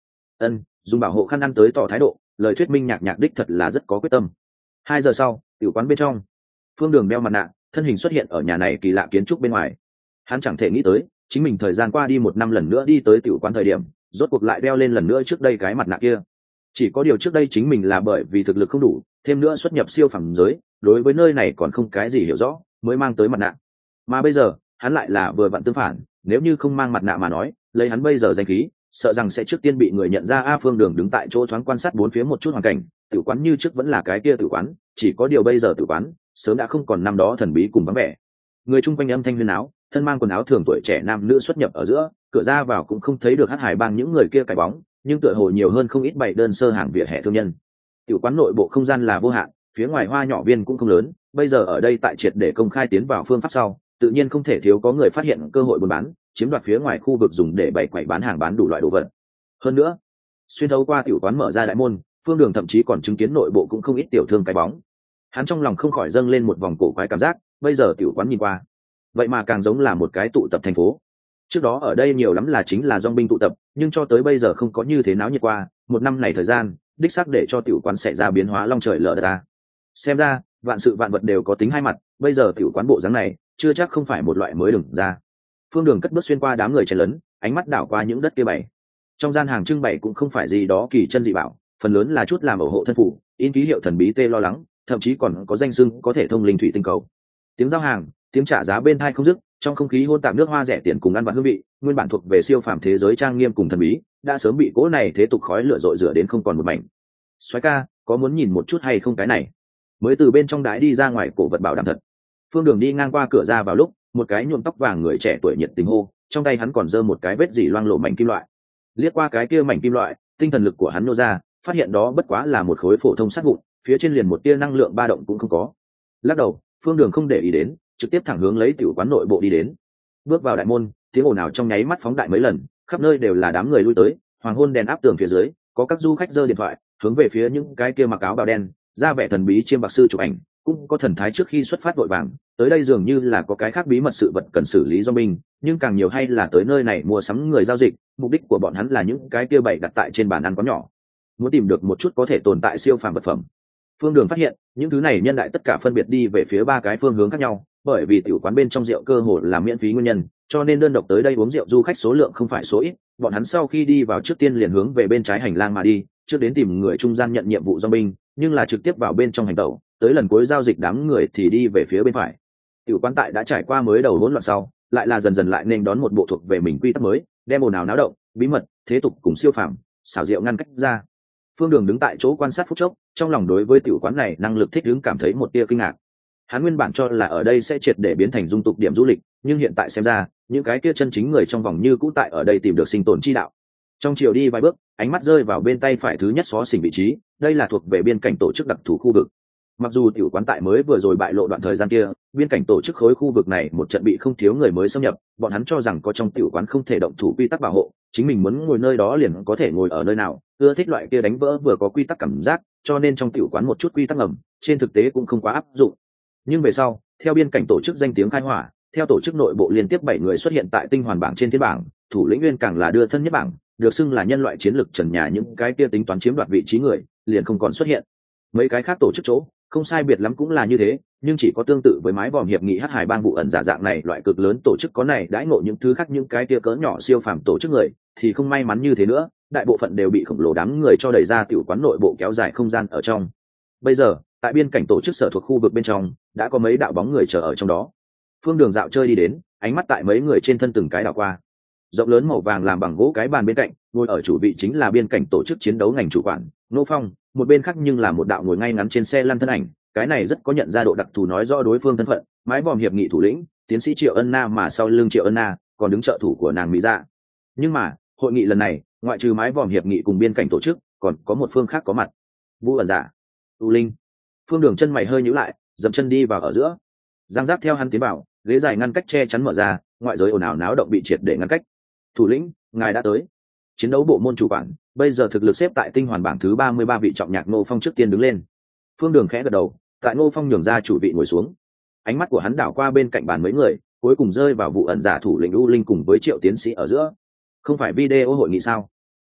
Dùng bảo hộ khăn ăn tới tỏ thái độ, lời thuyết minh nhạc nhạc đích thật là rất có quyết tâm. 2 giờ sau, tiểu quán bên trong, Phương Đường đeo mặt nạ, thân hình xuất hiện ở nhà này kỳ lạ kiến trúc bên ngoài. Hắn chẳng thể nghĩ tới, chính mình thời gian qua đi 1 năm lần nữa đi tới tiểu quán thời điểm, rốt cuộc lại đeo lên lần nữa trước đây cái mặt nạ kia. Chỉ có điều trước đây chính mình là bởi vì thực lực không đủ, thêm nữa xuất nhập siêu phẩm giới, đối với nơi này còn không cái gì hiểu rõ, mới mang tới mặt nạ. Mà bây giờ, hắn lại là vừa vặn tương phản, nếu như không mang mặt nạ mà nói, lấy hắn bây giờ danh khí, sợ rằng sẽ trước tiên bị người nhận ra. Phương Đường đứng tại chỗ thoáng quan sát bốn phía một chút hoàn cảnh, tử quán như trước vẫn là cái kia tử quán, chỉ có điều bây giờ tử quán sớm đã không còn năm đó thần bí cùng vắng vẻ. Người chung quanh âm thanh huyên áo, thân mang quần áo thường tuổi trẻ nam nữ xuất nhập ở giữa, cửa ra vào cũng không thấy được hát hải bang những người kia cái bóng, nhưng tựa hồ nhiều hơn không ít bày đơn sơ hàng vỉa hè thương nhân. Tử quán nội bộ không gian là vô hạn, phía ngoài hoa nhỏ viên cũng không lớn, bây giờ ở đây tại triệt để công khai tiến vào phương pháp sau, tự nhiên không thể thiếu có người phát hiện cơ hội buôn bán, chiếm đoạt phía ngoài khu vực dùng để bày quầy bán hàng bán đủ loại đồ vật. Hơn nữa, xuyên thấu qua tiểu quán mở ra đại môn, Phương Đường thậm chí còn chứng kiến nội bộ cũng không ít tiểu thương cái bóng. Hắn trong lòng không khỏi dâng lên một vòng cổ quái cảm giác, bây giờ tiểu quán nhìn qua, vậy mà càng giống là một cái tụ tập thành phố. Trước đó ở đây nhiều lắm là chính là dòng binh tụ tập, nhưng cho tới bây giờ không có như thế náo nhiệt qua. 1 năm này thời gian, đích xác để cho tiểu quán xảy ra biến hóa long trời lở đất. Xem ra, vạn sự vạn vật đều có tính hai mặt, bây giờ tiểu quán bộ dáng này, chưa chắc không phải một loại mới đừng ra. Phương Đường cất bước xuyên qua đám người chen lấn, ánh mắt đảo qua những đất kia bày. Trong gian hàng trưng bày cũng không phải gì đó kỳ chân dị bảo, phần lớn là chút làm ổ hộ thân phủ, in ký hiệu thần bí tê lo lắng, thậm chí còn có danh xưng có thể thông linh thủy tinh cầu. Tiếng giao hàng, tiếng trả giá bên tai không dứt, trong không khí hôn tạp nước hoa rẻ tiền cùng ăn vặt hương vị, nguyên bản thuộc về siêu phàm thế giới trang nghiêm cùng thần bí, đã sớm bị cỗ này thế tục khói lửa rọi rửa đến không còn một mảnh. Soái ca, có muốn nhìn một chút hay không cái này? Mới từ bên trong đái đi ra ngoài cổ vật bảo đảm thật. Phương Đường đi ngang qua cửa ra vào lúc, một cái nhuộm tóc vàng người trẻ tuổi nhiệt tình hô, trong tay hắn còn giơ một cái vết dỉ loang lổ mảnh kim loại. Liếc qua cái kia mảnh kim loại, tinh thần lực của hắn nô ra, phát hiện đó bất quá là một khối phổ thông sắt vụn, phía trên liền một tia năng lượng ba động cũng không có. Lắc đầu, Phương Đường không để ý đến, trực tiếp thẳng hướng lấy tiểu quán nội bộ đi đến. Bước vào đại môn, tiếng ồn ào trong nháy mắt phóng đại mấy lần, khắp nơi đều là đám người lui tới, hoàng hôn đèn áp tường phía dưới, có các du khách giơ điện thoại, hướng về phía những cái kia mặc áo bào đen, ra vẻ thần bí chiêm bạc sư chụp ảnh, cũng có thần thái trước khi xuất phát vội vàng, tới đây dường như là có cái khác bí mật sự vật cần xử lý do mình, nhưng càng nhiều hay là tới nơi này mua sắm người giao dịch, mục đích của bọn hắn là những cái kia bày đặt tại trên bàn ăn quán nhỏ, muốn tìm được một chút có thể tồn tại siêu phàm vật phẩm. Phương Đường phát hiện, những thứ này nhân đại tất cả phân biệt đi về phía 3 cái phương hướng khác nhau, bởi vì tiểu quán bên trong rượu cơ hồ là miễn phí nguyên nhân, cho nên đơn độc tới đây uống rượu du khách số lượng không phải số ít. Bọn hắn sau khi đi vào trước tiên liền hướng về bên trái hành lang mà đi, trước đến tìm người trung gian nhận nhiệm vụ do binh, nhưng là trực tiếp vào bên trong hành tẩu, tới lần cuối giao dịch đám người thì đi về phía bên phải. Tiểu quán tại đã trải qua mới đầu hỗn loạn sau, lại là dần dần lại nên đón một bộ thuộc về mình quy tắc mới, đem ồn ào náo động, bí mật, thế tục cùng siêu phàm, xảo diệu ngăn cách ra. Phương Đường đứng tại chỗ quan sát phút chốc, trong lòng đối với tiểu quán này năng lực thích ứng cảm thấy một tia kinh ngạc. Hắn nguyên bản cho là ở đây sẽ triệt để biến thành dung tục điểm du lịch, nhưng hiện tại xem ra, những cái kia chân chính người trong vòng như cũ tại ở đây tìm được sinh tồn chi đạo. Trong chiều đi vài bước, ánh mắt rơi vào bên tay phải thứ nhất xó xỉnh vị trí, đây là thuộc về biên cảnh tổ chức đặc thù khu vực. Mặc dù tiểu quán tại mới vừa rồi bại lộ đoạn thời gian kia, biên cảnh tổ chức khối khu vực này một trận bị không thiếu người mới xâm nhập, bọn hắn cho rằng có trong tiểu quán không thể động thủ quy tắc bảo hộ, chính mình muốn ngồi nơi đó liền có thể ngồi ở nơi nào, ưa thích loại kia đánh vỡ vừa có quy tắc cảm giác, cho nên trong tiểu quán một chút quy tắc ngầm, trên thực tế cũng không quá áp dụng. Nhưng về sau, theo biên cảnh tổ chức danh tiếng khai hỏa, theo tổ chức nội bộ liên tiếp 7 người xuất hiện tại tinh hoàn bảng trên thiên bảng, thủ lĩnh Nguyên càng là đưa thân nhất bảng, được xưng là nhân loại chiến lực trần nhà, những cái kia tính toán chiếm đoạt vị trí người, liền không còn xuất hiện. Mấy cái khác tổ chức chỗ, không sai biệt lắm cũng là như thế, nhưng chỉ có tương tự với mái vòm hiệp nghị hắc hải bang vụ ẩn giả dạng này loại cực lớn tổ chức có này đãi ngộ những thứ khác những cái kia cỡ nhỏ siêu phàm tổ chức người, thì không may mắn như thế nữa, đại bộ phận đều bị khổng lồ đám người cho đẩy ra tiểu quán nội bộ kéo dài không gian ở trong. Bây giờ, tại biên cảnh tổ chức sở thuộc khu vực bên trong, đã có mấy đạo bóng người chờ ở trong đó. Phương Đường dạo chơi đi đến, ánh mắt tại mấy người trên thân từng cái đảo qua. Rộng lớn màu vàng làm bằng gỗ cái bàn bên cạnh, ngồi ở chủ vị chính là biên cảnh tổ chức chiến đấu ngành chủ quản Nô Phong, một bên khác nhưng là một đạo ngồi ngay ngắn trên xe lăn thân ảnh, cái này rất có nhận ra độ đặc thù nói rõ đối phương thân phận, mái vòm hiệp nghị thủ lĩnh tiến sĩ Triệu Ân Na, mà sau lưng Triệu Ân Na còn đứng trợ thủ của nàng Mỹ Dạ. Nhưng mà hội nghị lần này, ngoại trừ mái vòm hiệp nghị cùng biên cảnh tổ chức, còn có một phương khác có mặt. Vũ ẩn giả, U Linh. Phương Đường chân mày hơi nhíu lại, dậm chân đi vào ở giữa. Giang Giác theo hắn tiến vào, ghế dài ngăn cách che chắn mở ra, ngoại giới ồn ào náo động bị triệt để ngăn cách. Thủ lĩnh, ngài đã tới. Chiến đấu bộ môn chủ quản, bây giờ thực lực xếp tại tinh hoàn bảng thứ 33 vị trọng nhạc Ngô Phong trước tiên đứng lên. Phương Đường khẽ gật đầu, tại Ngô Phong nhường ra chủ vị ngồi xuống. Ánh mắt của hắn đảo qua bên cạnh bàn mấy người, cuối cùng rơi vào vụ ẩn giả thủ lĩnh U Linh cùng với Triệu tiến sĩ ở giữa. Không phải video hội nghị sao?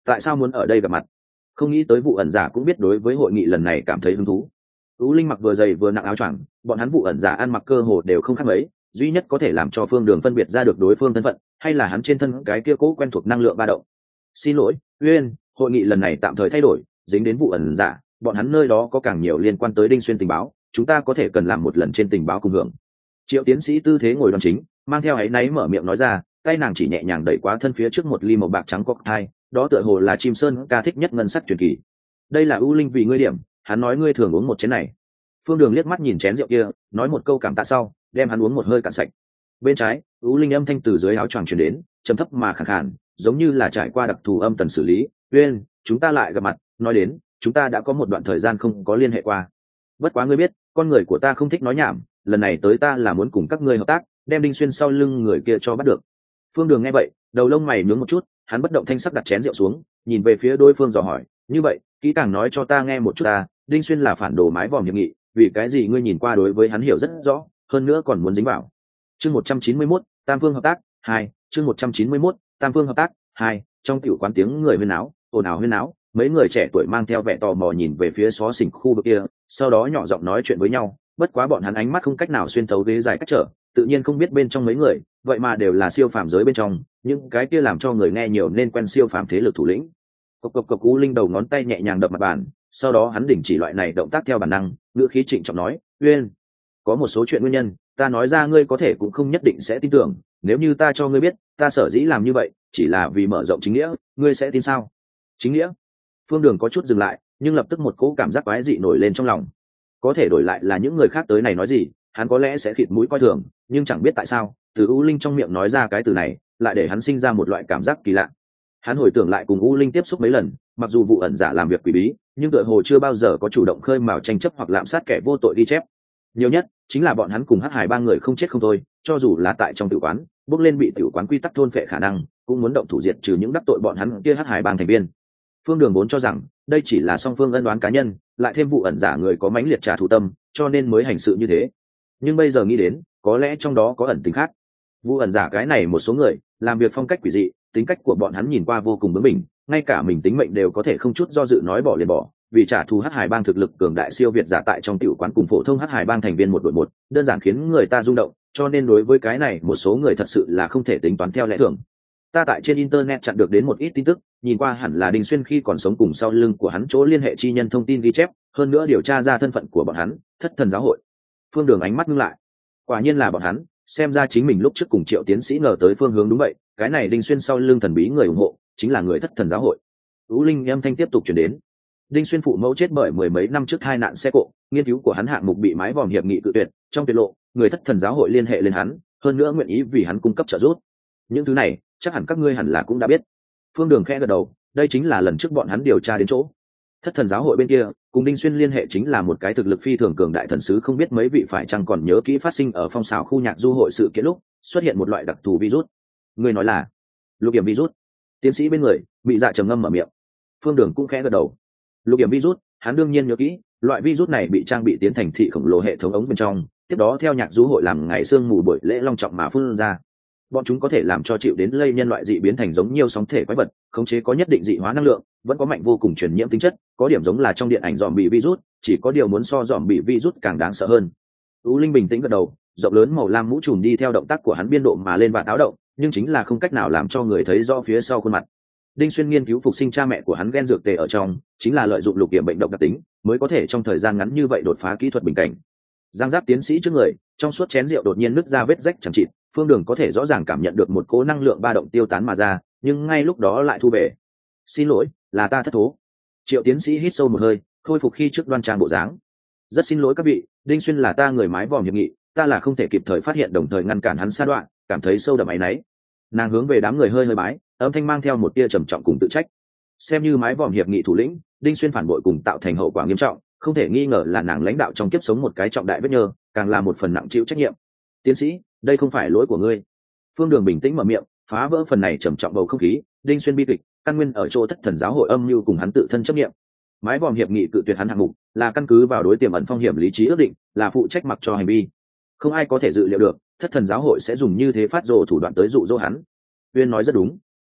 tại sao muốn ở đây gặp mặt? Không nghĩ tới vụ ẩn giả cũng biết đối với hội nghị lần này cảm thấy hứng thú. U Linh mặc vừa dày vừa nặng áo choàng, bọn hắn vụ ẩn giả ăn mặc cơ hồ đều không khác mấy, duy nhất có thể làm cho Phương Đường phân biệt ra được đối phương thân phận, hay là hắn trên thân cái kia cố quen thuộc năng lượng ba động. Xin lỗi, Uyên, hội nghị lần này tạm thời thay đổi, dính đến vụ ẩn giả, bọn hắn nơi đó có càng nhiều liên quan tới Đinh Xuyên tình báo, chúng ta có thể cần làm một lần trên tình báo cùng hưởng. Triệu tiến sĩ tư thế ngồi đoan chính, mang theo áy náy mở miệng nói ra, tay nàng chỉ nhẹ nhàng đẩy quá thân phía trước một ly màu bạc trắng cocktail, đó tựa hồ là chim sơn ca thích nhất ngân sắc truyền kỳ. Đây là U Linh vì ngươi điểm, hắn nói ngươi thường uống một chén này. Phương Đường liếc mắt nhìn chén rượu kia, nói một câu cảm tạ sau, đem hắn uống một hơi cạn sạch. Bên trái, U Linh âm thanh từ dưới áo choàng truyền đến, trầm thấp mà khàn khàn, giống như là trải qua đặc thù âm tần xử lý. Uyên, chúng ta lại gặp mặt, nói đến, chúng ta đã có một đoạn thời gian không có liên hệ qua. Bất quá ngươi biết, con người của ta không thích nói nhảm, lần này tới ta là muốn cùng các ngươi hợp tác, đem Đinh Xuyên sau lưng người kia cho bắt được. Phương Đường nghe vậy, đầu lông mày nhướng một chút, hắn bất động thanh sắc đặt chén rượu xuống, nhìn về phía đối phương dò hỏi, như vậy, kỹ càng nói cho ta nghe một chút ta, Đinh Xuyên là phản đồ mái vòm hiệp nghị, vì cái gì ngươi nhìn qua đối với hắn hiểu rất rõ, hơn nữa còn muốn dính vào. Chương 191, Tam phương hợp tác 2, chương 191, Tam phương hợp tác 2, trong tiểu quán tiếng người huyên náo, ồn ào huyên náo, mấy người trẻ tuổi mang theo vẻ tò mò nhìn về phía xó xỉnh khu vực kia, sau đó nhỏ giọng nói chuyện với nhau, bất quá bọn hắn ánh mắt không cách nào xuyên thấu ghế dài cách trở, tự nhiên không biết bên trong mấy người, vậy mà đều là siêu phàm giới bên trong, những cái kia làm cho người nghe nhiều nên quen siêu phàm thế lực thủ lĩnh. Cộc cộc cộc, U Linh đầu ngón tay nhẹ nhàng đập mặt bàn, sau đó hắn đình chỉ loại này động tác theo bản năng, ngữ khí trịnh trọng nói, Uyên, có một số chuyện nguyên nhân, ta nói ra ngươi có thể cũng không nhất định sẽ tin tưởng, nếu như ta cho ngươi biết, ta sở dĩ làm như vậy, chỉ là vì mở rộng chính nghĩa, ngươi sẽ tin sao? Chính nghĩa? Phương Đường có chút dừng lại, nhưng lập tức một cỗ cảm giác quái dị nổi lên trong lòng. Có thể đổi lại là những người khác tới này nói gì, hắn có lẽ sẽ khịt mũi coi thường, nhưng chẳng biết tại sao, từ U Linh trong miệng nói ra cái từ này, lại để hắn sinh ra một loại cảm giác kỳ lạ. Hắn hồi tưởng lại cùng U Linh tiếp xúc mấy lần, mặc dù vụ ẩn giả làm việc quỷ bí, nhưng tựa hồ chưa bao giờ có chủ động khơi mào tranh chấp hoặc lạm sát kẻ vô tội ghi chép. Nhiều nhất chính là bọn hắn cùng Hắc Hải ba người không chết không thôi, cho dù là tại trong tử quán, bước lên bị tử quán quy tắc thôn phệ khả năng, cũng muốn động thủ diệt trừ những đắc tội bọn hắn kia Hắc Hải bang thành viên. Phương Đường vốn cho rằng đây chỉ là song phương ân đoán cá nhân, lại thêm vụ ẩn giả người có mãnh liệt trả thù tâm, cho nên mới hành sự như thế. Nhưng bây giờ nghĩ đến, có lẽ trong đó có ẩn tình khác. Vụ ẩn giả cái này một số người làm việc phong cách quỷ dị, tính cách của bọn hắn nhìn qua vô cùng bướng bỉnh, ngay cả mình tính mệnh đều có thể không chút do dự nói bỏ liền bỏ, vì trả thù Hắc Hải bang thực lực cường đại siêu việt giả tại trong tiểu quán cùng phổ thông Hắc Hải bang thành viên một đội một, đơn giản khiến người ta rung động, cho nên đối với cái này một số người thật sự là không thể tính toán theo lẽ thường. Ta tại trên internet chặn được đến một ít tin tức, nhìn qua hẳn là Đinh Xuyên khi còn sống cùng sau lưng của hắn chỗ liên hệ chi nhân thông tin ghi chép, hơn nữa điều tra ra thân phận của bọn hắn, Thất Thần giáo hội. Phương Đường ánh mắt ngưng lại, quả nhiên là bọn hắn, xem ra chính mình lúc trước cùng Triệu tiến sĩ ngờ tới phương hướng đúng vậy, cái này Đinh Xuyên sau lưng thần bí người ủng hộ chính là người Thất Thần giáo hội. U Linh âm thanh tiếp tục truyền đến. Đinh Xuyên phụ mẫu chết bởi mười mấy năm trước hai nạn xe cộ, nghiên cứu của hắn hạng mục bị mái vòm hiệp nghị cự tuyệt, trong tuyệt lộ, người Thất Thần giáo hội liên hệ lên hắn, hơn nữa nguyện ý vì hắn cung cấp trợ giúp. Những thứ này, chắc hẳn các ngươi hẳn là cũng đã biết. Phương Đường khẽ gật đầu, đây chính là lần trước bọn hắn điều tra đến chỗ. Thất Thần giáo hội bên kia, cùng Đinh Xuyên liên hệ chính là một cái thực lực phi thường cường đại thần sứ, không biết mấy vị phải chăng còn nhớ kỹ phát sinh ở phong xào khu nhạc du hội sự kiện lúc xuất hiện một loại đặc thù virus. Người nói là lục điểm virus. Tiến sĩ bên người bị dạ trầm ngâm mở miệng. Phương Đường cũng khẽ gật đầu. Lục điểm virus, hắn đương nhiên nhớ kỹ, loại virus này bị trang bị tiến thành thị khổng lồ hệ thống ống bên trong, tiếp đó theo nhạc du hội làm ngày sương mù buổi lễ long trọng mà phun ra. Bọn chúng có thể làm cho chịu đến lây nhân loại dị biến thành giống nhiều sóng thể quái vật, khống chế có nhất định dị hóa năng lượng, vẫn có mạnh vô cùng truyền nhiễm tính chất, có điểm giống là trong điện ảnh dòm bị virus, chỉ có điều muốn so dòm bị virus càng đáng sợ hơn. U Linh bình tĩnh gật đầu, rộng lớn màu lam mũ trùm đi theo động tác của hắn biên độ mà lên và táo động, nhưng chính là không cách nào làm cho người thấy rõ phía sau khuôn mặt. Đinh Xuyên nghiên cứu phục sinh cha mẹ của hắn gen dược tề ở trong, chính là lợi dụng lục điểm bệnh độc đặc tính, mới có thể trong thời gian ngắn như vậy đột phá kỹ thuật bình cảnh. Giang giáp tiến sĩ trước người, trong suốt chén rượu đột nhiên nứt ra vết rách chẳng chịt, Phương Đường có thể rõ ràng cảm nhận được một cỗ năng lượng ba động tiêu tán mà ra, nhưng ngay lúc đó lại thu về. Xin lỗi, là ta thất thố. Triệu tiến sĩ hít sâu một hơi, khôi phục khi trước đoan trang bộ dáng. Rất xin lỗi các vị, Đinh Xuyên là ta người mái vòm hiệp nghị, ta là không thể kịp thời phát hiện đồng thời ngăn cản hắn sa đoạn, cảm thấy sâu đậm áy náy. Nàng hướng về đám người hơi hơi bái, âm thanh mang theo một tia trầm trọng cùng tự trách. Xem như mái vòm hiệp nghị thủ lĩnh, Đinh Xuyên phản bội cùng tạo thành hậu quả nghiêm trọng, không thể nghi ngờ là nàng lãnh đạo trong kiếp sống một cái trọng đại vết nhơ, càng là một phần nặng chịu trách nhiệm. Tiến sĩ, đây không phải lỗi của ngươi. Phương Đường bình tĩnh mở miệng, phá vỡ phần này trầm trọng bầu không khí. Đinh Xuyên bi kịch, căn nguyên ở chỗ Thất Thần giáo hội âm mưu cùng hắn tự thân chấp nghiệm. Mái vòm hiệp nghị cự tuyệt hắn hạng mục, là căn cứ vào đối tiềm ẩn phong hiểm lý trí ước định, là phụ trách mặc cho hành vi. Không ai có thể dự liệu được, Thất Thần giáo hội sẽ dùng như thế phát rồ thủ đoạn tới dụ dỗ hắn. Uyên nói rất đúng.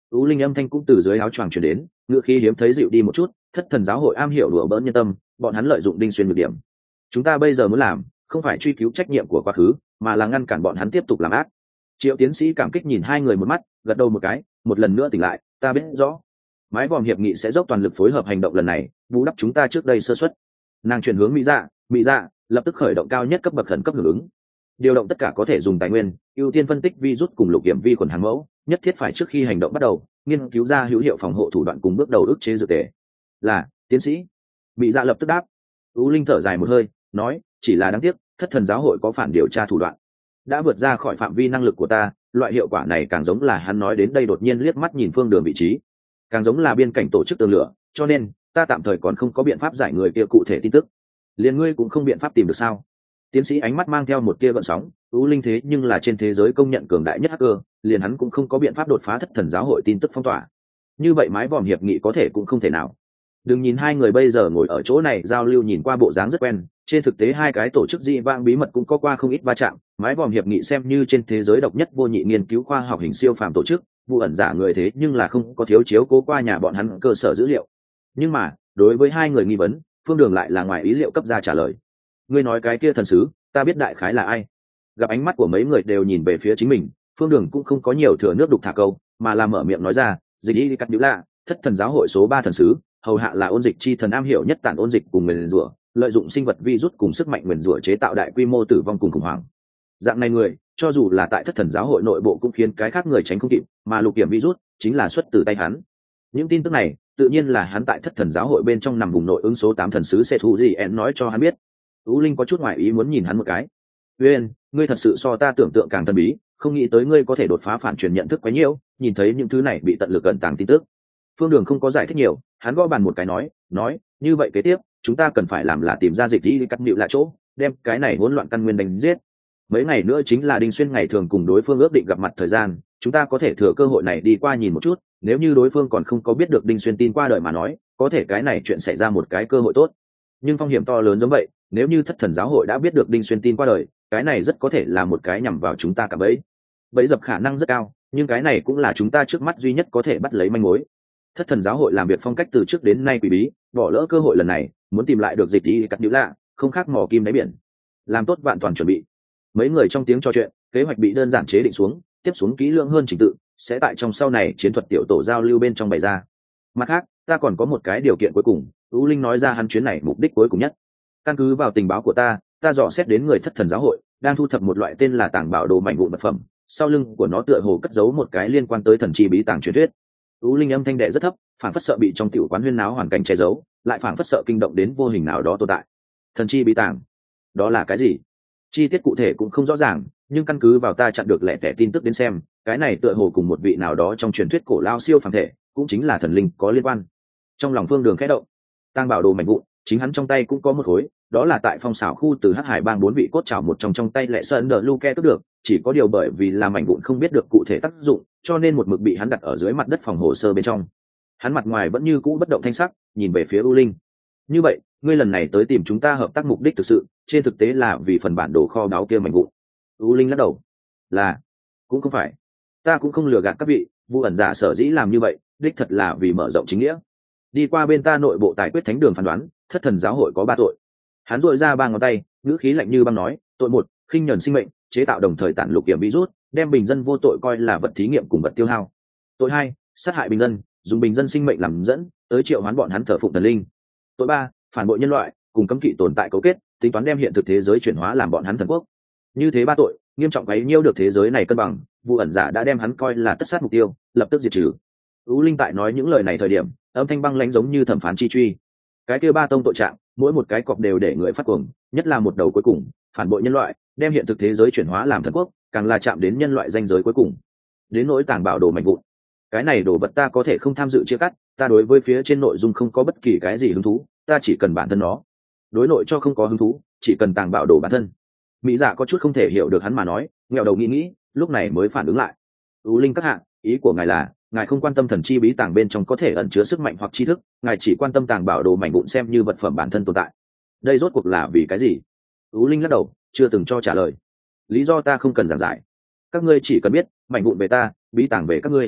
U Linh âm thanh cũng từ dưới áo choàng truyền đến, ngựa khí hiếm thấy dịu đi một chút. Thất thần giáo hội am hiểu đùa bỡn nhân tâm, bọn hắn lợi dụng Đinh Xuyên nhược điểm. Chúng ta bây giờ muốn làm, không phải truy cứu trách nhiệm của quá khứ, mà là ngăn cản bọn hắn tiếp tục làm ác. Triệu tiến sĩ cảm kích nhìn hai người một mắt, gật đầu một cái, một lần nữa tỉnh lại, ta biết rõ. Mái vòm hiệp nghị sẽ dốc toàn lực phối hợp hành động lần này, bù đắp chúng ta trước đây sơ suất. Nàng chuyển hướng Mỹ Dạ lập tức khởi động cao nhất cấp bậc khẩn cấp hưởng ứng, điều động tất cả có thể dùng tài nguyên, ưu tiên phân tích virus cùng lục kiểm vi khuẩn hàng mẫu, nhất thiết phải trước khi hành động bắt đầu nghiên cứu ra hữu hiệu phòng hộ thủ đoạn cùng bước đầu ức chế dược tề. Là tiến sĩ. Mỹ Dạ lập tức đáp. U Linh thở dài một hơi, nói, chỉ là đáng tiếc thất thần giáo hội có phản điều tra thủ đoạn, đã vượt ra khỏi phạm vi năng lực của ta. Loại hiệu quả này càng giống là, hắn nói đến đây đột nhiên liếc mắt nhìn Phương Đường vị trí, càng giống là biên cảnh tổ chức tường lửa, cho nên ta tạm thời còn không có biện pháp giải người kia cụ thể tin tức. Liền ngươi cũng không biện pháp tìm được sao? Tiến sĩ ánh mắt mang theo một tia gợn sóng. U Linh thế nhưng là trên thế giới công nhận cường đại nhất hacker, liền hắn cũng không có biện pháp đột phá thất thần giáo hội tin tức phong tỏa, như vậy mái vòm hiệp nghị có thể cũng không thể nào. Đừng nhìn hai người bây giờ ngồi ở chỗ này giao lưu nhìn qua bộ dáng rất quen, trên thực tế hai cái tổ chức dị vãng bí mật cũng có qua không ít va chạm. Mái vòm hiệp nghị xem như trên thế giới độc nhất vô nhị nghiên cứu khoa học hình siêu phàm tổ chức, vụ ẩn giả người thế nhưng là không có thiếu chiếu cố qua nhà bọn hắn cơ sở dữ liệu. Nhưng mà đối với hai người nghi vấn, Phương Đường lại là ngoài ý liệu cấp ra trả lời. Ngươi nói cái kia thần sứ, ta biết đại khái là ai. Gặp ánh mắt của mấy người đều nhìn về phía chính mình, Phương Đường cũng không có nhiều thừa nước đục thả câu, mà là mở miệng nói ra, dịch y cắt điếu lạ, thất thần giáo hội số 3 thần sứ, hầu hạ là ôn dịch chi thần am hiểu nhất tản ôn dịch cùng nguyền rủa, lợi dụng sinh vật virus cùng sức mạnh nguyền rủa chế tạo đại quy mô tử vong cùng khủng hoảng. Dạng này người, cho dù là tại thất thần giáo hội nội bộ cũng khiến cái khác người tránh không kịp, mà lục kiểm virus chính là xuất từ tay hắn. Những tin tức này tự nhiên là hắn tại thất thần giáo hội bên trong nằm vùng nội ứng số 8 thần sứ sẽ thù gì en nói cho hắn biết. U Linh có chút ngoại ý muốn nhìn hắn một cái. Uyên, ngươi thật sự so ta tưởng tượng càng thần bí, không nghĩ tới ngươi có thể đột phá phản truyền nhận thức quá nhiều, nhìn thấy những thứ này bị tận lực ẩn tàng tin tức. Phương Đường không có giải thích nhiều, hắn gõ bàn một cái nói, như vậy kế tiếp, chúng ta cần phải làm là tìm ra dịch đi cắt nhịu lại chỗ, đem cái này hỗn loạn căn nguyên đánh giết. Mấy ngày nữa chính là Đinh Xuyên ngày thường cùng đối phương ước định gặp mặt thời gian, chúng ta có thể thừa cơ hội này đi qua nhìn một chút, nếu như đối phương còn không có biết được Đinh Xuyên tin qua đời mà nói, có thể cái này chuyện xảy ra một cái cơ hội tốt. Nhưng phong hiểm to lớn giống vậy, nếu như thất thần giáo hội đã biết được Đinh Xuyên tin qua đời, cái này rất có thể là một cái nhằm vào chúng ta cả bẫy. Bẫy dập khả năng rất cao, nhưng cái này cũng là chúng ta trước mắt duy nhất có thể bắt lấy manh mối. Thất thần giáo hội làm việc phong cách từ trước đến nay quỷ bí, bỏ lỡ cơ hội lần này, muốn tìm lại được dịch ý cắt nhũ lạ, không khác mò kim đáy biển. Làm tốt vạn toàn chuẩn bị. Mấy người trong tiếng trò chuyện, kế hoạch bị đơn giản chế định xuống, tiếp xuống kỹ lưỡng hơn trình tự, sẽ tại trong sau này chiến thuật tiểu tổ giao lưu bên trong bày ra. Mặt khác, ta còn có một cái điều kiện cuối cùng. U Linh nói ra hắn chuyến này mục đích cuối cùng nhất. Căn cứ vào tình báo của ta dò xét đến người thất thần giáo hội đang thu thập một loại tên là tàng bảo đồ mảnh vụn vật phẩm, sau lưng của nó tựa hồ cất giấu một cái liên quan tới thần chi bí tàng truyền thuyết. U Linh âm thanh đệ rất thấp, phản phất sợ bị trong tiểu quán huyên náo hoàn cảnh che giấu, lại phản phất sợ kinh động đến vô hình nào đó tồn tại. Thần chi bí tàng, đó là cái gì? Chi tiết cụ thể cũng không rõ ràng, nhưng căn cứ vào ta chặn được lẻ tẻ tin tức đến xem, cái này tựa hồ cùng một vị nào đó trong truyền thuyết cổ lao siêu phàm thể, cũng chính là thần linh có liên quan. Trong lòng Phương Đường khẽ động, tàng bảo đồ mảnh vụn, chính hắn trong tay cũng có một khối, đó là tại phong xảo khu từ Hắc Hải bang 4 vị cốt trảo một trong tay lệ sơn đờ Luke cướp được, chỉ có điều bởi vì là mảnh vụn không biết được cụ thể tác dụng, cho nên một mực bị hắn đặt ở dưới mặt đất phòng hồ sơ bên trong. Hắn mặt ngoài vẫn như cũ bất động thanh sắc, nhìn về phía U Linh. Như vậy, ngươi lần này tới tìm chúng ta hợp tác mục đích thực sự, trên thực tế là vì phần bản đồ kho báu kia mảnh vụn. U Linh lắc đầu. Là, cũng không phải. Ta cũng không lừa gạt các vị, Vu ẩn giả sở dĩ làm như vậy, đích thật là vì mở rộng chính nghĩa. Đi qua bên ta nội bộ tài quyết thánh đường phán đoán, thất thần giáo hội có 3 tội. Hắn dội ra 3 ngón tay, ngữ khí lạnh như băng nói, tội 1, khinh nhẫn sinh mệnh, chế tạo đồng thời tản lục kiểm virus, đem bình dân vô tội coi là vật thí nghiệm cùng vật tiêu hao. Tội 2, sát hại bình dân, dùng bình dân sinh mệnh làm dẫn, tới triệu hoán bọn hắn thờ phụng thần linh. Tội 3, phản bội nhân loại, cùng cấm kỵ tồn tại cấu kết, tính toán đem hiện thực thế giới chuyển hóa làm bọn hắn thần quốc. Như thế 3 tội, nghiêm trọng quấy nhiễu được thế giới này cân bằng, Vu ẩn giả đã đem hắn coi là tất sát mục tiêu, lập tức diệt trừ. U Linh tại nói những lời này thời điểm, âm thanh băng lãnh giống như thẩm phán chi truy. Cái kia 3 tông tội trạng, mỗi một cái cọc đều để người phát cuồng, nhất là một đầu cuối cùng, phản bội nhân loại, đem hiện thực thế giới chuyển hóa làm thần quốc, càng là chạm đến nhân loại danh giới cuối cùng. Đến nỗi tàng bảo đồ mảnh vụn, cái này đồ vật ta có thể không tham dự chia cắt, ta đối với phía trên nội dung không có bất kỳ cái gì hứng thú, ta chỉ cần bản thân nó. Đối nội cho không có hứng thú, chỉ cần tàng bảo đồ bản thân. Mỹ Dạ có chút không thể hiểu được hắn mà nói, nghẹo đầu nghĩ, lúc này mới phản ứng lại. U Linh các hạ, ý của ngài là, ngài không quan tâm thần chi bí tàng bên trong có thể ẩn chứa sức mạnh hoặc tri thức, ngài chỉ quan tâm tàng bảo đồ mảnh vụn xem như vật phẩm bản thân tồn tại. Đây rốt cuộc là vì cái gì? U Linh lắc đầu, chưa từng cho trả lời. Lý do ta không cần giảng giải, các ngươi chỉ cần biết mảnh vụn về ta, bí tàng về các ngươi.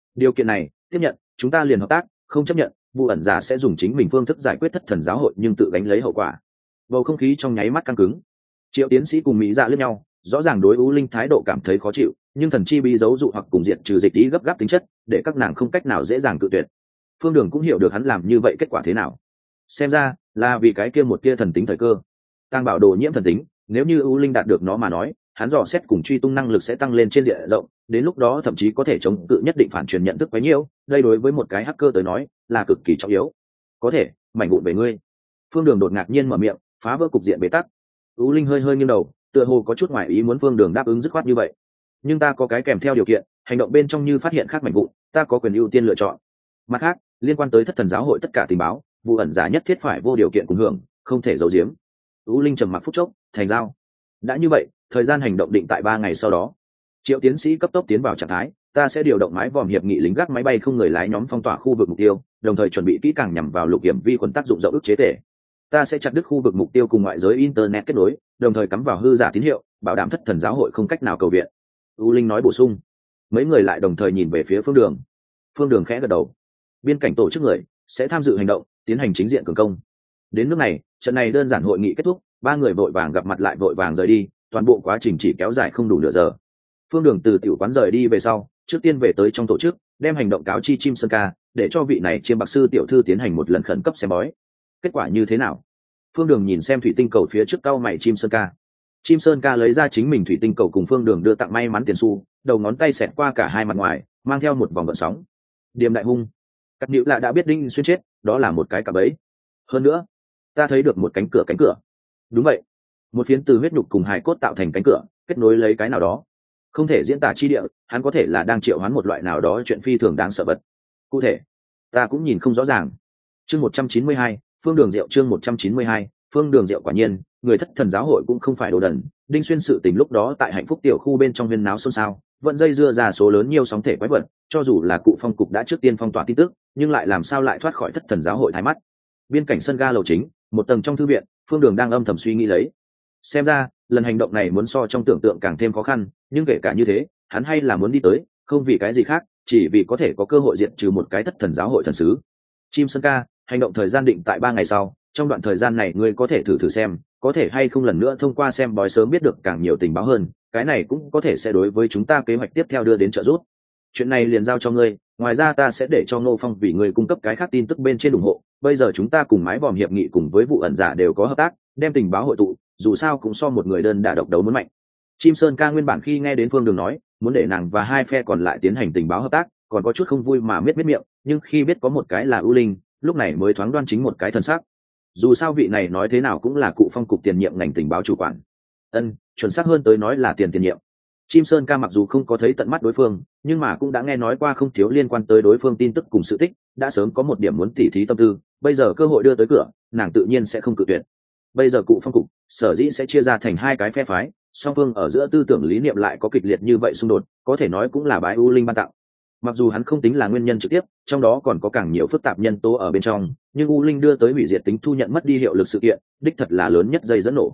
Điều kiện này tiếp nhận, chúng ta liền hợp tác, không chấp nhận vụ ẩn giả sẽ dùng chính mình phương thức giải quyết thất thần giáo hội nhưng tự gánh lấy hậu quả. Bầu không khí trong nháy mắt căng cứng. Triệu tiến sĩ cùng mỹ dạ lẫn nhau, rõ ràng đối U Linh thái độ cảm thấy khó chịu, nhưng thần chi bí giấu dụ hoặc cùng diện trừ dịch ý gấp gáp tính chất, để các nàng không cách nào dễ dàng cự tuyệt. Phương Đường cũng hiểu được hắn làm như vậy kết quả thế nào. Xem ra là vì cái kia một tia thần tính thời cơ. Tăng bảo đồ nhiễm thần tính, nếu như U Linh đạt được nó mà nói, hắn dò xét cùng truy tung năng lực sẽ tăng lên trên diện rộng, đến lúc đó thậm chí có thể chống cự nhất định phản truyền nhận thức quá nhiều, đây đối với một cái hacker tới nói là cực kỳ trọng yếu. Có thể, mảnh vụn về ngươi. Phương Đường đột ngạc nhiên mở miệng, phá vỡ cục diện bế tắc. U Linh hơi hơi nghiêng đầu, tựa hồ có chút ngoài ý muốn Phương Đường đáp ứng dứt khoát như vậy. Nhưng ta có cái kèm theo điều kiện, hành động bên trong như phát hiện khác mảnh vụn, ta có quyền ưu tiên lựa chọn. Mặt khác, liên quan tới thất thần giáo hội tất cả tình báo, vụ ẩn giả nhất thiết phải vô điều kiện cùng hưởng, không thể giấu giếm. U Linh trầm mặc phút chốc, thành giao. Đã như vậy, thời gian hành động định tại 3 ngày sau đó. Triệu tiến sĩ cấp tốc tiến vào trạng thái, ta sẽ điều động mái vòm hiệp nghị lính gác máy bay không người lái nhóm phong tỏa khu vực mục tiêu, đồng thời chuẩn bị kỹ càng nhằm vào lục hiểm vi khuẩn tác dụng rộng ức chế thể. Ta sẽ chặt đứt khu vực mục tiêu cùng ngoại giới internet kết nối, đồng thời cắm vào hư giả tín hiệu, bảo đảm thất thần giáo hội không cách nào cầu viện. U Linh nói bổ sung. Mấy người lại đồng thời nhìn về phía Phương Đường. Phương Đường khẽ gật đầu. Biên cảnh tổ chức người sẽ tham dự hành động, tiến hành chính diện cường công. Đến nước này, trận này đơn giản hội nghị kết thúc, 3 người vội vàng gặp mặt lại vội vàng rời đi, toàn bộ quá trình chỉ kéo dài không đủ nửa giờ. Phương Đường từ tiểu quán rời đi về sau, trước tiên về tới trong tổ chức, đem hành động cáo chi Chim Sơn Ca, để cho vị này chiêm bạc sư tiểu thư tiến hành một lần khẩn cấp xem bói. Kết quả như thế nào? Phương Đường nhìn xem thủy tinh cầu phía trước cau mày Chim Sơn Ca. Chim Sơn Ca lấy ra chính mình thủy tinh cầu cùng Phương Đường đưa tặng may mắn tiền xu, đầu ngón tay xẹt qua cả hai mặt ngoài, mang theo một vòng gợn sóng. Điềm đại hung. Cắt Nữu Lạ đã biết Đinh Xuyên chết, đó là một cái cạm bẫy. Hơn nữa, ta thấy được một cánh cửa. Đúng vậy, một phiến từ huyết nhục cùng hài cốt tạo thành cánh cửa, kết nối lấy cái nào đó. Không thể diễn tả chi địa, hắn có thể là đang triệu hoán một loại nào đó chuyện phi thường đáng sợ vật. Cụ thể, ta cũng nhìn không rõ ràng. Chương 192, Phương Đường Diệu chương 192, Phương Đường Diệu quả nhiên, người thất thần giáo hội cũng không phải đồ đần. Đinh Xuyên sự tình lúc đó tại hạnh phúc tiểu khu bên trong huyên náo xôn xao, vẫn dây dưa ra số lớn nhiều sóng thể quái vật, cho dù là cụ phong cục đã trước tiên phong tỏa tin tức, nhưng lại làm sao lại thoát khỏi thất thần giáo hội thái mắt. Biên cảnh sân ga lầu chính, một tầng trong thư viện, Phương Đường đang âm thầm suy nghĩ lấy. Xem ra, lần hành động này muốn so trong tưởng tượng càng thêm khó khăn, nhưng kể cả như thế, hắn hay là muốn đi tới, không vì cái gì khác, chỉ vì có thể có cơ hội diệt trừ một cái thất thần giáo hội thần sứ. Chim Sơn Ca, hành động thời gian định tại 3 ngày sau, trong đoạn thời gian này ngươi có thể thử xem, có thể hay không lần nữa thông qua xem bói sớm biết được càng nhiều tình báo hơn, cái này cũng có thể sẽ đối với chúng ta kế hoạch tiếp theo đưa đến trợ giúp. Chuyện này liền giao cho ngươi, ngoài ra ta sẽ để cho Ngô Phong vì ngươi cung cấp cái khác tin tức bên trên ủng hộ. Bây giờ chúng ta cùng mái vòm hiệp nghị cùng với vụ ẩn giả đều có hợp tác, đem tình báo hội tụ, dù sao cũng so một người đơn đả độc đấu muốn mạnh. Chim Sơn Ca nguyên bản khi nghe đến Phương Đường nói muốn để nàng và hai phe còn lại tiến hành tình báo hợp tác, còn có chút không vui mà miết miệng, nhưng khi biết có một cái là U Linh, lúc này mới thoáng đoan chính một cái thần sắc. Dù sao vị này nói thế nào cũng là cụ phong cục tiền nhiệm ngành tình báo chủ quản. Chuẩn xác hơn tới nói là tiền nhiệm. Chim Sơn Ca mặc dù không có thấy tận mắt đối phương, nhưng mà cũng đã nghe nói qua không thiếu liên quan tới đối phương tin tức cùng sự tích, đã sớm có một điểm muốn tỉ thí tâm tư, bây giờ cơ hội đưa tới cửa, nàng tự nhiên sẽ không cự tuyệt. Bây giờ cụ phong cục sở dĩ sẽ chia ra thành 2 cái phe phái, song phương ở giữa tư tưởng lý niệm lại có kịch liệt như vậy xung đột, có thể nói cũng là bái U Linh ban tặng. Mặc dù hắn không tính là nguyên nhân trực tiếp, trong đó còn có càng nhiều phức tạp nhân tố ở bên trong, nhưng U Linh đưa tới hủy diệt tính thu nhận mất đi hiệu lực sự kiện, đích thật là lớn nhất dây dẫn nổ.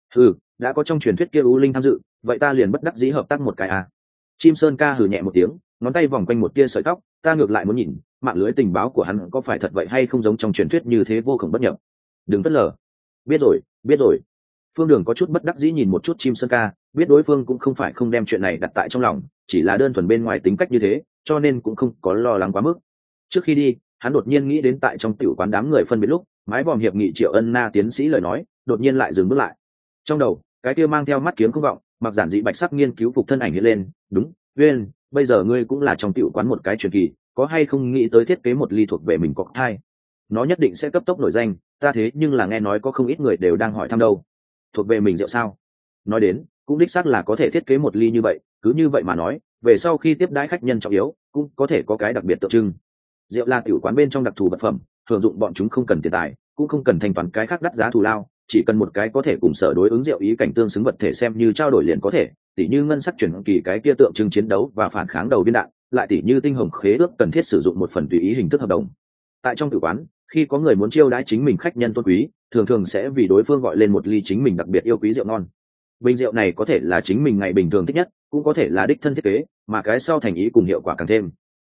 Đã có trong truyền thuyết kia U Linh tham dự, vậy ta liền bất đắc dĩ hợp tác một cái à. Chim Sơn Ca hừ nhẹ một tiếng, ngón tay vòng quanh một tia sợi tóc, ta ngược lại muốn nhìn, mạng lưới tình báo của hắn có phải thật vậy hay không giống trong truyền thuyết như thế vô cùng bất nhập. Đừng phớt lờ. Biết rồi. Phương Đường có chút bất đắc dĩ nhìn một chút Chim Sơn Ca, biết đối phương cũng không phải không đem chuyện này đặt tại trong lòng, chỉ là đơn thuần bên ngoài tính cách như thế, cho nên cũng không có lo lắng quá mức. Trước khi đi, hắn đột nhiên nghĩ đến tại trong tiểu quán đám người phân biệt lúc, mái vòm hiệp nghị Triệu Ân Na tiến sĩ lời nói, đột nhiên lại dừng bước lại. Trong đầu, cái kia mang theo mắt kiếng không vọng, mặc giản dị bạch sắc nghiên cứu phục thân ảnh hiện lên, đúng, Uyên, bây giờ ngươi cũng là trong tiểu quán một cái truyền kỳ, có hay không nghĩ tới thiết kế một ly thuộc về mình cocktail? Nó nhất định sẽ cấp tốc nổi danh, ta thế nhưng là nghe nói có không ít người đều đang hỏi thăm đâu. Thuộc về mình rượu sao? Nói đến, cũng đích xác là có thể thiết kế một ly như vậy, cứ như vậy mà nói, về sau khi tiếp đãi khách nhân trọng yếu, cũng có thể có cái đặc biệt tượng trưng. Rượu là tiểu quán bên trong đặc thù vật phẩm, thường dụng bọn chúng không cần tiền tài, cũng không cần thanh toán cái khác đắt giá thù lao, chỉ cần một cái có thể cùng sở đối ứng rượu ý cảnh tương xứng vật thể xem như trao đổi liền có thể, tỉ như ngân sắc chuyển kỳ cái kia tượng trưng chiến đấu và phản kháng đầu viên đạn, lại tỉ như tinh hồng khế ước cần thiết sử dụng một phần tùy ý hình thức hợp đồng. Tại trong tử quán, khi có người muốn chiêu đãi chính mình khách nhân tôn quý, thường thường sẽ vì đối phương gọi lên một ly chính mình đặc biệt yêu quý rượu ngon. Bình rượu này có thể là chính mình ngày bình thường thích nhất, cũng có thể là đích thân thiết kế, mà cái sau thành ý cùng hiệu quả càng thêm.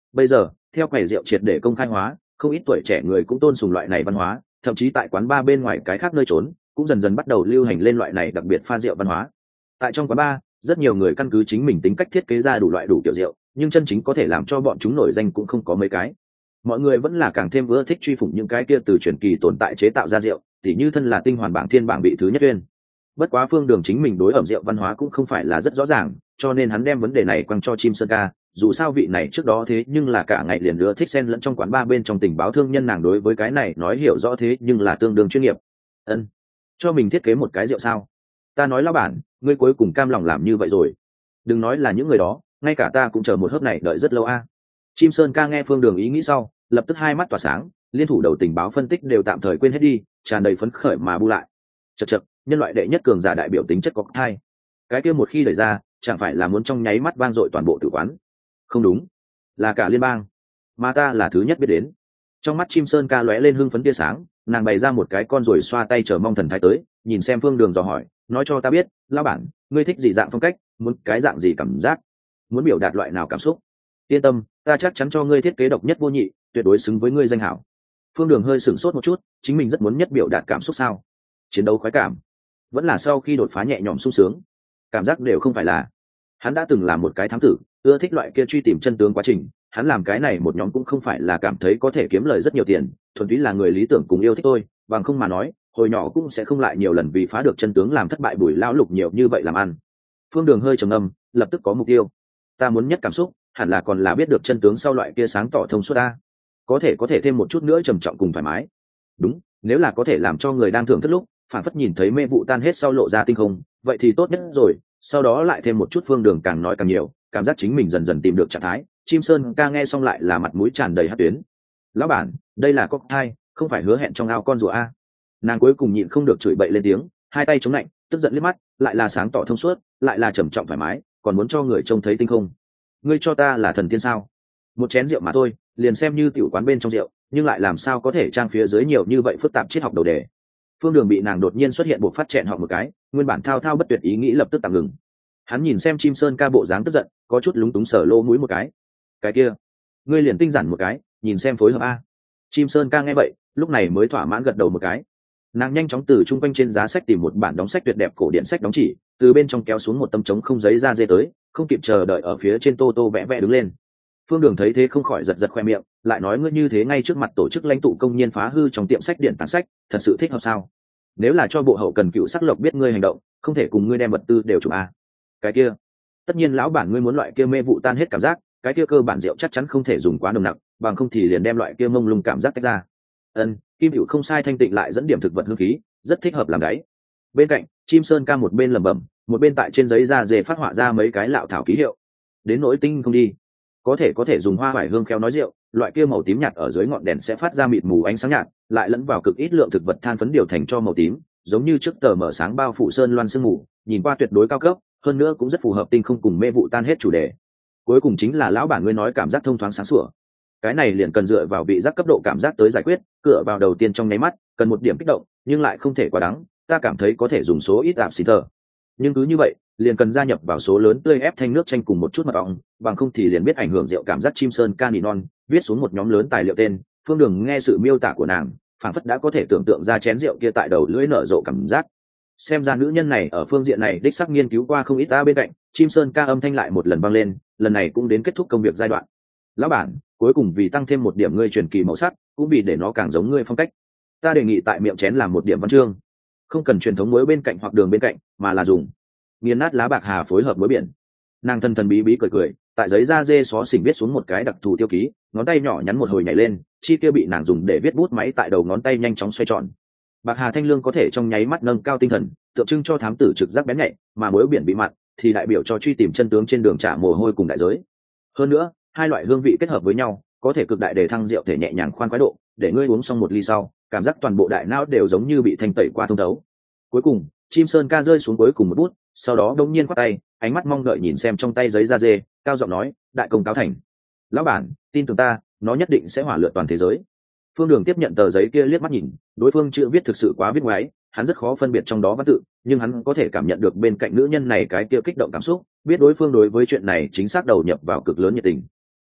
Bây giờ theo quầy rượu triệt để công khai hóa, không ít tuổi trẻ người cũng tôn sùng loại này văn hóa, thậm chí tại quán bar bên ngoài cái khác nơi trốn cũng dần dần bắt đầu lưu hành lên loại này đặc biệt pha rượu văn hóa. Tại trong quán bar, rất nhiều người căn cứ chính mình tính cách thiết kế ra đủ loại đủ kiểu rượu, nhưng chân chính có thể làm cho bọn chúng nổi danh cũng không có mấy cái. Mọi người vẫn là càng thêm ưa thích truy phủng những cái kia từ truyền kỳ tồn tại chế tạo ra rượu, tỉ như thân là tinh hoàn bảng thiên bảng vị thứ nhất uyên. Bất quá Phương Đường chính mình đối ẩm rượu văn hóa cũng không phải là rất rõ ràng, cho nên hắn đem vấn đề này quăng cho Chim Sơn Ca. Dù sao vị này trước đó thế nhưng là cả ngày liền ưa thích xen lẫn trong quán bar bên trong tình báo thương nhân, nàng đối với cái này nói hiểu rõ thế nhưng là tương đương chuyên nghiệp. Ân, cho mình thiết kế một cái rượu sao? Ta nói lão bản, ngươi cuối cùng cam lòng làm như vậy rồi. Đừng nói là những người đó, ngay cả ta cũng chờ một hớp này đợi rất lâu a. Chim Sơn Ca nghe Phương Đường ý nghĩ sau, lập tức hai mắt tỏa sáng, liên thủ đầu tình báo phân tích đều tạm thời quên hết đi, tràn đầy phấn khởi mà bu lại. Chậc chậc, nhân loại đệ nhất cường giả đại biểu tính chất có hai. Cái kia một khi đẩy ra, chẳng phải là muốn trong nháy mắt vang dội toàn bộ tử quán? Không đúng, là cả liên bang, mà ta là thứ nhất biết đến. Trong mắt Chim Sơn Ca lóe lên hưng phấn tia sáng, nàng bày ra một cái con rồi xoa tay chờ mong thần thái tới, nhìn xem Phương Đường dò hỏi, nói cho ta biết, lão bản, ngươi thích gì dạng phong cách, muốn cái dạng gì cảm giác, muốn biểu đạt loại nào cảm xúc? Yên tâm, ta chắc chắn cho ngươi thiết kế độc nhất vô nhị, tuyệt đối xứng với ngươi danh hảo. Phương Đường hơi sửng sốt một chút, chính mình rất muốn nhất biểu đạt cảm xúc sao? Chiến đấu khoái cảm, vẫn là sau khi đột phá nhẹ nhõm sung sướng? Cảm giác đều không phải là. Hắn đã từng là một cái thám tử, ưa thích loại kia truy tìm chân tướng quá trình, hắn làm cái này một nhóm cũng không phải là cảm thấy có thể kiếm lời rất nhiều tiền, thuần túy là người lý tưởng cùng yêu thích tôi, bằng không mà nói, hồi nhỏ cũng sẽ không lại nhiều lần vì phá được chân tướng làm thất bại bùi lão lục nhiều như vậy làm ăn. Phương Đường hơi trầm ngâm, lập tức có mục tiêu. Ta muốn nhất cảm xúc, hẳn là còn là biết được chân tướng sau loại kia sáng tỏ thông suốt ta. Có thể thêm một chút nữa trầm trọng cùng thoải mái. Đúng, nếu là có thể làm cho người đang thưởng thức lúc, phản phất nhìn thấy mê vụ tan hết sau lộ ra tinh không, vậy thì tốt nhất rồi. Sau đó lại thêm một chút. Phương Đường càng nói càng nhiều, cảm giác chính mình dần dần tìm được trạng thái. Chim Sơn Ca nghe xong lại là mặt mũi tràn đầy hắc tuyến. Lão bản, đây là cocktail, không phải hứa hẹn trong ao con rùa a. Nàng cuối cùng nhịn không được chửi bậy lên tiếng, hai tay chống lạnh, tức giận liếc mắt, lại là sáng tỏ thông suốt, lại là trầm trọng thoải mái, còn muốn cho người trông thấy tinh không. Ngươi cho ta là thần tiên sao? Một chén rượu mà thôi, liền xem như tiểu quán bên trong rượu, nhưng lại làm sao có thể trang phía dưới nhiều như vậy phức tạp triết học đầu đề. Phương Đường bị nàng đột nhiên xuất hiện buộc phát chẹn họ một cái, nguyên bản thao thao bất tuyệt ý nghĩ lập tức tạm ngừng. Hắn nhìn xem Chim Sơn Ca bộ dáng tức giận, có chút lúng túng sờ lỗ mũi một cái. Cái kia, ngươi liền tinh giản một cái, nhìn xem phối hợp a. Chim Sơn Ca nghe vậy, lúc này mới thỏa mãn gật đầu một cái. Nàng nhanh chóng từ trung quanh trên giá sách tìm một bản đóng sách tuyệt đẹp cổ điển sách đóng chỉ, từ bên trong kéo xuống một tấm trống không giấy da dê tới, không kịp chờ đợi ở phía trên tô vẽ vẽ đứng lên. Phương Đường thấy thế không khỏi giật giật khoe miệng, lại nói ngươi như thế ngay trước mặt tổ chức lãnh tụ công nhiên phá hư trong tiệm sách điện tàng sách, thật sự thích hợp sao? Nếu là cho bộ hậu cần cựu sắc lộc biết ngươi hành động, không thể cùng ngươi đem vật tư đều chụp a. Cái kia, tất nhiên lão bản ngươi muốn loại kia mê vụ tan hết cảm giác, cái kia cơ bản rượu chắc chắn không thể dùng quá nồng nặc, bằng không thì liền đem loại kia mông lung cảm giác tách ra. Kim hữu không sai, thanh tịnh lại dẫn điểm thực vật hương khí, rất thích hợp làm đáy. Bên cạnh, Chim Sơn Ca một bên lẩm bẩm, một bên tại trên giấy da dê phát họa ra mấy cái lạo thảo ký hiệu. Đến nỗi tinh không đi, có thể dùng hoa vải hương khéo nói rượu, loại kia màu tím nhạt ở dưới ngọn đèn sẽ phát ra mịt mù ánh sáng nhạt, lại lẫn vào cực ít lượng thực vật than phấn điều thành cho màu tím, giống như trước tờ mở sáng bao phủ sơn loan sương mù, nhìn qua tuyệt đối cao cấp, hơn nữa cũng rất phù hợp tinh không cùng mê vụ tan hết chủ đề. Cuối cùng chính là lão bản ngươi nói cảm giác thông thoáng sáng sủa. Cái này liền cần dựa vào vị giác cấp độ cảm giác tới giải quyết, cửa vào đầu tiên trong nháy mắt, cần một điểm kích động, nhưng lại không thể quá đắng, ta cảm thấy có thể dùng số ít ạp xì tờ. Nhưng cứ như vậy, liền cần gia nhập vào số lớn tươi ép thanh nước chanh cùng một chút mật ong, bằng không thì liền biết ảnh hưởng rượu cảm giác. Chim Sơn Ca nỉ non, viết xuống một nhóm lớn tài liệu tên. Phương Đường nghe sự miêu tả của nàng, phảng phất đã có thể tưởng tượng ra chén rượu kia tại đầu lưỡi nở rộ cảm giác. Xem ra nữ nhân này ở phương diện này đích xác nghiên cứu qua không ít. Ta bên cạnh, Chim Sơn Ca âm thanh lại một lần vang lên, lần này cũng đến kết thúc công việc giai đoạn. Lão bản, cuối cùng vì tăng thêm một điểm ngươi truyền kỳ màu sắc, cũng vì để nó càng giống ngươi phong cách, ta đề nghị tại miệng chén làm một điểm văn chương, không cần truyền thống muối bên cạnh hoặc đường bên cạnh, mà là dùng nghiền nát lá bạc hà phối hợp muối biển. Nàng thần bí bí cười, tại giấy da dê xó xỉnh viết xuống một cái đặc thù tiêu ký, ngón tay nhỏ nhắn một hồi nhảy lên, chi kia bị nàng dùng để viết bút máy tại đầu ngón tay nhanh chóng xoay tròn. Bạc hà thanh lương có thể trong nháy mắt nâng cao tinh thần, tượng trưng cho thám tử trực giác bén nhạy, mà muối biển bị mặn thì đại biểu cho truy tìm chân tướng trên đường trả mồ hôi cùng đại giới. Hơn nữa, hai loại hương vị kết hợp với nhau, có thể cực đại để thăng rượu thể nhẹ nhàng khoan khoái độ, để ngươi uống xong một ly sau, cảm giác toàn bộ đại não đều giống như bị thanh tẩy qua thông thấu. Cuối cùng, Chim Sơn Ca rơi xuống cuối cùng một bút, sau đó đống nhiên quát tay, ánh mắt mong đợi nhìn xem trong tay giấy da dê, cao giọng nói, đại công cáo thành. Lão bản, tin tưởng ta, nó nhất định sẽ hỏa lượn toàn thế giới. Phương Đường tiếp nhận tờ giấy kia liếc mắt nhìn, đối phương chữ viết thực sự quá viết ngoáy, hắn rất khó phân biệt trong đó văn tự, nhưng hắn có thể cảm nhận được bên cạnh nữ nhân này cái kia kích động cảm xúc, biết đối phương đối với chuyện này chính xác đầu nhập vào cực lớn nhiệt tình.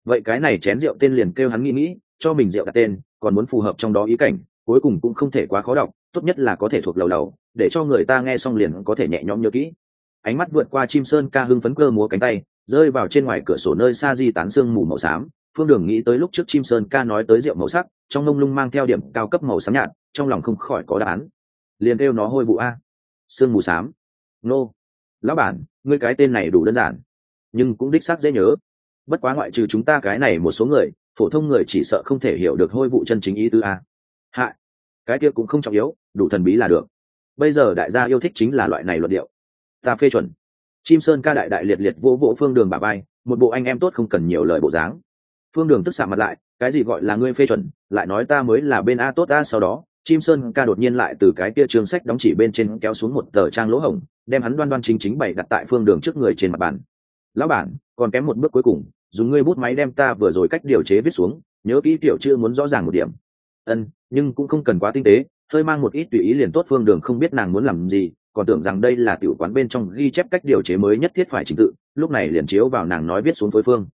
vậy cái này chén rượu tên liền kêu hắn nghĩ cho mình rượu đặt tên, còn muốn phù hợp trong đó ý cảnh, cuối cùng cũng không thể quá khó đọc, tốt nhất là có thể thuộc lầu lầu, để cho người ta nghe xong liền có thể nhẹ nhõm nhớ kỹ. Ánh mắt vượt qua chim sơn ca hưng phấn cơ múa cánh tay, rơi vào trên ngoài cửa sổ nơi xa di tán sương mù màu xám. Phương Đường nghĩ tới lúc trước chim sơn ca nói tới rượu màu sắc, trong mông lung mang theo điểm cao cấp màu xám nhạt, trong lòng không khỏi có đáp án. Liền kêu nó hôi vụ a, sương mù xám. Nô, lão bản, ngươi cái tên này đủ đơn giản, nhưng cũng đích xác dễ nhớ. Bất quá ngoại trừ chúng ta cái này một số người, phổ thông người chỉ sợ không thể hiểu được hôi vụ chân chính ý tứ a. Hạ, cái kia cũng không trọng yếu, đủ thần bí là được. Bây giờ đại gia yêu thích chính là loại này luận điệu. Ta phê chuẩn. Chim sơn ca đại đại liệt liệt vỗ vỗ Phương Đường bả vai, một bộ anh em tốt không cần nhiều lời bộ dáng. Phương Đường tức xạ mặt lại, cái gì gọi là ngươi phê chuẩn, lại nói ta mới là bên a tốt a. Sau đó chim sơn ca đột nhiên lại từ cái kia trường sách đóng chỉ bên trên kéo xuống một tờ trang lỗ hổng, đem hắn đoan đoan chính chính bày đặt tại Phương Đường trước người trên mặt bàn. Lão bản, còn kém một bước cuối cùng, dùng ngươi bút máy đem ta vừa rồi cách điều chế viết xuống, nhớ kỹ tiểu chưa muốn rõ ràng một điểm. Nhưng cũng không cần quá tinh tế, hơi mang một ít tùy ý liền tốt. Phương Đường không biết nàng muốn làm gì, còn tưởng rằng đây là tiểu quán bên trong ghi chép cách điều chế mới nhất thiết phải trình tự, lúc này liền chiếu vào nàng nói viết xuống phối phương.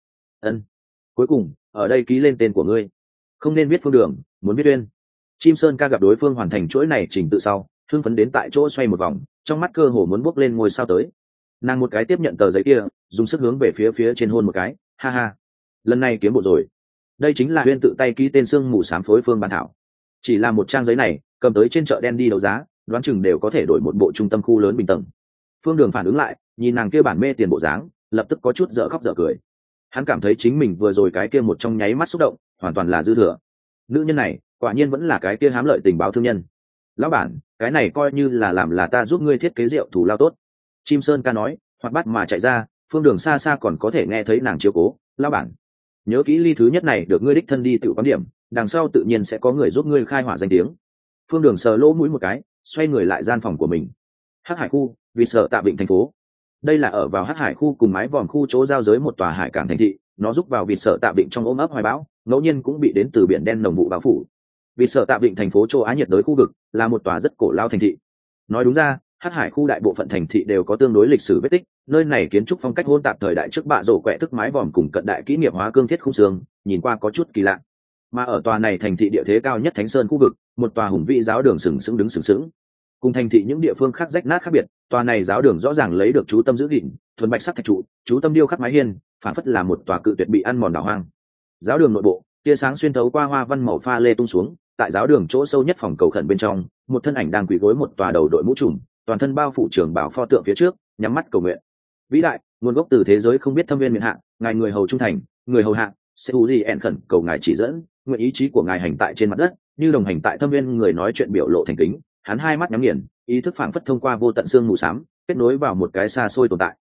Cuối cùng ở đây ký lên tên của ngươi, không nên viết Phương Đường, muốn viết Uyên. Chim sơn ca gặp đối phương hoàn thành chuỗi này trình tự sau, hưng phấn đến tại chỗ xoay một vòng, trong mắt cơ hồ muốn bốc lên ngôi sao tới. Nàng một cái tiếp nhận tờ giấy kia, dùng sức hướng về phía trên hôn một cái, ha ha, lần này kiếm bộ rồi. Đây chính là Uyên tự tay ký tên sương mù xám phối phương bản thảo. Chỉ là một trang giấy này, cầm tới trên chợ đen đi đấu giá, đoán chừng đều có thể đổi một bộ trung tâm khu lớn bình tầng. Phương Đường phản ứng lại, nhìn nàng kia bản mê tiền bộ dáng, lập tức có chút dở khóc dở cười. Hắn cảm thấy chính mình vừa rồi cái kia một trong nháy mắt xúc động, hoàn toàn là dư thừa. Nữ nhân này, quả nhiên vẫn là cái kia hám lợi tình báo thương nhân. Lão bản, cái này coi như là làm là ta giúp ngươi thiết kế rượu thủ lao tốt. Chim sơn ca nói, hoạt bát mà chạy ra. Phương Đường xa xa còn có thể nghe thấy nàng chiếu cố. Lão bản, nhớ kỹ ly thứ nhất này được ngươi đích thân đi tự quán điểm, đằng sau tự nhiên sẽ có người giúp ngươi khai hỏa danh tiếng. Phương Đường sờ lỗ mũi một cái, xoay người lại gian phòng của mình. Hắc Hải khu, vì sở Tạ Vịnh thành phố. Đây là ở vào Hắc Hải khu cùng mái vòm khu chỗ giao giới một tòa hải cảng thành thị, nó giúp vào vì sở Tạ Vịnh trong ôm ấp hoài bão, ngẫu nhiên cũng bị đến từ biển đen nồng vụ bao phủ. Vì sở Tạ Vịnh thành phố châu Á nhiệt đới khu vực, là một tòa rất cổ lao thành thị. Nói đúng ra, Hắc Hải khu đại bộ phận thành thị đều có tương đối lịch sử vết tích, nơi này kiến trúc phong cách hỗn tạp thời đại trước bạ rổ quẹ thức mái vòm cùng cận đại kỹ nghiệp hóa cương thiết khung xương, nhìn qua có chút kỳ lạ. Mà ở tòa này thành thị địa thế cao nhất Thánh Sơn khu vực, một tòa hùng vĩ giáo đường sừng sững. Cùng thành thị những địa phương khác rách nát khác biệt, tòa này giáo đường rõ ràng lấy được chú tâm giữ gìn, thuần bạch sắc thạch trụ, chú tâm điêu khắc mái hiên, phản phất là một tòa cự tuyệt bị ăn mòn đảo hoang. Giáo đường nội bộ, tia sáng xuyên thấu qua hoa văn màu pha lê tung xuống, tại giáo đường chỗ sâu nhất phòng cầu khẩn bên trong, một thân ảnh đang quỳ gối một tòa đầu đội mũ trùm, toàn thân bao phủ trường bảo pho tượng phía trước, nhắm mắt cầu nguyện. Vĩ đại, nguồn gốc từ thế giới không biết thâm viên miền hạ, ngài người hầu trung thành, người hầu hạ, sẽ hữu gì ẹn khẩn cầu ngài chỉ dẫn, nguyện ý chí của ngài hành tại trên mặt đất, như đồng hành tại thâm viên. Người nói chuyện biểu lộ thành kính, hắn hai mắt nhắm nghiền, ý thức phảng phất thông qua vô tận xương mù xám, kết nối vào một cái xa xôi tồn tại.